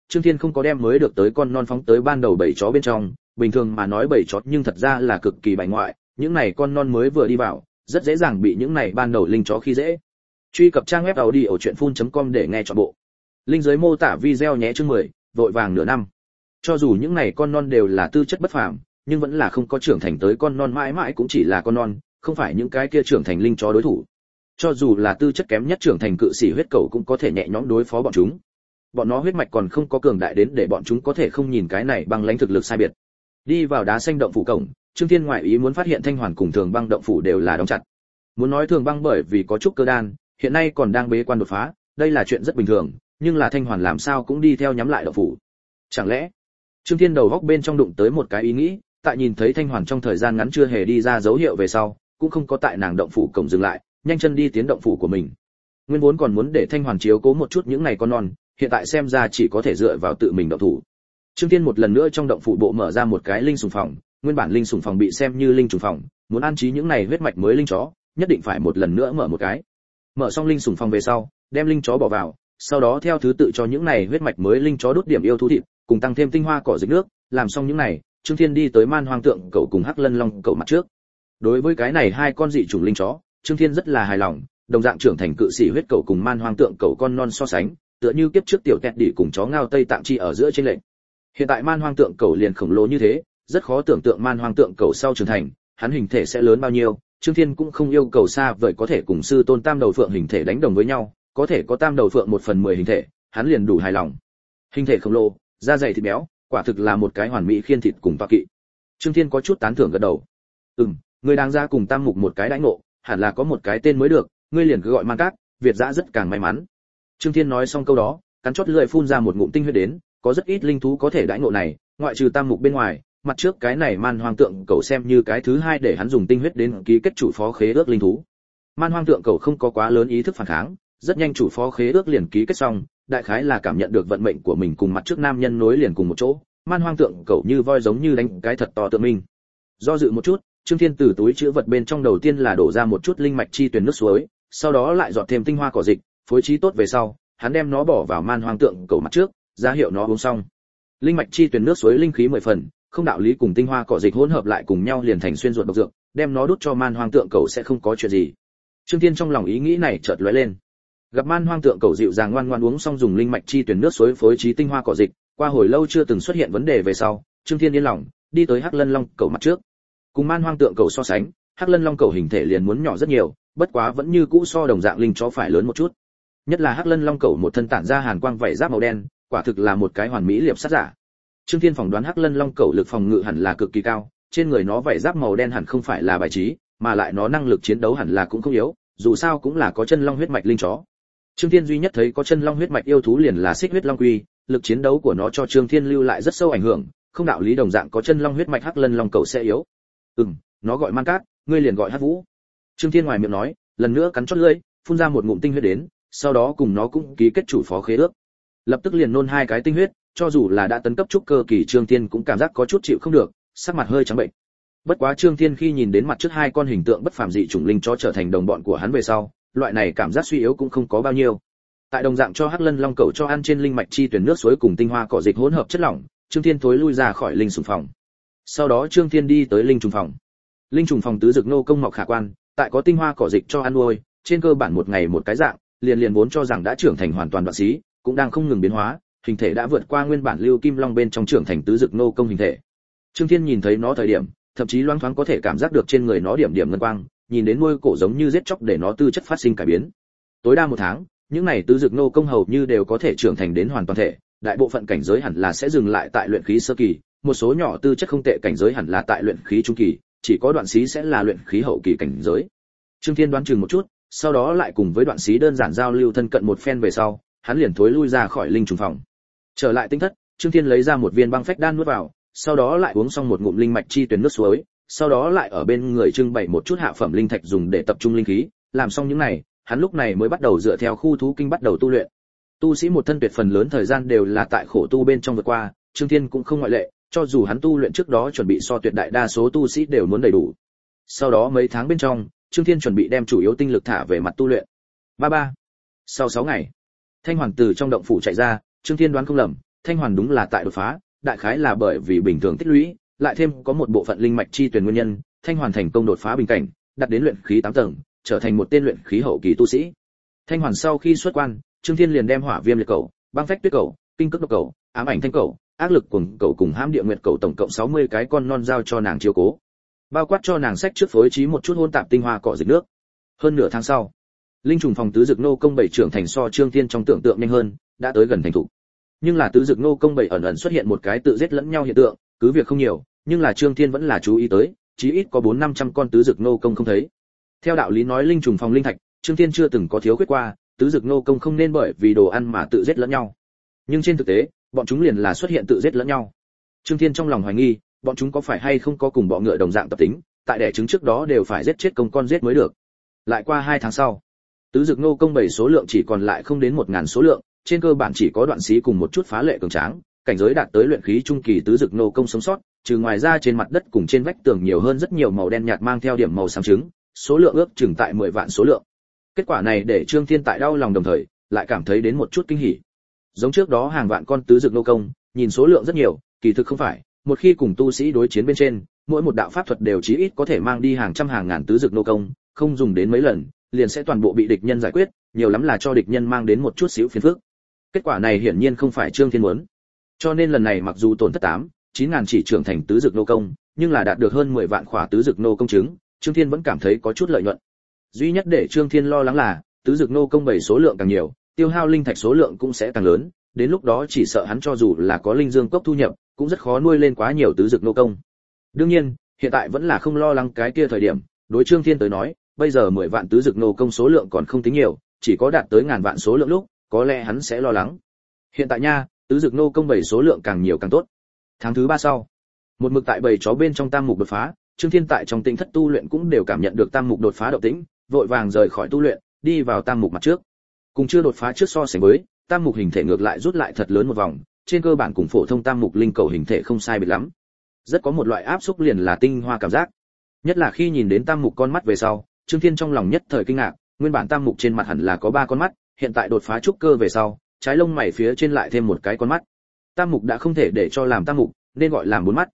Trương Thiên không có đem mới được tới con non phóng tới ban đầu bầy chó bên trong, bình thường mà nói bầy chó nhưng thật ra là cực kỳ bài ngoại, những này con non mới vừa đi vào, rất dễ dàng bị những này ban đầu linh chó khi dễ. Truy cập trang web audiochuyenphun.com để nghe trọn bộ. Link dưới mô tả video nhé. Chương 10, vội vàng nửa năm. Cho dù những này con non đều là tư chất bất phàm, nhưng vẫn là không có trưởng thành tới con non, mãi mãi cũng chỉ là con non, không phải những cái kia trưởng thành linh chó đối thủ. Cho dù là tư chất kém nhất trưởng thành cự sĩ huyết cầu cũng có thể nhẹ nhõm đối phó bọn chúng. Bọn nó huyết mạch còn không có cường đại đến để bọn chúng có thể không nhìn cái này băng lãnh thực lực sai biệt. Đi vào đá xanh động phủ cổng, Trương Thiên ngoại ý muốn phát hiện Thanh Hoàn cùng Thường Băng động phủ đều là đóng chặt. Muốn nói Thường Băng bởi vì có chút cơ đan, hiện nay còn đang bế quan đột phá, đây là chuyện rất bình thường, nhưng là Thanh Hoàn làm sao cũng đi theo nhắm lại động phủ. Chẳng lẽ Trương Thiên đầu góc bên trong đụng tới một cái ý nghĩ, tại nhìn thấy Thanh Hoàn trong thời gian ngắn chưa hề đi ra dấu hiệu về sau, cũng không có tại nàng động phủ cổng dừng lại, nhanh chân đi tiến động phủ của mình. Nguyên vốn còn muốn để Thanh Hoàn chiếu cố một chút những này con non, hiện tại xem ra chỉ có thể dựa vào tự mình động thủ. Trương Thiên một lần nữa trong động phủ bộ mở ra một cái linh sủng phòng, nguyên bản linh sủng phòng bị xem như linh trùng phòng, muốn an trí những này huyết mạch mới linh chó, nhất định phải một lần nữa mở một cái. Mở xong linh sủng phòng về sau, đem linh chó bỏ vào, sau đó theo thứ tự cho những này huyết mạch mới linh chó đốt điểm yêu thú thịt, cùng tăng thêm tinh hoa cỏ dịch nước, làm xong những này, Trương Thiên đi tới Man Hoang Tượng Cẩu cùng Hắc Lân Long Cẩu mặt trước. Đối với cái này hai con dị chủng linh chó, Trương Thiên rất là hài lòng, đồng dạng trưởng thành cự sĩ huyết cẩu cùng Man Hoang Tượng Cẩu con non so sánh, tựa như kiếp trước tiểu tẹt đỉ cùng chó ngao Tây Tạng chi ở giữa trên lệnh. Hiện tại Man Hoang Tượng Cẩu liền khổng lồ như thế, rất khó tưởng tượng Man Hoang Tượng Cẩu sau trưởng thành, hắn hình thể sẽ lớn bao nhiêu. Trương Thiên cũng không yêu cầu xa vời có thể cùng sư tôn Tam Đầu Phượng hình thể đánh đồng với nhau, có thể có Tam Đầu Phượng 1/10 hình thể, hắn liền đủ hài lòng. Hình thể khổng lồ, da dày thịt béo, quả thực là một cái hoàn mỹ khiên thịt cùng toa kỵ. Trương Thiên có chút tán thưởng gật đầu. Ngươi đang ra cùng Tam Mục một cái đãi ngộ, hẳn là có một cái tên mới được, ngươi liền cứ gọi Man Cát, Việt dã rất càng may mắn. Trương Thiên nói xong câu đó, cắn chót lưỡi phun ra một ngụm tinh huyết đến, có rất ít linh thú có thể đãi ngộ này, ngoại trừ Tam Mục bên ngoài, mặt trước cái này Man Hoang Tượng Cẩu xem như cái thứ hai để hắn dùng tinh huyết đến ký kết chủ phó khế ước linh thú. Man Hoang Tượng Cẩu không có quá lớn ý thức phản kháng, rất nhanh chủ phó khế ước liền ký kết xong, đại khái là cảm nhận được vận mệnh của mình cùng mặt trước nam nhân nối liền cùng một chỗ, Man Hoang Tượng Cẩu như voi giống như đánh cái thật to tượng minh. Do dự một chút, Trương Thiên từ túi chứa vật bên trong đầu tiên là đổ ra một chút linh mạch chi tuyển nước suối, sau đó lại dọn thêm tinh hoa cỏ dịch, phối trí tốt về sau, hắn đem nó bỏ vào Man Hoang Tượng Cẩu mặt trước, ra hiệu nó uống xong. Linh mạch chi tuyển nước suối linh khí 10 phần, không đạo lý cùng tinh hoa cỏ dịch hỗn hợp lại cùng nhau liền thành xuyên ruột độc dược, đem nó đút cho Man Hoang Tượng Cẩu sẽ không có chuyện gì. Trương Thiên trong lòng ý nghĩ này chợt lóe lên. Gặp Man Hoang Tượng Cẩu dịu dàng ngoan ngoãn uống xong dùng linh mạch chi tuyển nước suối phối trí tinh hoa cỏ dịch, qua hồi lâu chưa từng xuất hiện vấn đề về sau, Trương Thiên yên lòng, đi tới Hắc Lân Long Cẩu mặt trước. Cùng Man Hoang Tượng Cẩu so sánh, Hắc Lân Long Cẩu hình thể liền muốn nhỏ rất nhiều, bất quá vẫn như cũ so đồng dạng linh chó phải lớn một chút. Nhất là Hắc Lân Long Cẩu một thân tản ra hàn quang vảy giáp màu đen, quả thực là một cái hoàn mỹ liệp sát giả. Trương Thiên phỏng đoán Hắc Lân Long Cẩu lực phòng ngự hẳn là cực kỳ cao, trên người nó vảy giáp màu đen hẳn không phải là bài trí, mà lại nó năng lực chiến đấu hẳn là cũng không yếu, dù sao cũng là có chân long huyết mạch linh chó. Trương Thiên duy nhất thấy có chân long huyết mạch yêu thú liền là Xích huyết long quy, lực chiến đấu của nó cho Trương Thiên lưu lại rất sâu ảnh hưởng, không đạo lý đồng dạng có chân long huyết mạch Hắc Lân Long Cẩu sẽ yếu. Nó gọi Man Cát, ngươi liền gọi Hắc Vũ. Trương Thiên ngoài miệng nói, lần nữa cắn chót lưỡi, phun ra một ngụm tinh huyết đến, sau đó cùng nó cũng ký kết chủ phó khế ước. Lập tức liền nôn 2 cái tinh huyết, cho dù là đã tấn cấp trúc cơ kỳ Trương Thiên cũng cảm giác có chút chịu không được, sắc mặt hơi trắng bệnh. Bất quá Trương Thiên khi nhìn đến mặt trước 2 con hình tượng bất phàm dị chủng linh chó trở thành đồng bọn của hắn về sau, loại này cảm giác suy yếu cũng không có bao nhiêu. Tại đồng dạng cho Hắc Lân Long Cẩu cho ăn trên linh mạch chi tuyển nước suối cùng tinh hoa cỏ dịch hỗn hợp chất lỏng, Trương Thiên thối lui ra khỏi linh sủng phòng. Sau đó Trương Thiên đi tới linh trùng phòng. Linh trùng phòng tứ dược nô công mọc khả quan, tại có tinh hoa cỏ dịch cho ăn nuôi, trên cơ bản một ngày một cái dạng, liền vốn cho rằng đã trưởng thành hoàn toàn đoạn xí, cũng đang không ngừng biến hóa, hình thể đã vượt qua nguyên bản lưu kim long bên trong trưởng thành tứ dược nô công hình thể. Trương Thiên nhìn thấy nó thời điểm, thậm chí loáng thoáng có thể cảm giác được trên người nó điểm điểm ngân quang, nhìn đến môi cổ giống như giết chóc để nó tư chất phát sinh cải biến. Tối đa 1 tháng, những này tứ dược nô công hầu như đều có thể trưởng thành đến hoàn toàn thể, đại bộ phận cảnh giới hẳn là sẽ dừng lại tại luyện khí sơ kỳ, một số nhỏ tư chất không tệ cảnh giới hẳn là tại luyện khí trung kỳ, chỉ có đoạn xí sẽ là luyện khí hậu kỳ cảnh giới. Trương Thiên đoán chừng một chút, sau đó lại cùng với đoạn xí đơn giản giao lưu thân cận một phen về sau, hắn liền thối lui ra khỏi linh trùng phòng. Trở lại tinh thất, Trương Thiên lấy ra một viên băng phách đan nuốt vào, sau đó lại uống xong một ngụm linh mạch chi tuyển nước suối, sau đó lại ở bên người trưng bày một chút hạ phẩm linh thạch dùng để tập trung linh khí, làm xong những này, hắn lúc này mới bắt đầu dựa theo khu thú kinh bắt đầu tu luyện. Tu sĩ một thân tuyệt phần lớn thời gian đều là tại khổ tu bên trong vượt qua, Trương Thiên cũng không ngoại lệ, cho dù hắn tu luyện trước đó chuẩn bị so tuyệt đại đa số tu sĩ đều muốn đầy đủ. Sau đó mấy tháng bên trong, Trương Thiên chuẩn bị đem chủ yếu tinh lực thả về mặt tu luyện. Sau 6 ngày, Thanh Hoàn từ trong động phủ chạy ra, Trương Thiên đoán không lầm, Thanh Hoàn đúng là tại đột phá, đại khái là bởi vì bình thường tích lũy, lại thêm có một bộ phận linh mạch chi tuyển nguyên nhân, Thanh Hoàn thành công đột phá bình cảnh, đạt đến luyện khí 8 tầng, trở thành một tên luyện khí hậu kỳ tu sĩ. Thanh Hoàn sau khi xuất quan, Trương Thiên liền đem Hỏa Viêm Liệt Cẩu, Băng Phách Tuyết Cẩu, Kinh Cức Độc Cẩu, Ám Ảnh Thanh Cẩu, Ác Lực Cuồng Cẩu cùng Hãm Địa Nguyệt Cẩu tổng cộng 60 cái con non giao cho nàng chiếu cố. Bao quát cho nàng sách trước phối trí một chút hôn tạp tinh hoa cỏ dịch nước. Hơn nửa tháng sau, linh trùng phòng tứ dực nô công bảy trưởng thành so Trương Thiên trong tưởng tượng nhanh hơn, đã tới gần thành thủ. Nhưng là tứ dực nô công bảy ẩn ẩn xuất hiện một cái tự giết lẫn nhau hiện tượng, cứ việc không nhiều, nhưng là Trương Thiên vẫn là chú ý tới, chí ít có 400-500 con tứ dực nô công không thấy. Theo đạo lý nói linh trùng phòng linh thạch, Trương Thiên chưa từng có thiếu khuyết qua, tứ dực nô công không nên bởi vì đồ ăn mà tự giết lẫn nhau. Nhưng trên thực tế, bọn chúng liền là xuất hiện tự giết lẫn nhau. Trương Thiên trong lòng hoài nghi, bọn chúng có phải hay không có cùng bọ ngựa đồng dạng tập tính, tại đẻ trứng trước đó đều phải giết chết công con giết mới được. Lại qua 2 tháng sau, tứ dực nô công 7 số lượng chỉ còn lại không đến 1000 số lượng, trên cơ bản chỉ có đoạn sĩ cùng một chút phá lệ cường tráng, cảnh giới đạt tới luyện khí trung kỳ tứ dực nô công sống sót, trừ ngoài ra trên mặt đất cùng trên vách tường nhiều hơn rất nhiều màu đen nhạt mang theo điểm màu xám trứng, số lượng ước chừng tại 10 vạn số lượng. Kết quả này để Trương Thiên tại đau lòng đồng thời, lại cảm thấy đến một chút kinh hỉ. Giống trước đó hàng vạn con tứ dực nô công, nhìn số lượng rất nhiều, kỳ thực không phải, một khi cùng tu sĩ đối chiến bên trên, mỗi một đạo pháp thuật đều chí ít có thể mang đi hàng trăm hàng ngàn tứ dực nô công, không dùng đến mấy lần, liền sẽ toàn bộ bị địch nhân giải quyết, nhiều lắm là cho địch nhân mang đến một chút xíu phiền phức. Kết quả này hiển nhiên không phải Trương Thiên muốn. Cho nên lần này mặc dù tổn thất 9 ngàn chỉ trưởng thành tứ dực nô công, nhưng là đạt được hơn 10 vạn khỏa tứ dực nô công trứng, Trương Thiên vẫn cảm thấy có chút lợi nhuận. Duy nhất để Trương Thiên lo lắng là, tứ dực nô công 7 số lượng càng nhiều, tiêu hao linh thạch số lượng cũng sẽ càng lớn, đến lúc đó chỉ sợ hắn cho dù là có linh dương cốc thu nhập, cũng rất khó nuôi lên quá nhiều tứ dực nô công. Đương nhiên, hiện tại vẫn là không lo lắng cái kia thời điểm, đối Trương Thiên tới nói, bây giờ 10 vạn tứ dực nô công số lượng còn không tính nhiều, chỉ có đạt tới ngàn vạn số lượng lúc, có lẽ hắn sẽ lo lắng. Hiện tại nha, tứ dực nô công 7 số lượng càng nhiều càng tốt. Tháng thứ 3 sau, một mực tại bầy chó bên trong tam mục đột phá, Trương Thiên tại trong tinh thất tu luyện cũng đều cảm nhận được tam mục đột phá động tĩnh, vội vàng rời khỏi tu luyện, đi vào tam mục mặt trước. Cùng chưa đột phá trước so sánh với, tam mục hình thể ngược lại rút lại thật lớn một vòng, trên cơ bản cùng phổ thông tam mục linh cầu hình thể không sai biệt lắm. Rất có một loại áp xúc liền là tinh hoa cảm giác. Nhất là khi nhìn đến tam mục con mắt về sau, Trương Thiên trong lòng nhất thời kinh ngạc, nguyên bản tam mục trên mặt hẳn là có 3 con mắt, hiện tại đột phá trúc cơ về sau, trái lông mày phía trên lại thêm một cái con mắt. Tam mục đã không thể để cho làm tam mục, nên gọi làm 4 mắt.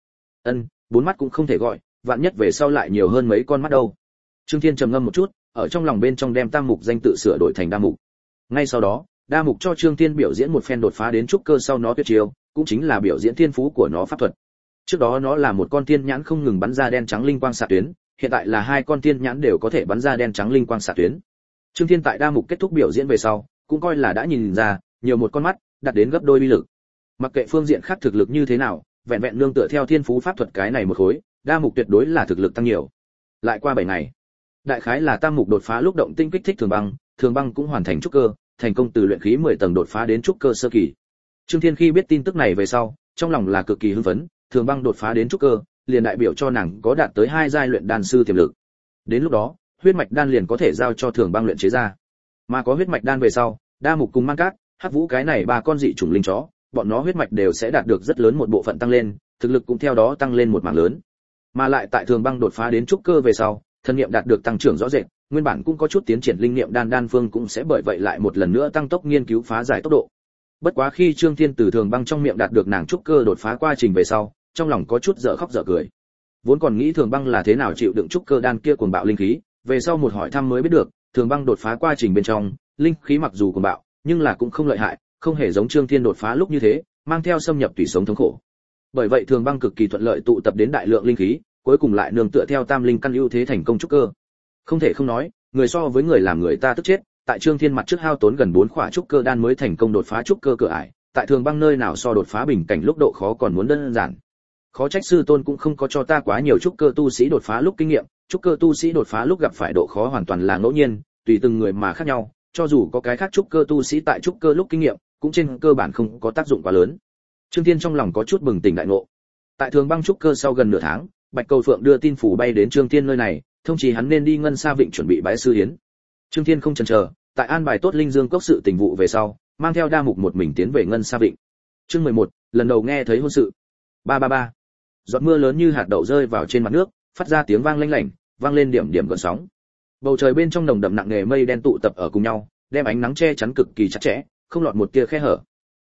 4 mắt cũng không thể gọi, vạn nhất về sau lại nhiều hơn mấy con mắt đâu. Trương Thiên trầm ngâm một chút, ở trong lòng bên trong đem tam mục danh tự sửa đổi thành đa mục. Ngay sau đó, đa mục cho Trương Thiên biểu diễn một phen đột phá đến trúc cơ sau nó tuyệt chiêu, cũng chính là biểu diễn thiên phú của nó pháp thuật. Trước đó nó là một con thiên nhãn không ngừng bắn ra đen trắng linh quang xạ tuyến, hiện tại là 2 con thiên nhãn đều có thể bắn ra đen trắng linh quang xạ tuyến. Trương Thiên tại đa mục kết thúc biểu diễn về sau, cũng coi là đã nhìn ra, nhiều một con mắt, đạt đến gấp đôi uy lực. Mặc kệ phương diện khác thực lực như thế nào, vẹn vẹn nương tựa theo thiên phú pháp thuật cái này một khối, đa mục tuyệt đối là thực lực tăng nhiều. Lại qua 7 ngày, đại khái là tam mục đột phá lúc động tinh kích thích Thường Băng cũng hoàn thành trúc cơ, thành công từ luyện khí 10 tầng đột phá đến trúc cơ sơ kỳ. Trương Thiên khi biết tin tức này về sau, trong lòng là cực kỳ hưng phấn, Thường Băng đột phá đến trúc cơ, liền đại biểu cho nàng có đạt tới 2 giai luyện đan sư tiềm lực. Đến lúc đó, huyết mạch đan liền có thể giao cho Thường Băng luyện chế ra. Mà có huyết mạch đan về sau, đa mục cùng mang cát, hắc vũ cái này 3 con dị chủng linh chó, bọn nó huyết mạch đều sẽ đạt được rất lớn một bộ phận tăng lên, thực lực cũng theo đó tăng lên một mảng lớn. Mà lại tại Thường Băng đột phá đến trúc cơ về sau, thân niệm đạt được tăng trưởng rõ rệt, nguyên bản cũng có chút tiến triển linh niệm đan phương cũng sẽ bởi vậy lại một lần nữa tăng tốc nghiên cứu phá giải tốc độ. Bất quá khi Trương Thiên từ Thường Băng trong miệng đạt được nàng trúc cơ đột phá quá trình về sau, trong lòng có chút dở khóc dở cười. Vốn còn nghĩ Thường Băng là thế nào chịu đựng trúc cơ đan kia cuồng bạo linh khí, về sau một hỏi thăm mới biết được, Thường Băng đột phá quá trình bên trong, linh khí mặc dù cuồng bạo, nhưng là cũng không lợi hại, không hề giống Trương Thiên đột phá lúc như thế, mang theo xâm nhập tủy sống thống khổ. Bởi vậy Thường Băng cực kỳ thuận lợi tụ tập đến đại lượng linh khí, cuối cùng lại nương tựa theo tam linh căn ưu thế thành công trúc cơ. Không thể không nói, người so với người làm người ta tức chết, tại Trương Thiên mặt trước hao tốn gần 4 khỏa trúc cơ đan mới thành công đột phá trúc cơ cửa ải, tại Thường Băng nơi nào so đột phá bình cảnh lúc độ khó còn muốn đơn giản. Khó trách sư tôn cũng không có cho ta quá nhiều trúc cơ tu sĩ đột phá lúc kinh nghiệm, trúc cơ tu sĩ đột phá lúc gặp phải độ khó hoàn toàn là ngẫu nhiên, tùy từng người mà khác nhau, cho dù có cái khác trúc cơ tu sĩ tại trúc cơ lúc kinh nghiệm, cũng trên cơ bản không có tác dụng quá lớn. Trương Thiên trong lòng có chút bừng tỉnh đại ngộ. Tại Thường Băng trúc cơ sau gần nửa tháng, Bạch Cầu Phượng đưa tin phủ bay đến Trương Thiên nơi này, thông chỉ hắn nên đi Ngân Sa Vịnh chuẩn bị bái sư hiến. Trương Thiên không chần chờ, tại an bài tốt linh dương cốc sự tình vụ về sau, mang theo đa mục một mình tiến về Ngân Sa Vịnh. Chương 11, lần đầu nghe thấy hôn sự. 333. Giọt mưa lớn như hạt đậu rơi vào trên mặt nước, phát ra tiếng vang lanh lảnh, vang lên điểm điểm gợn sóng. Bầu trời bên trong nồng đậm nặng nề mây đen tụ tập ở cùng nhau, đem ánh nắng che chắn cực kỳ chặt chẽ, không lọt một tia khe hở.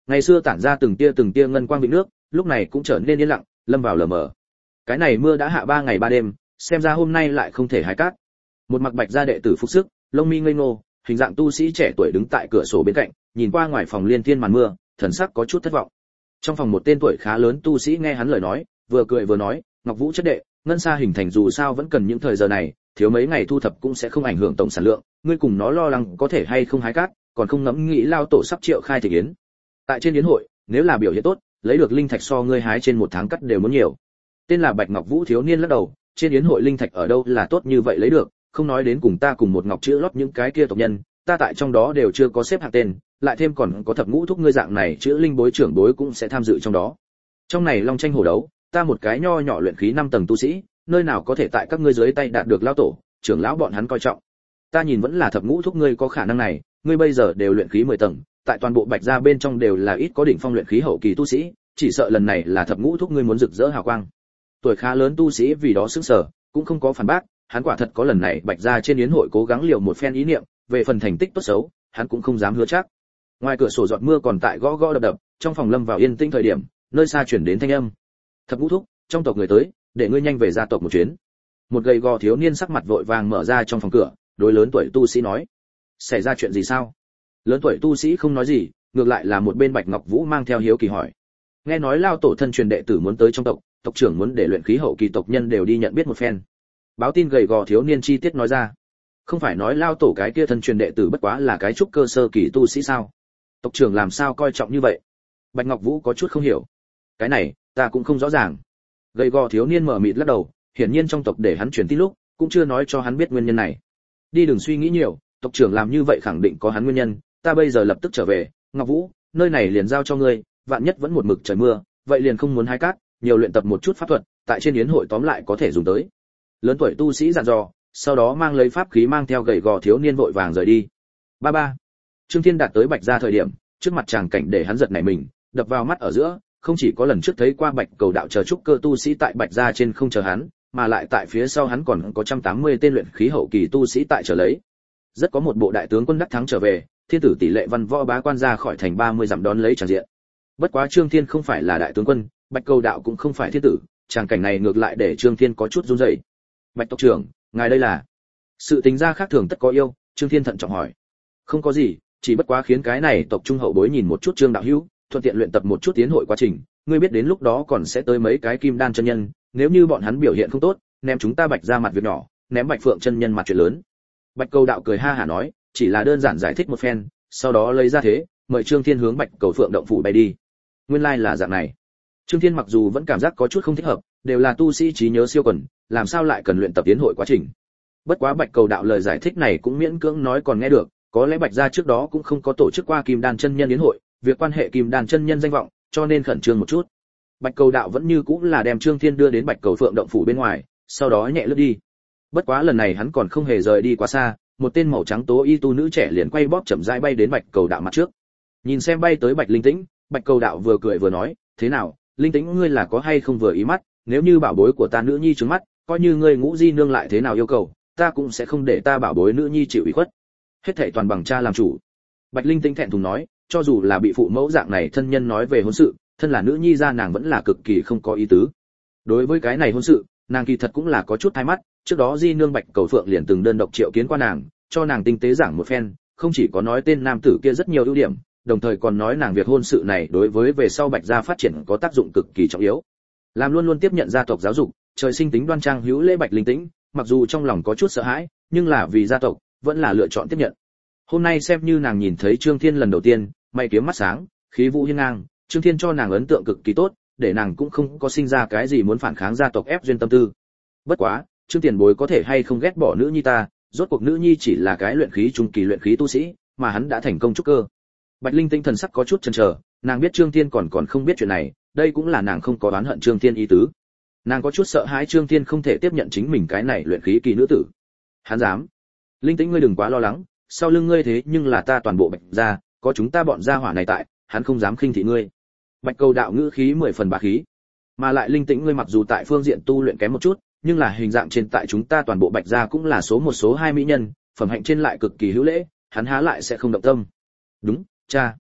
Ngày xưa tản ra từng tia ngân quang vịnh nước, lúc này cũng trở nên yên lặng, lâm vào lờ mờ. Cái này mưa đã hạ 3 ngày 3 đêm, xem ra hôm nay lại không thể hái cát. Một mặc bạch gia đệ tử phục sức, lông mi ngây ngô, hình dạng tu sĩ trẻ tuổi đứng tại cửa sổ bên cạnh, nhìn qua ngoài phòng liên thiên màn mưa, thần sắc có chút thất vọng. Trong phòng một tên tuổi khá lớn tu sĩ nghe hắn lời nói, vừa cười vừa nói, Ngọc Vũ chất đệ, ngân sa hình thành dù sao vẫn cần những thời giờ này, thiếu mấy ngày thu thập cũng sẽ không ảnh hưởng tổng sản lượng, ngươi cùng nó lo lắng có thể hay không hái cát, còn không ngẫm nghĩ lao tổ sắp triệu khai thị yến. Tại trên yến hội, nếu là biểu hiện tốt, lấy được linh thạch so ngươi hái trên một tháng cắt đều muốn nhiều. Tên là Bạch Ngọc Vũ thiếu niên lắc đầu, trên yến hội linh thạch ở đâu là tốt như vậy lấy được, không nói đến cùng ta cùng một ngọc chữ lót những cái kia tộc nhân, ta tại trong đó đều chưa có xếp hạng tên, lại thêm còn có thập ngũ thúc ngươi dạng này chữ linh bối trưởng bối cũng sẽ tham dự trong đó. Trong này long tranh hổ đấu, ta một cái nho nhỏ luyện khí 5 tầng tu sĩ, nơi nào có thể tại các ngươi dưới tay đạt được lão tổ, trưởng lão bọn hắn coi trọng. Ta nhìn vẫn là thập ngũ thúc ngươi có khả năng này, ngươi bây giờ đều luyện khí 10 tầng, tại toàn bộ Bạch gia bên trong đều là ít có đỉnh phong luyện khí hậu kỳ tu sĩ, chỉ sợ lần này là thập ngũ thúc ngươi muốn rực rỡ hào quang. Tuổi khá lớn tu sĩ vì đó sững sờ, cũng không có phản bác, hắn quả thật có lần này Bạch gia trên yến hội cố gắng liều một phen ý niệm, về phần thành tích tốt xấu, hắn cũng không dám hứa chắc. Ngoài cửa sổ giọt mưa còn tại gõ gõ đập đập, trong phòng lâm vào yên tĩnh thời điểm, nơi xa chuyển đến thanh âm. Thập ngũ thúc, trong tộc người tới, để ngươi nhanh về gia tộc một chuyến. Một gầy gò thiếu niên sắc mặt vội vàng mở ra trong phòng cửa, đối lớn tuổi tu sĩ nói: xảy ra chuyện gì sao? Lớn tuổi tu sĩ không nói gì, ngược lại là một bên Bạch Ngọc Vũ mang theo hiếu kỳ hỏi. Nghe nói lao tổ thân truyền đệ tử muốn tới trong tộc, tộc trưởng muốn để luyện khí hậu kỳ tộc nhân đều đi nhận biết một phen. Báo tin gầy gò thiếu niên chi tiết nói ra. Không phải nói lao tổ cái kia thân truyền đệ tử bất quá là cái trúc cơ sơ kỳ tu sĩ sao? Tộc trưởng làm sao coi trọng như vậy? Bạch Ngọc Vũ có chút không hiểu. Cái này, ta cũng không rõ ràng. Gầy gò thiếu niên mở mịt lắc đầu, hiển nhiên trong tộc để hắn truyền tin lúc, cũng chưa nói cho hắn biết nguyên nhân này. Đi đừng suy nghĩ nhiều, tộc trưởng làm như vậy khẳng định có hắn nguyên nhân, ta bây giờ lập tức trở về, Ngọc Vũ, nơi này liền giao cho ngươi, vạn nhất vẫn một mực trời mưa, vậy liền không muốn hái cát, nhiều luyện tập một chút pháp thuật, tại trên yến hội tóm lại có thể dùng tới. Lớn tuổi tu sĩ dặn dò, sau đó mang lấy pháp khí mang theo gầy gò thiếu niên vội vàng rời đi. Ba ba. Trương Thiên đạt tới Bạch gia thời điểm, trước mặt chàng cảnh để hắn giật nảy mình, đập vào mắt ở giữa, không chỉ có lần trước thấy qua Bạch Cầu đạo chờ trúc cơ tu sĩ tại Bạch gia trên không chờ hắn, mà lại tại phía sau hắn còn có 180 tên luyện khí hậu kỳ tu sĩ tại chờ lấy. Rất có một bộ đại tướng quân đắc thắng trở về, thiên tử tỷ lệ văn võ bá quan ra khỏi thành 30 dặm đón lấy tràng diện. Bất quá Trương Thiên không phải là đại tướng quân, Bạch Cầu đạo cũng không phải thiên tử, tràng cảnh này ngược lại để Trương Thiên có chút run rẩy. Bạch tộc trưởng, ngài đây là? Sự tính ra khác thường tất có yêu, Trương Thiên thận trọng hỏi. Không có gì, chỉ bất quá khiến cái này tộc trung hậu bối nhìn một chút Trương đạo hữu, thuận tiện luyện tập một chút tiến hội quá trình, ngươi biết đến lúc đó còn sẽ tới mấy cái kim đan chân nhân, nếu như bọn hắn biểu hiện không tốt, ném chúng ta Bạch ra mặt việc nhỏ, ném Bạch Phượng chân nhân mặt chuyện lớn. Bạch Cầu đạo cười ha hả nói, chỉ là đơn giản giải thích một phen, sau đó lấy ra thế, mời Trương Thiên hướng Bạch Cầu Phượng động phủ bay đi. Nguyên lai là dạng này. Trương Thiên mặc dù vẫn cảm giác có chút không thích hợp, đều là tu sĩ trí nhớ siêu quần, làm sao lại cần luyện tập tiến hội quá trình. Bất quá Bạch Cầu đạo lời giải thích này cũng miễn cưỡng nói còn nghe được, có lẽ Bạch gia trước đó cũng không có tổ chức qua Kim Đan chân nhân yến hội, việc quan hệ Kim Đan chân nhân danh vọng, cho nên khẩn trương một chút. Bạch Cầu đạo vẫn như cũng là đem Trương Thiên đưa đến Bạch Cầu Phượng động phủ bên ngoài, sau đó nhẹ lướt đi. Bất quá lần này hắn còn không hề rời đi quá xa, một tên màu trắng tố y tu nữ trẻ liền quay bóp chậm rãi bay đến Bạch Cầu đạo mặt trước. Nhìn xem bay tới Bạch Linh Tĩnh, Bạch Cầu đạo vừa cười vừa nói, thế nào, Linh Tĩnh ngươi là có hay không vừa ý mắt, nếu như bảo bối của ta nữ nhi trướng mắt, coi như ngươi Ngũ Di nương lại thế nào yêu cầu, ta cũng sẽ không để ta bảo bối nữ nhi chịu ủy khuất. Hết thảy toàn bằng cha làm chủ. Bạch Linh Tĩnh thẹn thùng nói, cho dù là bị phụ mẫu dạng này thân nhân nói về hôn sự, thân là nữ nhi ra nàng vẫn là cực kỳ không có ý tứ. Đối với cái này hôn sự, nàng kỳ thật cũng là có chút thay mắt, trước đó Di nương Bạch Cầu Phượng liền từng đơn độc triệu kiến qua nàng, cho nàng tinh tế giảng một phen, không chỉ có nói tên nam tử kia rất nhiều ưu điểm, đồng thời còn nói nàng việc hôn sự này đối với về sau Bạch gia phát triển có tác dụng cực kỳ trọng yếu. Làm luôn luôn tiếp nhận gia tộc giáo dục, trời sinh tính đoan trang hữu lễ Bạch Linh Tĩnh, mặc dù trong lòng có chút sợ hãi, nhưng là vì gia tộc, vẫn là lựa chọn tiếp nhận. Hôm nay xem như nàng nhìn thấy Trương Thiên lần đầu tiên, mày kiếm mắt sáng, khí vũ hiên ngang, Trương Thiên cho nàng ấn tượng cực kỳ tốt, để nàng cũng không có sinh ra cái gì muốn phản kháng gia tộc ép duyên tâm tư. Bất quá, Trương tiền bối có thể hay không ghét bỏ nữ nhi ta, rốt cuộc nữ nhi chỉ là cái luyện khí trung kỳ luyện khí tu sĩ, mà hắn đã thành công trúc cơ. Bạch Linh Tĩnh thần sắc có chút chần chờ, nàng biết Trương Thiên còn không biết chuyện này, đây cũng là nàng không có oán hận Trương Thiên ý tứ. Nàng có chút sợ hãi Trương Thiên không thể tiếp nhận chính mình cái này luyện khí kỳ nữ tử. Hắn dám? Linh Tĩnh ngươi đừng quá lo lắng, sau lưng ngươi thế nhưng là ta toàn bộ Bạch gia, có chúng ta bọn gia hỏa này tại, hắn không dám khinh thị ngươi. Bạch Cầu đạo ngữ khí 10 phần bá khí. Mà lại Linh Tĩnh ngươi mặc dù tại phương diện tu luyện kém một chút, nhưng là hình dạng trên tại chúng ta toàn bộ Bạch gia cũng là số 1 số 2 mỹ nhân, phẩm hạnh trên lại cực kỳ hữu lễ, hắn há lại sẽ không động tâm. Đúng, cha.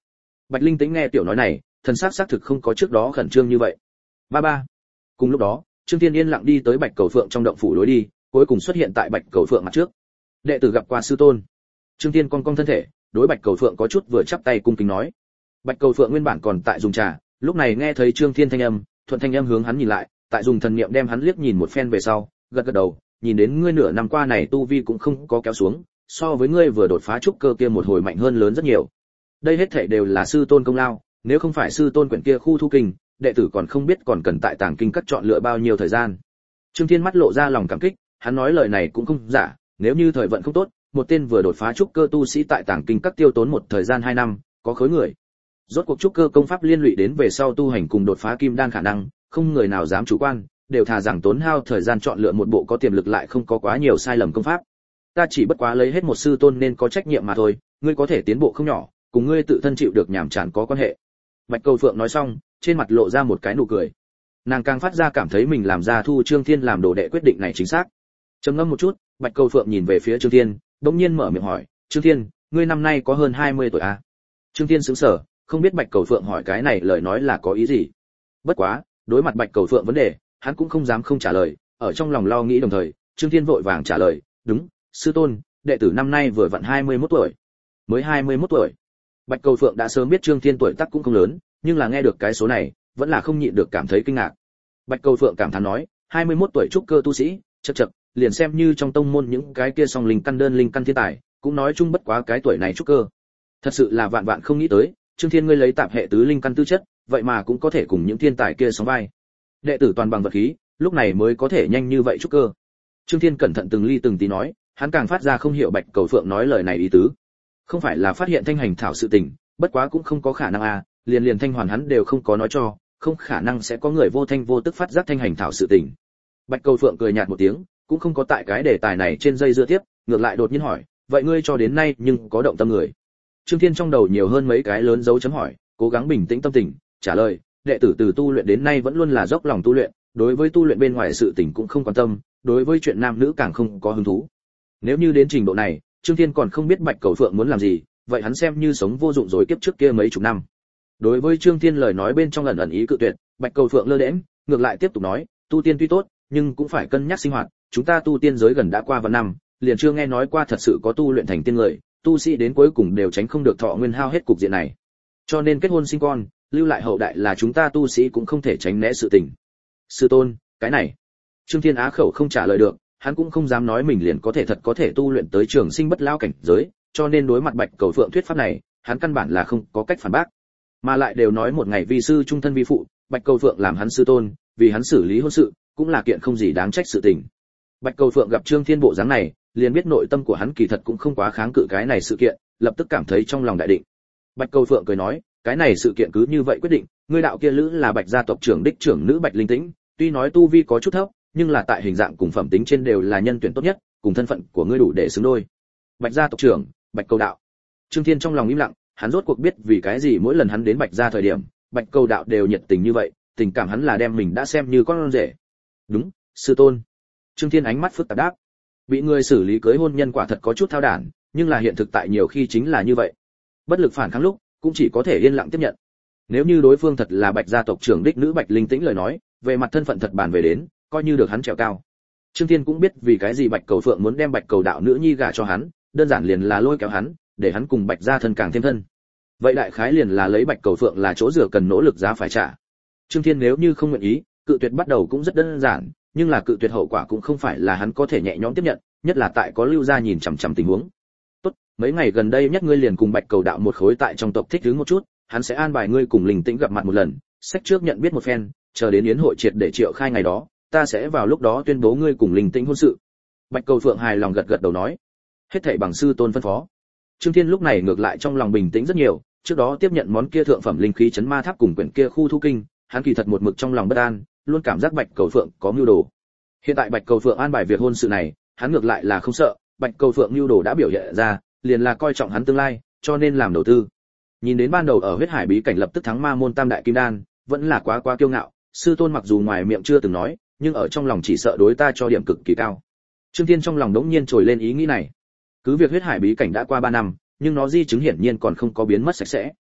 Bạch Linh Tĩnh nghe tiểu nói này, thần sắc xác thực không có trước đó khẩn trương như vậy. Ba ba. Cùng lúc đó, Trương Thiên yên lặng đi tới Bạch Cầu Phượng trong động phủ lối đi, cuối cùng xuất hiện tại Bạch Cầu Phượng mặt trước. Đệ tử gặp qua sư tôn. Trương Thiên cong cong thân thể, đối Bạch Cầu Phượng có chút vừa chắp tay cung kính nói. Bạch Cầu Phượng nguyên bản còn tại dùng trà, lúc này nghe thấy Trương Thiên thanh âm, thuận thanh âm hướng hắn nhìn lại, tại dùng thần niệm đem hắn liếc nhìn một phen về sau, gật gật đầu, nhìn đến ngươi nửa năm qua này tu vi cũng không có kéo xuống, so với ngươi vừa đột phá trúc cơ kia một hồi mạnh hơn lớn rất nhiều. Đây hết thảy đều là sư tôn công lao, nếu không phải sư tôn quyển kia khu thu kinh, đệ tử còn không biết còn cần tại tàng kinh các chọn lựa bao nhiêu thời gian. Trương Thiên mắt lộ ra lòng cảm kích, hắn nói lời này cũng không giả, nếu như thời vận không tốt, một tên vừa đột phá trúc cơ tu sĩ tại tàng kinh các tiêu tốn một thời gian 2 năm, có khối người. Rốt cuộc trúc cơ công pháp liên lụy đến về sau tu hành cùng đột phá kim đan khả năng, không người nào dám chủ quan, đều thà rằng tốn hao thời gian chọn lựa một bộ có tiềm lực lại không có quá nhiều sai lầm công pháp. Ta chỉ bất quá lấy hết một sư tôn nên có trách nhiệm mà thôi, ngươi có thể tiến bộ không nhỏ, cùng ngươi tự thân chịu được nhàm chán có quan hệ. Bạch Cầu Phượng nói xong, trên mặt lộ ra một cái nụ cười. Nàng càng phát ra cảm thấy mình làm ra thu Trương Thiên làm đồ đệ quyết định này chính xác. Trầm ngâm một chút, Bạch Cầu Phượng nhìn về phía Trương Thiên, bỗng nhiên mở miệng hỏi, "Trương Thiên, ngươi năm nay có hơn 20 tuổi à?" Trương Thiên sững sờ, không biết Bạch Cầu Phượng hỏi cái này lời nói là có ý gì. Bất quá, đối mặt Bạch Cầu Phượng vấn đề, hắn cũng không dám không trả lời, ở trong lòng lo nghĩ đồng thời, Trương Thiên vội vàng trả lời, "Đúng, sư tôn, đệ tử năm nay vừa vặn 21 tuổi." Mới 21 tuổi. Bạch Cầu Phượng đã sớm biết Trương Thiên tuổi tác cũng không lớn, nhưng là nghe được cái số này, vẫn là không nhịn được cảm thấy kinh ngạc. Bạch Cầu Phượng cảm thán nói, 21 tuổi trúc cơ tu sĩ, chậc chậc, liền xem như trong tông môn những cái kia song linh căn đơn linh căn thiên tài, cũng nói chung bất quá cái tuổi này trúc cơ. Thật sự là vạn vạn không nghĩ tới, Trương Thiên ngươi lấy tạp hệ tứ linh căn tư chất, vậy mà cũng có thể cùng những thiên tài kia sóng vai. Đệ tử toàn bằng vật khí, lúc này mới có thể nhanh như vậy trúc cơ. Trương Thiên cẩn thận từng ly từng tí nói, hắn càng phát ra không hiểu Bạch Cầu Phượng nói lời này ý tứ. Không phải là phát hiện thanh hành thảo sự tình, bất quá cũng không có khả năng à, liền thanh hoàn hắn đều không có nói cho, không khả năng sẽ có người vô thanh vô tức phát giác thanh hành thảo sự tình. Bạch Cầu Phượng cười nhạt một tiếng, cũng không có tại cái đề tài này trên dây dưa tiếp, ngược lại đột nhiên hỏi, vậy ngươi cho đến nay nhưng có động tâm người? Trương Thiên trong đầu nhiều hơn mấy cái lớn dấu chấm hỏi, cố gắng bình tĩnh tâm tình, trả lời, đệ tử từ tu luyện đến nay vẫn luôn là dốc lòng tu luyện, đối với tu luyện bên ngoài sự tình cũng không quan tâm, đối với chuyện nam nữ càng không có hứng thú. Nếu như đến trình độ này, Trương Thiên còn không biết Bạch Cầu Phượng muốn làm gì, vậy hắn xem như sống vô dụng rồi kiếp trước kia mấy chục năm. Đối với Trương Thiên lời nói bên trong ẩn ẩn ý cự tuyệt, Bạch Cầu Phượng lơ đễnh, ngược lại tiếp tục nói, tu tiên tuy tốt, nhưng cũng phải cân nhắc sinh hoạt, chúng ta tu tiên giới gần đã qua vạn năm, liền chưa nghe nói qua thật sự có tu luyện thành tiên người, tu sĩ đến cuối cùng đều tránh không được thọ nguyên hao hết cục diện này. Cho nên kết hôn sinh con, lưu lại hậu đại là chúng ta tu sĩ cũng không thể tránh né sự tình. Sư tôn, cái này. Trương Thiên á khẩu không trả lời được, hắn cũng không dám nói mình liền có thể tu luyện tới trường sinh bất lão cảnh giới, cho nên đối mặt Bạch Cầu Phượng thuyết pháp này, hắn căn bản là không có cách phản bác. Mà lại đều nói một ngày vi sư trung thân vi phụ, Bạch Cầu Phượng làm hắn sư tôn, vì hắn xử lý hôn sự, cũng là kiện không gì đáng trách sự tình. Bạch Cầu Phượng gặp Trương Thiên bộ dáng này, liền biết nội tâm của hắn kỳ thật cũng không quá kháng cự cái này sự kiện, lập tức cảm thấy trong lòng đại định. Bạch Cầu Phượng cười nói, cái này sự kiện cứ như vậy quyết định, ngươi đạo kia lữ là Bạch gia tộc trưởng đích trưởng nữ Bạch Linh Tĩnh, tuy nói tu vi có chút thấp, nhưng là tại hình dạng cùng phẩm tính trên đều là nhân tuyển tốt nhất, cùng thân phận của ngươi đủ để xứng đôi. Bạch gia tộc trưởng, Bạch Cầu đạo. Trương Thiên trong lòng im lặng, hắn rốt cuộc biết vì cái gì mỗi lần hắn đến Bạch gia thời điểm, Bạch Cầu đạo đều nhiệt tình như vậy, tình cảm hắn là đem mình đã xem như con rể. Đúng, sư tôn. Trương Thiên ánh mắt phức tạp đáp. Bị người xử lý cưới hôn nhân quả thật có chút thao đản, nhưng là hiện thực tại nhiều khi chính là như vậy. Bất lực phản kháng lúc, cũng chỉ có thể yên lặng tiếp nhận. Nếu như đối phương thật là Bạch gia tộc trưởng đích nữ Bạch Linh Tĩnh lời nói, về mặt thân phận thật bàn về đến, coi như được hắn trèo cao. Trương Thiên cũng biết vì cái gì Bạch Cầu Phượng muốn đem Bạch Cầu đạo nữ nhi gả cho hắn, đơn giản liền là lôi kéo hắn, để hắn cùng Bạch gia thân càng thêm thân. Vậy đại khái liền là lấy Bạch Cầu Phượng là chỗ dựa cần nỗ lực giá phải trả. Trương Thiên nếu như không nguyện ý, cự tuyệt bắt đầu cũng rất đơn giản, nhưng là cự tuyệt hậu quả cũng không phải là hắn có thể nhẹ nhõm tiếp nhận, nhất là tại có Lưu gia nhìn chằm chằm tình huống. Tốt, mấy ngày gần đây nhất ngươi liền cùng Bạch Cầu đạo một khối tại trong tộc thích ứng một chút, hắn sẽ an bài ngươi cùng Linh Tĩnh gặp mặt một lần, sách trước nhận biết một phen, chờ đến yến hội triệt để triệu khai ngày đó, ta sẽ vào lúc đó tuyên bố ngươi cùng Linh Tĩnh hôn sự. Bạch Cầu Phượng hài lòng gật gật đầu nói, hết thảy bằng sư tôn phân phó. Trương Thiên lúc này ngược lại trong lòng bình tĩnh rất nhiều, trước đó tiếp nhận món kia thượng phẩm linh khí chấn ma tháp cùng quyển kia khu thu kinh, hắn kỳ thật một mực trong lòng bất an, luôn cảm giác Bạch Cầu Phượng có mưu đồ. Hiện tại Bạch Cầu Phượng an bài việc hôn sự này, hắn ngược lại là không sợ, Bạch Cầu Phượng mưu đồ đã biểu hiện ra, liền là coi trọng hắn tương lai, cho nên làm đầu tư. Nhìn đến ban đầu ở huyết hải bí cảnh lập tức thắng ma môn tam đại kim đan, vẫn là quá kiêu ngạo, sư tôn mặc dù ngoài miệng chưa từng nói, nhưng ở trong lòng chỉ sợ đối ta cho điểm cực kỳ cao. Trương Thiên trong lòng đống nhiên trồi lên ý nghĩ này. Cứ việc huyết hải bí cảnh đã qua 3 năm, nhưng nó di chứng hiển nhiên còn không có biến mất sạch sẽ.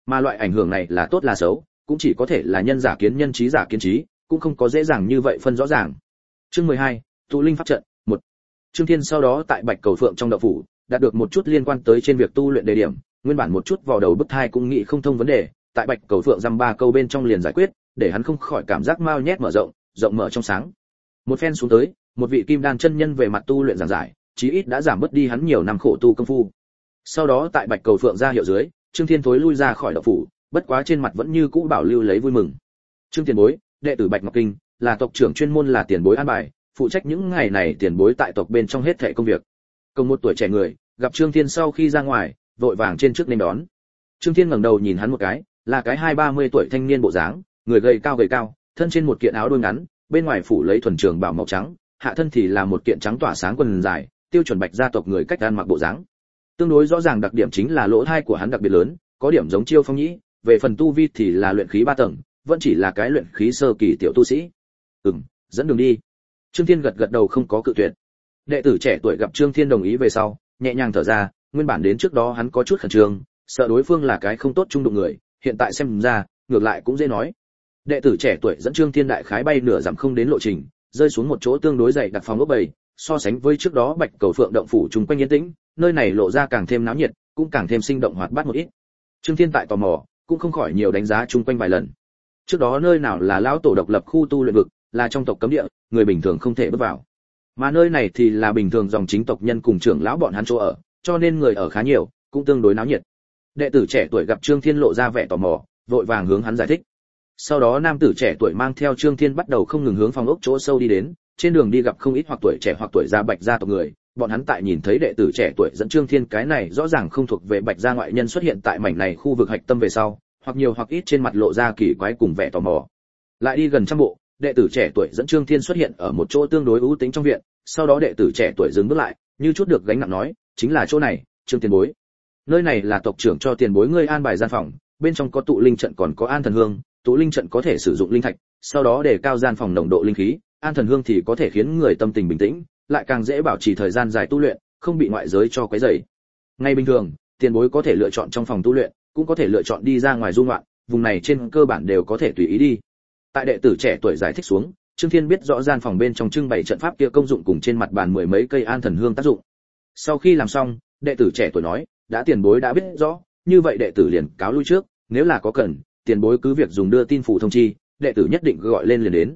Mà loại ảnh hưởng này là tốt là xấu, cũng chỉ có thể là nhân giả kiến nhân, trí giả kiến trí, cũng không có dễ dàng như vậy phân rõ ràng. Chương 12, tụ linh pháp trận 1. Trương Thiên sau đó tại Bạch Cầu Phượng trong động phủ, đạt được một chút liên quan tới trên việc tu luyện đề điểm, nguyên bản một chút vào đầu bức thai cũng nghĩ không thông vấn đề, tại Bạch Cầu Phượng dăm ba câu bên trong liền giải quyết, để hắn không khỏi cảm giác mao nhét mở rộng, rộng mở trong sáng. Một phen xuống tới, một vị kim đan chân nhân về mặt tu luyện giảng giải, chí ít đã giảm bớt đi hắn nhiều năm khổ tu công phu. Sau đó tại Bạch Cầu Phượng ra hiệu dưới, Trương Thiên thối lui ra khỏi động phủ, bất quá trên mặt vẫn như cũ bảo lưu lấy vui mừng. Trương tiền bối, đệ tử Bạch Ngọc Kinh, là tộc trưởng chuyên môn là tiền bối an bài, phụ trách những ngày này tiền bối tại tộc bên trong hết thảy công việc. Công một tuổi trẻ người, gặp Trương Thiên sau khi ra ngoài, vội vàng trên trước nên đón. Trương Thiên ngẩng đầu nhìn hắn một cái, là cái 20-30 tuổi thanh niên bộ dáng, người gầy cao, thân trên một kiện áo đôi ngắn, bên ngoài phủ lấy thuần trường bảo màu trắng, hạ thân thì là một kiện trắng tỏa sáng quần dài, tiêu chuẩn Bạch gia tộc người cách ăn mặc bộ dáng. Tương đối rõ ràng đặc điểm chính là lỗ tai của hắn đặc biệt lớn, có điểm giống Chiêu Phong Nhĩ, về phần tu vi thì là luyện khí 3 tầng, vẫn chỉ là cái luyện khí sơ kỳ tiểu tu sĩ. Dẫn đường đi. Trương Thiên gật đầu không có cự tuyệt. Đệ tử trẻ tuổi gặp Trương Thiên đồng ý về sau, nhẹ nhàng thở ra, nguyên bản đến trước đó hắn có chút khẩn trương, sợ đối phương là cái không tốt trung đụng người, hiện tại xem ra, ngược lại cũng dễ nói. Đệ tử trẻ tuổi dẫn Trương Thiên đại khái bay nửa dặm không đến lộ trình, rơi xuống một chỗ tương đối dày đặc phòng ốc bầy, so sánh với trước đó Bạch Cầu Phượng động phủ chung quanh yên tĩnh, nơi này lộ ra càng thêm náo nhiệt, cũng càng thêm sinh động hoạt bát một ít. Trương Thiên tại tò mò, cũng không khỏi nhiều đánh giá chung quanh vài lần. Trước đó nơi nào là lão tổ độc lập khu tu luyện vực, là trong tộc cấm địa, người bình thường không thể bước vào. Mà nơi này thì là bình thường dòng chính tộc nhân cùng trưởng lão bọn hắn chỗ ở, cho nên người ở khá nhiều, cũng tương đối náo nhiệt. Đệ tử trẻ tuổi gặp Trương Thiên lộ ra vẻ tò mò, vội vàng hướng hắn giải thích. Sau đó nam tử trẻ tuổi mang theo Trương Thiên bắt đầu không ngừng hướng phòng ốc chỗ sâu đi đến, trên đường đi gặp không ít hoặc tuổi trẻ hoặc tuổi già Bạch gia tộc người, bọn hắn tại nhìn thấy đệ tử trẻ tuổi dẫn Trương Thiên cái này rõ ràng không thuộc về Bạch gia ngoại nhân xuất hiện tại mảnh này khu vực hạch tâm về sau, hoặc nhiều hoặc ít trên mặt lộ ra kỳ quái cùng vẻ tò mò. Lại đi gần trăm bộ, đệ tử trẻ tuổi dẫn Trương Thiên xuất hiện ở một chỗ tương đối ưu tính trong viện, sau đó đệ tử trẻ tuổi dừng bước lại, như chút được gánh nặng nói, chính là chỗ này, Trương tiền bối. Nơi này là tộc trưởng cho tiền bối ngươi an bài gian phòng, bên trong có tụ linh trận còn có an thần hương, tụ linh trận có thể sử dụng linh thạch, sau đó để cao gian phòng nồng độ linh khí, an thần hương thì có thể khiến người tâm tình bình tĩnh, lại càng dễ bảo trì thời gian dài tu luyện, không bị ngoại giới cho quấy rầy. Ngay bình thường, tiền bối có thể lựa chọn trong phòng tu luyện, cũng có thể lựa chọn đi ra ngoài du ngoạn, vùng này trên cơ bản đều có thể tùy ý đi. Tại đệ tử trẻ tuổi giải thích xuống, Trương Thiên biết rõ gian phòng bên trong trưng bày trận pháp kia công dụng cùng trên mặt bàn mười mấy cây an thần hương tác dụng. Sau khi làm xong, đệ tử trẻ tuổi nói, đã tiền bối đã biết rõ, như vậy đệ tử liền cáo lui trước, nếu là có cần, tiền bối cứ việc dùng đưa tin phủ thông chi, đệ tử nhất định gọi lên liền đến.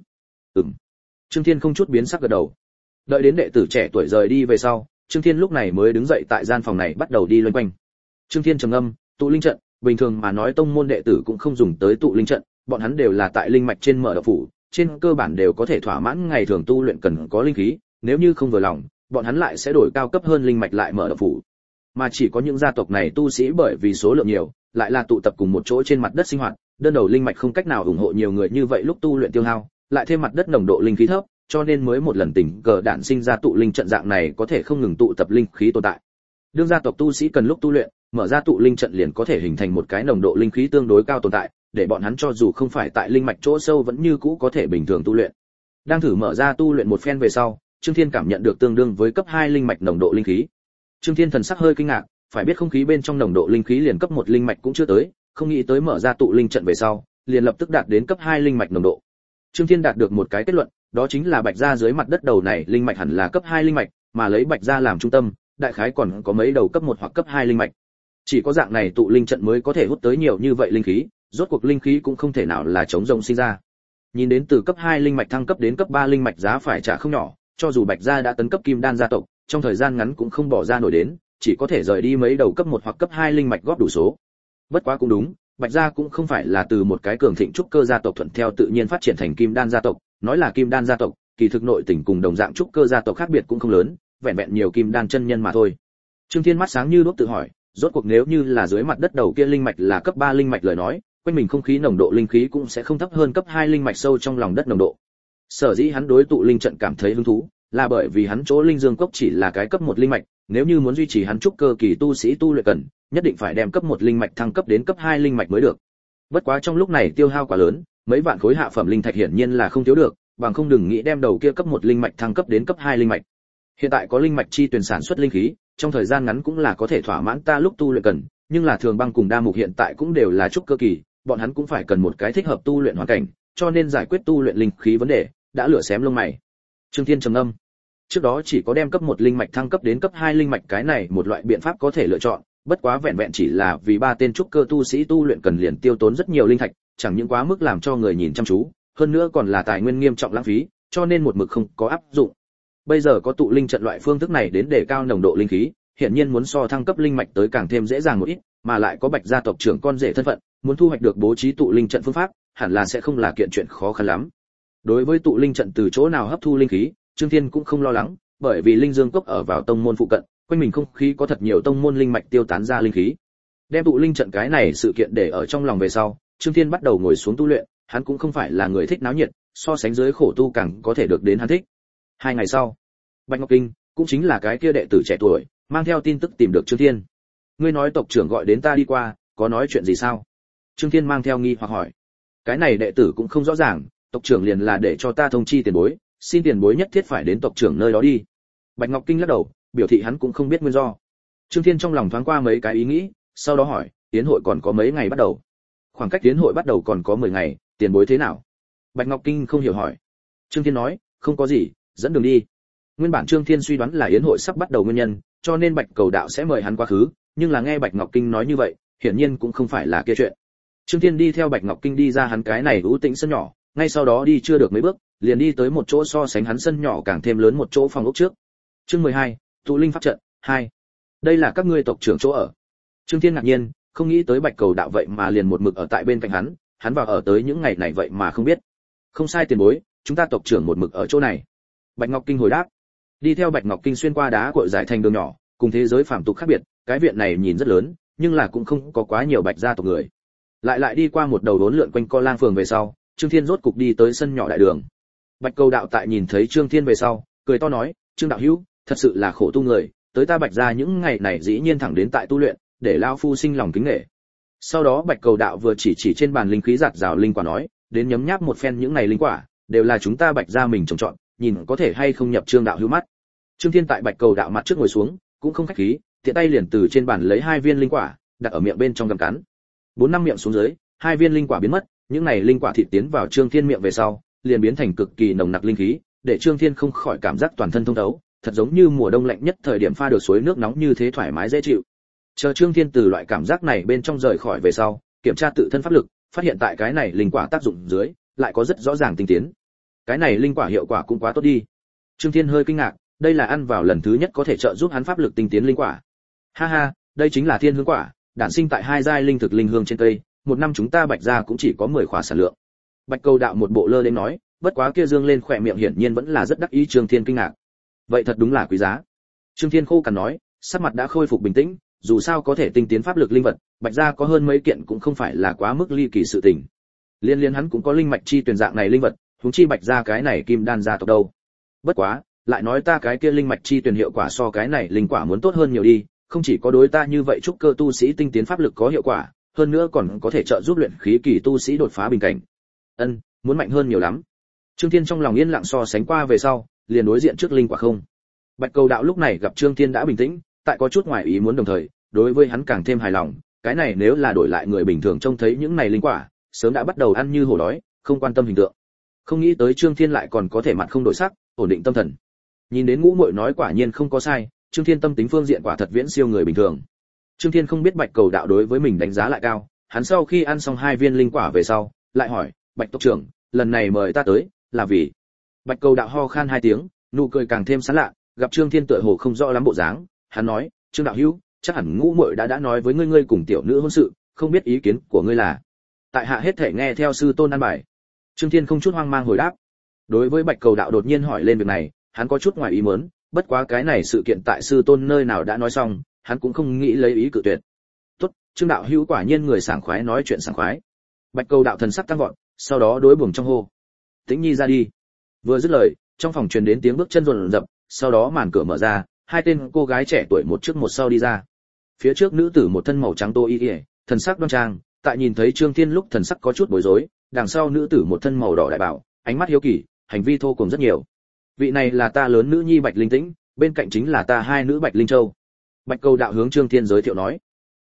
Trương Thiên không chút biến sắc gật đầu. Đợi đến đệ tử trẻ tuổi rời đi về sau, Trương Thiên lúc này mới đứng dậy tại gian phòng này bắt đầu đi loanh quanh. Trương Thiên trầm ngâm, tụ linh trận, bình thường mà nói tông môn đệ tử cũng không dùng tới tụ linh trận, bọn hắn đều là tại linh mạch trên mở động phủ, trên cơ bản đều có thể thỏa mãn ngày thường tu luyện cần có linh khí, nếu như không vừa lòng, bọn hắn lại sẽ đổi cao cấp hơn linh mạch lại mở động phủ. Mà chỉ có những gia tộc này tu sĩ bởi vì số lượng nhiều, lại là tụ tập cùng một chỗ trên mặt đất sinh hoạt, đơn đầu linh mạch không cách nào ủng hộ nhiều người như vậy lúc tu luyện tiêu hao, lại thêm mặt đất nồng độ linh khí thấp, cho nên mới một lần tình cờ đản sinh ra tụ linh trận dạng này có thể không ngừng tụ tập linh khí tồn tại. Đương gia tộc tu sĩ cần lúc tu luyện, mở ra tụ linh trận liền có thể hình thành một cái nồng độ linh khí tương đối cao tồn tại, để bọn hắn cho dù không phải tại linh mạch chỗ sâu vẫn như cũ có thể bình thường tu luyện. Đang thử mở ra tu luyện một phen về sau, Trương Thiên cảm nhận được tương đương với cấp 2 linh mạch nồng độ linh khí. Trương Thiên thần sắc hơi kinh ngạc, phải biết không khí bên trong nồng độ linh khí liền cấp 1 linh mạch cũng chưa tới, không nghĩ tới mở ra tụ linh trận về sau, liền lập tức đạt đến cấp 2 linh mạch nồng độ. Trương Thiên đạt được một cái kết luận, đó chính là Bạch gia dưới mặt đất đầu này linh mạch hẳn là cấp 2 linh mạch, mà lấy Bạch gia làm trung tâm, đại khái còn có mấy đầu cấp 1 hoặc cấp 2 linh mạch. Chỉ có dạng này tụ linh trận mới có thể hút tới nhiều như vậy linh khí, rốt cuộc linh khí cũng không thể nào là chống rỗng sinh ra. Nhìn đến từ cấp 2 linh mạch thăng cấp đến cấp 3 linh mạch giá phải trả không nhỏ, cho dù Bạch gia đã tấn cấp kim đan gia tộc, trong thời gian ngắn cũng không bỏ ra nổi đến, chỉ có thể rời đi mấy đầu cấp 1 hoặc cấp 2 linh mạch góp đủ số. Bất quá cũng đúng, Bạch gia cũng không phải là từ một cái cường thịnh trúc cơ gia tộc thuận theo tự nhiên phát triển thành kim đan gia tộc, nói là kim đan gia tộc, kỳ thực nội tình cùng đồng dạng trúc cơ gia tộc khác biệt cũng không lớn, vẹn vẹn nhiều kim đan chân nhân mà thôi. Trương Thiên mắt sáng như đuốc tự hỏi, rốt cuộc nếu như là dưới mặt đất đầu kia linh mạch là cấp 3 linh mạch lời nói, quanh mình không khí nồng độ linh khí cũng sẽ không thấp hơn cấp 2 linh mạch sâu trong lòng đất nồng độ. Sở dĩ hắn đối tụ linh trận cảm thấy hứng thú, là bởi vì hắn chỗ linh dương cốc chỉ là cái cấp 1 linh mạch, nếu như muốn duy trì hắn trúc cơ kỳ tu sĩ tu luyện cần, nhất định phải đem cấp 1 linh mạch thăng cấp đến cấp 2 linh mạch mới được. Bất quá trong lúc này tiêu hao quá lớn, mấy vạn khối hạ phẩm linh thạch hiển nhiên là không thiếu được, bằng không đừng nghĩ đem đầu kia cấp 1 linh mạch thăng cấp đến cấp 2 linh mạch. Hiện tại có linh mạch chi tuyển sản xuất linh khí, trong thời gian ngắn cũng là có thể thỏa mãn ta lúc tu luyện cần, nhưng là Thường Băng cùng Đa Mục hiện tại cũng đều là trúc cơ kỳ, bọn hắn cũng phải cần một cái thích hợp tu luyện hoàn cảnh, cho nên giải quyết tu luyện linh khí vấn đề, đã lửa xém lông mày. Trương Thiên trầm ngâm. Trước đó chỉ có đem cấp 1 linh mạch thăng cấp đến cấp 2 linh mạch cái này một loại biện pháp có thể lựa chọn, bất quá vẹn vẹn chỉ là vì 3 tên trúc cơ tu sĩ tu luyện cần liền tiêu tốn rất nhiều linh thạch, chẳng những quá mức làm cho người nhìn chăm chú, hơn nữa còn là tài nguyên nghiêm trọng lãng phí, cho nên một mực không có áp dụng. Bây giờ có tụ linh trận loại phương thức này đến để cao nồng độ linh khí, hiện nhiên muốn so thăng cấp linh mạch tới càng thêm dễ dàng một ít, mà lại có Bạch gia tộc trưởng con rể thân phận, muốn thu hoạch được bố trí tụ linh trận phương pháp, hẳn là sẽ không là kiện chuyện khó khăn lắm. Đối với tụ linh trận từ chỗ nào hấp thu linh khí, Trương Thiên cũng không lo lắng, bởi vì Linh Dương cốc ở vào tông môn phụ cận, quanh mình không khí có thật nhiều tông môn linh mạch tiêu tán ra linh khí. Đem tụ linh trận cái này sự kiện để ở trong lòng về sau, Trương Thiên bắt đầu ngồi xuống tu luyện, hắn cũng không phải là người thích náo nhiệt, so sánh dưới khổ tu càng có thể được đến hắn thích. 2 ngày sau, Bạch Ngọc Kinh, cũng chính là cái kia đệ tử trẻ tuổi, mang theo tin tức tìm được Trương Thiên. Ngươi nói tộc trưởng gọi đến ta đi qua, có nói chuyện gì sao? Trương Thiên mang theo nghi hoặc hỏi. Cái này đệ tử cũng không rõ ràng, tộc trưởng liền là để cho ta thông chi tiền bối, xin tiền bối nhất thiết phải đến tộc trưởng nơi đó đi. Bạch Ngọc Kinh lắc đầu, biểu thị hắn cũng không biết nguyên do. Trương Thiên trong lòng thoáng qua mấy cái ý nghĩ, sau đó hỏi, tiến hội còn có mấy ngày bắt đầu? Khoảng cách tiến hội bắt đầu còn có 10 ngày, tiền bối thế nào? Bạch Ngọc Kinh không hiểu hỏi. Trương Thiên nói, không có gì, dẫn đường đi. Nguyên bản Trương Thiên suy đoán là yến hội sắp bắt đầu nguyên nhân, cho nên Bạch Cầu Đạo sẽ mời hắn quá khứ, nhưng là nghe Bạch Ngọc Kinh nói như vậy, hiển nhiên cũng không phải là kia chuyện. Trương Thiên đi theo Bạch Ngọc Kinh đi ra hắn cái này ưu tĩnh sân nhỏ, ngay sau đó đi chưa được mấy bước, liền đi tới một chỗ so sánh hắn sân nhỏ càng thêm lớn một chỗ phòng ốc trước. Chương 12, tụ linh pháp trận 2. Đây là các ngươi tộc trưởng chỗ ở. Trương Thiên ngạc nhiên, không nghĩ tới Bạch Cầu Đạo vậy mà liền một mực ở tại bên cạnh hắn vào ở tới những ngày này vậy mà không biết. Không sai tiền bối, chúng ta tộc trưởng một mực ở chỗ này. Bạch Ngọc Kinh hồi đáp. Đi theo Bạch Ngọc Kinh xuyên qua đá cội dài thành đường nhỏ, cùng thế giới phàm tục khác biệt, cái viện này nhìn rất lớn, nhưng là cũng không có quá nhiều Bạch gia tộc người. Lại đi qua một đầu đốn lượn quanh co lang phường về sau, Trương Thiên rốt cục đi tới sân nhỏ đại đường. Bạch Cầu Đạo tại nhìn thấy Trương Thiên về sau, cười to nói, Trương đạo hữu, thật sự là khổ tu người, tới ta Bạch gia những ngày này dĩ nhiên thẳng đến tại tu luyện, để lão phu sinh lòng kính nể. Sau đó Bạch Cầu Đạo vừa chỉ trên bàn linh khí giạt rào linh quả nói, đến nhấm nháp một phen những này linh quả, đều là chúng ta Bạch gia mình trồng trọt, nhìn có thể hay không nhập Trương đạo hữu mắt. Trương Thiên tại Bạch Cầu Đạo mặt trước ngồi xuống, cũng không khách khí, tiện tay liền từ trên bàn lấy 2 viên linh quả, đặt ở miệng bên trong gặm cắn. 4-5 miệng xuống dưới, 2 viên linh quả biến mất, những này linh quả thịt tiến vào Trương Thiên miệng về sau, liền biến thành cực kỳ nồng nặc linh khí, để Trương Thiên không khỏi cảm giác toàn thân thông thấu, thật giống như mùa đông lạnh nhất thời điểm pha được suối nước nóng như thế thoải mái dễ chịu. Chờ Trương Thiên từ loại cảm giác này bên trong rời khỏi về sau, kiểm tra tự thân pháp lực, phát hiện tại cái này linh quả tác dụng dưới, lại có rất rõ ràng tinh tiến. Cái này linh quả hiệu quả cũng quá tốt đi. Trương Thiên hơi kinh ngạc, đây là ăn vào lần thứ nhất có thể trợ giúp hắn pháp lực tinh tiến linh quả. Ha ha, đây chính là thiên hương quả, đản sinh tại 2 giai linh thực linh hương trên cây, một năm chúng ta Bạch gia cũng chỉ có 10 khỏa sản lượng. Bạch Cầu Đạo một bộ lơ đến nói, bất quá kia dương lên khỏe miệng hiển nhiên vẫn là rất đắc ý. Trương Thiên kinh ngạc. Vậy thật đúng là quý giá. Trương Thiên khô cằn nói, sắc mặt đã khôi phục bình tĩnh, dù sao có thể tinh tiến pháp lực linh vật, Bạch gia có hơn mấy kiện cũng không phải là quá mức ly kỳ sự tình. Liên hắn cũng có linh mạch chi tuyển dạng này linh vật, huống chi Bạch gia cái này kim đan gia tộc đâu. Bất quá, lại nói ta cái kia linh mạch chi tuyển hiệu quả so cái này linh quả muốn tốt hơn nhiều đi, không chỉ có đối ta như vậy trúc cơ tu sĩ tinh tiến pháp lực có hiệu quả, hơn nữa còn có thể trợ giúp luyện khí kỳ tu sĩ đột phá bình cảnh. Muốn mạnh hơn nhiều lắm. Trương Thiên trong lòng yên lặng so sánh qua về sau, liền đối diện trước linh quả không. Bạch Cầu Đạo lúc này gặp Trương Thiên đã bình tĩnh, tại có chút ngoài ý muốn đồng thời, đối với hắn càng thêm hài lòng, cái này nếu là đổi lại người bình thường trông thấy những này linh quả, sớm đã bắt đầu ăn như hổ đói, không quan tâm hình tượng. Không nghĩ tới Trương Thiên lại còn có thể mặt không đổi sắc, ổn định tâm thần. Nhìn đến Ngũ Muội nói quả nhiên không có sai, Trương Thiên tâm tính phương diện quả thật viễn siêu người bình thường. Trương Thiên không biết Bạch Cầu Đạo đối với mình đánh giá lại cao, hắn sau khi ăn xong 2 viên linh quả về sau, lại hỏi, Bạch tộc trưởng, lần này mời ta tới, là vì? Bạch Cầu Đạo ho khan 2 tiếng, nụ cười càng thêm sán lạ, gặp Trương Thiên tựa hồ không rõ lắm bộ dáng, hắn nói, Trương đạo hữu, chắc hẳn Ngũ Muội đã nói với ngươi cùng tiểu nữ hôn sự, không biết ý kiến của ngươi là? Tại hạ hết thể nghe theo sư tôn an bài. Trương Thiên không chút hoang mang hồi đáp. Đối với Bạch Cầu Đạo đột nhiên hỏi lên việc này, hắn có chút ngoài ý muốn, bất quá cái này sự kiện tại sư tôn nơi nào đã nói xong, hắn cũng không nghĩ lấy ý cự tuyệt. Tốt, Trương đạo hữu quả nhiên người sảng khoái nói chuyện sảng khoái. Bạch Cầu Đạo thần sắc tăng vọt, sau đó đối buồng trong hô, Tĩnh Nhi ra đi. Vừa dứt lời, trong phòng truyền đến tiếng bước chân rồn rập, sau đó màn cửa mở ra, 2 tên cô gái trẻ tuổi một trước một sau đi ra. Phía trước nữ tử một thân màu trắng tô y, thần sắc đoan trang, tại nhìn thấy Trương Thiên lúc thần sắc có chút bối rối, đằng sau nữ tử một thân màu đỏ đại bảo, ánh mắt hiếu kỳ, hành vi thô cuồng rất nhiều. Vị này là ta lớn nữ nhi Bạch Linh Tĩnh, bên cạnh chính là ta 2 nữ Bạch Linh Châu. Bạch Cầu Đạo hướng Trương Thiên giới thiệu nói.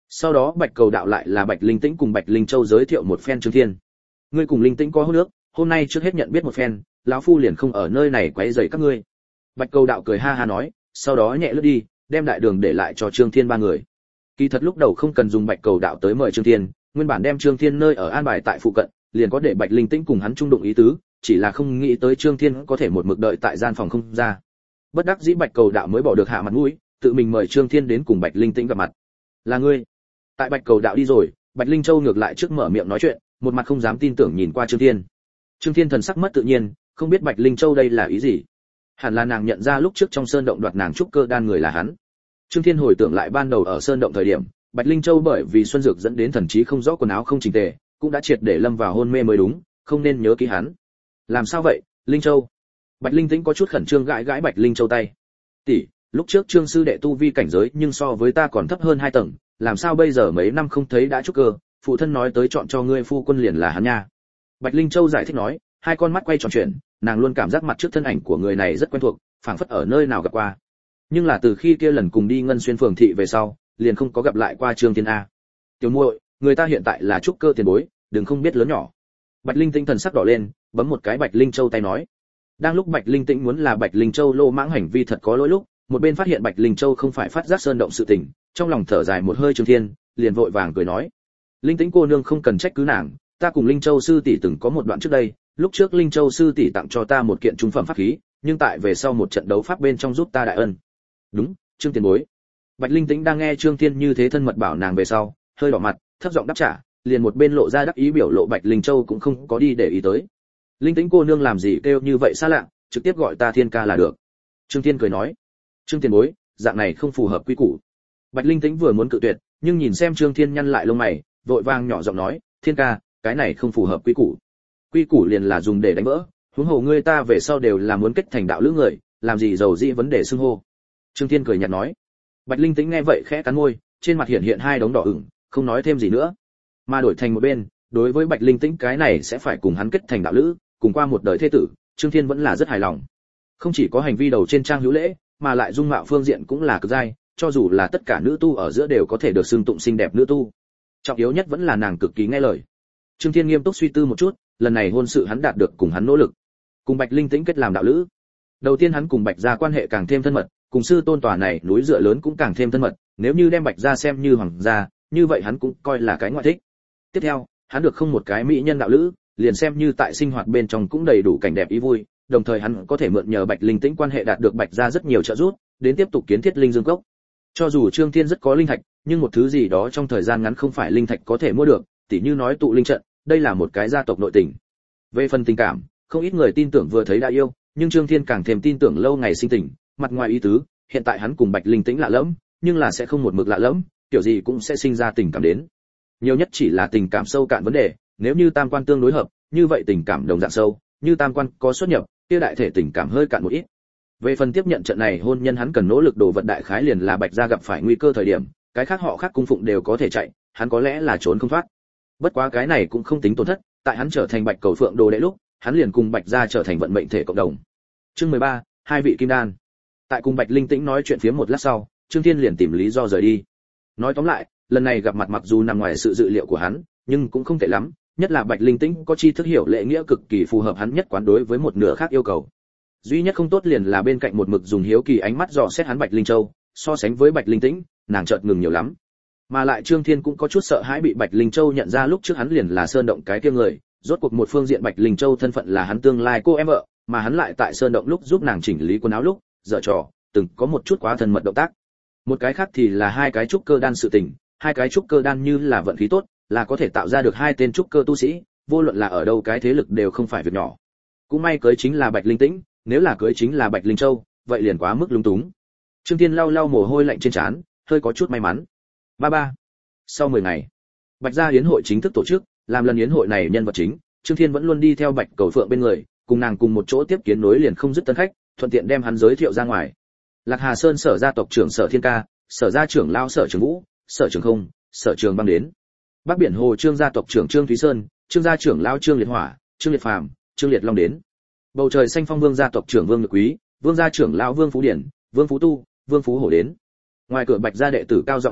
Sau đó Bạch Cầu Đạo lại là Bạch Linh Tĩnh cùng Bạch Linh Châu giới thiệu một phen Trương Thiên. Ngươi cùng Linh Tĩnh có hôn nước, hôm nay trước hết nhận biết một phen, lão phu liền không ở nơi này quấy rầy các ngươi. Bạch Cầu Đạo cười ha ha nói, sau đó nhẹ lướt đi, đem đại đường để lại cho Trương Thiên ba người. Kỳ thật lúc đầu không cần dùng Bạch Cầu Đạo tới mời Trương Thiên, nguyên bản đem Trương Thiên nơi ở an bài tại phụ cận, liền có để Bạch Linh Tĩnh cùng hắn chung đụng ý tứ, chỉ là không nghĩ tới Trương Thiên có thể một mực đợi tại gian phòng không ra. Bất đắc dĩ Bạch Cầu Đạo mới bỏ được hạ mặt mũi, tự mình mời Trương Thiên đến cùng Bạch Linh Tĩnh gặp mặt. Là ngươi? Tại Bạch Cầu Đạo đi rồi, Bạch Linh Châu ngược lại trước mở miệng nói chuyện, một mặt không dám tin tưởng nhìn qua Trương Thiên. Trương Thiên thần sắc mất tự nhiên, không biết Bạch Linh Châu đây là ý gì. Hẳn là nàng nhận ra lúc trước trong sơn động đoạt nàng trúc cơ đan người là hắn. Trương Thiên hồi tưởng lại ban đầu ở sơn động thời điểm, Bạch Linh Châu bởi vì xuân dược dẫn đến thần trí không rõ, quần áo không chỉnh tề, cũng đã triệt để lâm vào hôn mê mới đúng, không nên nhớ kỹ hắn. Làm sao vậy, Linh Châu? Bạch Linh Tĩnh có chút khẩn trương gãi gãi Bạch Linh Châu tay. Tỷ, lúc trước Trương sư đệ tu vi cảnh giới nhưng so với ta còn thấp hơn 2 tầng, làm sao bây giờ mấy năm không thấy đã trúc cơ, phụ thân nói tới chọn cho ngươi phu quân liền là hắn nha. Bạch Linh Châu giải thích nói, hai con mắt quay tròn chuyển, nàng luôn cảm giác mặt trước thân ảnh của người này rất quen thuộc, phảng phất ở nơi nào gặp qua. Nhưng là từ khi kia lần cùng đi Ngân Xuyên phường thị về sau, liền không có gặp lại qua Trương Thiên a. Tiểu muội, người ta hiện tại là trúc cơ tiền bối, đừng không biết lớn nhỏ. Bạch Linh Tĩnh thần sắc đỏ lên, bấm một cái Bạch Linh Châu tay nói. Đang lúc Bạch Linh Tĩnh muốn là Bạch Linh Châu lô mãng hành vi thật có lỗi lúc, một bên phát hiện Bạch Linh Châu không phải phát giác sơn động sự tình, trong lòng thở dài một hơi Trương Thiên, liền vội vàng cười nói: "Linh Tĩnh cô nương không cần trách cứ nàng, ta cùng Linh Châu sư tỷ từng có một đoạn trước đây, lúc trước Linh Châu sư tỷ tặng cho ta một kiện trung phẩm pháp khí, nhưng tại về sau một trận đấu pháp bên trong giúp ta đại ân." "Đúng, Trương tiền bối." Bạch Linh Tĩnh đang nghe Trương Thiên như thế thân mật bảo nàng về sau, hơi đỏ mặt, thấp giọng đáp trả, liền một bên lộ ra đắc ý biểu lộ Bạch Linh Châu cũng không có đi để ý tới. "Linh Tĩnh cô nương làm gì kêu như vậy xa lạ, trực tiếp gọi ta Thiên ca là được." Trương Thiên cười nói. "Trương tiền bối, dạng này không phù hợp quy củ." Bạch Linh Tĩnh vừa muốn cự tuyệt, nhưng nhìn xem Trương Thiên nhăn lại lông mày, vội vàng nhỏ giọng nói, "Thiên ca, cái này không phù hợp quy củ. Quy củ liền là dùng để đánh vỡ, huống hồ ngươi ta về sau đều là muốn kết thành đạo lữ người, làm gì giàu dĩ vấn đề xưng hô." Trương Thiên cười nhạt nói. Bạch Linh Tĩnh nghe vậy khẽ cắn môi, trên mặt hiện hai đống đỏ ửng, không nói thêm gì nữa. Mà đổi thành một bên, đối với Bạch Linh Tĩnh cái này sẽ phải cùng hắn kết thành đạo lữ, cùng qua một đời thế tử, Trương Thiên vẫn là rất hài lòng. Không chỉ có hành vi đầu trên trang hữu lễ, mà lại dung mạo phương diện cũng là cực giai, cho dù là tất cả nữ tu ở giữa đều có thể được xưng tụng xinh đẹp nữ tu. Trọng yếu nhất vẫn là nàng cực kỳ nghe lời. Trương Thiên nghiêm túc suy tư một chút, lần này hôn sự hắn đạt được cùng hắn nỗ lực, cùng Bạch Linh Tĩnh kết làm đạo lữ. Đầu tiên hắn cùng Bạch gia quan hệ càng thêm thân mật, cùng sư tôn tòa này núi dựa lớn cũng càng thêm thân mật, nếu như đem Bạch gia xem như hoàng gia, như vậy hắn cũng coi là cái ngoại thích. Tiếp theo, hắn được không một cái mỹ nhân đạo lữ, liền xem như tại sinh hoạt bên trong cũng đầy đủ cảnh đẹp ý vui, đồng thời hắn có thể mượn nhờ Bạch Linh Tĩnh quan hệ đạt được Bạch gia rất nhiều trợ giúp, đến tiếp tục kiến thiết Linh Dương Cốc. Cho dù Trương Thiên rất có linh thạch, nhưng một thứ gì đó trong thời gian ngắn không phải linh thạch có thể mua được, tỉ như nói tụ linh trận, đây là một cái gia tộc nội tình. Về phần tình cảm, không ít người tin tưởng vừa thấy đã yêu, nhưng Trương Thiên càng thêm tin tưởng lâu ngày sinh tình, mặt ngoài ý tứ, hiện tại hắn cùng Bạch Linh Tĩnh lạ lẫm, nhưng là sẽ không một mực lạ lẫm, kiểu gì cũng sẽ sinh ra tình cảm đến. Nhiều nhất chỉ là tình cảm sâu cạn vấn đề, nếu như tam quan tương đối hợp, như vậy tình cảm đồng dạng sâu, như tam quan có xuất nhập, kia đại thể tình cảm hơi cạn một ít. Về phần tiếp nhận trận này hôn nhân hắn cần nỗ lực đồ vật đại khái liền là Bạch gia gặp phải nguy cơ thời điểm, cái khác họ khác cung phụng đều có thể chạy, hắn có lẽ là trốn không thoát. Bất quá cái này cũng không tính tổn thất, tại hắn trở thành Bạch Cầu Phượng đồ đệ lúc, hắn liền cùng Bạch gia trở thành vận mệnh thể cộng đồng. Chương 13, hai vị kim đan. Tại cùng Bạch Linh Tĩnh nói chuyện phía một lát sau, Trương Thiên liền tìm lý do rời đi. Nói tóm lại, lần này gặp mặt mặc dù nằm ngoài sự dự liệu của hắn, nhưng cũng không tệ lắm, nhất là Bạch Linh Tĩnh có tri thức hiểu lễ nghĩa cực kỳ phù hợp hắn nhất quán đối với một nửa khác yêu cầu. Duy nhất không tốt liền là bên cạnh một mực dùng hiếu kỳ ánh mắt dò xét hắn Bạch Linh Châu, so sánh với Bạch Linh Tĩnh, nàng chợt ngừng nhiều lắm. Mà lại Trương Thiên cũng có chút sợ hãi bị Bạch Linh Châu nhận ra lúc trước hắn liền là sơn động cái kia người, rốt cuộc một phương diện Bạch Linh Châu thân phận là hắn tương lai cô em vợ, mà hắn lại tại sơn động lúc giúp nàng chỉnh lý quần áo lúc, giở trò, từng có một chút quá thân mật động tác. Một cái khác thì là hai cái trúc cơ đan sự tình, hai cái trúc cơ đan như là vận khí tốt, là có thể tạo ra được hai tên trúc cơ tu sĩ, vô luận là ở đâu cái thế lực đều không phải việc nhỏ. Cũng may cưới chính là Bạch Linh Tĩnh, nếu là cưới chính là Bạch Linh Châu, vậy liền quá mức lung túng. Trương Thiên lau lau mồ hôi lạnh trên trán, hơi có chút may mắn. Ba. Sau 10 ngày, Bạch gia yến hội chính thức tổ chức, làm lần yến hội này nhân vật chính, Trương Thiên vẫn luôn đi theo Bạch Cầu Phượng bên người, cùng nàng cùng một chỗ tiếp kiến nối liền không dứt tân khách, thuận tiện đem hắn giới thiệu ra ngoài. Lạc Hà Sơn Sở gia tộc trưởng Sở Thiên Ca, Sở gia trưởng lão Sở Trường Vũ, Sở Trường Không, Sở Trường Băng đến. Bắc Biển Hồ Trương gia tộc trưởng Trương Thúy Sơn, Trương gia trưởng lão Trương Liệt Hỏa, Trương Liệt Phàm, Trương Liệt Long đến. Bầu trời xanh phong Vương gia tộc trưởng Vương Nhược Quý, Vương gia trưởng lão Vương Phú Điển, Vương Phú Tu, Vương Phú Hổ đến. Ngoài cửa Bạch gia đệ tử cao giọng hô,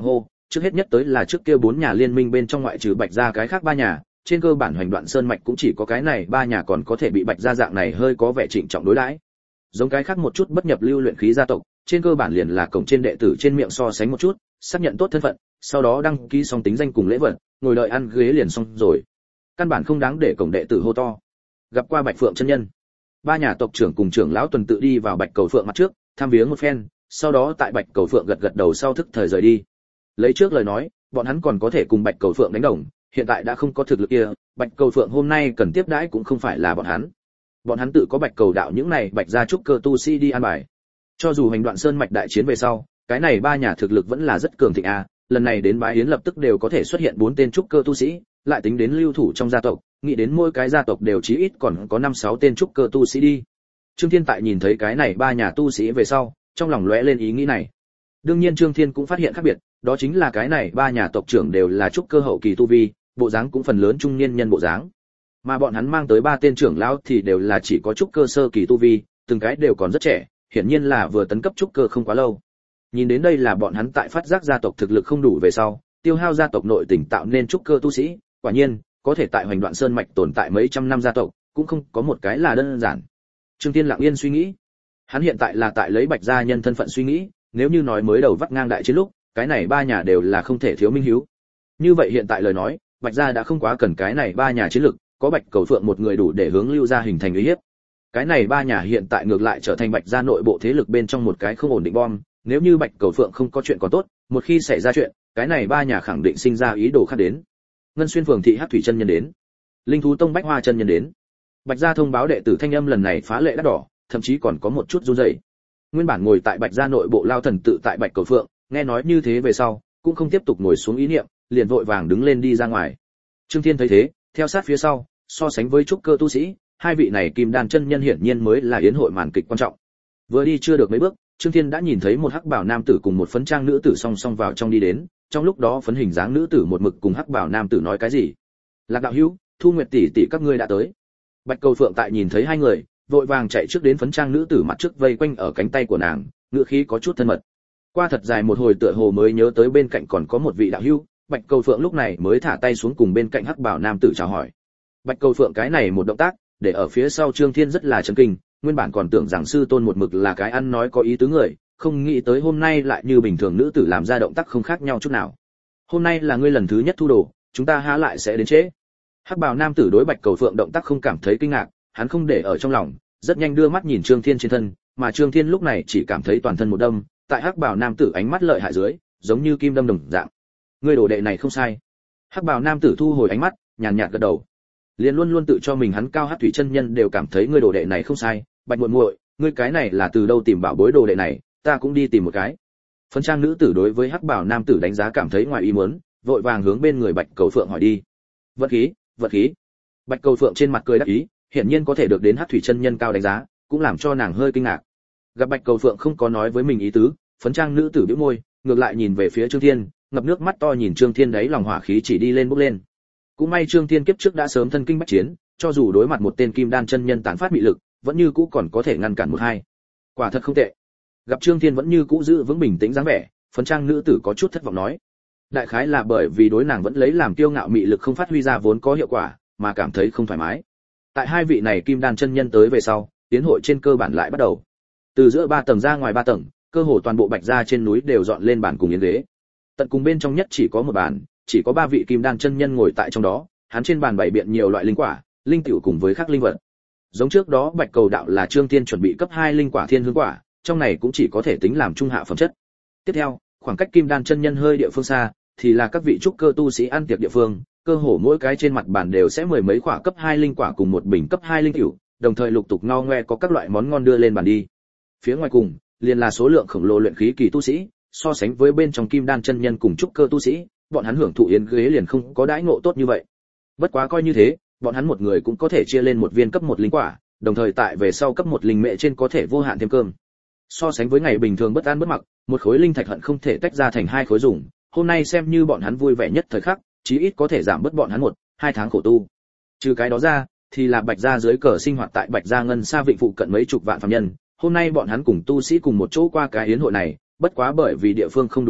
trước hết nhất tới là trước kia 4 nhà liên minh bên trong ngoại trừ Bạch gia cái khác 3 nhà, trên cơ bản Hoành Đoạn Sơn mạch cũng chỉ có cái này 3 nhà còn có thể bị Bạch gia dạng này hơi có vẻ trịnh trọng đối đãi. Giống cái khác một chút bất nhập lưu luyện khí gia tộc, trên cơ bản liền là cổng trên đệ tử trên miệng so sánh một chút, xác nhận tốt thân phận, sau đó đăng ký xong tính danh cùng lễ vật, ngồi đợi ăn ghế liền xong rồi. Căn bản không đáng để cổng đệ tử hô to. Gặp qua Bạch Phượng chân nhân, 3 nhà tộc trưởng cùng trưởng lão tuần tự đi vào Bạch Cầu Phượng mặt trước, thăm viếng một phen, sau đó tại Bạch Cầu Phượng gật gật đầu sau thức thời rời đi. Lấy trước lời nói, bọn hắn còn có thể cùng Bạch Cầu Phượng đánh đồng, hiện tại đã không có thực lực kia, Bạch Cầu Phượng hôm nay cần tiếp đãi cũng không phải là bọn hắn. Bọn hắn tự có Bạch Cầu đạo những này Bạch gia trúc cơ tu sĩ đi an bài. Cho dù Hoành Đoạn Sơn mạch đại chiến về sau, cái này 3 nhà thực lực vẫn là rất cường thịnh a, lần này đến bái yến lập tức đều có thể xuất hiện 4 tên trúc cơ tu sĩ, lại tính đến lưu thủ trong gia tộc, nghĩ đến mỗi cái gia tộc đều chí ít còn có 5-6 tên trúc cơ tu sĩ đi. Trương Thiên tại nhìn thấy cái này 3 nhà tu sĩ về sau, trong lòng lóe lên ý nghĩ này. Đương nhiên Trương Thiên cũng phát hiện khác biệt, đó chính là cái này 3 nhà tộc trưởng đều là trúc cơ hậu kỳ tu vi, bộ dáng cũng phần lớn trung niên nhân bộ dáng. Mà bọn hắn mang tới 3 tên trưởng lão thì đều là chỉ có trúc cơ sơ kỳ tu vi, từng cái đều còn rất trẻ, hiển nhiên là vừa tấn cấp trúc cơ không quá lâu. Nhìn đến đây là bọn hắn tại phát giác gia tộc thực lực không đủ về sau, tiêu hao gia tộc nội tình tạo nên trúc cơ tu sĩ, quả nhiên, có thể tại Hoành Đoạn Sơn mạch tồn tại mấy trăm năm gia tộc, cũng không có một cái là đơn giản. Trương Thiên lặng yên suy nghĩ. Hắn hiện tại là tại lấy Bạch gia nhân thân phận suy nghĩ, nếu như nói mới đầu vắt ngang đại chiến lúc, cái này 3 nhà đều là không thể thiếu minh hiếu. Như vậy hiện tại lời nói, Bạch gia đã không quá cần cái này 3 nhà chiến lực, có Bạch Cầu Phượng một người đủ để hướng Lưu gia hình thành uy hiếp. Cái này 3 nhà hiện tại ngược lại trở thành Bạch gia nội bộ thế lực bên trong một cái không ổn định bom, nếu như Bạch Cầu Phượng không có chuyện còn tốt, một khi xảy ra chuyện, cái này 3 nhà khẳng định sinh ra ý đồ khác đến. Ngân Xuyên phường thị Hắc Thủy chân nhân đến, Linh thú tông Bách Hoa chân nhân đến. Bạch gia thông báo đệ tử thanh âm lần này phá lệ đắt đỏ, thậm chí còn có một chút run rẩy. Nguyên bản ngồi tại Bạch gia nội bộ lao thần tự tại Bạch Cầu Phượng, nghe nói như thế về sau, cũng không tiếp tục ngồi xuống ý niệm, liền vội vàng đứng lên đi ra ngoài. Trương Thiên thấy thế, theo sát phía sau, so sánh với trúc cơ tu sĩ, hai vị này kim đan chân nhân hiển nhiên mới là yến hội màn kịch quan trọng. Vừa đi chưa được mấy bước, Trương Thiên đã nhìn thấy một hắc bảo nam tử cùng một phấn trang nữ tử song song vào trong đi đến, trong lúc đó phấn hình dáng nữ tử một mực cùng hắc bảo nam tử nói cái gì. Lạc đạo hữu, Thu Nguyệt tỷ tỷ các ngươi đã tới. Bạch Cầu Phượng tại nhìn thấy hai người, vội vàng chạy trước đến phấn trang nữ tử mặt trước vây quanh ở cánh tay của nàng, ngựa khí có chút thân mật. Qua thật dài một hồi tựa hồ mới nhớ tới bên cạnh còn có một vị đạo hữu, Bạch Cầu Phượng lúc này mới thả tay xuống cùng bên cạnh hắc bảo nam tử chào hỏi. Bạch Cầu Phượng cái này một động tác, để ở phía sau Trương Thiên rất là chấn kinh, nguyên bản còn tưởng rằng sư tôn một mực là cái ăn nói có ý tứ người, không nghĩ tới hôm nay lại như bình thường nữ tử làm ra động tác không khác nhau chút nào. Hôm nay là ngươi lần thứ nhất thu đồ, chúng ta há lại sẽ đến trễ. Hắc bào nam tử đối Bạch Cầu Phượng động tác không cảm thấy kinh ngạc, hắn không để ở trong lòng, rất nhanh đưa mắt nhìn Trương Thiên trên thân, mà Trương Thiên lúc này chỉ cảm thấy toàn thân một đâm, tại hắc bào nam tử ánh mắt lợi hại dưới, giống như kim đâm đồng dạng. Ngươi đồ đệ này không sai. Hắc bào nam tử thu hồi ánh mắt, nhàn nhạt gật đầu. Liền luôn luôn tự cho mình hắn cao hắc thủy chân nhân đều cảm thấy ngươi đồ đệ này không sai, Bạch muội muội, ngươi cái này là từ đâu tìm bảo bối đồ đệ này, ta cũng đi tìm một cái. Phấn trang nữ tử đối với hắc bảo nam tử đánh giá cảm thấy ngoài ý muốn, vội vàng hướng bên người Bạch Cầu Phượng hỏi đi. Vật khí, vật khí. Bạch Cầu Phượng trên mặt cười đắc ý, hiển nhiên có thể được đến hắc thủy chân nhân cao đánh giá, cũng làm cho nàng hơi kinh ngạc. Gặp Bạch Cầu Phượng không có nói với mình ý tứ, phấn trang nữ tử bĩu môi, ngược lại nhìn về phía Trương Thiên, ngập nước mắt to nhìn Trương Thiên đấy lòng hỏa khí chỉ đi lên bốc lên. Cũng may Trương Thiên kiếp trước đã sớm thân kinh bách chiến, cho dù đối mặt một tên kim đan chân nhân tán phát bị lực, vẫn như cũ còn có thể ngăn cản một hai. Quả thật không tệ. Gặp Trương Thiên vẫn như cũ giữ vững bình tĩnh dáng vẻ, phấn trang nữ tử có chút thất vọng nói. Đại khái là bởi vì đối nàng vẫn lấy làm kiêu ngạo mị lực không phát huy ra vốn có hiệu quả, mà cảm thấy không thoải mái. Tại hai vị này kim đan chân nhân tới về sau, tiến hội trên cơ bản lại bắt đầu. Từ giữa 3 tầng ra ngoài 3 tầng, cơ hồ toàn bộ Bạch gia trên núi đều dọn lên bàn cùng yến ghế. Tận cùng bên trong nhất chỉ có một bàn, chỉ có 3 vị kim đan chân nhân ngồi tại trong đó, hắn trên bàn bày biện nhiều loại linh quả, linh tiểu cùng với các linh vật. Giống trước đó Bạch Cầu đạo là Trương Thiên chuẩn bị cấp 2 linh quả thiên hương quả, trong này cũng chỉ có thể tính làm trung hạ phẩm chất. Tiếp theo, khoảng cách kim đan chân nhân hơi địa phương xa, thì là các vị trúc cơ tu sĩ ăn tiệc địa phương, cơ hồ mỗi cái trên mặt bàn đều sẽ mười mấy quả cấp 2 linh quả cùng một bình cấp 2 linh tiểu, đồng thời lục tục ngao ngoe có các loại món ngon đưa lên bàn đi. Phía ngoài cùng, liền là số lượng khổng lồ luyện khí kỳ tu sĩ, so sánh với bên trong kim đan chân nhân cùng trúc cơ tu sĩ, bọn hắn hưởng thụ yến ghế liền không có đãi ngộ tốt như vậy. Bất quá coi như thế, bọn hắn một người cũng có thể chia lên một viên cấp 1 linh quả, đồng thời tại về sau cấp 1 linh mệ trên có thể vô hạn thêm cơm. So sánh với ngày bình thường bất an bất mặc, một khối linh thạch hận không thể tách ra thành 2 khối dùng, hôm nay xem như bọn hắn vui vẻ nhất thời khắc, chí ít có thể giảm bớt bọn hắn 1-2 tháng khổ tu. Trừ cái đó ra, thì là Bạch gia dưới cờ sinh hoạt tại Bạch gia ngân xa vịnh phụ cận mấy chục vạn phàm nhân, hôm nay bọn hắn cùng tu sĩ cùng một chỗ qua cái yến hội này, bất quá bởi vì địa phương không đủ lớn,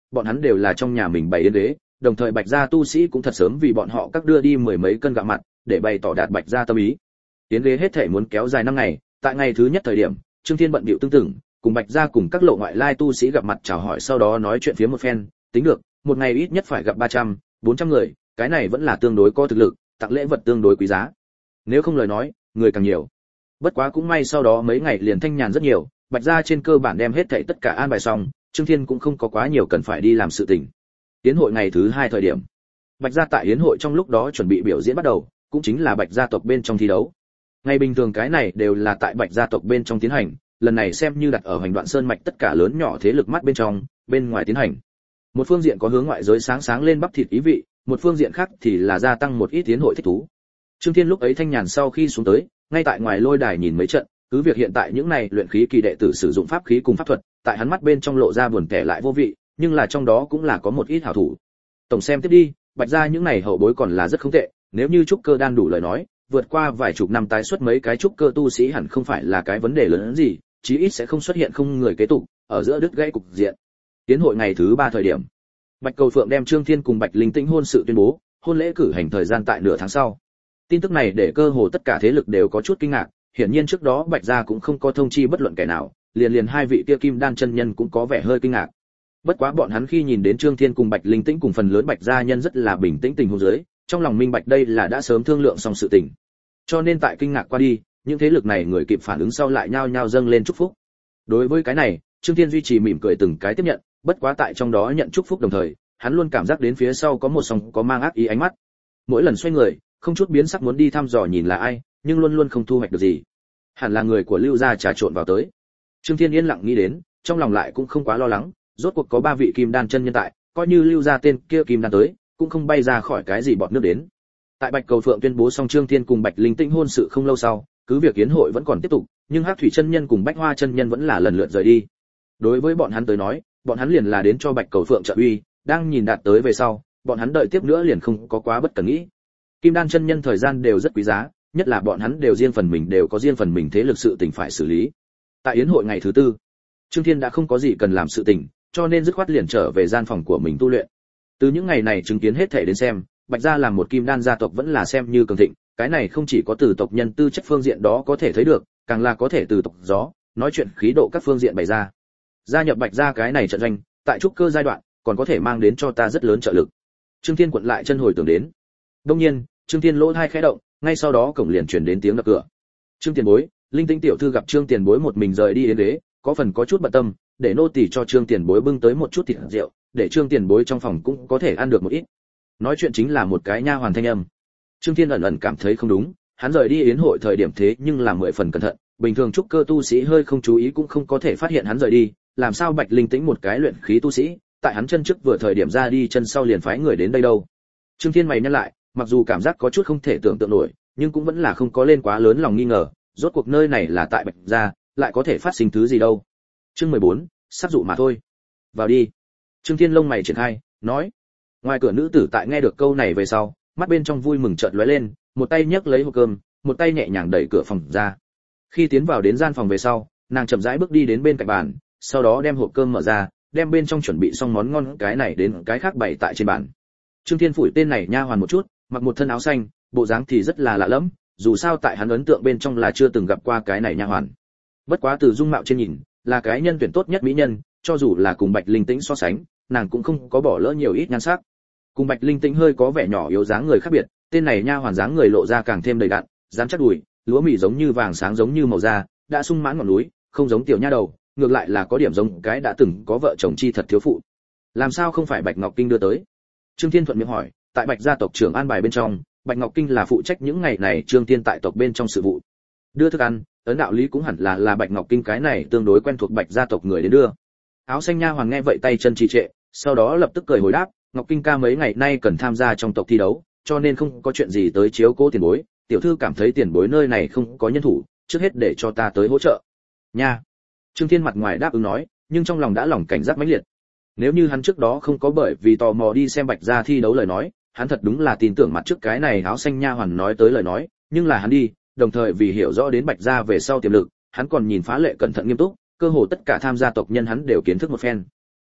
bọn hắn đều là trong nhà mình bày yến ghế, đồng thời Bạch gia tu sĩ cũng thật sớm vì bọn họ các đưa đi mười mấy cân gạo mặn, để bày tỏ đạt Bạch gia tâm ý. Yến ghế hết thể muốn kéo dài 5 ngày, tại ngày thứ nhất thời điểm, Trương Thiên bận bịu tương tự, cùng Bạch gia cùng các lộ ngoại lai tu sĩ gặp mặt chào hỏi, sau đó nói chuyện phía một phen, tính được, một ngày ít nhất phải gặp 300, 400 người, cái này vẫn là tương đối có thực lực, tặng lễ vật tương đối quý giá. Nếu không lời nói, người càng nhiều. Bất quá cũng may sau đó mấy ngày liền thanh nhàn rất nhiều, Bạch gia trên cơ bản đem hết thảy tất cả an bài xong, Trương Thiên cũng không có quá nhiều cần phải đi làm sự tình. Yến hội ngày thứ 2 thời điểm, Bạch gia tại yến hội trong lúc đó chuẩn bị biểu diễn bắt đầu, cũng chính là Bạch gia tộc bên trong thi đấu. Ngày bình thường cái này đều là tại Bạch gia tộc bên trong tiến hành, lần này xem như đặt ở Hoành Đoạn Sơn mạch tất cả lớn nhỏ thế lực mắt bên trong, bên ngoài tiến hành. Một phương diện có hướng ngoại giới sáng sáng lên bắp thịt ý vị, một phương diện khác thì là gia tăng một ít tiến hội thích thú. Trương Thiên lúc ấy thanh nhàn sau khi xuống tới, ngay tại ngoài lôi đài nhìn mấy trận, cứ việc hiện tại những này luyện khí kỳ đệ tử sử dụng pháp khí cùng pháp thuật, tại hắn mắt bên trong lộ ra buồn tẻ lại vô vị, nhưng là trong đó cũng là có một ít hảo thủ. Tổng xem tiếp đi, Bạch gia những này hậu bối còn là rất không tệ, nếu như trúc cơ đan đủ lời nói, vượt qua vài chục năm tái xuất mấy cái trúc cơ tu sĩ hẳn không phải là cái vấn đề lớn hơn gì, chí ít sẽ không xuất hiện không người kế tục, ở giữa đứt gãy cục diện. Tiến hội ngày thứ 3 thời điểm, Bạch Cầu Phượng đem Trương Thiên cùng Bạch Linh Tĩnh hôn sự tuyên bố, hôn lễ cử hành thời gian tại nửa tháng sau. Tin tức này để cơ hồ tất cả thế lực đều có chút kinh ngạc, hiển nhiên trước đó Bạch gia cũng không có thông chi bất luận kẻ nào, liền hai vị kia Kim Đan chân nhân cũng có vẻ hơi kinh ngạc. Bất quá bọn hắn khi nhìn đến Trương Thiên cùng Bạch Linh Tĩnh cùng phần lớn Bạch gia nhân rất là bình tĩnh tình huống dưới, trong lòng minh bạch đây là đã sớm thương lượng xong sự tình. Cho nên tại kinh ngạc qua đi, những thế lực này người kịp phản ứng sau lại nhao nhao dâng lên chúc phúc. Đối với cái này, Trương Thiên duy trì mỉm cười từng cái tiếp nhận, bất quá tại trong đó nhận chúc phúc đồng thời, hắn luôn cảm giác đến phía sau có một song có mang ác ý ánh mắt. Mỗi lần xoay người, không chút biến sắc muốn đi thăm dò nhìn là ai, nhưng luôn luôn không thu hoạch được gì. Hẳn là người của Lưu gia trà trộn vào tới. Trương Thiên yên lặng nghĩ đến, trong lòng lại cũng không quá lo lắng, rốt cuộc có 3 vị Kim Đan chân nhân tại, coi như Lưu gia tên kia Kim Đan tới, cũng không bay ra khỏi cái gì bọt nước đến. Tại Bạch Cầu Phượng tuyên bố xong Trương Thiên cùng Bạch Linh Tĩnh hôn sự không lâu sau, cứ việc yến hội vẫn còn tiếp tục, nhưng Hắc Thủy chân nhân cùng Bách Hoa chân nhân vẫn là lần lượt rời đi. Đối với bọn hắn tới nói, bọn hắn liền là đến cho Bạch Cầu Phượng trợ uy, đang nhìn đạt tới về sau, bọn hắn đợi tiếp nữa liền không có quá bất cần nghĩ. Kim Đan chân nhân thời gian đều rất quý giá, nhất là bọn hắn đều riêng phần mình đều có riêng phần mình thế lực sự tình phải xử lý. Tại yến hội ngày thứ 4, Trương Thiên đã không có gì cần làm sự tình, cho nên dứt khoát liền trở về gian phòng của mình tu luyện. Từ những ngày này chứng kiến hết thể đến xem, Bạch gia làm một Kim Đan gia tộc vẫn là xem như cường thịnh, cái này không chỉ có từ tộc nhân tư chất phương diện đó có thể thấy được, càng là có thể từ tộc gió, nói chuyện khí độ các phương diện bày ra. Gia nhập Bạch gia cái này trận doanh, tại trúc cơ giai đoạn, còn có thể mang đến cho ta rất lớn trợ lực. Trương Thiên quận lại chân hồi tưởng đến. Đương nhiên, Trương Thiên lỗ tai khẽ động, ngay sau đó cổng liền truyền đến tiếng đập cửa. Trương Tiền Bối, Linh Tinh tiểu thư gặp Trương Tiền Bối một mình rời đi đến đế, có phần có chút bận tâm, để nô tỳ cho Trương Tiền Bối bưng tới một chút thịt rượu, để Trương Tiền Bối trong phòng cũng có thể ăn được một ít. Nói chuyện chính là một cái nha hoàn thanh âm. Trương Thiên ẩn ẩn cảm thấy không đúng, hắn rời đi yến hội thời điểm thế nhưng là 10 phần cẩn thận, bình thường trúc cơ tu sĩ hơi không chú ý cũng không có thể phát hiện hắn rời đi, làm sao Bạch Linh Tĩnh một cái luyện khí tu sĩ, tại hắn chân trước vừa thời điểm ra đi chân sau liền phái người đến đây đâu. Trương Thiên mày nhăn lại, mặc dù cảm giác có chút không thể tưởng tượng nổi, nhưng cũng vẫn là không có lên quá lớn lòng nghi ngờ, rốt cuộc nơi này là tại Bạch gia, lại có thể phát sinh thứ gì đâu. Chương 14, sắp dụ mà thôi. Vào đi. Trương Thiên lông mày triển khai, nói. Ngoài cửa nữ tử tại nghe được câu này về sau, mắt bên trong vui mừng chợt lóe lên, một tay nhấc lấy hộp cơm, một tay nhẹ nhàng đẩy cửa phòng ra. Khi tiến vào đến gian phòng về sau, nàng chậm rãi bước đi đến bên cạnh bàn, sau đó đem hộp cơm mở ra, đem bên trong chuẩn bị xong món ngon cái này đến cái khác bày tại trên bàn. Trương Thiên phủi tên này nha hoàn một chút, mặc một thân áo xanh, bộ dáng thì rất là lạ lẫm, dù sao tại hắn ấn tượng bên trong là chưa từng gặp qua cái này nha hoàn. Bất quá từ dung mạo trên nhìn, là cái nhân tuyển tốt nhất mỹ nhân, cho dù là cùng Bạch Linh Tĩnh so sánh, nàng cũng không có bỏ lỡ nhiều ít nhan sắc. Cùng Bạch Linh Tĩnh hơi có vẻ nhỏ yếu dáng người khác biệt, tên này nha hoàn dáng người lộ ra càng thêm đầy đặn, dáng chắc đùi, lúa mì giống như vàng sáng giống như màu da, đã sung mãn ngọn núi, không giống tiểu nha đầu, ngược lại là có điểm giống cái đã từng có vợ chồng chi thật thiếu phụ. Làm sao không phải Bạch Ngọc Kinh đưa tới? Trương Thiên thuận miệng hỏi, tại Bạch gia tộc trưởng an bài bên trong, Bạch Ngọc Kinh là phụ trách những ngày này Trương Thiên tại tộc bên trong sự vụ. Đưa thức ăn, ấn đạo lý cũng hẳn là Bạch Ngọc Kinh cái này tương đối quen thuộc Bạch gia tộc người đến đưa. Áo xanh nha hoàn nghe vậy tay chân trì trệ, sau đó lập tức cười hồi đáp, Ngọc Kinh ca mấy ngày nay cần tham gia trong tộc thi đấu, cho nên không có chuyện gì tới chiếu cố tiền bối, tiểu thư cảm thấy tiền bối nơi này không có nhân thủ, trước hết để cho ta tới hỗ trợ. Nha. Trương Thiên mặt ngoài đáp ứng nói, nhưng trong lòng đã lòng cảnh giác mãnh liệt. Nếu như hắn trước đó không có bởi vì tò mò đi xem Bạch gia thi đấu lời nói, hắn thật đúng là tin tưởng mặt trước cái này áo xanh nha hoàn nói tới lời nói, nhưng là hắn đi, đồng thời vì hiểu rõ đến Bạch gia về sau tiềm lực, hắn còn nhìn phá lệ cẩn thận nghiêm túc, cơ hồ tất cả tham gia tộc nhân hắn đều kiến thức một phen.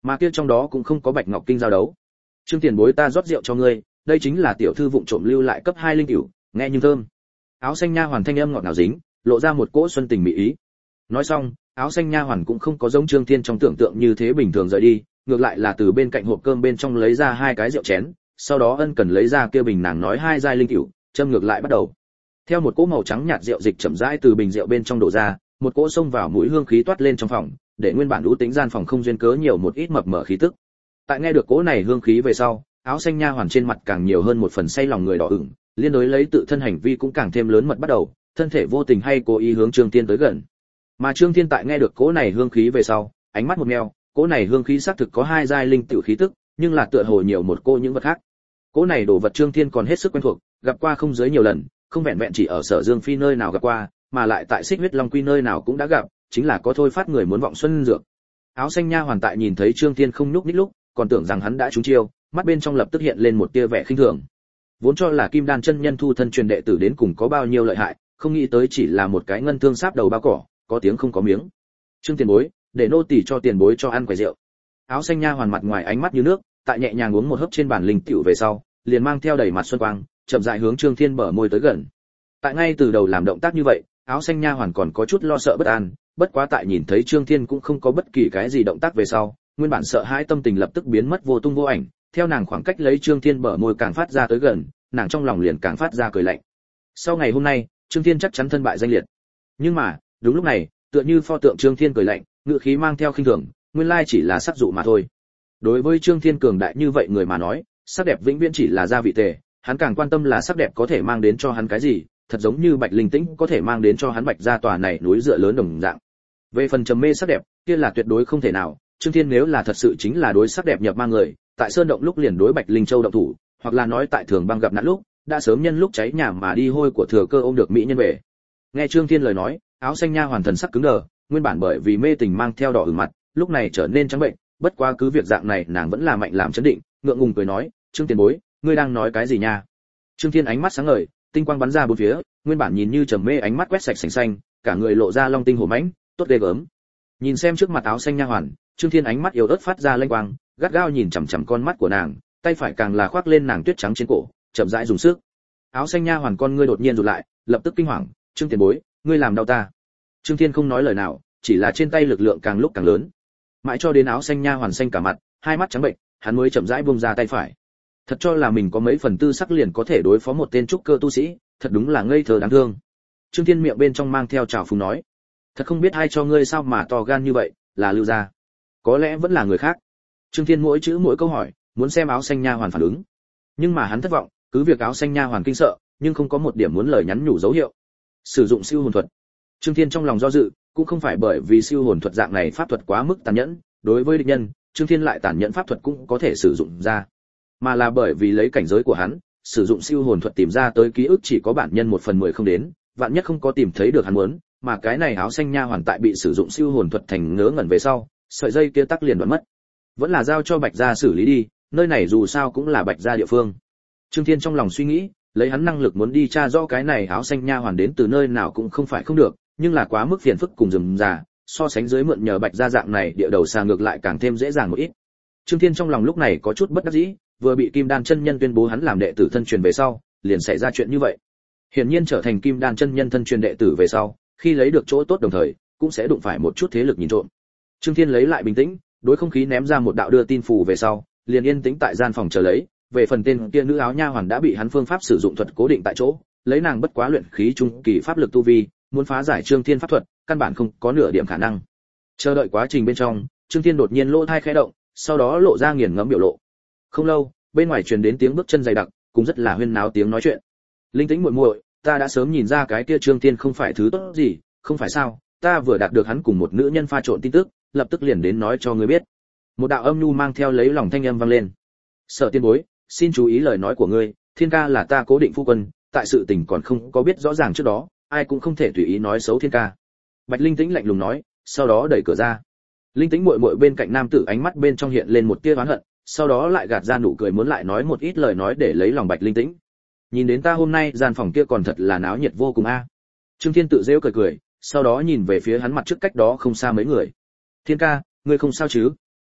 mà kia trong đó cũng không có bạch ngọc kinh giao đấu. Trương tiền bối, ta rót rượu cho ngươi, đây chính là tiểu thư vụng trộm lưu lại cấp 2 linh cửu, nghe nhưng thơm. Áo xanh nha hoàn thanh âm ngọt ngào dính, lộ ra một cỗ xuân tình mỹ ý. Nói xong, áo xanh nha hoàn cũng không có giống Trương Thiên trong tưởng tượng như thế bình thường rời đi, ngược lại là từ bên cạnh hộp cơm bên trong lấy ra 2 cái rượu chén, sau đó ân cần lấy ra kia bình nàng nói 2 giai linh cửu, châm ngược lại bắt đầu. Theo một cỗ màu trắng nhạt rượu dịch chậm rãi từ bình rượu bên trong đổ ra, một cỗ xông vào mũi hương khí toát lên trong phòng, để nguyên bản u tĩnh gian phòng không duyên cớ nhiều một ít mập mờ khí tức. Tại nghe được cỗ này hương khí về sau, áo xanh nha hoàn trên mặt càng nhiều hơn một phần say lòng người đỏ ửng, liên đối lấy tự thân hành vi cũng càng thêm lớn mật bắt đầu, thân thể vô tình hay cố ý hướng Trương Thiên tới gần. Mà Trương Thiên tại nghe được cỗ này hương khí về sau, ánh mắt một meo, cỗ này hương khí xác thực có 2 giai linh tiểu khí tức, nhưng là tựa hồ nhiều một cô những vật khác. Cỗ này đồ vật Trương Thiên còn hết sức quen thuộc, gặp qua không dưới nhiều lần, không vẹn vẹn chỉ ở Sở Dương Phi nơi nào gặp qua, mà lại tại Xích Huyết Long Quy nơi nào cũng đã gặp, chính là có thôi phát người muốn vọng xuân dược. Áo xanh nha hoàn tại nhìn thấy Trương Thiên không nhúc nhích lúc, còn tưởng rằng hắn đã trúng chiêu, mắt bên trong lập tức hiện lên một tia vẻ khinh thường. Vốn cho là Kim Đan chân nhân thu thân truyền đệ tử đến cùng có bao nhiêu lợi hại, không nghĩ tới chỉ là một cái ngân thương sáp đầu bao cỏ, có tiếng không có miếng. Trương tiền bối, để nô tỳ cho tiền bối cho ăn quầy rượu. Áo xanh nha hoàn mặt ngoài ánh mắt như nước, tại nhẹ nhàng uống một hớp trên bàn linh tiểu về sau, liền mang theo đầy mặt xuân quang, chậm rãi hướng Trương Thiên bờ môi tới gần. Tại ngay từ đầu làm động tác như vậy, áo xanh nha hoàn còn có chút lo sợ bất an, bất quá tại nhìn thấy Trương Thiên cũng không có bất kỳ cái gì động tác về sau, nguyên bản sợ hãi tâm tình lập tức biến mất vô tung vô ảnh, theo nàng khoảng cách lấy Trương Thiên bờ môi càng phát ra tới gần, nàng trong lòng liền càng phát ra cười lạnh. Sau ngày hôm nay, Trương Thiên chắc chắn thân bại danh liệt. Nhưng mà, đúng lúc này, tựa như pho tượng Trương Thiên cười lạnh, ngữ khí mang theo khinh thường, nguyên lai chỉ là sắc dụ mà thôi. Đối với Trương Thiên cường đại như vậy người mà nói, sắc đẹp vĩnh viễn chỉ là gia vị tề, hắn càng quan tâm là sắc đẹp có thể mang đến cho hắn cái gì, thật giống như Bạch Linh Tĩnh có thể mang đến cho hắn Bạch gia tòa này núi dựa lớn đồng dạng. Về phần trầm mê sắc đẹp, kia là tuyệt đối không thể nào, Trương Thiên nếu là thật sự chính là đối sắc đẹp nhập mang người, tại sơn động lúc liền đối Bạch Linh Châu động thủ, hoặc là nói tại Thường Băng gặp nạn lúc, đã sớm nhân lúc cháy nhà mà đi hôi của thừa cơ ôm được mỹ nhân về. Nghe Trương Thiên lời nói, áo xanh nha hoàn thần sắc cứng đờ, nguyên bản bởi vì mê tình mang theo đỏ ửng mặt, lúc này trở nên trắng bệnh, bất quá cứ việc dạng này nàng vẫn là mạnh làm chấn định, ngượng ngùng cười nói, "Trương tiền bối, ngươi đang nói cái gì nha?" Trương Thiên ánh mắt sáng ngời, tinh quang bắn ra bốn phía, nguyên bản nhìn như trầm mê ánh mắt quét sạch sành xanh, cả người lộ ra long tinh hổ mãnh, tốt ghê gớm. Nhìn xem trước mặt áo xanh nha hoàn, Trương Thiên ánh mắt yếu ớt phát ra lanh quang, gắt gao nhìn chằm chằm con mắt của nàng, tay phải càng là khoác lên nàng tuyết trắng trên cổ, chậm rãi dùng sức. Áo xanh nha hoàn con ngươi đột nhiên rụt lại, lập tức kinh hoàng, "Trương tiền bối, ngươi làm đau ta." Trương Thiên không nói lời nào, chỉ là trên tay lực lượng càng lúc càng lớn. Mãi cho đến áo xanh nha hoàn xanh cả mặt, hai mắt trắng bệnh, hắn mới chậm rãi buông ra tay phải. Thật cho là mình có mấy phần tư sắc liền có thể đối phó một tên trúc cơ tu sĩ, thật đúng là ngây thơ đáng thương. Trương Thiên miệng bên trong mang theo trào phúng nói, "Thật không biết ai cho ngươi sao mà to gan như vậy, là Lưu gia? Có lẽ vẫn là người khác." Trương Thiên mỗi chữ mỗi câu hỏi, muốn xem áo xanh nha hoàn phản ứng. Nhưng mà hắn thất vọng, cứ việc áo xanh nha hoàn kinh sợ, nhưng không có một điểm muốn lời nhắn nhủ dấu hiệu. Sử dụng siêu hồn thuật. Trương Thiên trong lòng do dự, cũng không phải bởi vì siêu hồn thuật dạng này pháp thuật quá mức tàn nhẫn, đối với địch nhân, Trương Thiên lại tàn nhẫn pháp thuật cũng có thể sử dụng ra, mà là bởi vì lấy cảnh giới của hắn, sử dụng siêu hồn thuật tìm ra tới ký ức chỉ có bản nhân 1/10 không đến, vạn nhất không có tìm thấy được hắn muốn, mà cái này áo xanh nha hoàn tại bị sử dụng siêu hồn thuật thành ngớ ngẩn về sau, sợi dây kia tắc liền đoạn mất. Vẫn là giao cho Bạch gia xử lý đi, nơi này dù sao cũng là Bạch gia địa phương. Trương Thiên trong lòng suy nghĩ, lấy hắn năng lực muốn đi tra rõ cái này áo xanh nha hoàn đến từ nơi nào cũng không phải không được, nhưng là quá mức phiền phức cùng rườm rà, so sánh dưới mượn nhờ Bạch gia dạng này địa đầu xa ngược lại càng thêm dễ dàng một ít. Trương Thiên trong lòng lúc này có chút bất đắc dĩ, vừa bị Kim Đan chân nhân tuyên bố hắn làm đệ tử thân truyền về sau, liền xảy ra chuyện như vậy. Hiển nhiên trở thành Kim Đan chân nhân thân truyền đệ tử về sau, khi lấy được chỗ tốt đồng thời, cũng sẽ đụng phải một chút thế lực nhìn trộm. Trương Thiên lấy lại bình tĩnh, đối không khí ném ra một đạo đưa tin phù về sau, liền yên tĩnh tại gian phòng chờ lấy. Về phần tên kia nữ áo nha hoàn đã bị hắn phương pháp sử dụng thuật cố định tại chỗ, lấy nàng bất quá luyện khí trung kỳ pháp lực tu vi, muốn phá giải Trương Thiên pháp thuật, căn bản không có nửa điểm khả năng. Chờ đợi quá trình bên trong, Trương Thiên đột nhiên lỗ tai khẽ động, sau đó lộ ra nghiền ngẫm biểu lộ. Không lâu, bên ngoài truyền đến tiếng bước chân dày đặc, cũng rất là huyên náo tiếng nói chuyện. "Linh Tĩnh muội muội, ta đã sớm nhìn ra cái kia Trương Thiên không phải thứ tốt gì, không phải sao? Ta vừa đạt được hắn cùng một nữ nhân pha trộn tin tức, lập tức liền đến nói cho ngươi biết." Một đạo âm nhu mang theo lấy lòng thanh âm vang lên. "Sở tiên bối, xin chú ý lời nói của ngươi, Thiên ca là ta cố định phu quân, tại sự tình còn không có biết rõ ràng trước đó, ai cũng không thể tùy ý nói xấu Thiên ca." Bạch Linh Tĩnh lạnh lùng nói, sau đó đẩy cửa ra. Linh Tĩnh muội muội bên cạnh nam tử ánh mắt bên trong hiện lên một tia oán hận, sau đó lại gạt ra nụ cười muốn lại nói một ít lời nói để lấy lòng Bạch Linh Tĩnh. "Nhìn đến ta hôm nay gian phòng kia còn thật là náo nhiệt vô cùng a." Trương Thiên tự giễu cười cười, sau đó nhìn về phía hắn mặt trước cách đó không xa mấy người. "Thiên ca, ngươi không sao chứ?"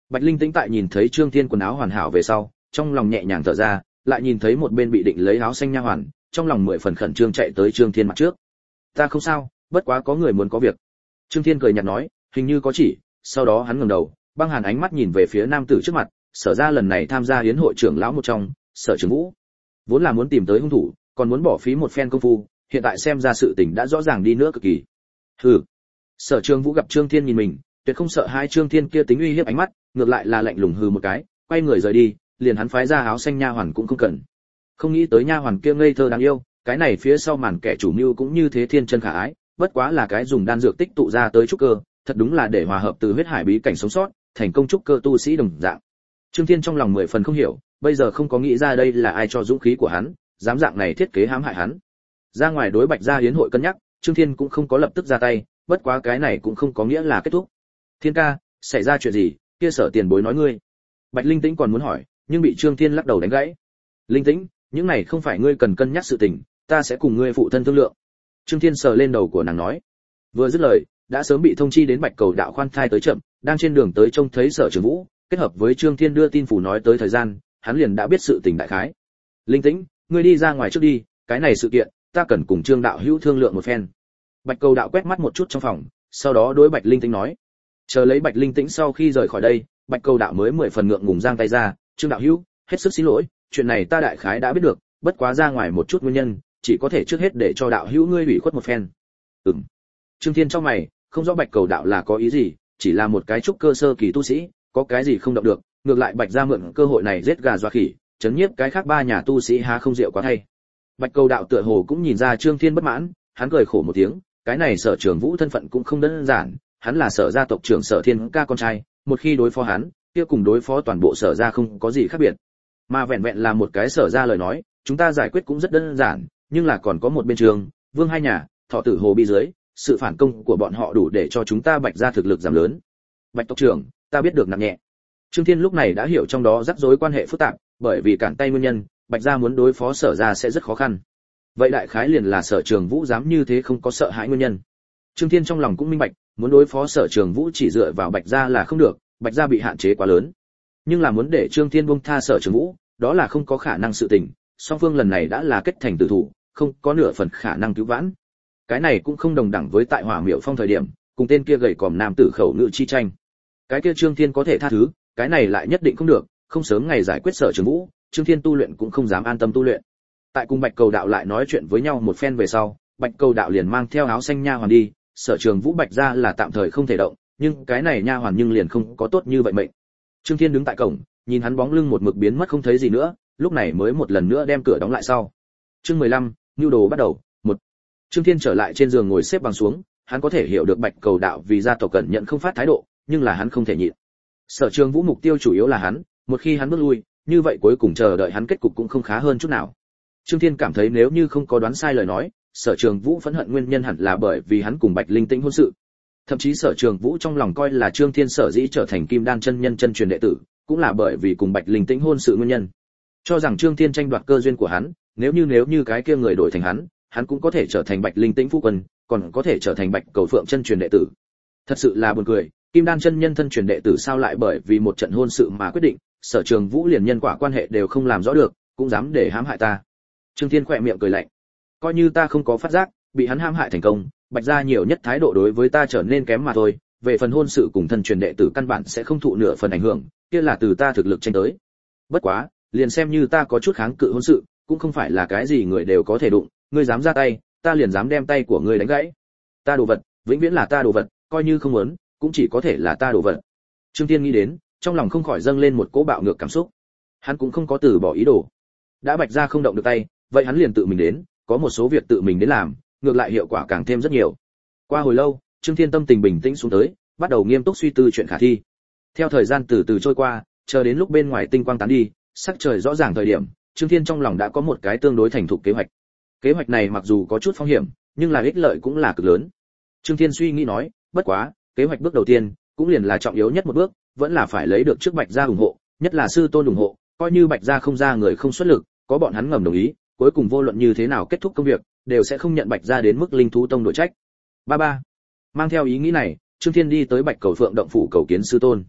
Bạch Linh Tĩnh tại nhìn thấy Trương Thiên quần áo hoàn hảo về sau, trong lòng nhẹ nhàng thở ra, lại nhìn thấy một bên bị định lấy áo xanh nha hoàn, trong lòng 10 phần khẩn trương chạy tới Trương Thiên mặt trước. "Ta không sao, bất quá có người muốn có việc." Trương Thiên cười nhạt nói, hình như có chỉ, sau đó hắn ngẩng đầu, băng hàn ánh mắt nhìn về phía nam tử trước mặt, Sở ra lần này tham gia hiến hội trưởng lão một trong, Sở Trường Vũ. Vốn là muốn tìm tới hung thủ, còn muốn bỏ phí một phen công phu, hiện tại xem ra sự tình đã rõ ràng đi nữa cực kỳ. Hừ. Sở Trường Vũ gặp Trương Thiên nhìn mình, tuyệt không sợ hai Trương Thiên kia tính uy hiếp ánh mắt, ngược lại là lạnh lùng hừ một cái, quay người rời đi, liền hắn phái ra áo xanh nha hoàn cũng không cần. Không nghĩ tới nha hoàn kia ngây thơ đáng yêu, cái này phía sau màn kẻ chủ mưu cũng như thế thiên chân khả ái, bất quá là cái dùng đan dược tích tụ ra tới trúc cơ, thật đúng là để hòa hợp từ huyết hải bí cảnh sống sót, thành công trúc cơ tu sĩ đồng dạng. Trương Thiên trong lòng 10 phần không hiểu, bây giờ không có nghĩ ra đây là ai cho dũng khí của hắn, dám dạng này thiết kế hãm hại hắn. Ra ngoài đối Bạch gia hiến hội cân nhắc, Trương Thiên cũng không có lập tức ra tay, bất quá cái này cũng không có nghĩa là kết thúc. "Thiên ca, xảy ra chuyện gì?" Kia Sở tiền bối nói ngươi. Bạch Linh Tĩnh còn muốn hỏi, nhưng bị Trương Thiên lắc đầu đánh gãy. "Linh Tĩnh, những này không phải ngươi cần cân nhắc sự tình, ta sẽ cùng ngươi phụ thân thương lượng." Trương Thiên sờ lên đầu của nàng nói. Vừa dứt lời, đã sớm bị thông chi đến Bạch Cầu đạo khoan thai tới chậm, đang trên đường tới trông thấy Sở Trường Vũ, kết hợp với Trương Thiên đưa tin phủ nói tới thời gian, hắn liền đã biết sự tình đại khái. "Linh Tĩnh, ngươi đi ra ngoài trước đi, cái này sự kiện, ta cần cùng Trương đạo hữu thương lượng một phen." Bạch Cầu đạo quét mắt một chút trong phòng, sau đó đối Bạch Linh Tĩnh nói. Chờ lấy Bạch Linh Tĩnh sau khi rời khỏi đây, Bạch Cầu đạo mới 10 phần ngượng ngùng giang tay ra, "Trương đạo hữu, hết sức xin lỗi, chuyện này ta đại khái đã biết được, bất quá ra ngoài một chút nguyên nhân, chỉ có thể trước hết để cho đạo hữu ngươi ủy khuất một phen." "Ừm." Trương Thiên trong mày, không rõ Bạch Cầu đạo là có ý gì, chỉ là một cái trúc cơ sơ kỳ tu sĩ, có cái gì không động được, ngược lại Bạch gia mượn cơ hội này giết gà dọa khỉ, chấn nhiếp cái khác ba nhà tu sĩ há không rượu quá thay. Bạch Cầu đạo tựa hồ cũng nhìn ra Trương Thiên bất mãn, hắn cười khổ một tiếng, cái này Sở Trường Vũ thân phận cũng không đơn giản, hắn là Sở gia tộc trưởng Sở Thiên ca con trai, một khi đối phó hắn, kia cùng đối phó toàn bộ Sở gia không có gì khác biệt. Mà vẹn vẹn là một cái Sở gia lời nói, chúng ta giải quyết cũng rất đơn giản, nhưng là còn có một bên Trường, Vương hai nhà, Thọ Tử Hồ bi dưới, sự phản công của bọn họ đủ để cho chúng ta Bạch gia thực lực giảm lớn. Bạch tộc trưởng, ta biết được nặng nhẹ. Trương Thiên lúc này đã hiểu trong đó rắc rối quan hệ phức tạp, bởi vì cản tay nguyên nhân, Bạch gia muốn đối phó Sở gia sẽ rất khó khăn. Vậy đại khái liền là Sở Trường Vũ dám như thế không có sợ hãi nguyên nhân. Trương Thiên trong lòng cũng minh bạch, muốn đối phó Sở Trường Vũ chỉ dựa vào Bạch gia là không được, Bạch gia bị hạn chế quá lớn. Nhưng là muốn để Trương Thiên buông tha Sở Trường Vũ, đó là không có khả năng sự tình, song phương lần này đã là kết thành tử thủ, không có nửa phần khả năng cứu vãn. Cái này cũng không đồng đẳng với tại Hỏa Miểu Phong thời điểm, cùng tên kia gầy còm nam tử khẩu ngữ chi tranh. Cái kia Trương Thiên có thể tha thứ, cái này lại nhất định không được, không sớm ngày giải quyết Sở Trường Vũ, Trương Thiên tu luyện cũng không dám an tâm tu luyện. Tại cùng Bạch Cầu đạo lại nói chuyện với nhau một phen về sau, Bạch Cầu đạo liền mang theo áo xanh nha hoàn đi, Sở Trường Vũ Bạch gia là tạm thời không thể động, nhưng cái này nha hoàn nhưng liền không có tốt như vậy mệnh. Trương Thiên đứng tại cổng, nhìn hắn bóng lưng một mực biến mất không thấy gì nữa, lúc này mới một lần nữa đem cửa đóng lại sau. Chương 15, nhu đồ bắt đầu. 1. Trương Thiên trở lại trên giường ngồi xếp bằng xuống, hắn có thể hiểu được Bạch Cầu đạo vì gia tộc cẩn nhận không phát thái độ, nhưng là hắn không thể nhịn. Sở Trường Vũ mục tiêu chủ yếu là hắn, một khi hắn bước lui, như vậy cuối cùng chờ đợi hắn kết cục cũng không khá hơn chút nào. Trương Thiên cảm thấy nếu như không có đoán sai lời nói, Sở Trường Vũ phẫn hận nguyên nhân hẳn là bởi vì hắn cùng Bạch Linh Tĩnh hôn sự. Thậm chí Sở Trường Vũ trong lòng coi là Trương Thiên sở dĩ trở thành Kim Đan chân nhân chân truyền đệ tử, cũng là bởi vì cùng Bạch Linh Tĩnh hôn sự nguyên nhân. Cho rằng Trương Thiên tranh đoạt cơ duyên của hắn, nếu như cái kia người đổi thành hắn cũng có thể trở thành Bạch Linh Tĩnh phu quân, còn có thể trở thành Bạch Cầu Phượng chân truyền đệ tử. Thật sự là buồn cười, Kim Đan chân nhân thân truyền đệ tử sao lại bởi vì một trận hôn sự mà quyết định, Sở Trường Vũ liền nhân quả quan hệ đều không làm rõ được, cũng dám để hãm hại ta. Trương Thiên khẽ miệng cười lạnh, coi như ta không có phát giác, bị hắn hãm hại thành công, Bạch gia nhiều nhất thái độ đối với ta trở nên kém mà thôi, về phần hôn sự cùng thân truyền đệ tử căn bản sẽ không thụ nửa phần ảnh hưởng, kia là từ ta thực lực tranh tới. Bất quá, liền xem như ta có chút kháng cự hôn sự, cũng không phải là cái gì người đều có thể đụng, ngươi dám ra tay, ta liền dám đem tay của ngươi đánh gãy. Ta đồ vật, vĩnh viễn là ta đồ vật, coi như không muốn, cũng chỉ có thể là ta đồ vật. Trương Thiên nghĩ đến, trong lòng không khỏi dâng lên một cỗ bạo ngược cảm xúc. Hắn cũng không có từ bỏ ý đồ. Đã Bạch gia không động được tay, vậy hắn liền tự mình đến, có một số việc tự mình đến làm, ngược lại hiệu quả càng thêm rất nhiều. Qua hồi lâu, Trương Thiên tâm tình bình tĩnh xuống tới, bắt đầu nghiêm túc suy tư chuyện khả thi. Theo thời gian từ từ trôi qua, chờ đến lúc bên ngoài tinh quang tán đi, sắc trời rõ ràng thời điểm, Trương Thiên trong lòng đã có một cái tương đối thành thục kế hoạch. Kế hoạch này mặc dù có chút phong hiểm, nhưng là ích lợi cũng là cực lớn. Trương Thiên suy nghĩ nói, bất quá, kế hoạch bước đầu tiên, cũng liền là trọng yếu nhất một bước, vẫn là phải lấy được trước Bạch gia ủng hộ, nhất là sư tôn ủng hộ, coi như Bạch gia không ra người không xuất lực, có bọn hắn ngầm đồng ý, cuối cùng vô luận như thế nào kết thúc công việc, đều sẽ không nhận Bạch gia đến mức linh thú tông đổi trách. Ba. Mang theo ý nghĩ này, Trương Thiên đi tới Bạch Cầu Phượng động phủ cầu kiến sư tôn.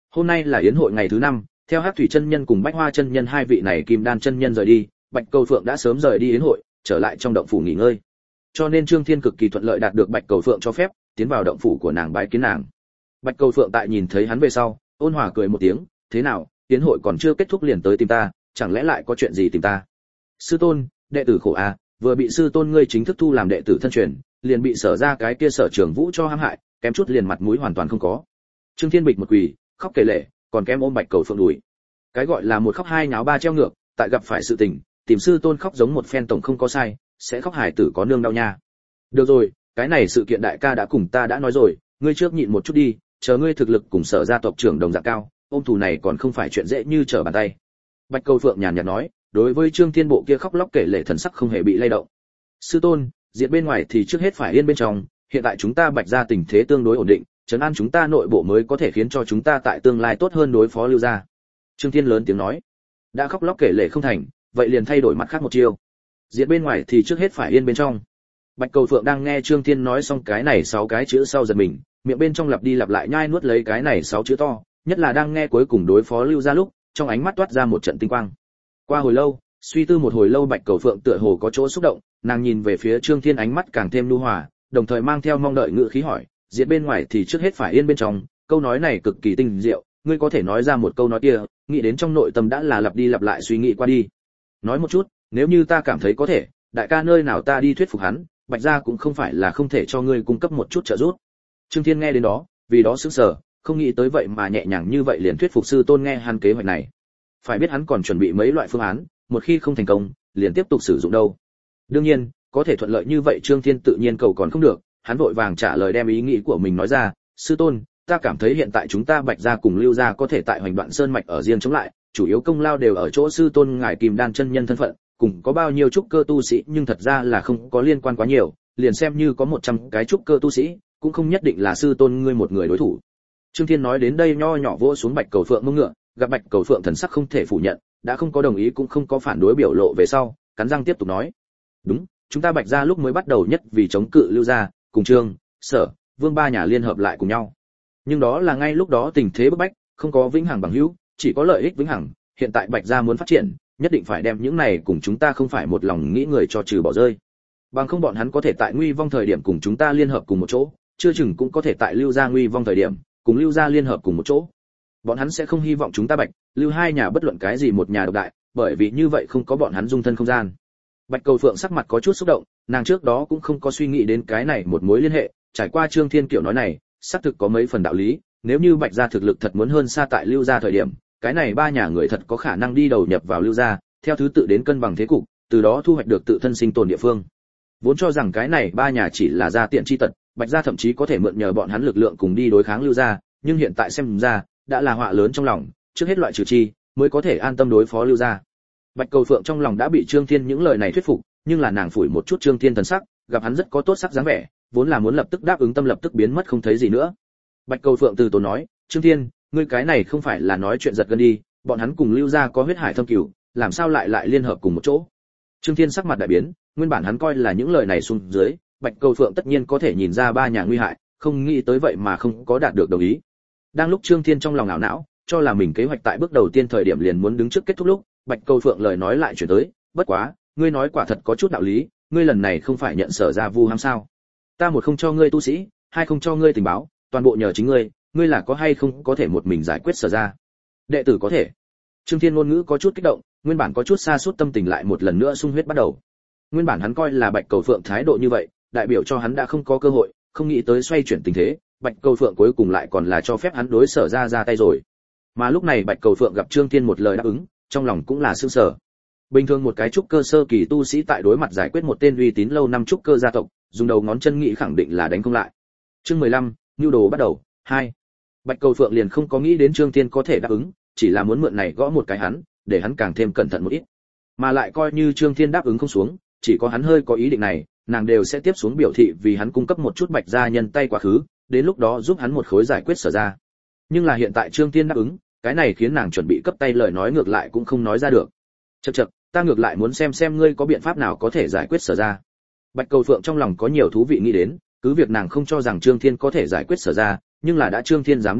Hôm nay là yến hội ngày thứ 5, theo Hắc Thủy chân nhân cùng Bách Hoa chân nhân hai vị này Kim Đan chân nhân rời đi, Bạch Cầu Phượng đã sớm rời đi yến hội, trở lại trong động phủ nghỉ ngơi. Cho nên Trương Thiên cực kỳ thuận lợi đạt được Bạch Cầu Phượng cho phép, tiến vào động phủ của nàng bái kiến nàng. Bạch Cầu Phượng tại nhìn thấy hắn về sau, ôn hòa cười một tiếng, "Thế nào, yến hội còn chưa kết thúc liền tới tìm ta, chẳng lẽ lại có chuyện gì tìm ta?" "Sư tôn, đệ tử khổ a, vừa bị sư tôn ngươi chính thức thu làm đệ tử thân truyền, liền bị Sở ra cái kia Sở Trường Vũ cho hãm hại, kém chút liền mặt mũi hoàn toàn không có." Trương Thiên bịch một quỳ, khóc kể lể, còn kém ôm Bạch Cầu Phượng đùi. Cái gọi là một khóc hai nháo ba treo ngược, tại gặp phải sự tình, tìm sư tôn khóc giống một phen tổng không có sai, sẽ khóc hài tử có nương đau nha. Được rồi, cái này sự kiện đại ca đã cùng ta đã nói rồi, ngươi trước nhịn một chút đi, chờ ngươi thực lực cùng Sở gia tộc trưởng đồng dạng cao, ôm thù này còn không phải chuyện dễ như trở bàn tay. Bạch Cầu Phượng nhàn nhạt nói, đối với Trương Thiên bộ kia khóc lóc kể lể thần sắc không hề bị lay động. Sư tôn, diệt bên ngoài thì trước hết phải yên bên trong, hiện tại chúng ta Bạch gia tình thế tương đối ổn định, trấn an chúng ta nội bộ mới có thể khiến cho chúng ta tại tương lai tốt hơn đối phó Lưu gia. Trương Thiên lớn tiếng nói, đã khóc lóc kể lể không thành, vậy liền thay đổi mặt khác một chiêu. Diệt bên ngoài thì trước hết phải yên bên trong. Bạch Cầu Phượng đang nghe Trương Thiên nói xong cái này 6 cái chữ sau giật mình, miệng bên trong lặp đi lặp lại nhai nuốt lấy cái này 6 chữ to, nhất là đang nghe cuối cùng đối phó Lưu gia lúc, trong ánh mắt toát ra một trận tinh quang. Qua hồi lâu, suy tư một hồi lâu, Bạch Cầu Phượng tựa hồ có chỗ xúc động, nàng nhìn về phía Trương Thiên, ánh mắt càng thêm nhu hòa, đồng thời mang theo mong đợi ngữ khí hỏi, diệt bên ngoài thì trước hết phải yên bên trong, câu nói này cực kỳ tinh diệu, ngươi có thể nói ra một câu nói kia, nghĩ đến trong nội tâm đã là lặp đi lặp lại suy nghĩ qua đi. Nói một chút, nếu như ta cảm thấy có thể, đại ca nơi nào ta đi thuyết phục hắn, Bạch gia cũng không phải là không thể cho ngươi cung cấp một chút trợ giúp. Trương Thiên nghe đến đó, vì đó sững sờ, không nghĩ tới vậy mà nhẹ nhàng như vậy liền thuyết phục sư tôn nghe hắn kế hoạch này. Phải biết hắn còn chuẩn bị mấy loại phương án, một khi không thành công, liền tiếp tục sử dụng đâu. Đương nhiên, có thể thuận lợi như vậy Trương Thiên tự nhiên cầu còn không được, hắn vội vàng trả lời đem ý nghĩ của mình nói ra, sư tôn, ta cảm thấy hiện tại chúng ta Bạch gia cùng Lưu gia có thể tại Hoành Đoạn Sơn mạch ở riêng chống lại, chủ yếu công lao đều ở chỗ sư tôn ngài Kim Đan chân nhân thân phận, cùng có bao nhiêu trúc cơ tu sĩ nhưng thật ra là không có liên quan quá nhiều, liền xem như có 100 cái trúc cơ tu sĩ, cũng không nhất định là sư tôn ngươi một người đối thủ. Trương Thiên nói đến đây nho nhỏ vỗ xuống Bạch Cầu Phượng mông ngựa, gặp Bạch Cầu Phượng thần sắc không thể phủ nhận, đã không có đồng ý cũng không có phản đối biểu lộ về sau, cắn răng tiếp tục nói. Đúng, chúng ta Bạch gia lúc mới bắt đầu nhất vì chống cự Lưu gia, cùng Trương, Sở, Vương ba nhà liên hợp lại cùng nhau. Nhưng đó là ngay lúc đó tình thế bức bách, không có vĩnh hằng bằng hữu, chỉ có lợi ích vĩnh hằng, hiện tại Bạch gia muốn phát triển, nhất định phải đem những này cùng chúng ta không phải một lòng nghĩ người cho trừ bỏ rơi. Bằng không bọn hắn có thể tại nguy vong thời điểm cùng chúng ta liên hợp cùng một chỗ, chưa chừng cũng có thể tại Lưu gia nguy vong thời điểm, cùng Lưu gia liên hợp cùng một chỗ. Bọn hắn sẽ không hy vọng chúng ta Bạch, Lưu hai nhà bất luận cái gì một nhà độc đại, bởi vì như vậy không có bọn hắn dung thân không gian. Bạch Cầu Phượng sắc mặt có chút xúc động, nàng trước đó cũng không có suy nghĩ đến cái này một mối liên hệ, trải qua Trương Thiên kiểu nói này, xác thực có mấy phần đạo lý, nếu như Bạch gia thực lực thật muốn hơn xa tại Lưu gia thời điểm, cái này ba nhà người thật có khả năng đi đầu nhập vào Lưu gia, theo thứ tự đến cân bằng thế cục, từ đó thu hoạch được tự thân sinh tồn địa phương. Vốn cho rằng cái này ba nhà chỉ là gia tiện chi tật, Bạch gia thậm chí có thể mượn nhờ bọn hắn lực lượng cùng đi đối kháng Lưu gia, nhưng hiện tại xem ra, đã là họa lớn trong lòng, trước hết loại trừ chi, mới có thể an tâm đối phó Lưu gia. Bạch Cầu Phượng trong lòng đã bị Trương Thiên những lời này thuyết phục, nhưng là nàng phủi một chút Trương Thiên thần sắc, gặp hắn rất có tốt sắc dáng vẻ, vốn là muốn lập tức đáp ứng tâm lập tức biến mất không thấy gì nữa. Bạch Cầu Phượng từ tốn nói, Trương Thiên, ngươi cái này không phải là nói chuyện giật gân đi, bọn hắn cùng Lưu gia có huyết hải thâm cửu, làm sao lại liên hợp cùng một chỗ? Trương Thiên sắc mặt đại biến, nguyên bản hắn coi là những lời này xuống dưới, Bạch Cầu Phượng tất nhiên có thể nhìn ra ba nhà nguy hại, không nghĩ tới vậy mà không có đạt được đồng ý. Đang lúc Trương Thiên trong lòng ảo não, cho là mình kế hoạch tại bước đầu tiên thời điểm liền muốn đứng trước kết thúc lúc, Bạch Cầu Phượng lời nói lại chuyển tới, bất quá, ngươi nói quả thật có chút đạo lý, ngươi lần này không phải nhận Sở gia vu ham sao? Ta một không cho ngươi tu sĩ, hai không cho ngươi tình báo, toàn bộ nhờ chính ngươi, ngươi là có hay không có thể một mình giải quyết Sở gia? Đệ tử có thể. Trương Thiên ngôn ngữ có chút kích động, nguyên bản có chút sa sút tâm tình lại một lần nữa sung huyết bắt đầu. Nguyên bản hắn coi là Bạch Cầu Phượng thái độ như vậy, đại biểu cho hắn đã không có cơ hội, không nghĩ tới xoay chuyển tình thế, Bạch Cầu Phượng cuối cùng lại còn là cho phép hắn đối Sở gia ra tay rồi. Mà lúc này Bạch Cầu Phượng gặp Trương Thiên một lời đáp ứng, trong lòng cũng là sửng sở. Bình thường một cái trúc cơ sơ kỳ tu sĩ tại đối mặt giải quyết một tên uy tín lâu năm trúc cơ gia tộc, dùng đầu ngón chân nghĩ khẳng định là đánh không lại. Chương 15, nhu đồ bắt đầu. 2. Bạch Cầu Phượng liền không có nghĩ đến Trương Thiên có thể đáp ứng, chỉ là muốn mượn này gõ một cái hắn, để hắn càng thêm cẩn thận một ít. Mà lại coi như Trương Thiên đáp ứng không xuống, chỉ có hắn hơi có ý định này, nàng đều sẽ tiếp xuống biểu thị vì hắn cung cấp một chút Bạch gia nhân tay quá khứ, đến lúc đó giúp hắn một khối giải quyết Sở gia. Nhưng là hiện tại Trương Thiên đáp ứng, cái này khiến nàng chuẩn bị cấp tay lời nói ngược lại cũng không nói ra được. Chậc chậc, ta ngược lại muốn xem ngươi có biện pháp nào có thể giải quyết Sở gia. Bạch Cầu Phượng trong lòng có nhiều thú vị nghĩ đến, cứ việc nàng không cho rằng Trương Thiên có thể giải quyết Sở gia, nhưng là đã Trương Thiên dám đáp ứng,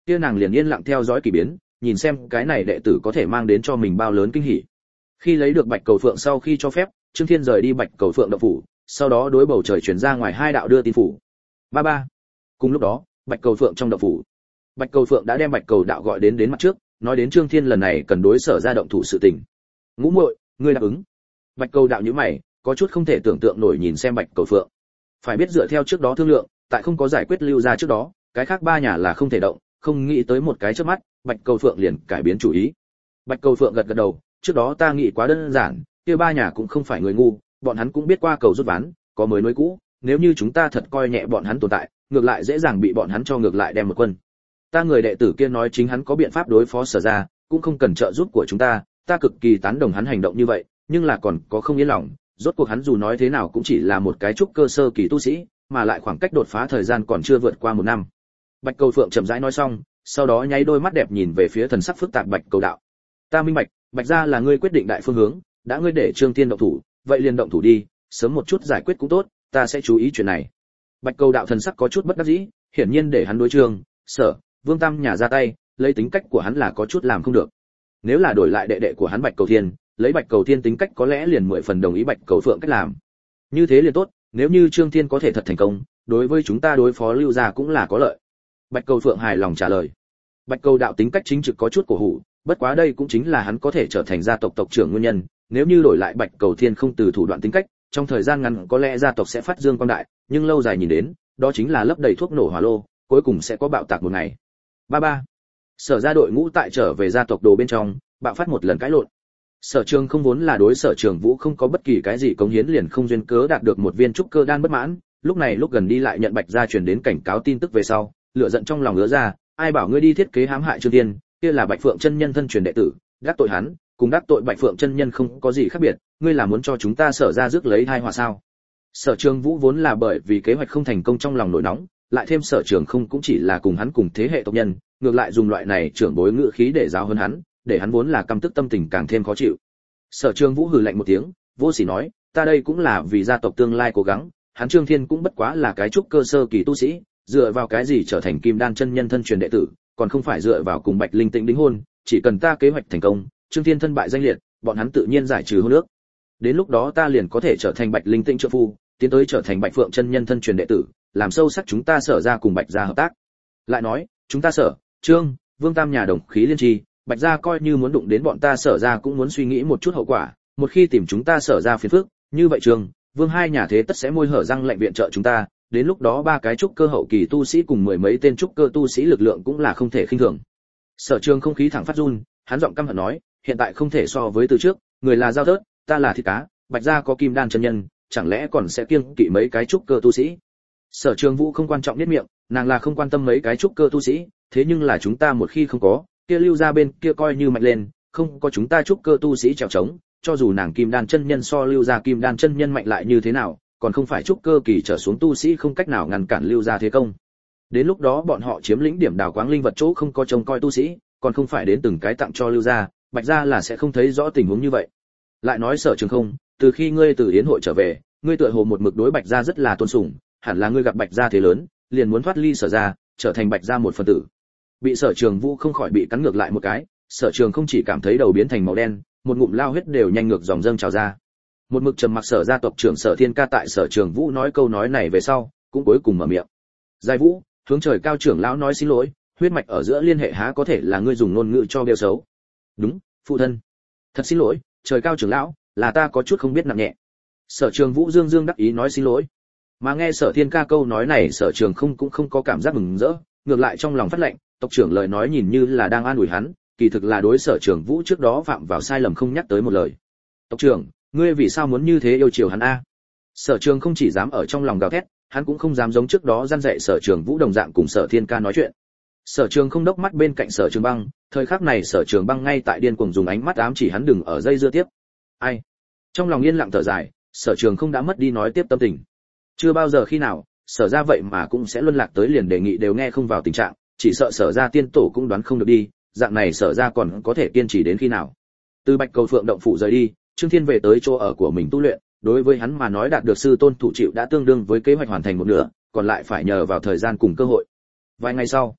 kia nàng liền yên lặng theo dõi kỳ biến, nhìn xem cái này đệ tử có thể mang đến cho mình bao lớn kinh hỉ. Khi lấy được Bạch Cầu Phượng sau khi cho phép, Trương Thiên rời đi Bạch Cầu Phượng động phủ, sau đó đối bầu trời truyền ra ngoài 2 đạo đưa tin phủ. Ba ba. Cùng lúc đó, Bạch Cầu Phượng trong động phủ, Bạch Cầu Phượng đã đem Bạch Cầu đạo gọi đến mặt trước, nói đến Trương Thiên lần này cần đối Sở ra động thủ sự tình. Ngũ muội, ngươi đáp ứng? Bạch Cầu đạo nhíu mày, có chút không thể tưởng tượng nổi nhìn xem Bạch Cầu Phượng. Phải biết dựa theo trước đó thương lượng, tại không có giải quyết Lưu gia trước đó, cái khác 3 nhà là không thể động, không nghĩ tới một cái chớp mắt, Bạch Cầu Phượng liền cải biến chủ ý. Bạch Cầu Phượng gật gật đầu, trước đó ta nghĩ quá đơn giản, kia 3 nhà cũng không phải người ngu, bọn hắn cũng biết qua cầu rút ván, có mới nối cũ, nếu như chúng ta thật coi nhẹ bọn hắn tồn tại, ngược lại dễ dàng bị bọn hắn cho ngược lại đem một quân. Ta người đệ tử kia nói chính hắn có biện pháp đối phó Sở ra, cũng không cần trợ giúp của chúng ta, ta cực kỳ tán đồng hắn hành động như vậy, nhưng là còn có không yên lòng, rốt cuộc hắn dù nói thế nào cũng chỉ là một cái trúc cơ sơ kỳ tu sĩ, mà lại khoảng cách đột phá thời gian còn chưa vượt qua 1 năm. Bạch Cầu Phượng chậm rãi nói xong, sau đó nháy đôi mắt đẹp nhìn về phía thần sắc phức tạp Bạch Cầu đạo. Ta minh bạch, Bạch gia là ngươi quyết định đại phương hướng, đã ngươi để Trương Thiên động thủ, vậy liền động thủ đi, sớm một chút giải quyết cũng tốt, ta sẽ chú ý chuyện này. Bạch Cầu đạo thần sắc có chút bất đắc dĩ, hiển nhiên để hắn đối Trương, Sở, Vương Tam nhà ra tay, lấy tính cách của hắn là có chút làm không được. Nếu là đổi lại đệ đệ của hắn Bạch Cầu Thiên, lấy Bạch Cầu Thiên tính cách có lẽ liền 10 phần đồng ý Bạch Cầu Phượng cách làm. Như thế liền tốt, nếu như Trương Thiên có thể thật thành công, đối với chúng ta đối phó Lưu gia cũng là có lợi. Bạch Cầu Phượng hài lòng trả lời. Bạch Cầu đạo tính cách chính trực có chút cổ hủ, bất quá đây cũng chính là hắn có thể trở thành gia tộc tộc trưởng nguyên nhân, nếu như đổi lại Bạch Cầu Thiên không từ thủ đoạn tính cách, trong thời gian ngắn có lẽ gia tộc sẽ phát dương quang đại, nhưng lâu dài nhìn đến, đó chính là lấp đầy thuốc nổ hỏa lô, cuối cùng sẽ có bạo tạc một ngày. Ba ba. Sở gia đội ngũ tại trở về gia tộc đồ bên trong, bạo phát một lần cãi lộn. Sở Trường không vốn là đối Sở Trường Vũ không có bất kỳ cái gì cống hiến liền không duyên cớ đạt được một viên trúc cơ đan bất mãn, lúc này lúc gần đi lại nhận Bạch gia truyền đến cảnh cáo tin tức về sau, lửa giận trong lòng ứa ra, ai bảo ngươi đi thiết kế hãm hại Trương Thiên, kia là Bạch Phượng chân nhân thân truyền đệ tử, gác tội hắn, cùng gác tội Bạch Phượng chân nhân không có gì khác biệt, ngươi là muốn cho chúng ta Sở gia rước lấy tai họa sao? Sở Trường Vũ vốn là bởi vì kế hoạch không thành công trong lòng nổi nóng, lại thêm Sở Trường không cũng chỉ là cùng hắn cùng thế hệ tộc nhân, ngược lại dùng loại này trưởng bối ngữ khí để giáo hơn hắn, để hắn vốn là căm tức tâm tình càng thêm khó chịu. Sở Trường Vũ hừ lạnh một tiếng, vô sỉ nói, ta đây cũng là vì gia tộc tương lai cố gắng, hắn Trương Thiên cũng bất quá là cái trúc cơ sơ kỳ tu sĩ, dựa vào cái gì trở thành Kim Đan chân nhân thân truyền đệ tử, còn không phải dựa vào cùng Bạch Linh Tĩnh đính hôn, chỉ cần ta kế hoạch thành công, Trương Thiên thân bại danh liệt, bọn hắn tự nhiên giải trừ hôn ước. Đến lúc đó ta liền có thể trở thành Bạch Linh Tĩnh trợ phu, tiến tới trở thành Bạch Phượng chân nhân thân truyền đệ tử, làm sâu sắc chúng ta Sở gia cùng Bạch gia hợp tác. Lại nói, chúng ta Sở, Trương, Vương Tam nhà đồng khí liên tri, Bạch gia coi như muốn đụng đến bọn ta Sở gia cũng muốn suy nghĩ một chút hậu quả, một khi tìm chúng ta Sở gia phiền phức, như vậy Trương, Vương hai nhà thế tất sẽ môi hở răng lệnh viện trợ chúng ta, đến lúc đó 3 cái trúc cơ hậu kỳ tu sĩ cùng 10 mấy tên trúc cơ tu sĩ lực lượng cũng là không thể khinh thường. Sở Trường không khí thẳng phát run, hắn giọng căm hận nói, hiện tại không thể so với từ trước, người là dao tớt, ta là thịt cá, Bạch gia có Kim Đan chân nhân, chẳng lẽ còn sẽ kiêng kỵ mấy cái trúc cơ tu sĩ? Sở Trường Vũ không quan trọng biết miệng, nàng là không quan tâm mấy cái trúc cơ tu sĩ, thế nhưng là chúng ta một khi không có, kia Lưu gia bên kia coi như mạnh lên, không có chúng ta trúc cơ tu sĩ trèo trống, cho dù nàng Kim Đan chân nhân so Lưu gia Kim Đan chân nhân mạnh lại như thế nào, còn không phải trúc cơ kỳ trở xuống tu sĩ không cách nào ngăn cản Lưu gia thế công. Đến lúc đó bọn họ chiếm lĩnh điểm đào quáng linh vật chỗ không có trông coi tu sĩ, còn không phải đến từng cái tặng cho Lưu gia, Bạch gia là sẽ không thấy rõ tình huống như vậy. Lại nói Sở Trường không, từ khi ngươi từ yến hội trở về, ngươi tựa hồ một mực đối Bạch gia rất là tôn sùng, hẳn là ngươi gặp Bạch gia thế lớn, liền muốn thoát ly Sở gia, trở thành Bạch gia một phần tử. Bị Sở Trường Vũ không khỏi bị cắn ngược lại một cái, Sở Trường không chỉ cảm thấy đầu biến thành màu đen, một ngụm lao huyết đều nhanh ngược dòng dâng trào ra. Một mực trầm mặc Sở gia tộc trưởng Sở Thiên Ca tại Sở Trường Vũ nói câu nói này về sau, cũng cuối cùng mở miệng. Giai Vũ, hướng trời cao trưởng lão nói xin lỗi, huyết mạch ở giữa liên hệ há có thể là ngươi dùng ngôn ngữ cho bêu xấu. Đúng, phụ thân. Thật xin lỗi, trời cao trưởng lão, là ta có chút không biết nặng nhẹ. Sở Trường Vũ dương dương đắc ý nói xin lỗi. Mà nghe Sở Thiên Ca câu nói này, Sở Trường không cũng không có cảm giác mừng rỡ, ngược lại trong lòng phát lạnh, tộc trưởng lời nói nhìn như là đang an ủi hắn, kỳ thực là đối Sở Trường Vũ trước đó phạm vào sai lầm không nhắc tới một lời. Tộc trưởng, ngươi vì sao muốn như thế yêu chiều hắn a? Sở Trường không chỉ dám ở trong lòng gào thét, hắn cũng không dám giống trước đó gian dạy Sở Trường Vũ đồng dạng cùng Sở Thiên Ca nói chuyện. Sở Trường không đốc mắt bên cạnh Sở Trường Băng, thời khắc này Sở Trường Băng ngay tại điên cuồng dùng ánh mắt ám chỉ hắn đừng ở dây dưa tiếp. Ai? Trong lòng yên lặng thở dài, Sở Trường không đã mất đi nói tiếp tâm tình. Chưa bao giờ khi nào, Sở gia vậy mà cũng sẽ luân lạc tới liền đề nghị đều nghe không vào tình trạng, chỉ sợ Sở gia tiên tổ cũng đoán không được đi, dạng này Sở gia còn có thể kiên trì đến khi nào? Từ Bạch Cầu Phượng động phủ rời đi, Trương Thiên về tới chỗ ở của mình tu luyện, đối với hắn mà nói đạt được sư tôn thủ chịu đã tương đương với kế hoạch hoàn thành một nửa, còn lại phải nhờ vào thời gian cùng cơ hội. Vài ngày sau,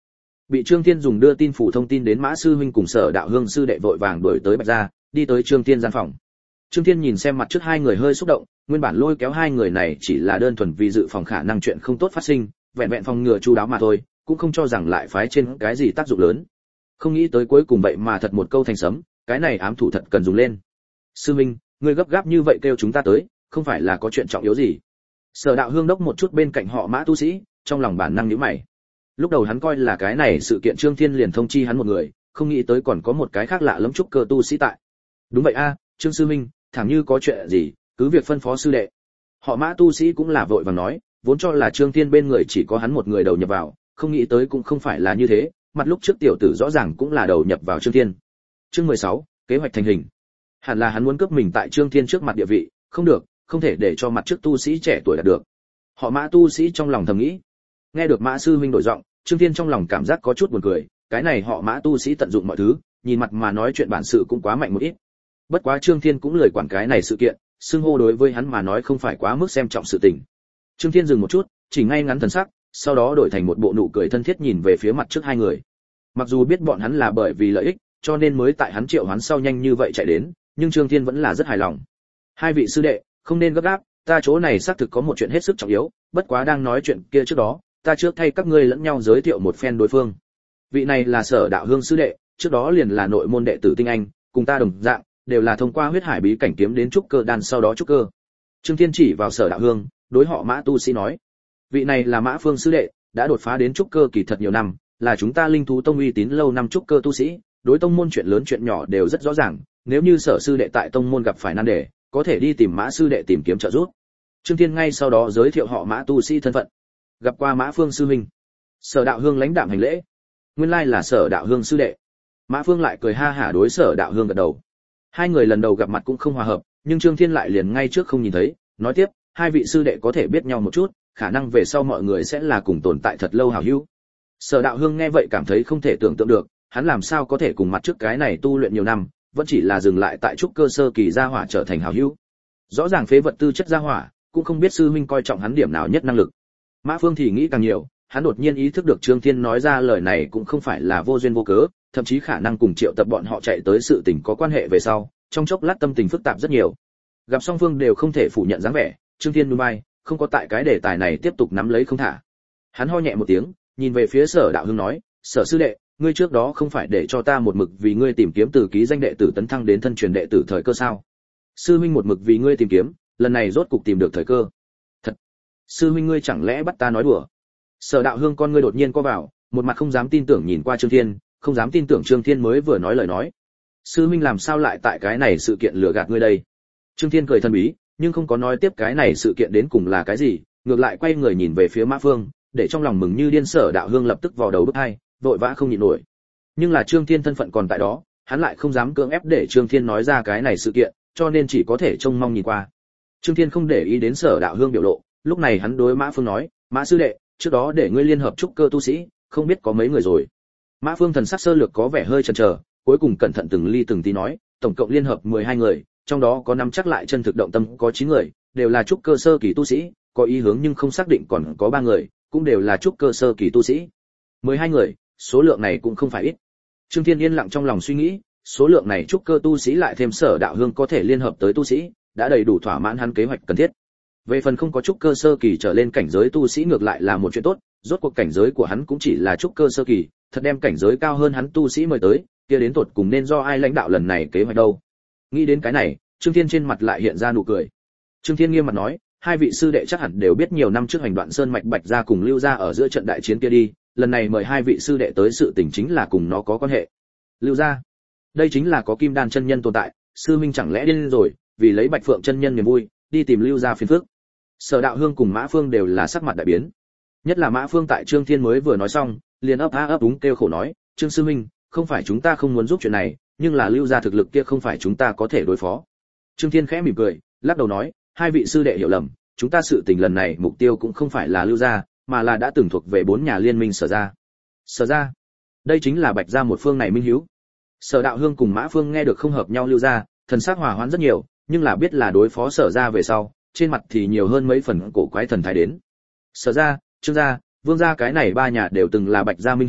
Bị Trương Thiên dùng đưa tin phủ thông tin đến Mã sư huynh cùng Sở Đạo Hương sư đệ vội vàng đuổi tới Bạch gia, đi tới Trương Thiên gian phòng. Trương Thiên nhìn xem mặt trước hai người hơi xúc động, nguyên bản lôi kéo hai người này chỉ là đơn thuần vì dự phòng khả năng chuyện không tốt phát sinh, vẹn vẹn phòng ngừa chu đáo mà thôi, cũng không cho rằng lại phái trên cái gì tác dụng lớn. Không nghĩ tới cuối cùng vậy mà thật một câu thành sấm, cái này ám thủ thật cần dùng lên. Sư huynh, ngươi gấp gáp như vậy kêu chúng ta tới, không phải là có chuyện trọng yếu gì? Sở Đạo Hương đốc một chút bên cạnh họ Mã tu sĩ, trong lòng bản năng nhíu mày. Lúc đầu hắn coi là cái này sự kiện Trương Thiên liền thông chi hắn một người, không nghĩ tới còn có một cái khác lạ lẫm trúc cơ tu sĩ tại. Đúng vậy a, Trương sư huynh, thẳng như có chuyện gì, cứ việc phân phó sư đệ. Họ Mã tu sĩ cũng là vội vàng nói, vốn cho là Trương Thiên bên người chỉ có hắn một người đầu nhập vào, không nghĩ tới cũng không phải là như thế, mặt lúc trước tiểu tử rõ ràng cũng là đầu nhập vào Trương Thiên. Chương 16, kế hoạch thành hình. Hẳn là hắn muốn cướp mình tại Trương Thiên trước mặt địa vị, không được, không thể để cho mặt trước tu sĩ trẻ tuổi đạt được. Họ Mã tu sĩ trong lòng thầm nghĩ. Nghe được Mã sư huynh đổi giọng, Trương Thiên trong lòng cảm giác có chút buồn cười, cái này họ Mã tu sĩ tận dụng mọi thứ, nhìn mặt mà nói chuyện bản sự cũng quá mạnh một ít. Bất quá Trương Thiên cũng lười quản cái này sự kiện, xưng hô đối với hắn mà nói không phải quá mức xem trọng sự tình. Trương Thiên dừng một chút, chỉ ngay ngắn thần sắc, sau đó đổi thành một bộ nụ cười thân thiết nhìn về phía mặt trước hai người. Mặc dù biết bọn hắn là bởi vì lợi ích, cho nên mới tại hắn triệu hoán sau nhanh như vậy chạy đến, nhưng Trương Thiên vẫn là rất hài lòng. Hai vị sư đệ, không nên gấp gáp, ta chỗ này xác thực có một chuyện hết sức trọng yếu, bất quá đang nói chuyện kia trước đó, ta trước thay các ngươi lẫn nhau giới thiệu một phen đối phương. Vị này là Sở Đạo Hương sư đệ, trước đó liền là nội môn đệ tử tinh anh, cùng ta đồng dạng, đều là thông qua huyết hải bí cảnh kiếm đến trúc cơ đan sau đó trúc cơ. Trương Thiên chỉ vào Sở Đạo Hương, đối họ Mã tu sĩ nói, vị này là Mã Phương sư đệ, đã đột phá đến trúc cơ kỳ thật nhiều năm, là chúng ta Linh thú tông uy tín lâu năm trúc cơ tu sĩ, đối tông môn chuyện lớn chuyện nhỏ đều rất rõ ràng, nếu như Sở sư đệ tại tông môn gặp phải nan đề, có thể đi tìm Mã sư đệ tìm kiếm trợ giúp. Trương Thiên ngay sau đó giới thiệu họ Mã tu sĩ thân phận. Gặp qua Mã Phương sư huynh. Sở Đạo Hương lãnh đạm hành lễ. Nguyên lai là Sở Đạo Hương sư đệ. Mã Phương lại cười ha hả đối Sở Đạo Hương gật đầu. Hai người lần đầu gặp mặt cũng không hòa hợp, nhưng Trương Thiên lại liền ngay trước không nhìn thấy, nói tiếp, hai vị sư đệ có thể biết nhau một chút, khả năng về sau mọi người sẽ là cùng tồn tại thật lâu hảo hữu. Sở Đạo Hương nghe vậy cảm thấy không thể tưởng tượng được, hắn làm sao có thể cùng mặt trước cái này tu luyện nhiều năm, vẫn chỉ là dừng lại tại trúc cơ sơ kỳ gia hỏa trở thành hảo hữu. Rõ ràng phế vật tư chất gia hỏa, cũng không biết sư huynh coi trọng hắn điểm nào nhất năng lực. Mã Phương thì nghĩ càng nhiều, hắn đột nhiên ý thức được Trương Thiên nói ra lời này cũng không phải là vô duyên vô cớ, thậm chí khả năng cùng triệu tập bọn họ chạy tới sự tình có quan hệ về sau, trong chốc lát tâm tình phức tạp rất nhiều. Gặp song phương đều không thể phủ nhận dáng vẻ, Trương Thiên nhún vai, không có tại cái đề tài này tiếp tục nắm lấy không thả. Hắn ho nhẹ một tiếng, nhìn về phía Sở Đạo Hương nói, Sở sư đệ, ngươi trước đó không phải để cho ta một mực vì ngươi tìm kiếm từ ký danh đệ tử tấn thăng đến thân truyền đệ tử thời cơ sao? Sư huynh một mực vì ngươi tìm kiếm, lần này rốt cục tìm được thời cơ. Thật? Sư huynh ngươi chẳng lẽ bắt ta nói đùa? Sở Đạo Hương con ngươi đột nhiên co vào, một mặt không dám tin tưởng nhìn qua Trương Thiên, không dám tin tưởng Trương Thiên mới vừa nói lời nói. Sư huynh làm sao lại tại cái này sự kiện lừa gạt ngươi đây? Trương Thiên cười thân bí, nhưng không có nói tiếp cái này sự kiện đến cùng là cái gì, ngược lại quay người nhìn về phía Mã Phương, để trong lòng mừng như điên. Sở Đạo Hương lập tức vào đầu bứt hai, vội vã không nhịn nổi. Nhưng là Trương Thiên thân phận còn tại đó, hắn lại không dám cưỡng ép để Trương Thiên nói ra cái này sự kiện, cho nên chỉ có thể trông mong nhìn qua. Trương Thiên không để ý đến Sở Đạo Hương biểu lộ, lúc này hắn đối Mã Phương nói, Mã sư đệ, trước đó để ngươi liên hợp trúc cơ tu sĩ, không biết có mấy người rồi. Mã Phương thần sắc sơ lược có vẻ hơi chần chờ, cuối cùng cẩn thận từng ly từng tí nói, tổng cộng liên hợp 12 người, trong đó có 5 chắc lại chân thực động tâm có 9 người, đều là trúc cơ sơ kỳ tu sĩ, có ý hướng nhưng không xác định còn có 3 người, cũng đều là trúc cơ sơ kỳ tu sĩ. 12 người, số lượng này cũng không phải ít. Trương Thiên yên lặng trong lòng suy nghĩ, số lượng này trúc cơ tu sĩ lại thêm Sở Đạo Hương có thể liên hợp tới tu sĩ, đã đầy đủ thỏa mãn hắn kế hoạch cần thiết. Về phần không có trúc cơ sơ kỳ trở lên cảnh giới tu sĩ ngược lại là một chuyện tốt, rốt cuộc cảnh giới của hắn cũng chỉ là trúc cơ sơ kỳ, thật đem cảnh giới cao hơn hắn tu sĩ mời tới, kia đến tột cùng nên do ai lãnh đạo lần này kế hoạch đâu. Nghĩ đến cái này, Trương Thiên trên mặt lại hiện ra nụ cười. Trương Thiên nghiêm mặt nói, hai vị sư đệ chắc hẳn đều biết nhiều năm trước hành đoạn sơn mạch Bạch gia cùng Lưu gia ở giữa trận đại chiến kia đi, lần này mời hai vị sư đệ tới sự tình chính là cùng nó có quan hệ. Lưu gia, đây chính là có Kim Đan chân nhân tồn tại, sư minh chẳng lẽ điên rồi, vì lấy Bạch Phượng chân nhân niềm vui, đi tìm Lưu gia phiền phức. Sở Đạo Hương cùng Mã Phương đều là sắc mặt đại biến. Nhất là Mã Phương tại Trương Thiên mới vừa nói xong, liền ấp á ấp úng kêu khổ nói, Trương sư minh, không phải chúng ta không muốn giúp chuyện này, nhưng là Lưu gia thực lực kia không phải chúng ta có thể đối phó. Trương Thiên khẽ mỉm cười, lắc đầu nói, hai vị sư đệ hiểu lầm, chúng ta sự tình lần này mục tiêu cũng không phải là Lưu gia, mà là đã từng thuộc về 4 nhà liên minh Sở gia. Sở gia, đây chính là Bạch gia một phương này minh hiếu. Sở Đạo Hương cùng Mã Phương nghe được không hợp nhau Lưu gia, thần sắc hòa hoãn rất nhiều, nhưng là biết là đối phó Sở gia về sau, trên mặt thì nhiều hơn mấy phần cổ quái thần thái đến. Sở gia, Trương gia, Vương gia cái này 3 nhà đều từng là Bạch gia minh hiếu,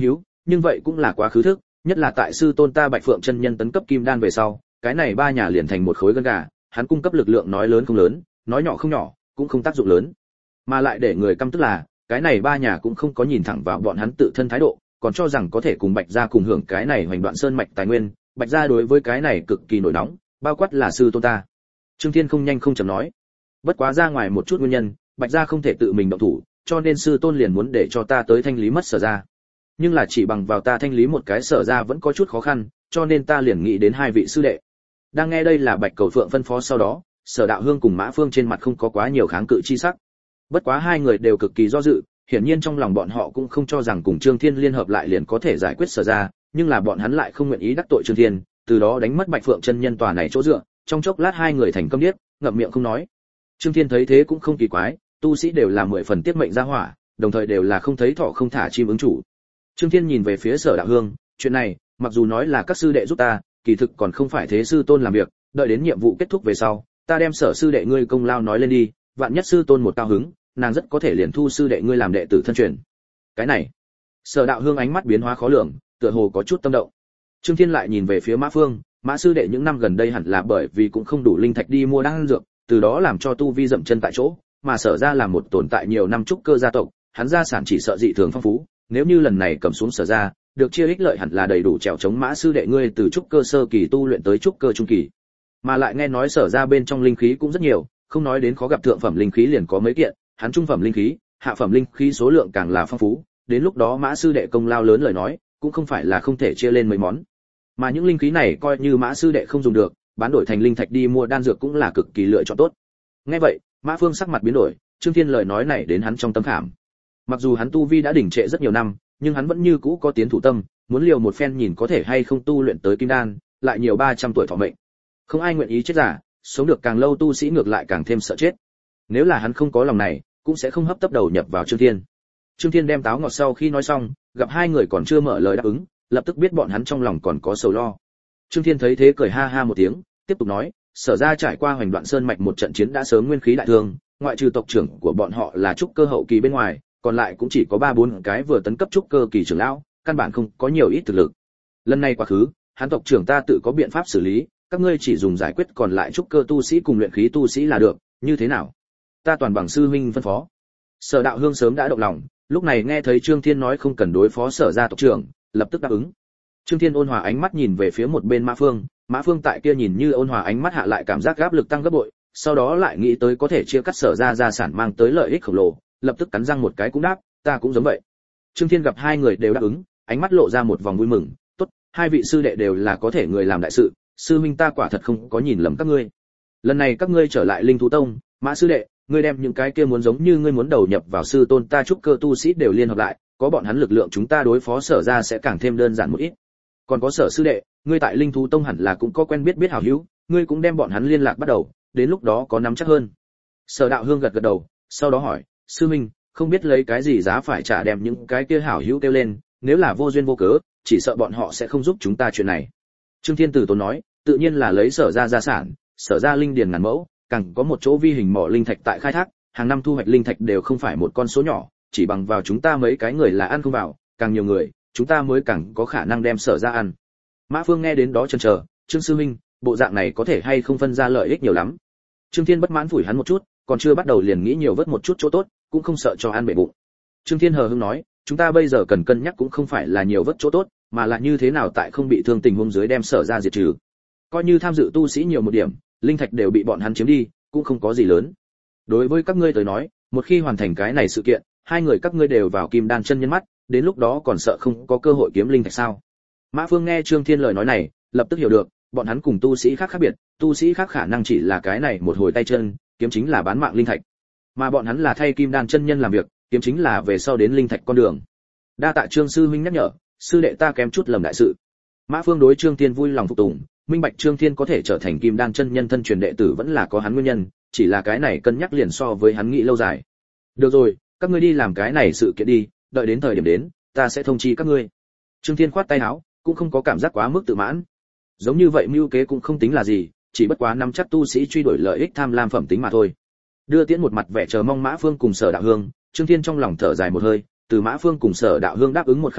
nhưng vậy cũng là quá khứ thức, nhất là tại sư tôn ta Bạch Phượng chân nhân tấn cấp kim đan về sau, cái này ba nhà liền thành một khối gân gà, hắn cung cấp lực lượng nói lớn không lớn, nói nhỏ không nhỏ, cũng không tác dụng lớn. Mà lại để người căm tức là, cái này ba nhà cũng không có nhìn thẳng vào bọn hắn tự thân thái độ, còn cho rằng có thể cùng Bạch gia cùng hưởng cái này hoành đoạn sơn mạch tài nguyên, Bạch gia đối với cái này cực kỳ nổi nóng, bao quát là sư tôn ta. Trương Thiên không nhanh không chậm nói, bất quá ra ngoài một chút nguyên nhân, Bạch gia không thể tự mình động thủ, cho nên sư tôn liền muốn để cho ta tới thanh lý mất Sở gia. Nhưng là chỉ bằng vào ta thanh lý một cái Sở gia vẫn có chút khó khăn, cho nên ta liền nghĩ đến hai vị sư đệ. Đang nghe đây là Bạch Cầu Phượng phân phó sau đó, Sở Đạo Hương cùng Mã Phương trên mặt không có quá nhiều kháng cự chi sắc. Bất quá hai người đều cực kỳ do dự, hiển nhiên trong lòng bọn họ cũng không cho rằng cùng Trương Thiên liên hợp lại liền có thể giải quyết Sở gia, nhưng là bọn hắn lại không nguyện ý đắc tội Trương Thiên, từ đó đánh mất Bạch Phượng chân nhân tòa này chỗ dựa, trong chốc lát hai người thành câm điếc, ngậm miệng không nói. Trương Thiên thấy thế cũng không kỳ quái, tu sĩ đều là 10 phần tiết mệnh gia hỏa, đồng thời đều là không thấy thọ không thả chim ứng chủ. Trương Thiên nhìn về phía Sở Đạo Hương, chuyện này, mặc dù nói là các sư đệ giúp ta, kỳ thực còn không phải thế sư tôn làm việc, đợi đến nhiệm vụ kết thúc về sau, ta đem Sở sư đệ ngươi công lao nói lên đi, vạn nhất sư tôn một cao hứng, nàng rất có thể liền thu sư đệ ngươi làm đệ tử thân truyền. Cái này, Sở Đạo Hương ánh mắt biến hóa khó lường, tựa hồ có chút tâm động. Trương Thiên lại nhìn về phía Mã Phương, Mã sư đệ những năm gần đây hẳn là bởi vì cũng không đủ linh thạch đi mua đan dược, từ đó làm cho tu vi dậm chân tại chỗ, mà Sở gia là một tồn tại nhiều năm trúc cơ gia tộc, hắn gia sản chỉ sợ dị thường phong phú, nếu như lần này cầm xuống Sở gia, được chia ích lợi hẳn là đầy đủ trèo chống Mã sư đệ ngươi từ trúc cơ sơ kỳ tu luyện tới trúc cơ trung kỳ. Mà lại nghe nói Sở gia bên trong linh khí cũng rất nhiều, không nói đến khó gặp thượng phẩm linh khí liền có mấy kiện, hắn trung phẩm linh khí, hạ phẩm linh khí số lượng càng là phong phú, đến lúc đó Mã sư đệ công lao lớn lời nói, cũng không phải là không thể chia lên mấy món. Mà những linh khí này coi như Mã sư đệ không dùng được, bán đổi thành linh thạch đi mua đan dược cũng là cực kỳ lựa chọn tốt. Nghe vậy, Mã Phương sắc mặt biến đổi, Trương Thiên lời nói này đến hắn trong tâm khảm. Mặc dù hắn tu vi đã đỉnh trệ rất nhiều năm, nhưng hắn vẫn như cũ có tiến thủ tâm, muốn liều một phen nhìn có thể hay không tu luyện tới kim đan, lại nhiều 300 tuổi thọ mệnh. Không ai nguyện ý chết giả, sống được càng lâu tu sĩ ngược lại càng thêm sợ chết. Nếu là hắn không có lòng này, cũng sẽ không hấp tấp đầu nhập vào Trương Thiên. Trương Thiên đem táo ngọt sau khi nói xong, gặp hai người còn chưa mở lời đáp ứng, lập tức biết bọn hắn trong lòng còn có sầu lo. Trương Thiên thấy thế cười ha ha một tiếng, tiếp tục nói, Sở gia trải qua hoành đoạn sơn mạch một trận chiến đã sớm nguyên khí đại thương, ngoại trừ tộc trưởng của bọn họ là trúc cơ hậu kỳ bên ngoài, còn lại cũng chỉ có 3-4 cái vừa tấn cấp trúc cơ kỳ trưởng lão, căn bản không có nhiều ít thực lực. Lần này quá khứ, hắn tộc trưởng ta tự có biện pháp xử lý, các ngươi chỉ dùng giải quyết còn lại trúc cơ tu sĩ cùng luyện khí tu sĩ là được, như thế nào? Ta toàn bằng sư huynh phân phó. Sở Đạo Hương sớm đã động lòng, lúc này nghe thấy Trương Thiên nói không cần đối phó Sở gia tộc trưởng, lập tức đáp ứng. Trương Thiên ôn hòa ánh mắt nhìn về phía một bên Mã Phương, Mã Phương tại kia nhìn như ôn hòa ánh mắt hạ lại cảm giác áp lực tăng gấp bội, sau đó lại nghĩ tới có thể chia cắt Sở gia gia sản mang tới lợi ích khổng lồ, lập tức cắn răng một cái cũng đáp, ta cũng giống vậy. Trương Thiên gặp hai người đều đáp ứng, ánh mắt lộ ra một vòng vui mừng, tốt, hai vị sư đệ đều là có thể người làm đại sự, sư huynh ta quả thật không có nhìn lầm các ngươi. Lần này các ngươi trở lại Linh Thú Tông, Mã sư đệ, ngươi đem những cái kia muốn giống như ngươi muốn đầu nhập vào sư tôn ta trúc cơ tu sĩ đều liên hợp lại, có bọn hắn lực lượng chúng ta đối phó Sở gia sẽ càng thêm đơn giản một ít. Còn có Sở sư đệ, ngươi tại Linh Thú Tông hẳn là cũng có quen biết hảo hữu, ngươi cũng đem bọn hắn liên lạc bắt đầu, đến lúc đó có nắm chắc hơn. Sở Đạo Hương gật gật đầu, sau đó hỏi, sư minh, không biết lấy cái gì giá phải trả đem những cái kia hảo hữu kêu lên, nếu là vô duyên vô cớ, chỉ sợ bọn họ sẽ không giúp chúng ta chuyện này. Trương Thiên Tử tốn nói, tự nhiên là lấy Sở gia gia sản, Sở gia linh điền ngàn mẫu, càng có một chỗ vi hình mỏ linh thạch tại khai thác, hàng năm thu hoạch linh thạch đều không phải một con số nhỏ, chỉ bằng vào chúng ta mấy cái người là ăn không vào, càng nhiều người, chúng ta mới càng có khả năng đem Sở gia ăn. Mã Phương nghe đến đó chần chờ, Trương sư huynh, bộ dạng này có thể hay không phân ra lợi ích nhiều lắm. Trương Thiên bất mãn phủi hắn một chút, còn chưa bắt đầu liền nghĩ nhiều vớt một chút chỗ tốt, cũng không sợ cho ăn bể bụng. Trương Thiên hờ hững nói, chúng ta bây giờ cần cân nhắc cũng không phải là nhiều vớt chỗ tốt, mà là như thế nào tại không bị thương tình huống dưới đem Sở gia diệt trừ. Coi như tham dự tu sĩ nhiều một điểm, linh thạch đều bị bọn hắn chiếm đi, cũng không có gì lớn. Đối với các ngươi tới nói, một khi hoàn thành cái này sự kiện, hai người các ngươi đều vào kim đan chân nhân mắt, đến lúc đó còn sợ không có cơ hội kiếm linh thạch sao? Mã Phương nghe Trương Thiên lời nói này, lập tức hiểu được, bọn hắn cùng tu sĩ khác khác biệt, tu sĩ khác khả năng chỉ là cái này một hồi tay chân, kiếm chính là bán mạng linh thạch, mà bọn hắn là thay kim đan chân nhân làm việc, kiếm chính là về sau đến linh thạch con đường. Đa tạ Trương sư huynh nhắc nhở, sư đệ ta kém chút lầm đại sự. Mã Phương đối Trương Thiên vui lòng phục tùng, minh bạch Trương Thiên có thể trở thành kim đan chân nhân thân truyền đệ tử vẫn là có hắn nguyên nhân, chỉ là cái này cân nhắc liền so với hắn nghĩ lâu dài. Được rồi, các ngươi đi làm cái này sự kiện đi, đợi đến thời điểm đến, ta sẽ thông chi các ngươi. Trương Thiên khoát tay áo, cũng không có cảm giác quá mức tự mãn. Giống như vậy mưu kế cũng không tính là gì, chỉ bất quá nắm chắc tu sĩ truy đuổi lợi ích tham lam phẩm tính mà thôi. Đưa tiễn một mặt vẻ chờ mong Mã Phương cùng Sở Đạo Hương, Trương Thiên trong lòng thở dài một hơi, từ Mã Phương cùng Sở Đạo Hương đáp ứng một khắc này,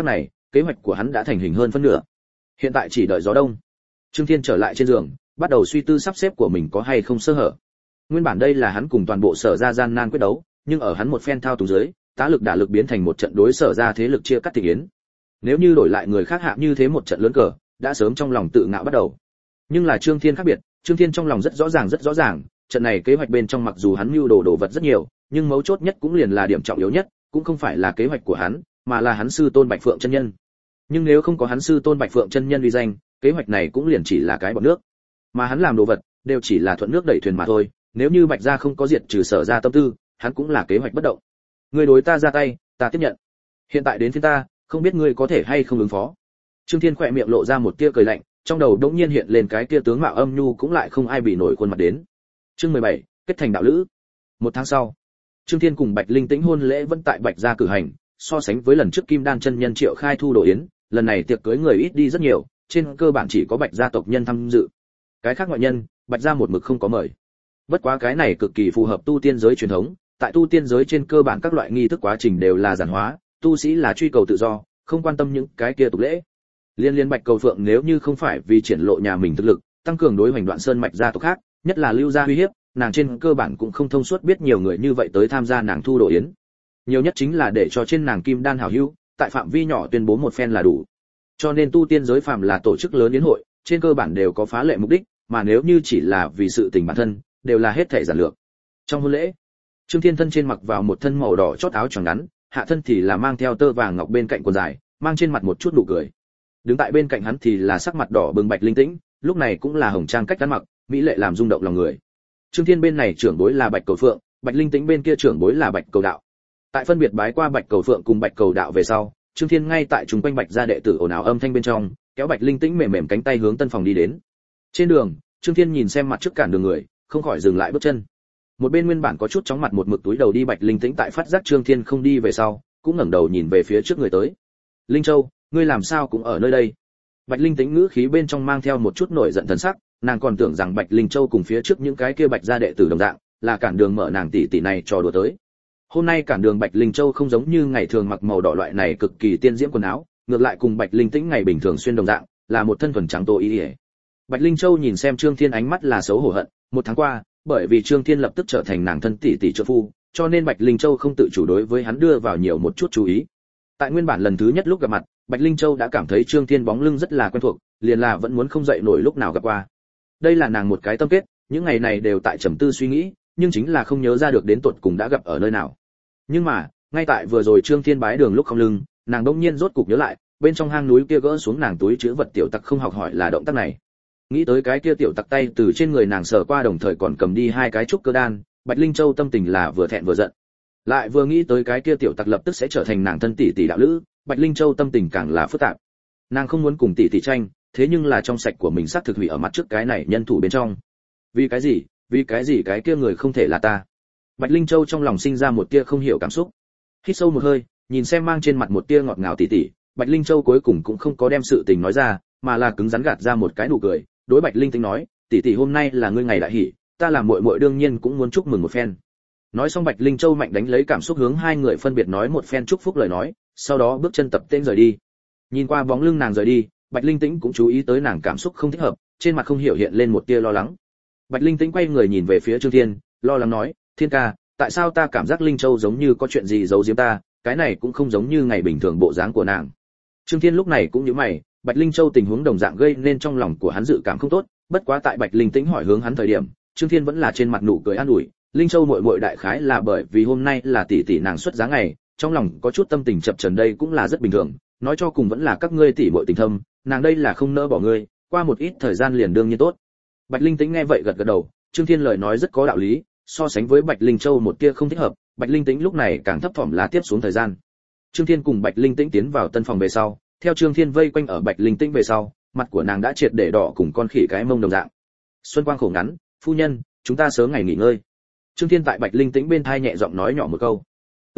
kế hoạch của hắn đã thành hình hơn phân nửa. Hiện tại chỉ đợi gió đông. Trương Thiên trở lại trên giường, bắt đầu suy tư sắp xếp của mình có hay không sơ hở. Nguyên bản đây là hắn cùng toàn bộ Sở Gia gian nan quyết đấu, nhưng ở hắn một phen thao túng dưới, tá lực đả lực biến thành một trận đối Sở Gia thế lực chia cắt tình yến. Nếu như đổi lại người khác hạ như thế một trận lớn cờ, đã sớm trong lòng tự ngạo bắt đầu. Nhưng là Trương Thiên khác biệt, Trương Thiên trong lòng rất rõ ràng, trận này kế hoạch bên trong mặc dù hắn mưu đồ vật rất nhiều, nhưng mấu chốt nhất cũng liền là điểm trọng yếu nhất, cũng không phải là kế hoạch của hắn, mà là hắn sư tôn Bạch Phượng chân nhân. Nhưng nếu không có hắn sư tôn Bạch Phượng chân nhân uy danh, kế hoạch này cũng liền chỉ là cái bọt nước. Mà hắn làm đồ vật, đều chỉ là thuận nước đẩy thuyền mà thôi, nếu như Bạch gia không có diệt trừ Sở Gia tâm tư, hắn cũng là kế hoạch bất động. Ngươi đối ta ra tay, ta tiếp nhận. Hiện tại đến phiên ta, không biết ngươi có thể hay không ứng phó. Trương Thiên khỏe miệng lộ ra một tia cười lạnh, trong đầu đống nhiên hiện lên cái kia tướng mạo âm nhu cũng lại không ai bị nổi khuôn mặt đến. Chương 17, kết thành đạo lữ. Một tháng sau, Trương Thiên cùng Bạch Linh Tĩnh hôn lễ vẫn tại Bạch gia cử hành, so sánh với lần trước Kim Đan chân nhân Triệu Khai Thu đồ yến, lần này tiệc cưới người ít đi rất nhiều, trên cơ bản chỉ có Bạch gia tộc nhân tham dự. Cái khác ngoại nhân, Bạch gia một mực không có mời. Bất quá cái này cực kỳ phù hợp tu tiên giới truyền thống, tại tu tiên giới trên cơ bản các loại nghi thức quá trình đều là giản hóa, tu sĩ là truy cầu tự do, không quan tâm những cái kia tục lễ. Liên Bạch Cầu Phượng nếu như không phải vì triển lộ nhà mình thực lực, tăng cường đối hoành đoạn sơn mạch gia tộc khác, nhất là Lưu gia uy hiếp, nàng trên cơ bản cũng không thông suốt biết nhiều người như vậy tới tham gia nàng thu đồ yến. Nhiều nhất chính là để cho trên nàng Kim Đan hảo hữu, tại phạm vi nhỏ tuyên bố một phen là đủ. Cho nên tu tiên giới phàm là tổ chức lớn yến hội, trên cơ bản đều có phá lệ mục đích, mà nếu như chỉ là vì sự tình bản thân, đều là hết thảy giản lược. Trong hôn lễ, Trương Thiên thân trên mặc vào một thân màu đỏ chót áo choàng ngắn, hạ thân thì là mang theo tơ vàng ngọc bên cạnh quần dài, mang trên mặt một chút nụ cười. Đứng tại bên cạnh hắn thì là sắc mặt đỏ bừng Bạch Linh Tĩnh, lúc này cũng là hồng trang cách ăn mặc, mỹ lệ làm rung động lòng người. Trương Thiên bên này trưởng bối là Bạch Cầu Phượng, Bạch Linh Tĩnh bên kia trưởng bối là Bạch Cầu Đạo. Tại phân biệt bái qua Bạch Cầu Phượng cùng Bạch Cầu Đạo về sau, Trương Thiên ngay tại chúng quanh Bạch gia đệ tử ồn ào âm thanh bên trong, kéo Bạch Linh Tĩnh mềm mềm cánh tay hướng tân phòng đi đến. Trên đường, Trương Thiên nhìn xem mặt trước cản đường người, không khỏi dừng lại bước chân. Một bên nguyên bản có chút chóng mặt một mực túi đầu đi Bạch Linh Tĩnh tại phát giác Trương Thiên không đi về sau, cũng ngẩng đầu nhìn về phía trước người tới. Linh Châu, ngươi làm sao cũng ở nơi đây? Bạch Linh Tĩnh ngữ khí bên trong mang theo một chút nổi giận thần sắc, nàng còn tưởng rằng Bạch Linh Châu cùng phía trước những cái kia Bạch gia đệ tử đồng dạng, là cản đường mở nàng tỷ tỷ này trò đùa tới. Hôm nay cản đường Bạch Linh Châu không giống như ngày thường mặc màu đỏ loại này cực kỳ tiên diễm quần áo, ngược lại cùng Bạch Linh Tĩnh ngày bình thường xuyên đồng dạng, là một thân thuần trắng tô y. Bạch Linh Châu nhìn xem Trương Thiên ánh mắt là xấu hổ hận, một tháng qua, bởi vì Trương Thiên lập tức trở thành nàng thân tỷ tỷ trợ phu, cho nên Bạch Linh Châu không tự chủ đối với hắn đưa vào nhiều một chút chú ý. Tại nguyên bản lần thứ nhất lúc gặp mặt, Bạch Linh Châu đã cảm thấy Trương Thiên bóng lưng rất là quen thuộc, liền là vẫn muốn không dậy nổi lúc nào gặp qua. Đây là nàng một cái tâm kết, những ngày này đều tại trầm tư suy nghĩ, nhưng chính là không nhớ ra được đến tột cùng đã gặp ở nơi nào. Nhưng mà, ngay tại vừa rồi Trương Thiên bái đường lúc không lưng, nàng đột nhiên rốt cục nhớ lại, bên trong hang núi kia gỡ xuống nàng túi chứa vật tiểu tặc không học hỏi là động tác này. Nghĩ tới cái kia tiểu tặc tay từ trên người nàng sờ qua đồng thời còn cầm đi hai cái trúc cơ đan, Bạch Linh Châu tâm tình là vừa thẹn vừa giận. Lại vừa nghĩ tới cái kia tiểu tặc lập tức sẽ trở thành nàng thân tỷ tỷ đạo lữ, Bạch Linh Châu tâm tình càng là phức tạp. Nàng không muốn cùng tỷ tỷ tranh, thế nhưng là trong sạch của mình xác thực hủy ở mặt trước cái này nhân thủ bên trong. Vì cái gì? Vì cái gì cái kia người không thể là ta? Bạch Linh Châu trong lòng sinh ra một tia không hiểu cảm xúc. Hít sâu một hơi, nhìn xem mang trên mặt một tia ngọt ngào tỷ tỷ, Bạch Linh Châu cuối cùng cũng không có đem sự tình nói ra, mà là cứng rắn gạt ra một cái nụ cười, đối Bạch Linh Tĩnh nói, tỷ tỷ hôm nay là ngươi ngày đại hỷ, ta làm muội muội đương nhiên cũng muốn chúc mừng một phen. Nói xong Bạch Linh Châu mạnh đánh lấy cảm xúc hướng hai người phân biệt nói một phen chúc phúc lời nói, sau đó bước chân tập tên rời đi. Nhìn qua bóng lưng nàng rời đi, Bạch Linh Tĩnh cũng chú ý tới nàng cảm xúc không thích hợp, trên mặt không hiểu hiện lên một tia lo lắng. Bạch Linh Tĩnh quay người nhìn về phía Trương Thiên, lo lắng nói, Thiên ca, tại sao ta cảm giác Linh Châu giống như có chuyện gì giấu giếm ta, cái này cũng không giống như ngày bình thường bộ dáng của nàng. Trương Thiên lúc này cũng nhíu mày, Bạch Linh Châu tình huống đồng dạng gây nên trong lòng của hắn dự cảm không tốt, bất quá tại Bạch Linh Tĩnh hỏi hướng hắn thời điểm, Trương Thiên vẫn là trên mặt nụ cười an ủi, Linh Châu muội muội đại khái là bởi vì hôm nay là tỷ tỷ nàng xuất giá ngày, trong lòng có chút tâm tình chập chờn đây cũng là rất bình thường, nói cho cùng vẫn là các ngươi tỷ muội tình thâm, nàng đây là không nỡ bỏ ngươi, qua một ít thời gian liền đương nhiên tốt. Bạch Linh Tĩnh nghe vậy gật gật đầu, Trương Thiên lời nói rất có đạo lý, so sánh với Bạch Linh Châu một tia không thích hợp, Bạch Linh Tĩnh lúc này càng thấp thỏm lá tiếp xuống thời gian. Trương Thiên cùng Bạch Linh Tĩnh tiến vào tân phòng về sau, theo Trương Thiên vây quanh ở Bạch Linh Tĩnh về sau, mặt của nàng đã triệt để đỏ cùng con khỉ cái mông đồng dạng. Xuân quang khổ ngắn, phu nhân, chúng ta sớm ngày nghỉ ngơi. Trương Thiên tại Bạch Linh Tĩnh bên tai nhẹ giọng nói nhỏ một câu.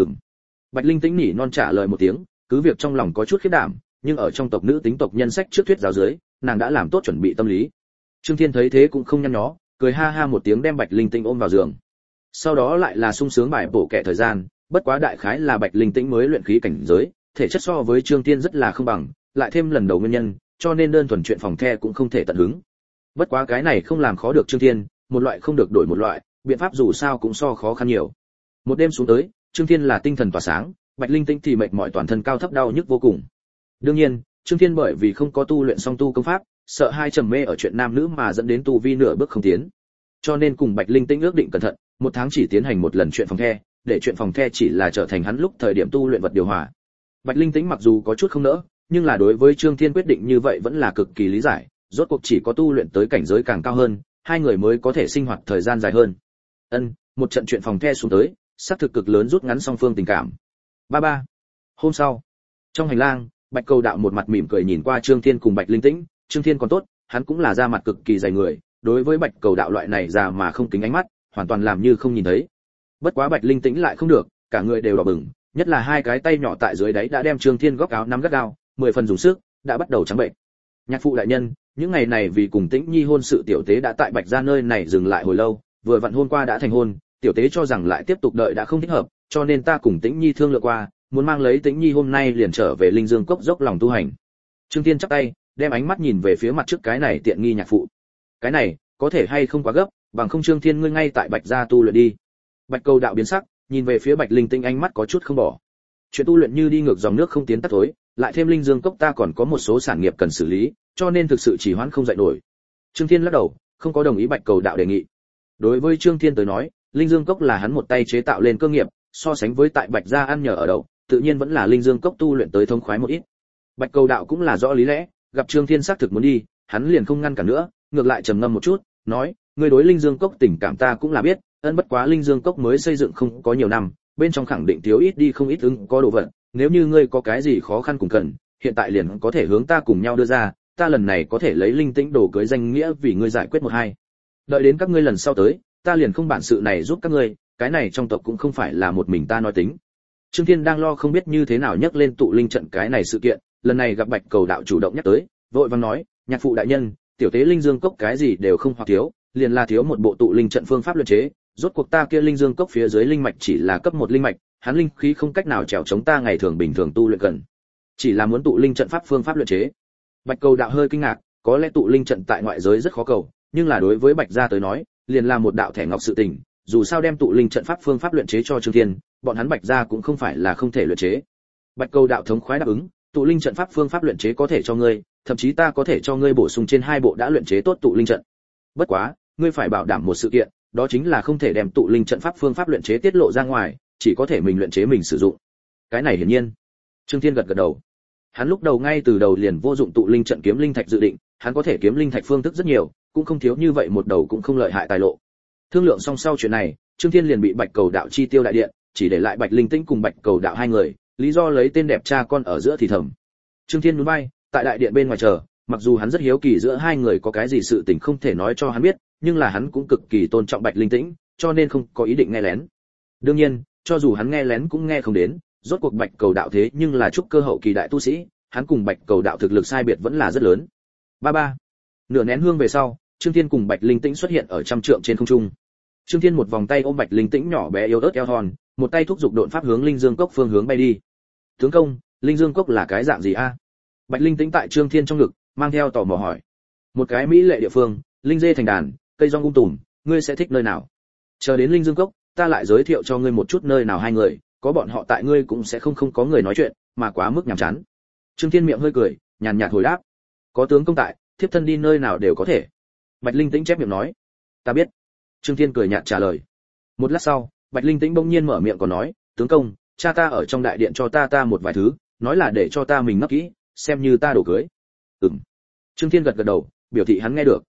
Bạch Linh Tĩnh nỉ non trả lời một tiếng, cứ việc trong lòng có chút khiếp đảm, nhưng ở trong tộc nữ tính tộc nhân sách trước thuyết giáo dưới, nàng đã làm tốt chuẩn bị tâm lý. Trương Thiên thấy thế cũng không nhăn nhó, cười ha ha một tiếng đem Bạch Linh Tĩnh ôm vào giường. Sau đó lại là sung sướng bài bổ kẻ thời gian, bất quá đại khái là Bạch Linh Tĩnh mới luyện khí cảnh giới, thể chất so với Trương Thiên rất là không bằng, lại thêm lần đầu nguyên nhân, cho nên đơn thuần chuyện phòng the cũng không thể tận hứng. Bất quá cái này không làm khó được Trương Thiên, một loại không được đổi một loại, biện pháp dù sao cũng so khó khăn nhiều. Một đêm xuống tới, Trương Thiên là tinh thần tỏa sáng, Bạch Linh Tĩnh thì mệt mỏi toàn thân cao thấp đau nhức vô cùng. Đương nhiên, Trương Thiên bởi vì không có tu luyện song tu công pháp, sợ hai trầm mê ở chuyện nam nữ mà dẫn đến tu vi nửa bước không tiến. Cho nên cùng Bạch Linh Tĩnh ước định cẩn thận, một tháng chỉ tiến hành một lần chuyện phòng the, để chuyện phòng the chỉ là trở thành hắn lúc thời điểm tu luyện vật điều hòa. Bạch Linh Tĩnh mặc dù có chút không nỡ, nhưng là đối với Trương Thiên quyết định như vậy vẫn là cực kỳ lý giải, rốt cuộc chỉ có tu luyện tới cảnh giới càng cao hơn, hai người mới có thể sinh hoạt thời gian dài hơn. Một trận chuyện phòng the xuống tới, sát thực cực lớn rút ngắn song phương tình cảm. Ba. Hôm sau, trong hành lang, Bạch Cầu Đạo một mặt mỉm cười nhìn qua Trương Thiên cùng Bạch Linh Tĩnh, Trương Thiên còn tốt, hắn cũng là da mặt cực kỳ dày người, đối với Bạch Cầu Đạo loại này già mà không kính ánh mắt, hoàn toàn làm như không nhìn thấy. Bất quá Bạch Linh Tĩnh lại không được, cả người đều đỏ bừng, nhất là hai cái tay nhỏ tại dưới đáy đã đem Trương Thiên góc áo nắm gắt gao, 10 phần dùng sức, đã bắt đầu trắng bệnh. Nhạc phụ đại nhân, những ngày này vì cùng Tĩnh Nhi hôn sự tiểu tế đã tại Bạch gia nơi này dừng lại hồi lâu, vừa vặn hôm qua đã thành hôn, tiểu tế cho rằng lại tiếp tục đợi đã không thích hợp, cho nên ta cùng Tĩnh Nhi thương lượng qua, muốn mang lấy Tĩnh Nhi hôm nay liền trở về Linh Dương Cốc dốc lòng tu hành. Trương Thiên chắp tay, đem ánh mắt nhìn về phía mặt trước cái này tiện nghi nhạc phụ. Cái này, có thể hay không quá gấp, bằng không Trương Thiên ngươi ngay tại Bạch gia tu luyện đi. Bạch Cầu Đạo biến sắc, nhìn về phía Bạch Linh Tĩnh ánh mắt có chút không bỏ. Chuyện tu luyện như đi ngược dòng nước không tiến tắt tối, lại thêm Linh Dương Cốc ta còn có một số sản nghiệp cần xử lý, cho nên thực sự chỉ hoãn không dậy nổi. Trương Thiên lắc đầu, không có đồng ý Bạch Cầu Đạo đề nghị. Đối với Trương Thiên tới nói, Linh Dương Cốc là hắn một tay chế tạo lên cơ nghiệp, so sánh với tại Bạch gia ăn nhờ ở đậu, tự nhiên vẫn là Linh Dương Cốc tu luyện tới thông khoái một ít. Bạch Cầu Đạo cũng là rõ lý lẽ, gặp Trương Thiên xác thực muốn đi, hắn liền không ngăn cản nữa, ngược lại trầm ngâm một chút, nói, ngươi đối Linh Dương Cốc tình cảm ta cũng là biết, bất quá Linh Dương Cốc mới xây dựng không có nhiều năm, bên trong khẳng định thiếu ít đi không ít ứng có đồ vật, nếu như ngươi có cái gì khó khăn cùng cần, hiện tại liền có thể hướng ta cùng nhau đưa ra, ta lần này có thể lấy Linh Tĩnh đồ cưới danh nghĩa vì ngươi giải quyết một hai. Đợi đến các ngươi lần sau tới, ta liền không bản sự này giúp các ngươi, cái này trong tộc cũng không phải là một mình ta nói tính. Trương Thiên đang lo không biết như thế nào nhắc lên tụ linh trận cái này sự kiện, lần này gặp Bạch Cầu Đạo chủ động nhắc tới, vội vàng nói, nhạc phụ đại nhân, tiểu tế Linh Dương Cốc cái gì đều không hoặc thiếu, liền là thiếu một bộ tụ linh trận phương pháp luyện chế, rốt cuộc ta kia Linh Dương Cốc phía dưới linh mạch chỉ là cấp 1 linh mạch, hắn linh khí không cách nào chèo chống ta ngày thường bình thường tu luyện cần. Chỉ là muốn tụ linh trận pháp phương pháp luyện chế. Bạch Cầu Đạo hơi kinh ngạc, có lẽ tụ linh trận tại ngoại giới rất khó cầu, nhưng là đối với Bạch gia tới nói, liền là một đạo thẻ ngọc sự tình, dù sao đem tụ linh trận pháp phương pháp luyện chế cho Trương Thiên, bọn hắn Bạch gia cũng không phải là không thể luyện chế. Bạch Cầu Đạo thống khoái đáp ứng, tụ linh trận pháp phương pháp luyện chế có thể cho ngươi, thậm chí ta có thể cho ngươi bổ sung trên 2 bộ đã luyện chế tốt tụ linh trận. Bất quá, ngươi phải bảo đảm một sự kiện, đó chính là không thể đem tụ linh trận pháp phương pháp luyện chế tiết lộ ra ngoài, chỉ có thể mình luyện chế mình sử dụng. Cái này hiển nhiên. Trương Thiên gật gật đầu. Hắn lúc đầu ngay từ đầu liền vô dụng tụ linh trận kiếm linh thạch dự định, hắn có thể kiếm linh thạch phương thức rất nhiều, cũng không thiếu như vậy một đầu cũng không lợi hại tài lộ. Thương lượng xong sau chuyện này, Trương Thiên liền bị Bạch Cầu Đạo chi tiêu đại điện, chỉ để lại Bạch Linh Tĩnh cùng Bạch Cầu Đạo hai người, lý do lấy tên đẹp cha con ở giữa thì thầm. Trương Thiên nhún vai, tại đại điện bên ngoài chờ, mặc dù hắn rất hiếu kỳ giữa hai người có cái gì sự tình không thể nói cho hắn biết, nhưng là hắn cũng cực kỳ tôn trọng Bạch Linh Tĩnh, cho nên không có ý định nghe lén. Đương nhiên, cho dù hắn nghe lén cũng nghe không đến, rốt cuộc Bạch Cầu Đạo thế nhưng là trúc cơ hậu kỳ đại tu sĩ, hắn cùng Bạch Cầu Đạo thực lực sai biệt vẫn là rất lớn. Ba. Nửa nén hương về sau, Trương Thiên cùng Bạch Linh Tĩnh xuất hiện ở trăm trượng trên không trung. Trương Thiên một vòng tay ôm Bạch Linh Tĩnh nhỏ bé yếu ớt eo thon, một tay thúc giục độn pháp hướng Linh Dương Cốc phương hướng bay đi. Tướng công, Linh Dương Cốc là cái dạng gì a? Bạch Linh Tĩnh tại Trương Thiên trong ngực, mang theo tò mò hỏi. Một cái mỹ lệ địa phương, linh dê thành đàn, cây rong tùm, ngươi sẽ thích nơi nào? Chờ đến Linh Dương Cốc, ta lại giới thiệu cho ngươi một chút nơi nào hai người, có bọn họ tại ngươi cũng sẽ không có người nói chuyện, mà quá mức nhàm chán. Trương Thiên miệng hơi cười, nhàn nhạt hồi đáp. Có tướng công tại, thiếp thân đi nơi nào đều có thể. Bạch Linh Tĩnh chép miệng nói. Ta biết. Trương Thiên cười nhạt trả lời. Một lát sau, Bạch Linh Tĩnh bỗng nhiên mở miệng còn nói, tướng công, cha ta ở trong đại điện cho ta một vài thứ, nói là để cho ta mình ngấp kỹ, xem như ta đổ cưới. Trương Thiên gật gật đầu, biểu thị hắn nghe được.